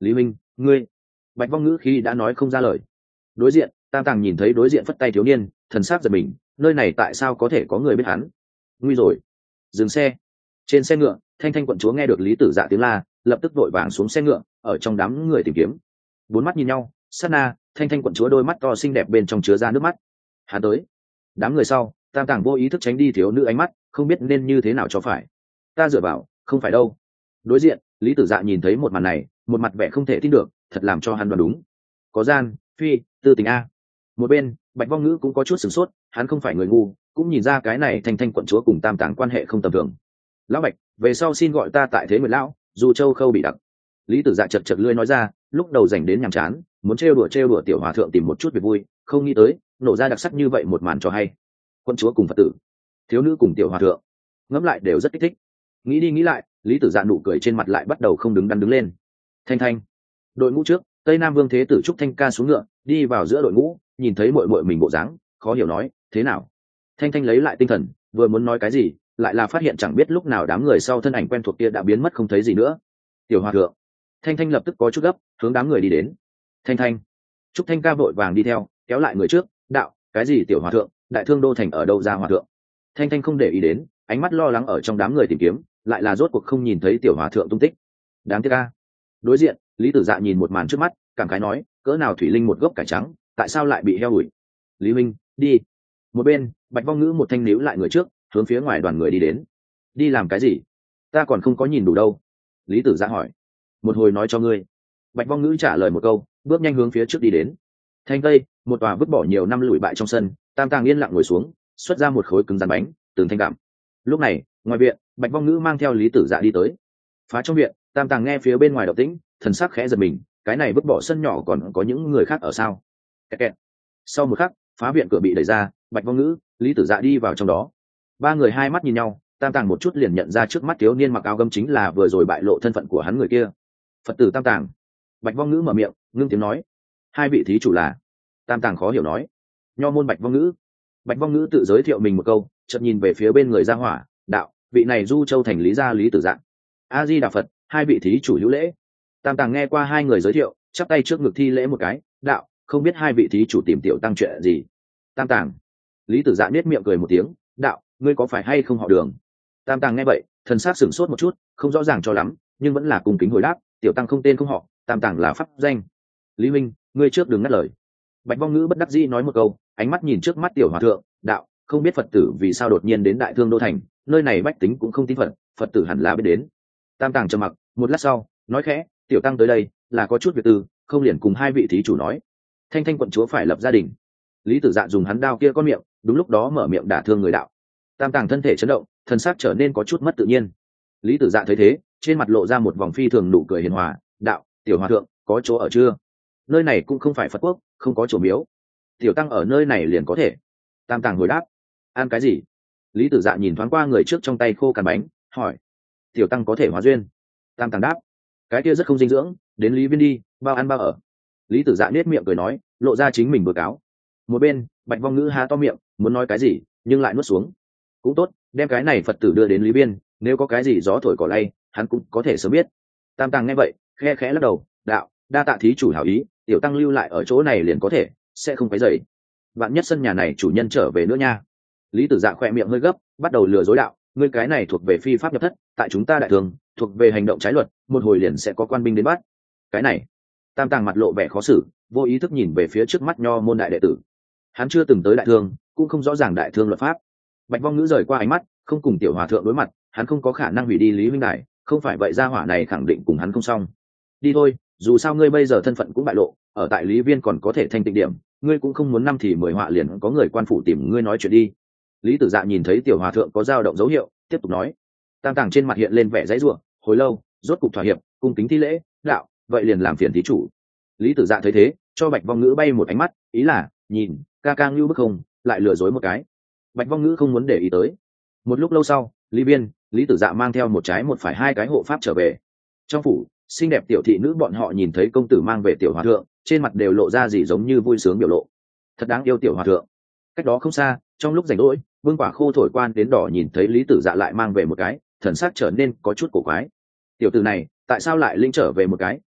Lý Minh, ngươi. Bạch Vong ngữ khi đã nói không ra lời. Đối diện, Tam Tàng nhìn thấy đối diện phất tay thiếu niên, thần sắc giật mình, nơi này tại sao có thể có người biết hắn? Nguy rồi. Dừng xe. Trên xe ngựa, Thanh Thanh quận chúa nghe được Lý Tử Dạ tiếng la, lập tức vội vàng xuống xe ngựa, ở trong đám người tìm kiếm. Bốn mắt nhìn nhau, sát na, Thanh Thanh quận chúa đôi mắt to xinh đẹp bên trong chứa ra nước mắt. Hắn tới. Đám người sau, Tam Tàng vô ý thức tránh đi thiếu nữ ánh mắt, không biết nên như thế nào cho phải. Ta dựa vào, không phải đâu. Đối diện, Lý Tử Dạ nhìn thấy một màn này, một mặt vẻ không thể tin được, thật làm cho hắn đoán đúng. Có gian, phi, tư tình a. Một bên, Bạch Vong ngữ cũng có chút sửng sốt, hắn không phải người ngu, cũng nhìn ra cái này Thanh Thanh quận chúa cùng Tam Tàng quan hệ không tầm thường. Lão Bạch, về sau xin gọi ta tại Thế Nguyệt lão, dù Châu Khâu bị đặc. Lý Tử Dạ chật chật lưỡi nói ra, lúc đầu dành đến nhàm chán, muốn trêu đùa trêu đùa tiểu hòa thượng tìm một chút việc vui, không nghĩ tới nổ ra đặc sắc như vậy một màn cho hay. Quận chúa cùng Phật tử, thiếu nữ cùng tiểu hòa thượng, ngẫm lại đều rất kích thích. Nghĩ đi nghĩ lại, Lý Tử Dạ nụ cười trên mặt lại bắt đầu không đứng đắn đứng lên. Thanh Thanh, đội ngũ trước, Tây Nam Vương Thế Tử Trúc Thanh Ca xuống ngựa, đi vào giữa đội ngũ, nhìn thấy muội muội mình bộ dáng, khó hiểu nói, thế nào? Thanh Thanh lấy lại tinh thần, vừa muốn nói cái gì, lại là phát hiện chẳng biết lúc nào đám người sau thân ảnh quen thuộc kia đã biến mất không thấy gì nữa. Tiểu hòa thượng. Thanh Thanh lập tức có chút gấp, hướng đám người đi đến. Thanh Thanh. Trúc Thanh Ca vội vàng đi theo, kéo lại người trước, đạo, cái gì tiểu hòa thượng, đại thương đô thành ở đâu ra hòa thượng? Thanh Thanh không để ý đến, ánh mắt lo lắng ở trong đám người tìm kiếm, lại là rốt cuộc không nhìn thấy tiểu hòa thượng tung tích. Đáng tiếc a. Đối diện, Lý Tử Dạ nhìn một màn trước mắt, cảm khái nói, cỡ nào thủy linh một gốc cải trắng, tại sao lại bị heo đuổi? Lý Minh, đi. Một bên, Bạch Vong ngữ một thanh níu lại người trước, hướng phía ngoài đoàn người đi đến. Đi làm cái gì? Ta còn không có nhìn đủ đâu. Lý Tử Dạ hỏi. Một hồi nói cho ngươi. Bạch Vong ngữ trả lời một câu, bước nhanh hướng phía trước đi đến. Thanh tây, một tòa vứt bỏ nhiều năm lùi bại trong sân, Tam Tàng yên lặng ngồi xuống, xuất ra một khối cứng rắn bánh, từng thanh gặm. Lúc này, ngoài viện, Bạch Vong ngữ mang theo Lý Tử Dạ đi tới. Phá trong viện, Tam Tàng nghe phía bên ngoài động tĩnh, thần sắc khẽ giật mình, cái này vứt bỏ sân nhỏ còn có những người khác ở sao? Kẹt kẹt. Sau một khắc, phá viện cửa bị đẩy ra, Bạch Vong ngữ, Lý Tử Dạ đi vào trong đó. Ba người hai mắt nhìn nhau, Tam Tàng một chút liền nhận ra trước mắt thiếu niên mặc áo gấm chính là vừa rồi bại lộ thân phận của hắn người kia. Phật tử Tam Tàng. Bạch Vong ngữ mở miệng, ngưng tiếng nói, hai vị thí chủ là? Tam Tàng khó hiểu nói, nho môn Bạch Vong ngữ. Bạch Vong ngữ tự giới thiệu mình một câu, chợt nhìn về phía bên người Gia Hỏa, đạo, vị này Du Châu thành Lý gia Lý Tử Dạ. A Di Đà Phật, hai vị thí chủ hữu lễ. Tam Tàng nghe qua hai người giới thiệu, chắp tay trước ngực thi lễ một cái, đạo, không biết hai vị thí chủ tìm tiểu tăng chuyện gì? Tam Tàng. Lý Tử Dạ nết miệng cười một tiếng, đạo, ngươi có phải hay không họ Đường? Tam Tàng nghe vậy, thần sắc sửng sốt một chút, không rõ ràng cho lắm, nhưng vẫn là cung kính hồi đáp, tiểu tăng không tên không họ, Tam Tàng là pháp danh. Lý Minh, ngươi trước đừng ngắt lời. Bạch Vong ngữ bất đắc dĩ nói một câu, ánh mắt nhìn trước mắt tiểu hòa thượng, đạo, không biết Phật tử vì sao đột nhiên đến Đại Thương đô thành, nơi này bách tính cũng không tin Phật, Phật tử hẳn là biết đến. Tam Tàng trầm mặc, một lát sau, nói khẽ, tiểu tăng tới đây là có chút việc tư, không liền cùng hai vị thí chủ nói. Thanh Thanh quận chúa phải lập gia đình. Lý Tử Dạ dùng hắn đao kia con miệng, đúng lúc đó mở miệng đả thương người đạo. Tam Tàng thân thể chấn động, thân xác trở nên có chút mất tự nhiên. Lý Tử Dạ thấy thế, trên mặt lộ ra một vòng phi thường nụ cười hiền hòa, đạo, tiểu hòa thượng, có chỗ ở chưa? Nơi này cũng không phải Phật quốc, không có chỗ miếu. Tiểu tăng ở nơi này liền có thể. Tam Tàng hồi đáp, ăn cái gì? Lý Tử Dạ nhìn thoáng qua người trước trong tay khô cằn bánh, hỏi, tiểu tăng có thể hóa duyên. Tam Tàng đáp, cái kia rất không dinh dưỡng, đến Lý Viên đi, bao ăn bao ở. Lý Tử Dạ nết miệng cười nói, lộ ra chính mình bừa cáo. Một bên, Bạch Vong ngữ há to miệng, muốn nói cái gì, nhưng lại nuốt xuống. Cũng tốt, đem cái này Phật tử đưa đến Lý Viên, nếu có cái gì gió thổi cỏ lay, hắn cũng có thể sớm biết. Tam Tàng nghe vậy, khe khẽ lắc đầu, đạo, đa tạ thí chủ hảo ý, tiểu tăng lưu lại ở chỗ này liền có thể, sẽ không quấy rầy. Vạn nhất sân nhà này chủ nhân trở về nữa nha. Lý Tử Dạ khỏe miệng hơi gấp, bắt đầu lừa dối đạo, ngươi cái này thuộc về phi pháp nhập thất, tại chúng ta đại thường, thuộc về hành động trái luật, một hồi liền sẽ có quan binh đến bắt. Cái này, Tam Tàng mặt lộ vẻ khó xử, vô ý thức nhìn về phía trước mắt nho môn đại đệ tử. Hắn chưa từng tới đại thương, cũng không rõ ràng đại thương luật pháp. Bạch Vong ngữ rời qua ánh mắt, không cùng tiểu hòa thượng đối mặt, hắn không có khả năng hủy đi Lý huynh đài, không phải vậy gia hỏa này khẳng định cùng hắn không xong. Đi thôi, dù sao ngươi bây giờ thân phận cũng bại lộ, ở tại Lý Viên còn có thể thanh tịnh điểm, ngươi cũng không muốn năm thì mười họa liền có người quan phủ tìm ngươi nói chuyện đi. Lý Tử Dạ nhìn thấy tiểu hòa thượng có dao động dấu hiệu, tiếp tục nói. Tam Tàng trên mặt hiện lên vẻ dãy rủa, hồi lâu, rốt cục thỏa hiệp, cung kính thi lễ, đạo, vậy liền làm phiền thí chủ. Lý Tử Dạ thấy thế, cho Bạch Vong ngữ bay một ánh mắt, ý là, nhìn, ca ca ngưu bức không, lại lừa dối một cái. Bạch Vong ngữ không muốn để ý tới. Một lúc lâu sau, Lý Viên, Lý Tử Dạ mang theo một trái một phải hai cái hộ pháp trở về. Trong phủ, xinh đẹp tiểu thị nữ bọn họ nhìn thấy công tử mang về tiểu hòa thượng, trên mặt đều lộ ra gì giống như vui sướng biểu lộ. Thật đáng yêu tiểu hòa thượng. Cách đó không xa, trong lúc rảnh rỗi, Vương Quả Khô thổi quan đến đỏ nhìn thấy Lý Tử Dạ lại mang về một cái, thần sắc trở nên có chút cổ quái. Tiểu tử này, tại sao lại linh trở về một cái,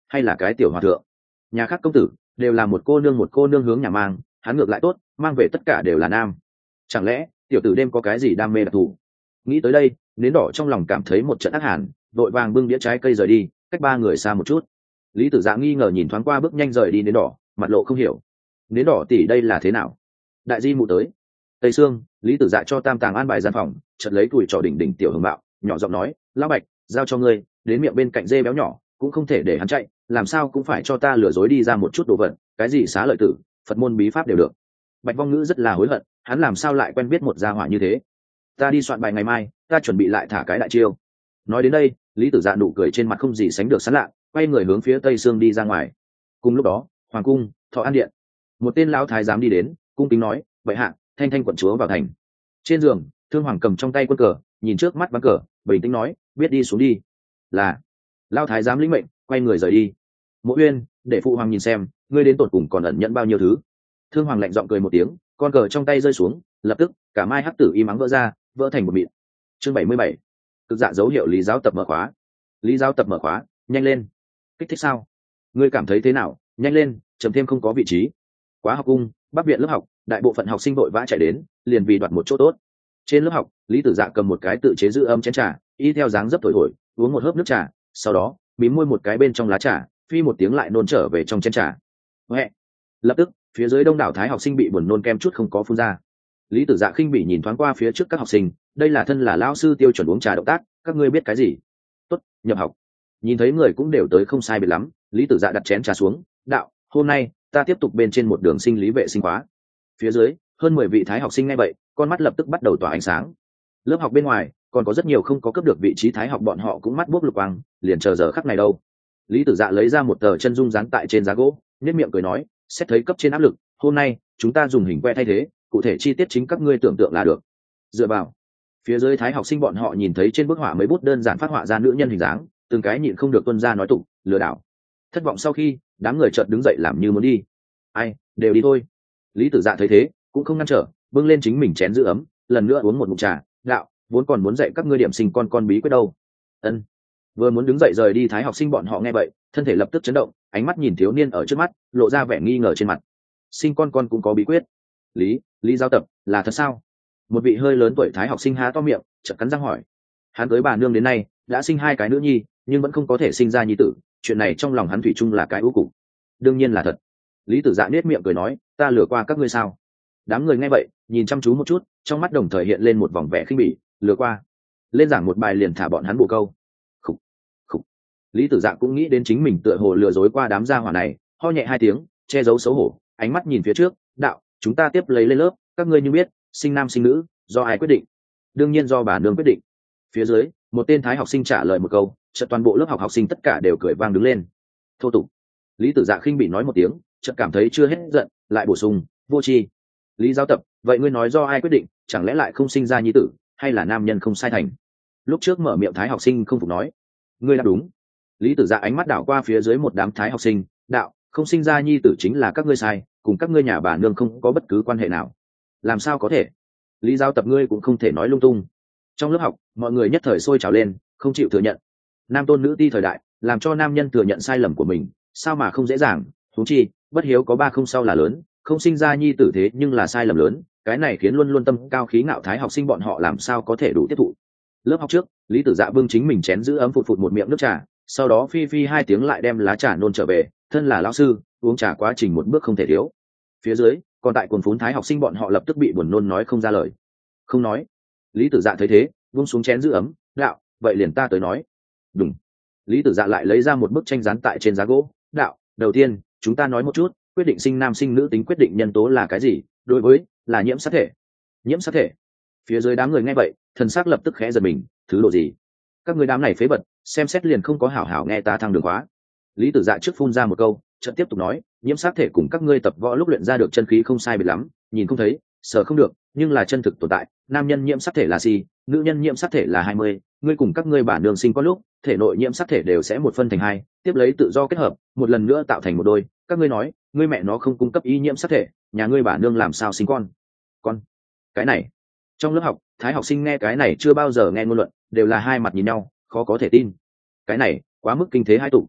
hay là cái tiểu hòa thượng. Nhà khác công tử đều là một cô nương một cô nương hướng nhà mang, hắn ngược lại tốt, mang về tất cả đều là nam. Chẳng lẽ tiểu tử đêm có cái gì đam mê đặc thù? Nghĩ tới đây, nến đỏ trong lòng cảm thấy một trận ác hàn, vội vàng bưng đĩa trái cây rời đi, cách ba người xa một chút. Lý Tử Dạ nghi ngờ nhìn thoáng qua bước nhanh rời đi nến đỏ, mặt lộ không hiểu. Nến đỏ tỷ đây là thế nào? Đại di mụ tới. Tây Sương, Lý Tử Dạ cho Tam Tàng an bài gian phòng, chợt lấy tuổi trò đỉnh đỉnh tiểu hồng bạo, nhỏ giọng nói, lão Bạch, giao cho ngươi, đến miệng bên cạnh dê béo nhỏ, cũng không thể để hắn chạy, làm sao cũng phải cho ta lừa dối đi ra một chút đồ vật, cái gì xá lợi tử, Phật môn bí pháp đều được. Bạch Vong Ngữ rất là hối hận, hắn làm sao lại quen biết một gia hỏa như thế. Ta đi soạn bài ngày mai, ta chuẩn bị lại thả cái đại chiêu. Nói đến đây, Lý Tử Dạ nụ cười trên mặt không gì sánh được sán lạ, quay người hướng phía Tây Sương đi ra ngoài. Cùng lúc đó, hoàng cung, Thọ An điện, một tên lão thái giám đi đến, cung kính nói, vậy hạ, Thanh Thanh quận chúa vào thành. Trên giường, Thương Hoàng cầm trong tay quân cờ, nhìn trước mắt ván cờ, bình tĩnh nói, biết đi xuống đi. Là. Lão thái giám lĩnh mệnh, quay người rời đi. Mộ Uyên, để phụ hoàng nhìn xem, ngươi đến tột cùng còn ẩn nhận bao nhiêu thứ. Thương Hoàng lạnh giọng cười một tiếng, con cờ trong tay rơi xuống, lập tức cả mai hắc tử y mắng vỡ ra, vỡ thành một mịn. Chương bảy mươi bảy, cực dạ dấu hiệu Lý giáo tập mở khóa. Lý giáo tập mở khóa, nhanh lên. Kích thích sao? Ngươi cảm thấy thế nào? Nhanh lên, chấm thêm không có vị trí. Quá học cung, Bắc viện lớp học, đại bộ phận học sinh vội vã chạy đến, liền vì đoạt một chỗ tốt. Trên lớp học, Lý Tử Dạ cầm một cái tự chế giữ ấm chén trà, y theo dáng dấp thổi thổi, uống một hớp nước trà, sau đó mím môi một cái bên trong lá trà, phi một tiếng lại nôn trở về trong chén trà. Huệ. Lập tức, phía dưới đông đảo thái học sinh bị buồn nôn kem chút không có phun ra. Lý Tử Dạ khinh bỉ nhìn thoáng qua phía trước các học sinh, đây là thân là lão sư tiêu chuẩn uống trà động tác, các ngươi biết cái gì? Tốt, nhập học. Nhìn thấy người cũng đều tới không sai biệt lắm, Lý Tử Dạ đặt chén trà xuống, đạo, hôm nay ta tiếp tục bên trên một đường sinh lý vệ sinh khóa. Phía dưới, hơn mười vị thái học sinh nghe vậy, con mắt lập tức bắt đầu tỏa ánh sáng. Lớp học bên ngoài còn có rất nhiều không có cấp được vị trí thái học, bọn họ cũng mắt buốc lục quang, liền chờ giờ khắc này đâu. Lý Tử Dạ lấy ra một tờ chân dung dán tại trên giá gỗ, nhếch miệng cười nói, xét thấy cấp trên áp lực, hôm nay chúng ta dùng hình que thay thế, cụ thể chi tiết chính các ngươi tưởng tượng là được. Dựa vào. Phía dưới thái học sinh bọn họ nhìn thấy trên bức họa mấy bút đơn giản phát họa ra nữ nhân hình dáng, từng cái nhịn không được tuân ra nói tục, lừa đảo. Thất vọng sau khi, đám người chợt đứng dậy làm như muốn đi. Ai, đều đi thôi. Lý Tử Dạ thấy thế, cũng không ngăn trở, bưng lên chính mình chén giữ ấm, lần nữa uống một ngụm trà, đạo, vốn còn muốn dạy các ngươi điểm sinh con con bí quyết đâu. Ân. Vừa muốn đứng dậy rời đi, thái học sinh bọn họ nghe vậy, thân thể lập tức chấn động, ánh mắt nhìn thiếu niên ở trước mắt, lộ ra vẻ nghi ngờ trên mặt. Sinh con con cũng có bí quyết? Lý, Lý giáo tập, là thật sao? Một vị hơi lớn tuổi thái học sinh há to miệng, chợt cắn răng hỏi. Hắn tới bà nương đến nay, đã sinh hai cái nữ nhi, nhưng vẫn không có thể sinh ra nhi tử, chuyện này trong lòng hắn thủy chung là cái ưu cục. Đương nhiên là thật. Lý Tử Dạ nết miệng cười nói, ta lừa qua các ngươi sao? Đám người nghe vậy, nhìn chăm chú một chút, trong mắt đồng thời hiện lên một vòng vẻ khinh bỉ, lừa qua. Lên giảng một bài liền thả bọn hắn bổ câu. Khục, khục. Lý Tử Dạ cũng nghĩ đến chính mình tựa hồ lừa dối qua đám gia hỏa này, ho nhẹ hai tiếng, che giấu xấu hổ, ánh mắt nhìn phía trước, đạo, chúng ta tiếp lấy lên lớp, các ngươi như biết, sinh nam sinh nữ, do ai quyết định? Đương nhiên do bà nương quyết định. Phía dưới, một tên thái học sinh trả lời một câu, chợt toàn bộ lớp học học sinh tất cả đều cười vang đứng lên. Thô tục. Lý Tử Dạ khinh bị nói một tiếng, chợt cảm thấy chưa hết giận, lại bổ sung, vô tri. Lý giáo tập, vậy ngươi nói do ai quyết định, chẳng lẽ lại không sinh ra nhi tử, hay là nam nhân không sai thành? Lúc trước mở miệng thái học sinh không phục nói, ngươi đã đúng. Lý Tử Dạ ánh mắt đảo qua phía dưới một đám thái học sinh, đạo, không sinh ra nhi tử chính là các ngươi sai, cùng các ngươi nhà bà nương không có bất cứ quan hệ nào. Làm sao có thể? Lý giáo tập, ngươi cũng không thể nói lung tung. Trong lớp học, mọi người nhất thời sôi trào lên, không chịu thừa nhận. Nam tôn nữ ti thời đại, làm cho nam nhân thừa nhận sai lầm của mình, sao mà không dễ dàng? Huống chi, bất hiếu có ba không sau là lớn, không sinh ra nhi tử thế nhưng là sai lầm lớn, cái này khiến luôn luôn tâm cao khí ngạo thái học sinh bọn họ làm sao có thể đủ tiếp thụ. Lớp học trước, Lý Tử Dạ bưng chính mình chén giữ ấm phụt phụt một miệng nước trà, sau đó phi phi hai tiếng lại đem lá trà nôn trở về, thân là lão sư, uống trà quá trình một bước không thể thiếu. Phía dưới, còn tại quần phún thái học sinh bọn họ lập tức bị buồn nôn nói không ra lời. Không nói. Lý Tử Dạ thấy thế, buông xuống chén giữ ấm, đạo, vậy liền ta tới nói. Đúng. Lý Tử Dạ lại lấy ra một bức tranh dán tại trên giá gỗ, đạo, đầu tiên, chúng ta nói một chút, quyết định sinh nam sinh nữ tính quyết định nhân tố là cái gì? Đối với, là nhiễm sát thể. Nhiễm sát thể. Phía dưới đám người nghe vậy, thần sắc lập tức khẽ giật mình, thứ độ gì? Các người đám này phế vật, xem xét liền không có hảo hảo nghe ta thăng đường khóa. Lý Tử Dạ trước phun ra một câu, chợt tiếp tục nói, nhiễm sát thể cùng các ngươi tập võ lúc luyện ra được chân khí không sai biệt lắm, nhìn không thấy, sợ không được, nhưng là chân thực tồn tại. Nam nhân nhiễm sát thể là si, nữ nhân nhiễm sát thể là hai mươi, ngươi cùng các ngươi bản đường sinh có lúc, thể nội nhiễm sát thể đều sẽ một phân thành hai, tiếp lấy tự do kết hợp, một lần nữa tạo thành một đôi. Các ngươi nói, ngươi mẹ nó không cung cấp y nhiễm sát thể, nhà ngươi bản nương làm sao sinh con? Con? Cái này. Trong lớp học, thái học sinh nghe cái này chưa bao giờ nghe ngôn luận, đều là hai mặt nhìn nhau, khó có thể tin. Cái này, quá mức kinh thế hai tụ.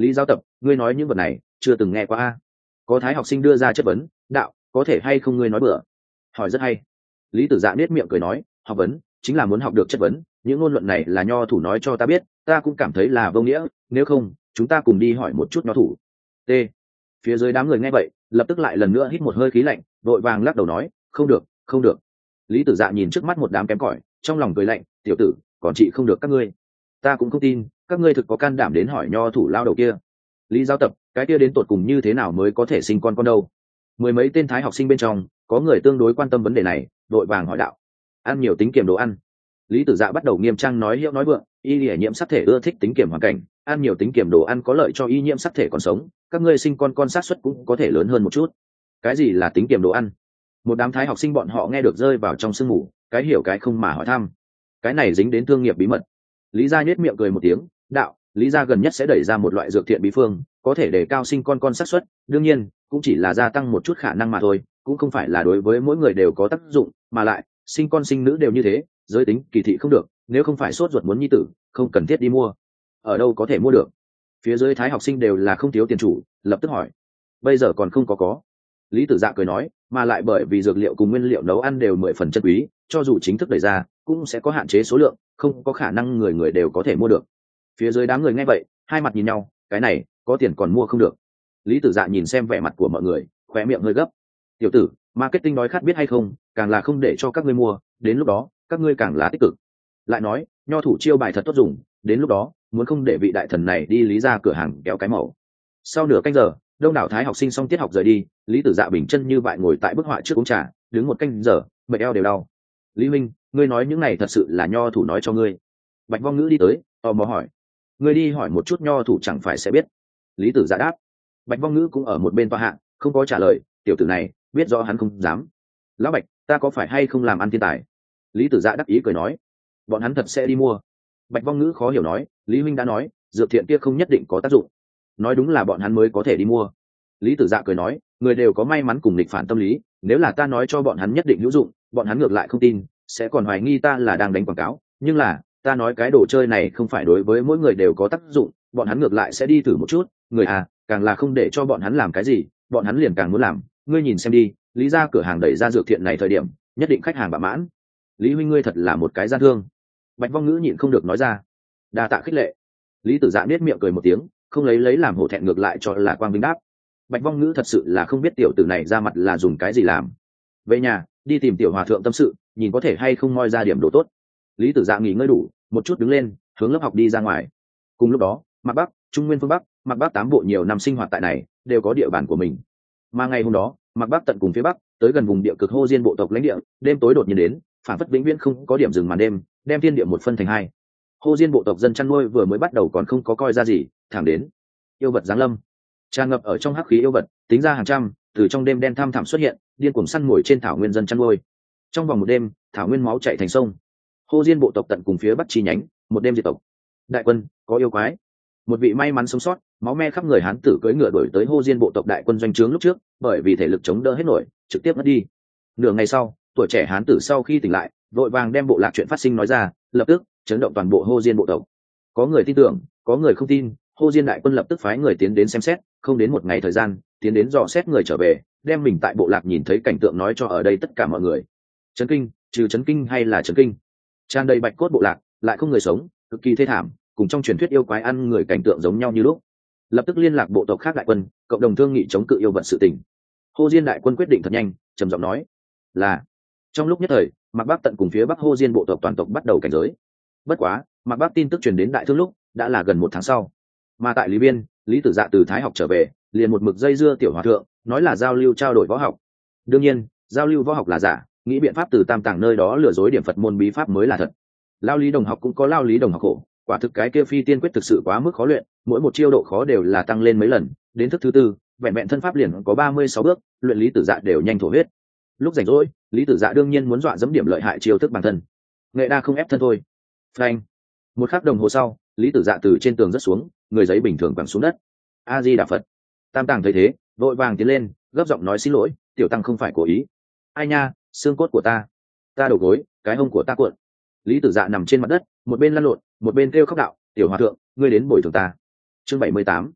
lý giáo tập, ngươi nói những vật này chưa từng nghe qua a. Có thái học sinh đưa ra chất vấn, đạo, có thể hay không ngươi nói bừa. Hỏi rất hay. Lý tử dạ nết miệng cười nói, học vấn chính là muốn học được chất vấn, những ngôn luận này là nho thủ nói cho ta biết, ta cũng cảm thấy là vô nghĩa, nếu không chúng ta cùng đi hỏi một chút nho thủ. T. Phía dưới đám người nghe vậy lập tức lại lần nữa hít một hơi khí lạnh, vội vàng lắc đầu nói, không được, không được. Lý tử dạ nhìn trước mắt một đám kém cỏi, trong lòng cười lạnh, tiểu tử, còn chị không được các ngươi, ta cũng không tin các ngươi thực có can đảm đến hỏi nho thủ lao đầu kia. Lý giáo tập, cái kia đến tột cùng như thế nào mới có thể sinh con con đâu? Mười mấy tên thái học sinh bên trong có người tương đối quan tâm vấn đề này, vội vàng hỏi đạo. Ăn nhiều tính kiểm đồ ăn. Lý tử dạ bắt đầu nghiêm trang nói hiệu nói vượng, y lìa nhiễm sắc thể ưa thích tính kiểm hoàn cảnh, ăn nhiều tính kiểm đồ ăn có lợi cho y nhiễm sắc thể còn sống, các ngươi sinh con con sát suất cũng có thể lớn hơn một chút. Cái gì là tính kiểm đồ ăn? Một đám thái học sinh bọn họ nghe được rơi vào trong sương mù, cái hiểu cái không mà hỏi thăm. Cái này dính đến thương nghiệp bí mật. Lý gia nhếch miệng cười một tiếng, đạo, Lý gia gần nhất sẽ đẩy ra một loại dược thiện bí phương, có thể để cao sinh con con xác suất, đương nhiên cũng chỉ là gia tăng một chút khả năng mà thôi, cũng không phải là đối với mỗi người đều có tác dụng, mà lại sinh con sinh nữ đều như thế, giới tính kỳ thị không được, nếu không phải sốt ruột muốn nhi tử, không cần thiết đi mua. Ở đâu có thể mua được? Phía dưới thái học sinh đều là không thiếu tiền chủ, lập tức hỏi. Bây giờ còn không có có. Lý tử dạ cười nói, mà lại bởi vì dược liệu cùng nguyên liệu nấu ăn đều mười phần chân quý, cho dù chính thức đẩy ra cũng sẽ có hạn chế số lượng, không có khả năng người người đều có thể mua được. Phía dưới đám người nghe vậy hai mặt nhìn nhau, cái này có tiền còn mua không được. Lý tử dạ nhìn xem vẻ mặt của mọi người, khóe miệng hơi gấp. Tiểu tử, marketing đói khát biết hay không, càng là không để cho các ngươi mua, đến lúc đó các ngươi càng là tích cực. Lại nói nho thủ chiêu bài thật tốt dùng, đến lúc đó muốn không để vị đại thần này đi Lý ra cửa hàng kéo cái màu. Sau nửa canh giờ đông đảo thái học sinh xong tiết học rời đi, Lý tử dạ bình chân như vậy ngồi tại bức họa trước uống trà, đứng một canh giờ mệt eo đều đau. Lý minh, ngươi nói những này thật sự là nho thủ nói cho ngươi? Bạch Vong Ngữ đi tới tò mò hỏi. Ngươi đi hỏi một chút nho thủ chẳng phải sẽ biết. Lý tử dạ đáp. Bạch Vong Ngữ cũng ở một bên tòa hạ, không có trả lời. Tiểu tử này biết rõ hắn không dám. Lão Bạch, ta có phải hay không làm ăn thiên tài? Lý tử dạ đắc ý cười nói. Bọn hắn thật sẽ đi mua. Bạch Vong Ngữ khó hiểu nói, Lý huynh đã nói dược thiện kia không nhất định có tác dụng. Nói đúng là bọn hắn mới có thể đi mua. Lý tử dạ cười nói, người đều có may mắn cùng nghịch phản tâm lý, nếu là ta nói cho bọn hắn nhất định hữu dụng, bọn hắn ngược lại không tin, sẽ còn hoài nghi ta là đang đánh quảng cáo, nhưng là ta nói cái đồ chơi này không phải đối với mỗi người đều có tác dụng, bọn hắn ngược lại sẽ đi thử một chút, người à, càng là không để cho bọn hắn làm cái gì, bọn hắn liền càng muốn làm. Ngươi nhìn xem đi, Lý ra cửa hàng đẩy ra dược thiện này thời điểm, nhất định khách hàng bạ mãn. Lý huynh ngươi thật là một cái gian thương. Bạch Vong Ngữ nhịn không được nói ra. Đa tạ khích lệ. Lý tử dạ nết miệng cười một tiếng, không lấy lấy làm hổ thẹn, ngược lại cho là quang vinh đáp. Bạch Vong Ngữ thật sự là không biết tiểu tử này ra mặt là dùng cái gì làm. Về nhà đi tìm tiểu hòa thượng tâm sự, nhìn có thể hay không moi ra điểm đồ tốt. Lý tử dạ nghỉ ngơi đủ một chút đứng lên, hướng lớp học đi ra ngoài. Cùng lúc đó Mạc Bắc, Trung Nguyên phương Bắc, Mạc Bắc tám bộ nhiều năm sinh hoạt tại này đều có địa bàn của mình. Mà ngày hôm đó Mạc Bắc tận cùng phía bắc tới gần vùng địa cực Hô Diên bộ tộc lãnh địa, đêm tối đột nhiên đến, phản phất vĩnh viễn không có điểm dừng màn đêm, đem thiên địa một phân thành hai. Hô Diên bộ tộc dân chăn nuôi vừa mới bắt đầu còn không có coi ra gì, thẳng đến yêu vật giáng lâm, tràn ngập ở trong hắc khí yêu vật tính ra hàng trăm, từ trong đêm đen thăm thẳm xuất hiện, điên cuồng săn mồi trên thảo nguyên dân chăn nuôi. Trong vòng một đêm thảo nguyên máu chảy thành sông. Hô Diên bộ tộc tận cùng phía bắc chi nhánh một đêm diệt tộc. Đại quân có yêu quái. Một vị may mắn sống sót, máu me khắp người hán tử cưỡi ngựa đuổi tới Hô Diên bộ tộc đại quân doanh trướng lúc trước, bởi vì thể lực chống đỡ hết nổi, trực tiếp mất đi. Nửa ngày sau, tuổi trẻ hán tử sau khi tỉnh lại, vội vàng đem bộ lạc chuyện phát sinh nói ra, lập tức chấn động toàn bộ Hô Diên bộ tộc. Có người tin tưởng, có người không tin. Hô Diên đại quân lập tức phái người tiến đến xem xét, không đến một ngày thời gian, tiến đến dò xét người trở về, đem mình tại bộ lạc nhìn thấy cảnh tượng nói cho ở đây tất cả mọi người. Chấn kinh, trừ chấn kinh hay là chấn kinh. Tràn đầy bạch cốt bộ lạc, lại không người sống, cực kỳ thê thảm, cùng trong truyền thuyết yêu quái ăn người cảnh tượng giống nhau như lúc. Lập tức liên lạc bộ tộc khác đại quân, cộng đồng thương nghị chống cự yêu vật sự tình. Hô Diên đại quân quyết định thật nhanh, trầm giọng nói là. Trong lúc nhất thời, Mạc Bắc tận cùng phía bắc Hô Diên bộ tộc toàn tộc bắt đầu cảnh giới. Bất quá, Mạc Bắc tin tức truyền đến đại thương lúc đã là gần một tháng sau. Mà tại Lý Biên, Lý tử dạ từ Thái học trở về, liền một mực dây dưa tiểu hòa thượng, nói là giao lưu trao đổi võ học. Đương nhiên giao lưu võ học là giả, nghĩ biện pháp từ tam tàng nơi đó lừa dối điểm Phật môn bí pháp mới là thật. Lao Lý đồng học cũng có lao lý đồng học khổ, quả thực cái kia phi tiên quyết thực sự quá mức khó luyện, mỗi một chiêu độ khó đều là tăng lên mấy lần, đến thức thứ tư vẹn vẹn thân pháp liền có ba mươi sáu bước, luyện Lý tử dạ đều nhanh thổ huyết. Lúc rảnh rỗi, Lý tử dạ đương nhiên muốn dọa dẫm điểm lợi hại chiêu thức bản thân, nghệ đa không ép thân thôi. Phanh. Một khắc đồng hồ sau, Lý tử dạ từ trên tường rớt xuống, người giấy bình thường quẳng xuống đất. A Di Đà Phật. Tam tàng thấy thế vội vàng tiến lên, gấp giọng nói xin lỗi, tiểu tăng không phải cố ý. Ai nha, xương cốt của ta, ta đầu gối, cái hông của ta cuộn. Lý tử dạ nằm trên mặt đất, một bên lăn lộn một bên kêu khóc đạo, tiểu hòa thượng, ngươi đến bồi thường ta. Chương bảy mươi tám.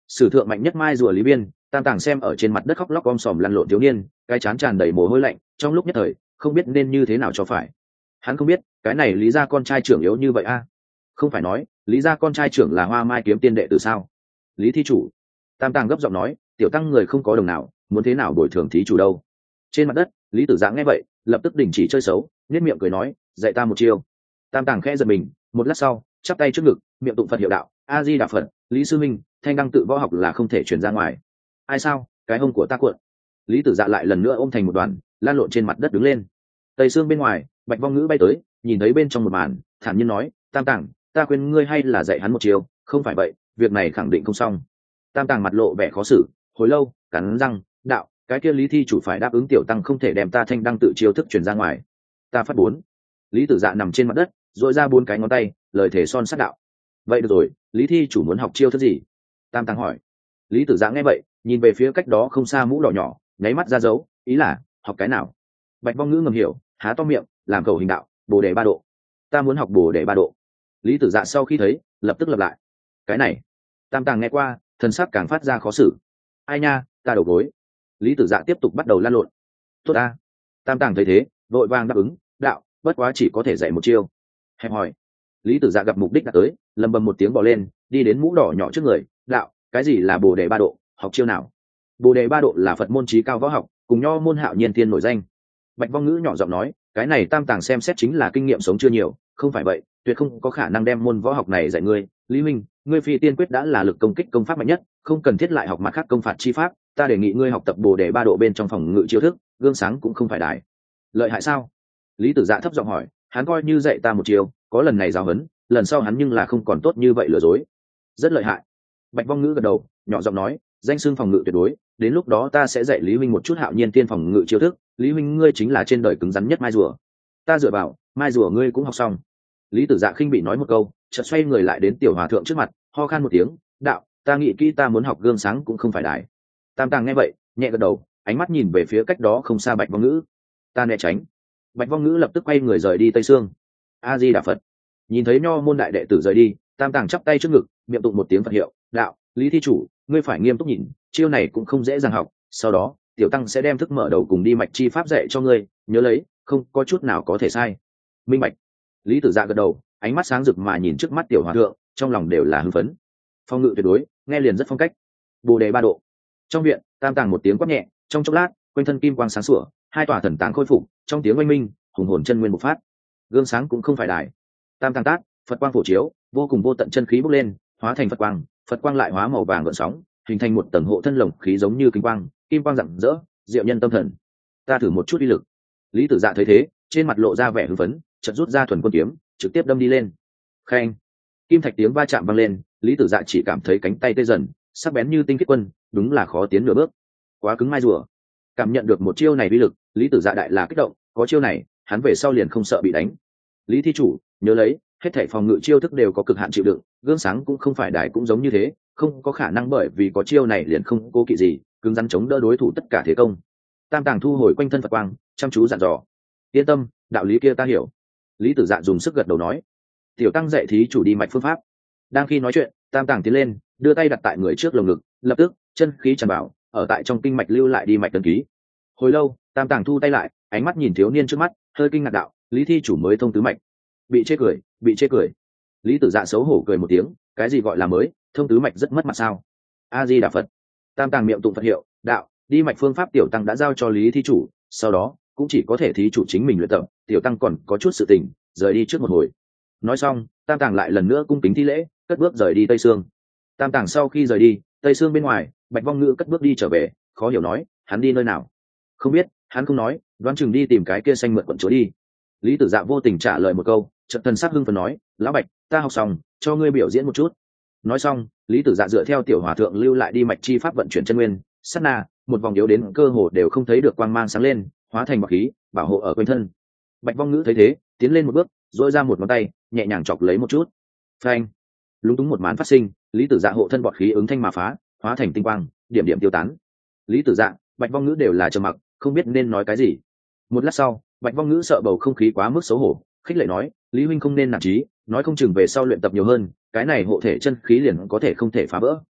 sử thượng mạnh nhất mai rùa lý biên. Tam Tàng xem ở trên mặt đất khóc lóc om sòm lăn lộn thiếu niên, cái chán tràn đầy mồ hôi lạnh, trong lúc nhất thời không biết nên như thế nào cho phải. Hắn không biết cái này lý gia con trai trưởng yếu như vậy a. Không phải nói lý gia con trai trưởng là Hoa Mai kiếm tiên đệ tử sao? Lý thí chủ. Tam Tàng gấp giọng nói, tiểu tăng người không có đồng nào, muốn thế nào bồi thường thí chủ đâu. Trên mặt đất Lý Tử Dạ nghe vậy lập tức đình chỉ chơi xấu, nhếch miệng cười nói, dạy ta một chiêu. Tam Tàng khẽ giật mình, một lát sau chắp tay trước ngực, miệng tụng Phật hiệu đạo, a di đà Phật. Lý sư minh, thanh đăng tự võ học là không thể truyền ra ngoài. Ai sao? Cái hông của ta cuộn. Lý Tử Dạ lại lần nữa ôm thành một đoàn, lan lộn trên mặt đất đứng lên. Tây Sương bên ngoài, Bạch Vong Ngữ bay tới, nhìn thấy bên trong một màn, thản nhiên nói, Tam Tàng, ta khuyên ngươi hay là dạy hắn một chiêu, không phải vậy việc này khẳng định không xong. Tam Tàng mặt lộ vẻ khó xử, hồi lâu cắn răng đạo, cái kia Lý thi chủ phải đáp ứng tiểu tăng không thể đem ta thanh đăng tự chiêu thức truyền ra ngoài. Ta phát bốn. Lý Tử Dạ nằm trên mặt đất, dội ra bốn cái ngón tay, lời thể son sát đạo. Vậy được rồi, Lý thi chủ muốn học chiêu thức gì? Tam Tàng hỏi. Lý Tử Dạ nghe vậy nhìn về phía cách đó không xa mũ đỏ nhỏ, nháy mắt ra dấu, ý là học cái nào. Bạch Vong Ngữ ngầm hiểu, há to miệng làm cầu hình đạo, bồ đề ba độ. Ta muốn học bồ đề ba độ. Lý Tử Dạ sau khi thấy lập tức lặp lại. Cái này. Tam Tàng nghe qua, thần sắc càng phát ra khó xử. Ai nha, ta đầu gối. Lý Tử Dạ tiếp tục bắt đầu lan lộn. Tốt ta. Tam Tàng thấy thế vội vàng đáp ứng, đạo, bất quá chỉ có thể dạy một chiêu. Hẹp hỏi. Lý Tử Dạ gặp mục đích đã tới, lầm bầm một tiếng bỏ lên, đi đến mũ đỏ nhỏ trước người, đạo, cái gì là bồ đề ba độ, học chiêu nào? Bồ đề ba độ là Phật môn chí cao võ học, cùng nho môn Hạo Nhiên Tiên nổi danh. Bạch Vong Ngữ nhỏ giọng nói, cái này Tam Tàng xem xét chính là kinh nghiệm sống chưa nhiều, không phải vậy tuyệt không có khả năng đem môn võ học này dạy ngươi. Lý minh, ngươi phi tiên quyết đã là lực công kích công pháp mạnh nhất, không cần thiết lại học mặt khác công phạt chi pháp, ta đề nghị ngươi học tập bồ đề ba độ bên trong phòng ngự chiêu thức, gương sáng cũng không phải đài. Lợi hại sao? Lý Tử Dạ thấp giọng hỏi, hắn coi như dạy ta một chiêu, có lần này giáo huấn, lần sau hắn nhưng là không còn tốt như vậy lừa dối. Rất lợi hại. Bạch Vong Ngữ gật đầu, nhỏ giọng nói, danh xưng phòng ngự tuyệt đối, đến lúc đó ta sẽ dạy Lý huynh một chút Hạo Nhiên Tiên phòng ngự chiêu thức, Lý huynh ngươi chính là trên đời cứng rắn nhất mai rùa. Ta dựa vào, mai rùa ngươi cũng học xong. Lý Tử Dạ khinh bị nói một câu, chợt xoay người lại đến tiểu hòa thượng trước mặt, ho khan một tiếng, đạo, ta nghĩ kỹ, ta muốn học gương sáng cũng không phải đài. Tam Tàng nghe vậy nhẹ gật đầu, ánh mắt nhìn về phía cách đó không xa Bạch Vong Ngữ. Ta né tránh. Bạch Vong Ngữ lập tức quay người rời đi Tây Sương. A Di Đà Phật. Nhìn thấy nho môn đại đệ tử rời đi, Tam Tàng chắp tay trước ngực, miệng tụng một tiếng Phật hiệu, đạo, Lý thi chủ, ngươi phải nghiêm túc nhìn, chiêu này cũng không dễ dàng học, sau đó tiểu tăng sẽ đem thức mở đầu cùng đi mạch chi pháp dạy cho ngươi, nhớ lấy, không có chút nào có thể sai. Minh bạch. Lý Tử Dạ gật đầu, ánh mắt sáng rực mà nhìn trước mắt tiểu hòa thượng, trong lòng đều là hưng phấn. Phong ngự tuyệt đối, nghe liền rất phong cách. Bồ đề ba độ. Trong viện, Tam Tàng một tiếng quát nhẹ, trong chốc lát quanh thân kim quang sáng sủa, hai tòa thần táng khôi phục, trong tiếng oanh minh hùng hồn chân nguyên bộc phát. Gương sáng cũng không phải đài. Tam Tàng tác, Phật quang phổ chiếu, vô cùng vô tận chân khí bốc lên, hóa thành Phật quang, Phật quang lại hóa màu vàng gợn sóng, hình thành một tầng hộ thân lồng khí giống như kim quang, kim quang rạng rỡ, diệu nhân tâm thần. Ta thử một chút uy lực. Lý Tử Dạ thấy thế, trên mặt lộ ra vẻ hưng phấn, chợt rút ra thuần quân kiếm, trực tiếp đâm đi lên. Khen, kim thạch tiếng va chạm vang lên, Lý Tử Dạ chỉ cảm thấy cánh tay tê dần, sắc bén như tinh khiết quân, đúng là khó tiến nửa bước. Quá cứng mai rùa. Cảm nhận được một chiêu này uy lực, Lý Tử Dạ đại là kích động, có chiêu này, hắn về sau liền không sợ bị đánh. Lý thi chủ, nhớ lấy, hết thảy phòng ngự chiêu thức đều có cực hạn chịu đựng, gương sáng cũng không phải đài cũng giống như thế, không có khả năng bởi vì có chiêu này liền không cố kỵ gì, cứng rắn chống đỡ đối thủ tất cả thế công. Tam Tàng thu hồi quanh thân Phật quang, chăm chú dặn dò. Yên tâm, đạo lý kia ta hiểu. Lý Tử Dạ dùng sức gật đầu nói. Tiểu tăng dạy thí chủ đi mạch phương pháp. Đang khi nói chuyện, Tam Tàng tiến lên, đưa tay đặt tại người trước lồng ngực, lập tức chân khí tràn vào, ở tại trong kinh mạch lưu lại đi mạch tân ký. Hồi lâu, Tam Tàng thu tay lại, ánh mắt nhìn thiếu niên trước mắt, hơi kinh ngạc đạo, Lý thi chủ mới thông tứ mạch. Bị chê cười, bị chê cười. Lý Tử Dạ xấu hổ cười một tiếng, cái gì gọi là mới, thông tứ mạch rất mất mặt sao? A Di Đà Phật. Tam Tàng miệng tụng Phật hiệu, đạo, đi mạch phương pháp tiểu tăng đã giao cho Lý thi chủ, sau đó cũng chỉ có thể thí chủ chính mình luyện tập, tiểu tăng còn có chút sự tình, rời đi trước một hồi. Nói xong, Tam Tàng lại lần nữa cung kính thi lễ, cất bước rời đi Tây Sương. Tam Tàng sau khi rời đi, Tây Sương bên ngoài, Bạch Vong Ngữ cất bước đi trở về, khó hiểu nói, hắn đi nơi nào? Không biết, hắn không nói, đoán chừng đi tìm cái kia xanh mượn quận chúa đi. Lý Tử Dạ vô tình trả lời một câu, chợt thần sắc hưng phấn nói, lão Bạch, ta học xong, cho ngươi biểu diễn một chút. Nói xong, Lý Tử Dạ dựa theo tiểu hòa thượng lưu lại đi mạch chi pháp vận chuyển chân nguyên, sát na, một vòng yếu đến cơ hồ đều không thấy được quang mang sáng lên, hóa thành bọc khí, bảo hộ ở quanh thân. Bạch Vong Ngữ thấy thế, tiến lên một bước, duỗi ra một ngón tay, nhẹ nhàng chọc lấy một chút. Phanh! Lúng túng một màn phát sinh, Lý Tử Dạ hộ thân bọt khí ứng thanh mà phá, hóa thành tinh quang, điểm điểm tiêu tán. Lý Tử Dạ, Bạch Vong Ngữ đều là trầm mặc, không biết nên nói cái gì. Một lát sau, Bạch Vong Ngữ sợ bầu không khí quá mức xấu hổ, khích lệ nói, Lý huynh không nên nản chí, nói không chừng về sau luyện tập nhiều hơn, cái này hộ thể chân khí liền có thể không thể phá vỡ.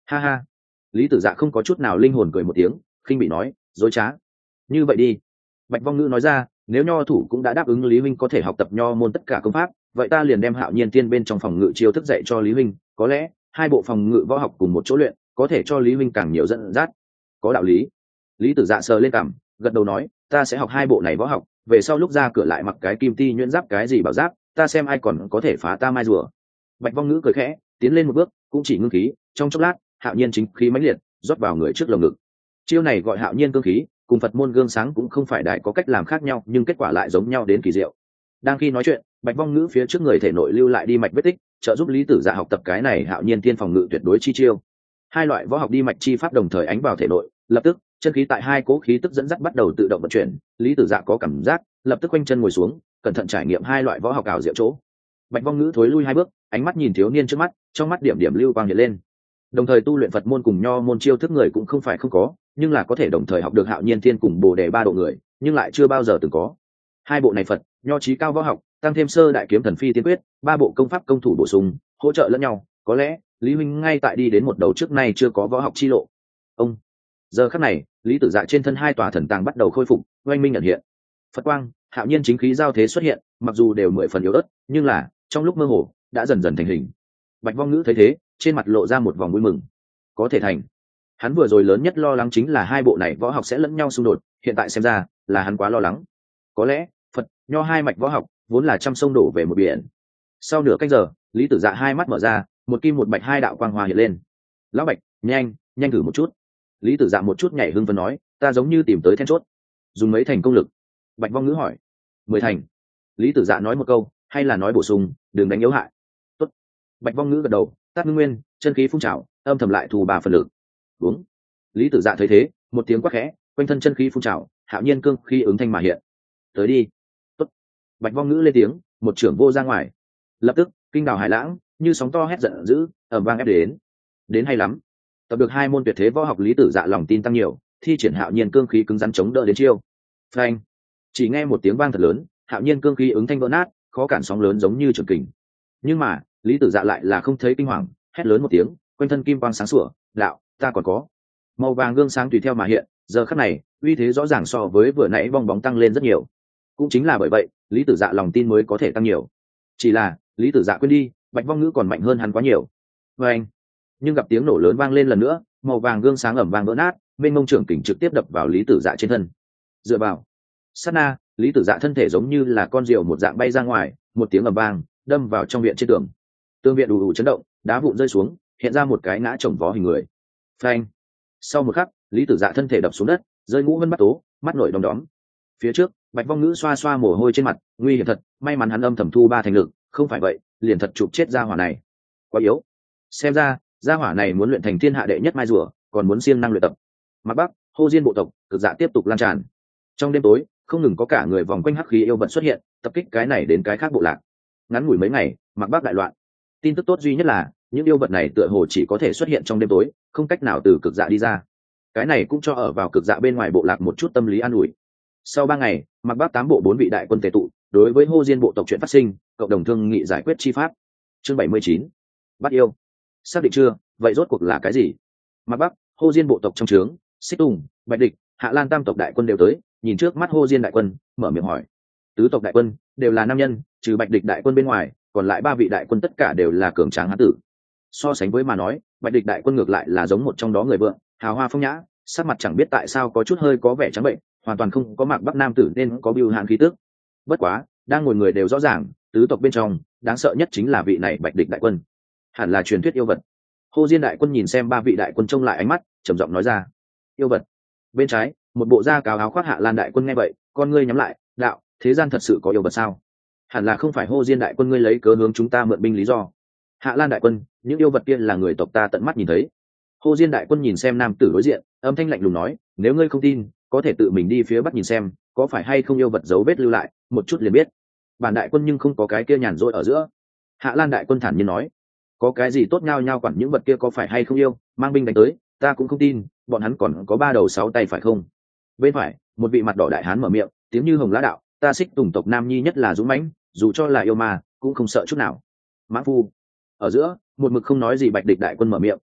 Ha ha. Lý Tử Dạ không có chút nào linh hồn cười một tiếng, khinh bị nói, dối trá. Như vậy đi. Bạch Vong Ngữ nói ra, nếu nho thủ cũng đã đáp ứng Lý huynh có thể học tập nho môn tất cả công pháp, vậy ta liền đem Hạo Nhiên Tiên bên trong phòng ngự chiêu thức dạy cho Lý huynh, có lẽ hai bộ phòng ngự võ học cùng một chỗ luyện, có thể cho Lý huynh càng nhiều dẫn dắt. Có đạo lý. Lý Tử Dạ sờ lên cằm, gật đầu nói, ta sẽ học hai bộ này võ học, về sau lúc ra cửa lại mặc cái kim ti nhuyễn giáp cái gì bảo giáp, ta xem ai còn có thể phá ta mai rùa. Bạch Vong Ngữ cười khẽ, tiến lên một bước, cũng chỉ ngưng khí, trong chốc lát, Hạo Nhiên chính khí mãnh liệt, rót vào người trước lồng ngực. Chiêu này gọi Hạo Nhiên cương khí, cùng Phật môn gương sáng cũng không phải đại có cách làm khác nhau, nhưng kết quả lại giống nhau đến kỳ diệu. Đang khi nói chuyện, Bạch Vong Ngữ phía trước người thể nội lưu lại đi mạch vết tích, trợ giúp Lý Tử Dạ học tập cái này Hạo Nhiên Tiên phòng ngự tuyệt đối chi chiêu. Hai loại võ học đi mạch chi pháp đồng thời ánh vào thể nội, lập tức chân khí tại hai cố khí tức dẫn dắt bắt đầu tự động vận chuyển. Lý Tử Dạ có cảm giác, lập tức quanh chân ngồi xuống, cẩn thận trải nghiệm hai loại võ học ảo diệu chỗ. Bạch Vong Ngữ thối lui hai bước, ánh mắt nhìn thiếu niên trước mắt, trong mắt điểm điểm lưu quang hiện lên. Đồng thời tu luyện Phật môn cùng nho môn chiêu thức người cũng không phải không có, nhưng là có thể đồng thời học được Hạo Nhiên Thiên cùng Bồ Đề ba độ người, nhưng lại chưa bao giờ từng có. Hai bộ này Phật, nho chí cao võ học, tăng thêm sơ đại kiếm thần phi tiên quyết, ba bộ công pháp công thủ bổ sung, hỗ trợ lẫn nhau, có lẽ Lý huynh ngay tại đi đến một đầu trước nay chưa có võ học chi lộ. Ông giờ khắc này, Lý Tử Dạ trên thân hai tòa thần tàng bắt đầu khôi phục, oanh minh nhận hiện. Phật quang, Hạo Nhiên chính khí giao thế xuất hiện, mặc dù đều mười phần yếu ớt, nhưng là trong lúc mơ hồ đã dần dần thành hình. Bạch Vong Ngữ thấy thế, trên mặt lộ ra một vòng vui mừng. Có thể thành. Hắn vừa rồi lớn nhất lo lắng chính là hai bộ này võ học sẽ lẫn nhau xung đột, hiện tại xem ra là hắn quá lo lắng. Có lẽ Phật nho hai mạch võ học vốn là trăm sông đổ về một biển. Sau nửa canh giờ, Lý Tử Dạ hai mắt mở ra, một kim một bạch hai đạo quang hoa hiện lên. Lão Bạch, nhanh nhanh thử một chút. Lý Tử Dạ một chút nhảy hưng phấn nói, ta giống như tìm tới then chốt. Dùng mấy thành công lực? Bạch Vong Ngữ hỏi. Mười thành. Lý Tử Dạ nói một câu, hay là nói bổ sung, đừng đánh yếu hại. Tốt. Bạch Vong Ngữ gật đầu, tát ngưng nguyên, chân khí phun trào, âm thầm lại thu ba phần lực. Đúng. Lý Tử Dạ thấy thế, một tiếng quát khẽ, quanh thân chân khí phun trào, Hạo Nhiên cương khí ứng thanh mà hiện. Tới đi. Tốt. Bạch Vong Ngữ lên tiếng, một trưởng vô ra ngoài. Lập tức, kinh đảo hải lãng, như sóng to hét giận dữ, ầm vang ép đến. Đến hay lắm. Tập được hai môn tuyệt thế võ học, Lý Tử Dạ lòng tin tăng nhiều, thi triển Hạo Nhiên cương khí cứng rắn chống đỡ đến chiêu. Phanh. Chỉ nghe một tiếng vang thật lớn, Hạo Nhiên cương khí ứng thanh vỡ nát, khó cản sóng lớn giống như trường kình. Nhưng mà, Lý Tử Dạ lại là không thấy kinh hoàng, hét lớn một tiếng, quanh thân kim quang sáng sủa, đạo, ta còn có. Màu vàng gương sáng tùy theo mà hiện, giờ khắc này, uy thế rõ ràng so với vừa nãy bong bóng tăng lên rất nhiều. Cũng chính là bởi vậy, Lý Tử Dạ lòng tin mới có thể tăng nhiều. Chỉ là, Lý Tử Dạ quên đi, Bạch Vong Ngữ còn mạnh hơn hắn quá nhiều. Vâng. Nhưng gặp tiếng nổ lớn vang lên lần nữa, màu vàng gương sáng ẩm vang vỡ nát, bên mông trưởng kình trực tiếp đập vào Lý Tử Dạ trên thân. Dựa vào. Sát na, Lý Tử Dạ thân thể giống như là con diều một dạng bay ra ngoài, một tiếng ầm vang, đâm vào trong viện trên tường. Tường viện ù ù chấn động, đá vụn rơi xuống, hiện ra một cái ngã chồng vó hình người. Phanh. Sau một khắc, Lý Tử Dạ thân thể đập xuống đất, rơi ngũ vân bắt tố, mắt nổi đom đóm. Phía trước, Bạch Vong Ngữ xoa xoa mồ hôi trên mặt, nguy hiểm thật, may mắn hắn âm thầm thu ba thành lực, không phải vậy, liền thật chụp chết gia hỏa này. Quá yếu. Xem ra, gia hỏa này muốn luyện thành thiên hạ đệ nhất mai rùa, còn muốn siêng năng luyện tập. Mặt Bắc, Hô Diên bộ tộc, cực dạ tiếp tục lan tràn. Trong đêm tối, không ngừng có cả người vòng quanh hắc khí yêu vật xuất hiện, tập kích cái này đến cái khác bộ lạc. Ngắn ngủi mấy ngày, Mạc Bắc đại loạn. Tin tức tốt duy nhất là, những yêu vật này tựa hồ chỉ có thể xuất hiện trong đêm tối, không cách nào từ cực dạ đi ra. Cái này cũng cho ở vào cực dạ bên ngoài bộ lạc một chút tâm lý an ủi. Sau ba ngày, Mạc Bắc tám bộ bốn vị đại quân tề tụ, đối với Hô Diên bộ tộc chuyện phát sinh, cộng đồng thương nghị giải quyết chi pháp. Chương bảy mươi chín. Bắt yêu. Xác định chưa, vậy rốt cuộc là cái gì? Mạc Bắc, Hô Diên bộ tộc trong trướng, Xích Tùng, Bạch Địch, Hạ Lan tam tộc đại quân đều tới, nhìn trước mắt Hô Diên đại quân, mở miệng hỏi. Tứ tộc đại quân đều là nam nhân, trừ Bạch Địch đại quân bên ngoài, còn lại ba vị đại quân tất cả đều là cường tráng hán tử. So sánh với mà nói, Bạch Địch đại quân ngược lại là giống một trong đó người vượng, hào hoa phong nhã, sắc mặt chẳng biết tại sao có chút hơi có vẻ trắng bệnh, hoàn toàn không có Mạc Bắc nam tử nên có bưu hàn khí tức. Bất quá, đang ngồi người đều rõ ràng, tứ tộc bên trong, đáng sợ nhất chính là vị này Bạch Địch đại quân. Hẳn là truyền thuyết yêu vật. Hô Diên đại quân nhìn xem ba vị đại quân trông lại ánh mắt, trầm giọng nói ra. Yêu vật. Bên trái, một bộ da cáo áo khoác Hạ Lan đại quân nghe vậy, con ngươi nhắm lại, đạo, thế gian thật sự có yêu vật sao? Hẳn là không phải Hô Diên đại quân ngươi lấy cớ hướng chúng ta mượn binh lý do. Hạ Lan đại quân, những yêu vật kia là người tộc ta tận mắt nhìn thấy. Hô Diên đại quân nhìn xem nam tử đối diện, âm thanh lạnh lùng nói, nếu ngươi không tin, có thể tự mình đi phía bắc nhìn xem, có phải hay không yêu vật dấu vết lưu lại, một chút liền biết. Bản đại quân nhưng không có cái kia nhàn rỗi ở giữa. Hạ Lan đại quân thản nhiên nói, có cái gì tốt nhao nhao quản những vật kia có phải hay không yêu, mang binh đánh tới, ta cũng không tin, bọn hắn còn có ba đầu sáu tay phải không? Bên phải, một vị mặt đỏ đại hán mở miệng, tiếng như hồng lá đạo, ta Xích Tùng tộc nam nhi nhất là dũng mãnh, dù cho là yêu ma, cũng không sợ chút nào. Mã phu. Ở giữa, một mực không nói gì Bạch Địch đại quân mở miệng,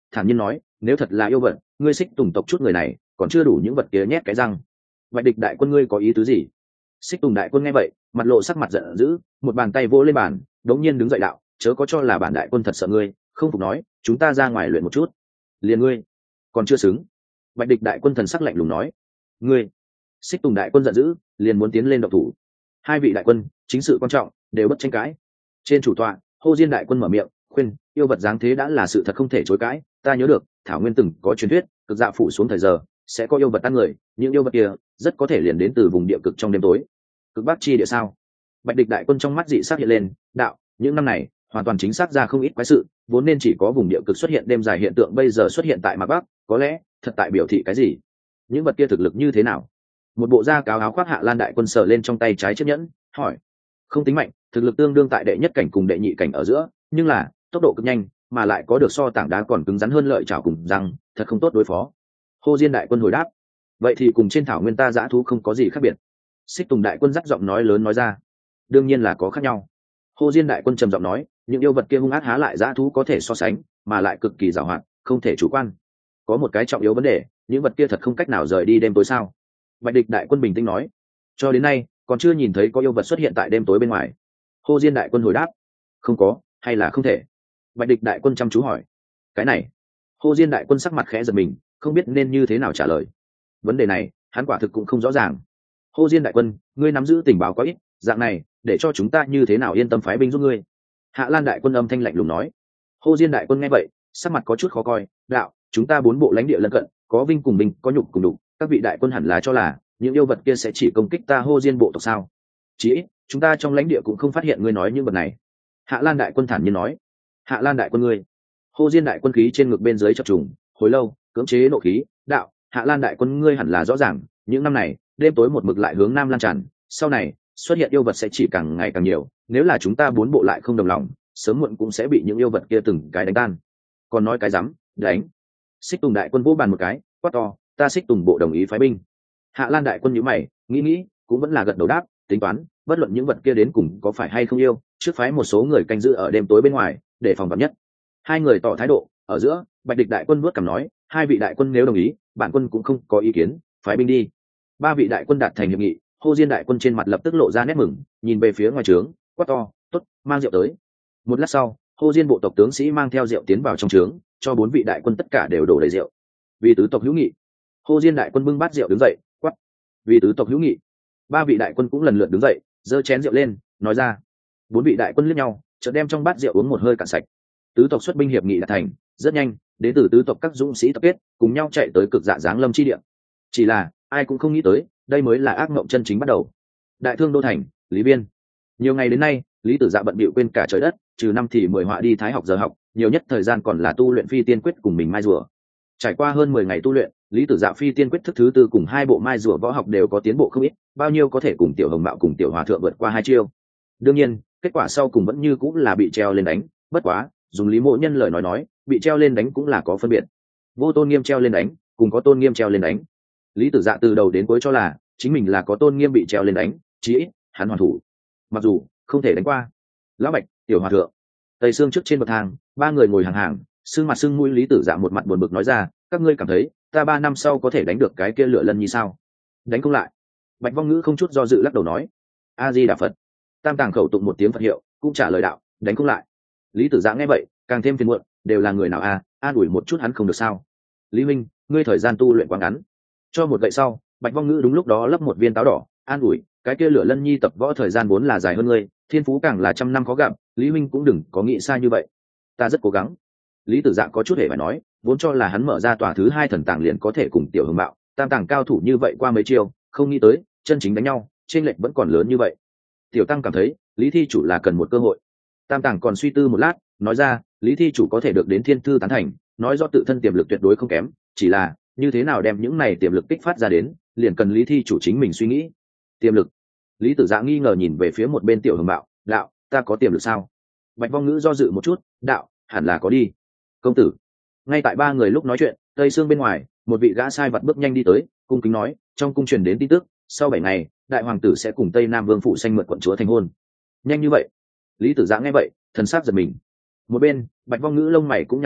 thản nhiên nói, nếu thật là yêu vật, ngươi Xích Tùng tộc chút người này còn chưa đủ những vật kia nhét cái răng. Bạch địch đại quân, ngươi có ý tứ gì? Xích Tùng đại quân nghe vậy, mặt lộ sắc mặt giận dữ, một bàn tay vỗ lên bàn, đống nhiên đứng dậy đạo, chớ có cho là bản đại quân thật sợ ngươi, không phục nói, chúng ta ra ngoài luyện một chút. Liền ngươi, còn chưa xứng. Bạch địch đại quân thần sắc lạnh lùng nói, ngươi. Xích Tùng đại quân giận dữ, liền muốn tiến lên động thủ. Hai vị đại quân, chính sự quan trọng, đều bất tranh cãi. Trên chủ tọa, Hồ Diên đại quân mở miệng, khuyên, yêu vật dáng thế đã là sự thật không thể chối cãi, ta nhớ được, thảo nguyên từng có truyền thuyết, cực dạ phủ xuống thời giờ, sẽ có yêu vật ăn người, những yêu vật kia rất có thể liền đến từ vùng địa cực trong đêm tối. Cực bắc chi địa sao? Bạch địch đại quân trong mắt dị sắc hiện lên, đạo, những năm này, hoàn toàn chính xác ra không ít quái sự, vốn nên chỉ có vùng địa cực xuất hiện đêm dài hiện tượng bây giờ xuất hiện tại mạc bắc, có lẽ thật tại biểu thị cái gì? Những vật kia thực lực như thế nào? Một bộ da cáo áo khoác Hạ Lan đại quân sờ lên trong tay trái chiếc nhẫn, hỏi. Không tính mạnh, thực lực tương đương tại đệ nhất cảnh cùng đệ nhị cảnh ở giữa, nhưng là tốc độ cực nhanh, mà lại có được so tảng đá còn cứng rắn hơn lợi chảo cùng răng, thật không tốt đối phó. Hồ Diên đại quân hồi đáp, vậy thì cùng trên thảo nguyên ta dã thú không có gì khác biệt. Xích Tùng đại quân dắt giọng nói lớn nói ra, đương nhiên là có khác nhau. Hồ Diên đại quân trầm giọng nói, những yêu vật kia hung ác há lại dã thú có thể so sánh, mà lại cực kỳ giàu hoạt, không thể chủ quan. Có một cái trọng yếu vấn đề, những vật kia thật không cách nào rời đi đêm tối sao? Bạch địch đại quân bình tĩnh nói, cho đến nay còn chưa nhìn thấy có yêu vật xuất hiện tại đêm tối bên ngoài. Hồ Diên đại quân hồi đáp, không có, hay là không thể? Bạch địch đại quân chăm chú hỏi, cái này. Hồ Diên đại quân sắc mặt khẽ giật mình, không biết nên như thế nào trả lời. Vấn đề này hắn quả thực cũng không rõ ràng. Hồ Diên đại quân, ngươi nắm giữ tình báo quá ít, dạng này để cho chúng ta như thế nào yên tâm phái binh giúp ngươi? Hạ Lan đại quân âm thanh lạnh lùng nói. Hồ Diên đại quân nghe vậy, sắc mặt có chút khó coi, đạo, chúng ta bốn bộ lãnh địa lân cận, có vinh cùng binh, có nhục cùng đục, các vị đại quân hẳn là cho là những yêu vật kia sẽ chỉ công kích ta Hồ Diên bộ tộc sao? Chỉ ít chúng ta trong lãnh địa cũng không phát hiện ngươi nói những vật này. Hạ Lan đại quân thản nhiên nói. Hạ Lan đại quân ngươi. Hồ Diên đại quân khí trên ngực bên dưới chập trùng, hồi lâu cưỡng chế nộ khí, đạo, Hạ Lan đại quân ngươi hẳn là rõ ràng, những năm này đêm tối một mực lại hướng nam lan tràn, sau này xuất hiện yêu vật sẽ chỉ càng ngày càng nhiều, nếu là chúng ta bốn bộ lại không đồng lòng, sớm muộn cũng sẽ bị những yêu vật kia từng cái đánh tan. Còn nói cái rắm, đánh. Xích Tùng đại quân vỗ bàn một cái, quát to, ta Xích Tùng bộ đồng ý phái binh. Hạ Lan đại quân nhíu mày, nghĩ nghĩ, cũng vẫn là gật đầu đáp, tính toán, bất luận những vật kia đến cùng có phải hay không yêu, trước phái một số người canh giữ ở đêm tối bên ngoài, để phòng vạn nhất. Hai người tỏ thái độ, ở giữa, Bạch địch đại quân vuốt cằm nói, hai vị đại quân nếu đồng ý, bản quân cũng không có ý kiến, phái binh đi. Ba vị đại quân đạt thành hiệp nghị, Hồ Diên đại quân trên mặt lập tức lộ ra nét mừng, nhìn về phía ngoài trướng, quát to, tốt, mang rượu tới. Một lát sau, Hồ Diên bộ tộc tướng sĩ mang theo rượu tiến vào trong trướng, cho bốn vị đại quân tất cả đều đổ đầy rượu. Vì tứ tộc hữu nghị. Hồ Diên đại quân bưng bát rượu đứng dậy, quát, vì tứ tộc hữu nghị. Ba vị đại quân cũng lần lượt đứng dậy, giơ chén rượu lên, nói ra. Bốn vị đại quân liếc nhau, chợt đem trong bát rượu uống một hơi cạn sạch. Tứ tộc xuất binh hiệp nghị đạt thành, rất nhanh, đến từ tứ tộc các dũng sĩ tập kết, cùng nhau chạy tới cực dạ giáng lâm chi địa. Chỉ là, ai cũng không nghĩ tới, đây mới là ác mộng chân chính bắt đầu. Đại thương đô thành, Lý Biên. Nhiều ngày đến nay, Lý Tử Dạ bận bịu quên cả trời đất, trừ năm thì mười họa đi thái học giờ học, nhiều nhất thời gian còn là tu luyện phi tiên quyết cùng mình mai rùa. Trải qua hơn mười ngày tu luyện, Lý Tử Dạ phi tiên quyết thức thứ tư cùng hai bộ mai rùa võ học đều có tiến bộ không ít, bao nhiêu có thể cùng tiểu hồng mạo cùng tiểu hòa thượng vượt qua hai chiêu. Đương nhiên, kết quả sau cùng vẫn như cũng là bị treo lên đánh, bất quá, dùng Lý Mộ Nhân lời nói nói, bị treo lên đánh cũng là có phân biệt. Vô tôn nghiêm treo lên đánh, cùng có tôn nghiêm treo lên đánh. Lý Tử Dạ từ đầu đến cuối cho là chính mình là có tôn nghiêm bị treo lên đánh, chí ít hắn hoàn thủ, mặc dù không thể đánh qua. Lão Bạch, tiểu hòa thượng, Tây Sương trước trên bậc thang, ba người ngồi hàng hàng, sưng mặt sưng mũi. Lý Tử Dạ một mặt buồn bực nói ra, các ngươi cảm thấy ta ba năm sau có thể đánh được cái kia Lửa Lân Nhi sao? Đánh không lại. Bạch Vong Ngữ không chút do dự lắc đầu nói, A Di Đà Phật. Tam Tàng khẩu tụng một tiếng Phật hiệu, cũng trả lời đạo, đánh không lại. Lý Tử Dạ nghe vậy, càng thêm phiền muộn, đều là người nào à, an ủi một chút hắn không được sao? Lý Minh, ngươi thời gian tu luyện quá ngắn. Cho một gậy sau, Bạch Vong Ngữ đúng lúc đó lấp một viên táo đỏ, an ủi, cái kia Lửa Lân Nhi tập võ thời gian vốn là dài hơn ngươi, thiên phú càng là trăm năm khó gặp, Lý Minh cũng đừng có nghĩ xa như vậy. Ta rất cố gắng. Lý Tử Dạ có chút hề phải nói, vốn cho là hắn mở ra tòa thứ hai thần tàng liền có thể cùng tiểu hưng bạo tam tàng cao thủ như vậy qua mấy chiêu, không nghĩ tới chân chính đánh nhau trên lệch vẫn còn lớn như vậy. Tiểu tăng cảm thấy Lý thi chủ là cần một cơ hội. Tam tàng còn suy tư một lát, nói ra, Lý thi chủ có thể được đến thiên thư tán thành, nói do tự thân tiềm lực tuyệt đối không kém, chỉ là như thế nào đem những này tiềm lực kích phát ra đến, liền cần Lý thi chủ chính mình suy nghĩ. Tiềm lực? Lý Tử Dạ nghi ngờ nhìn về phía một bên tiểu hưng bạo, đạo, ta có tiềm lực sao? Bạch Vong Ngữ do dự một chút, đạo, hẳn là có đi. Công tử. Ngay tại ba người lúc nói chuyện, Tây Sương bên ngoài, một vị gã sai vật bước nhanh đi tới, cung kính nói, trong cung truyền đến tin tức, sau bảy ngày, đại hoàng tử sẽ cùng Tây Nam Vương phụ sanh mượn quận chúa thành hôn. Nhanh như vậy? Lý Tử Dạ nghe vậy, thần sắc giật mình. Một bên, Bạch Vong Ngữ lông mày cũng nhăn lại,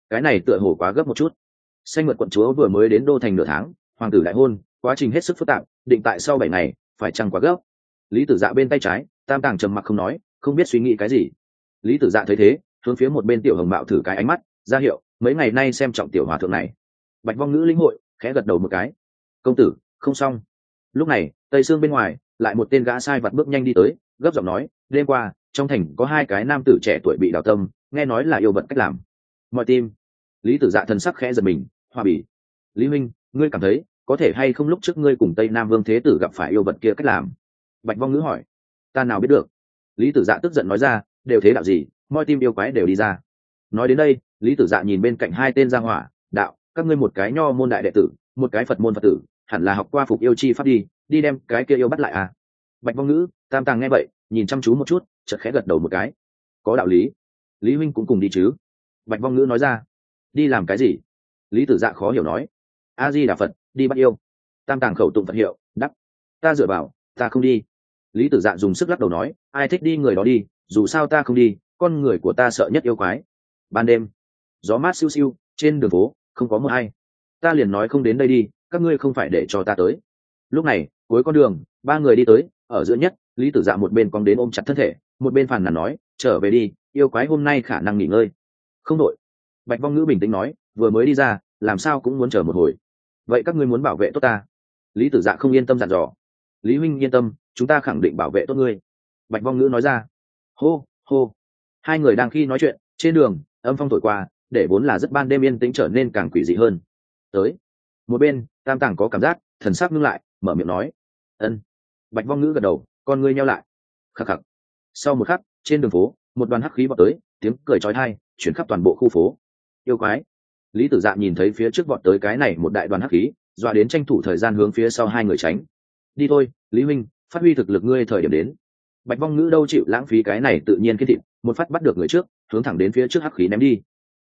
cái này tựa hồ quá gấp một chút. Xanh Mượt quận chúa vừa mới đến đô thành nửa tháng, hoàng tử đại hôn, quá trình hết sức phức tạp, định tại sau bảy ngày, phải chăng quá gấp? Lý Tử Dạ bên tay trái, Tam Tàng trầm mặc không nói, không biết suy nghĩ cái gì. Lý Tử Dạ thấy thế, hướng phía một bên Tiểu Hồng Mạo thử cái ánh mắt, ra hiệu mấy ngày nay xem trọng tiểu hòa thượng này. Bạch Vong Ngữ lĩnh hội, khẽ gật đầu một cái. Công tử, không xong. Lúc này, tây xương bên ngoài, lại một tên gã sai vặt bước nhanh đi tới, gấp giọng nói, đêm qua trong thành có hai cái nam tử trẻ tuổi bị đào tâm, nghe nói là yêu vật cách làm. Mọi tim. Lý Tử Dạ thần sắc khẽ giật mình, hoa bỉ. Lý huynh, ngươi cảm thấy có thể hay không lúc trước ngươi cùng Tây Nam Vương Thế Tử gặp phải yêu vật kia cách làm? Bạch Vong Ngữ hỏi. Ta nào biết được? Lý Tử Dạ tức giận nói ra, đều thế đạo gì, mọi tim yêu quái đều đi ra. Nói đến đây, Lý Tử Dạ nhìn bên cạnh hai tên gia hỏa, đạo, các ngươi một cái nho môn đại đệ tử, một cái Phật môn Phật tử, hẳn là học qua phục yêu chi pháp đi, đi đem cái kia yêu bắt lại à? Bạch Vong Ngữ, Tam Tàng nghe vậy, nhìn chăm chú một chút, chợt khẽ gật đầu một cái. Có đạo lý. Lý huynh cũng cùng đi chứ? Bạch Vong Ngữ nói ra. Đi làm cái gì? Lý Tử Dạ khó hiểu nói. A Di Đà Phật, đi bắt yêu. Tam Tàng khẩu tụng Phật hiệu, đắp. Ta dựa vào, ta không đi. Lý Tử Dạ dùng sức lắc đầu nói, ai thích đi người đó đi, dù sao ta không đi, con người của ta sợ nhất yêu quái. Ban đêm, gió mát siêu siêu, trên đường phố không có một ai. Ta liền nói không đến đây đi, các ngươi không phải để cho ta tới. Lúc này, cuối con đường, ba người đi tới, ở giữa nhất, Lý Tử Dạ một bên cong đến ôm chặt thân thể, một bên phàn nàn nói, trở về đi, yêu quái hôm nay khả năng nghỉ ngơi. Không đội. Bạch Vong Ngữ bình tĩnh nói, vừa mới đi ra, làm sao cũng muốn chờ một hồi. Vậy các ngươi muốn bảo vệ tốt ta? Lý Tử Dạ không yên tâm dặn dò. Lý huynh yên tâm, chúng ta khẳng định bảo vệ tốt ngươi. Bạch Vong Ngữ nói ra. Hô, hô. Hai người đang khi nói chuyện, trên đường, âm phong thổi qua, để vốn là rất ban đêm yên tĩnh trở nên càng quỷ dị hơn. Tới. Một bên, Tam Tàng có cảm giác, thần sắc ngưng lại, mở miệng nói. Ân. Bạch Vong Ngữ gật đầu, con ngươi nheo lại. Khắc khắc. Sau một khắc, trên đường phố, một đoàn hắc khí vọt tới, tiếng cười chói tai chuyển khắp toàn bộ khu phố. Yêu quái. Lý Tử Dạ nhìn thấy phía trước vọt tới cái này một đại đoàn hắc khí, dọa đến tranh thủ thời gian hướng phía sau hai người tránh. Đi thôi, Lý huynh, phát huy thực lực ngươi thời điểm đến. Bạch Vong Ngữ đâu chịu lãng phí cái này tự nhiên cái thịt, một phát bắt được người trước, hướng thẳng đến phía trước hắc khí ném đi.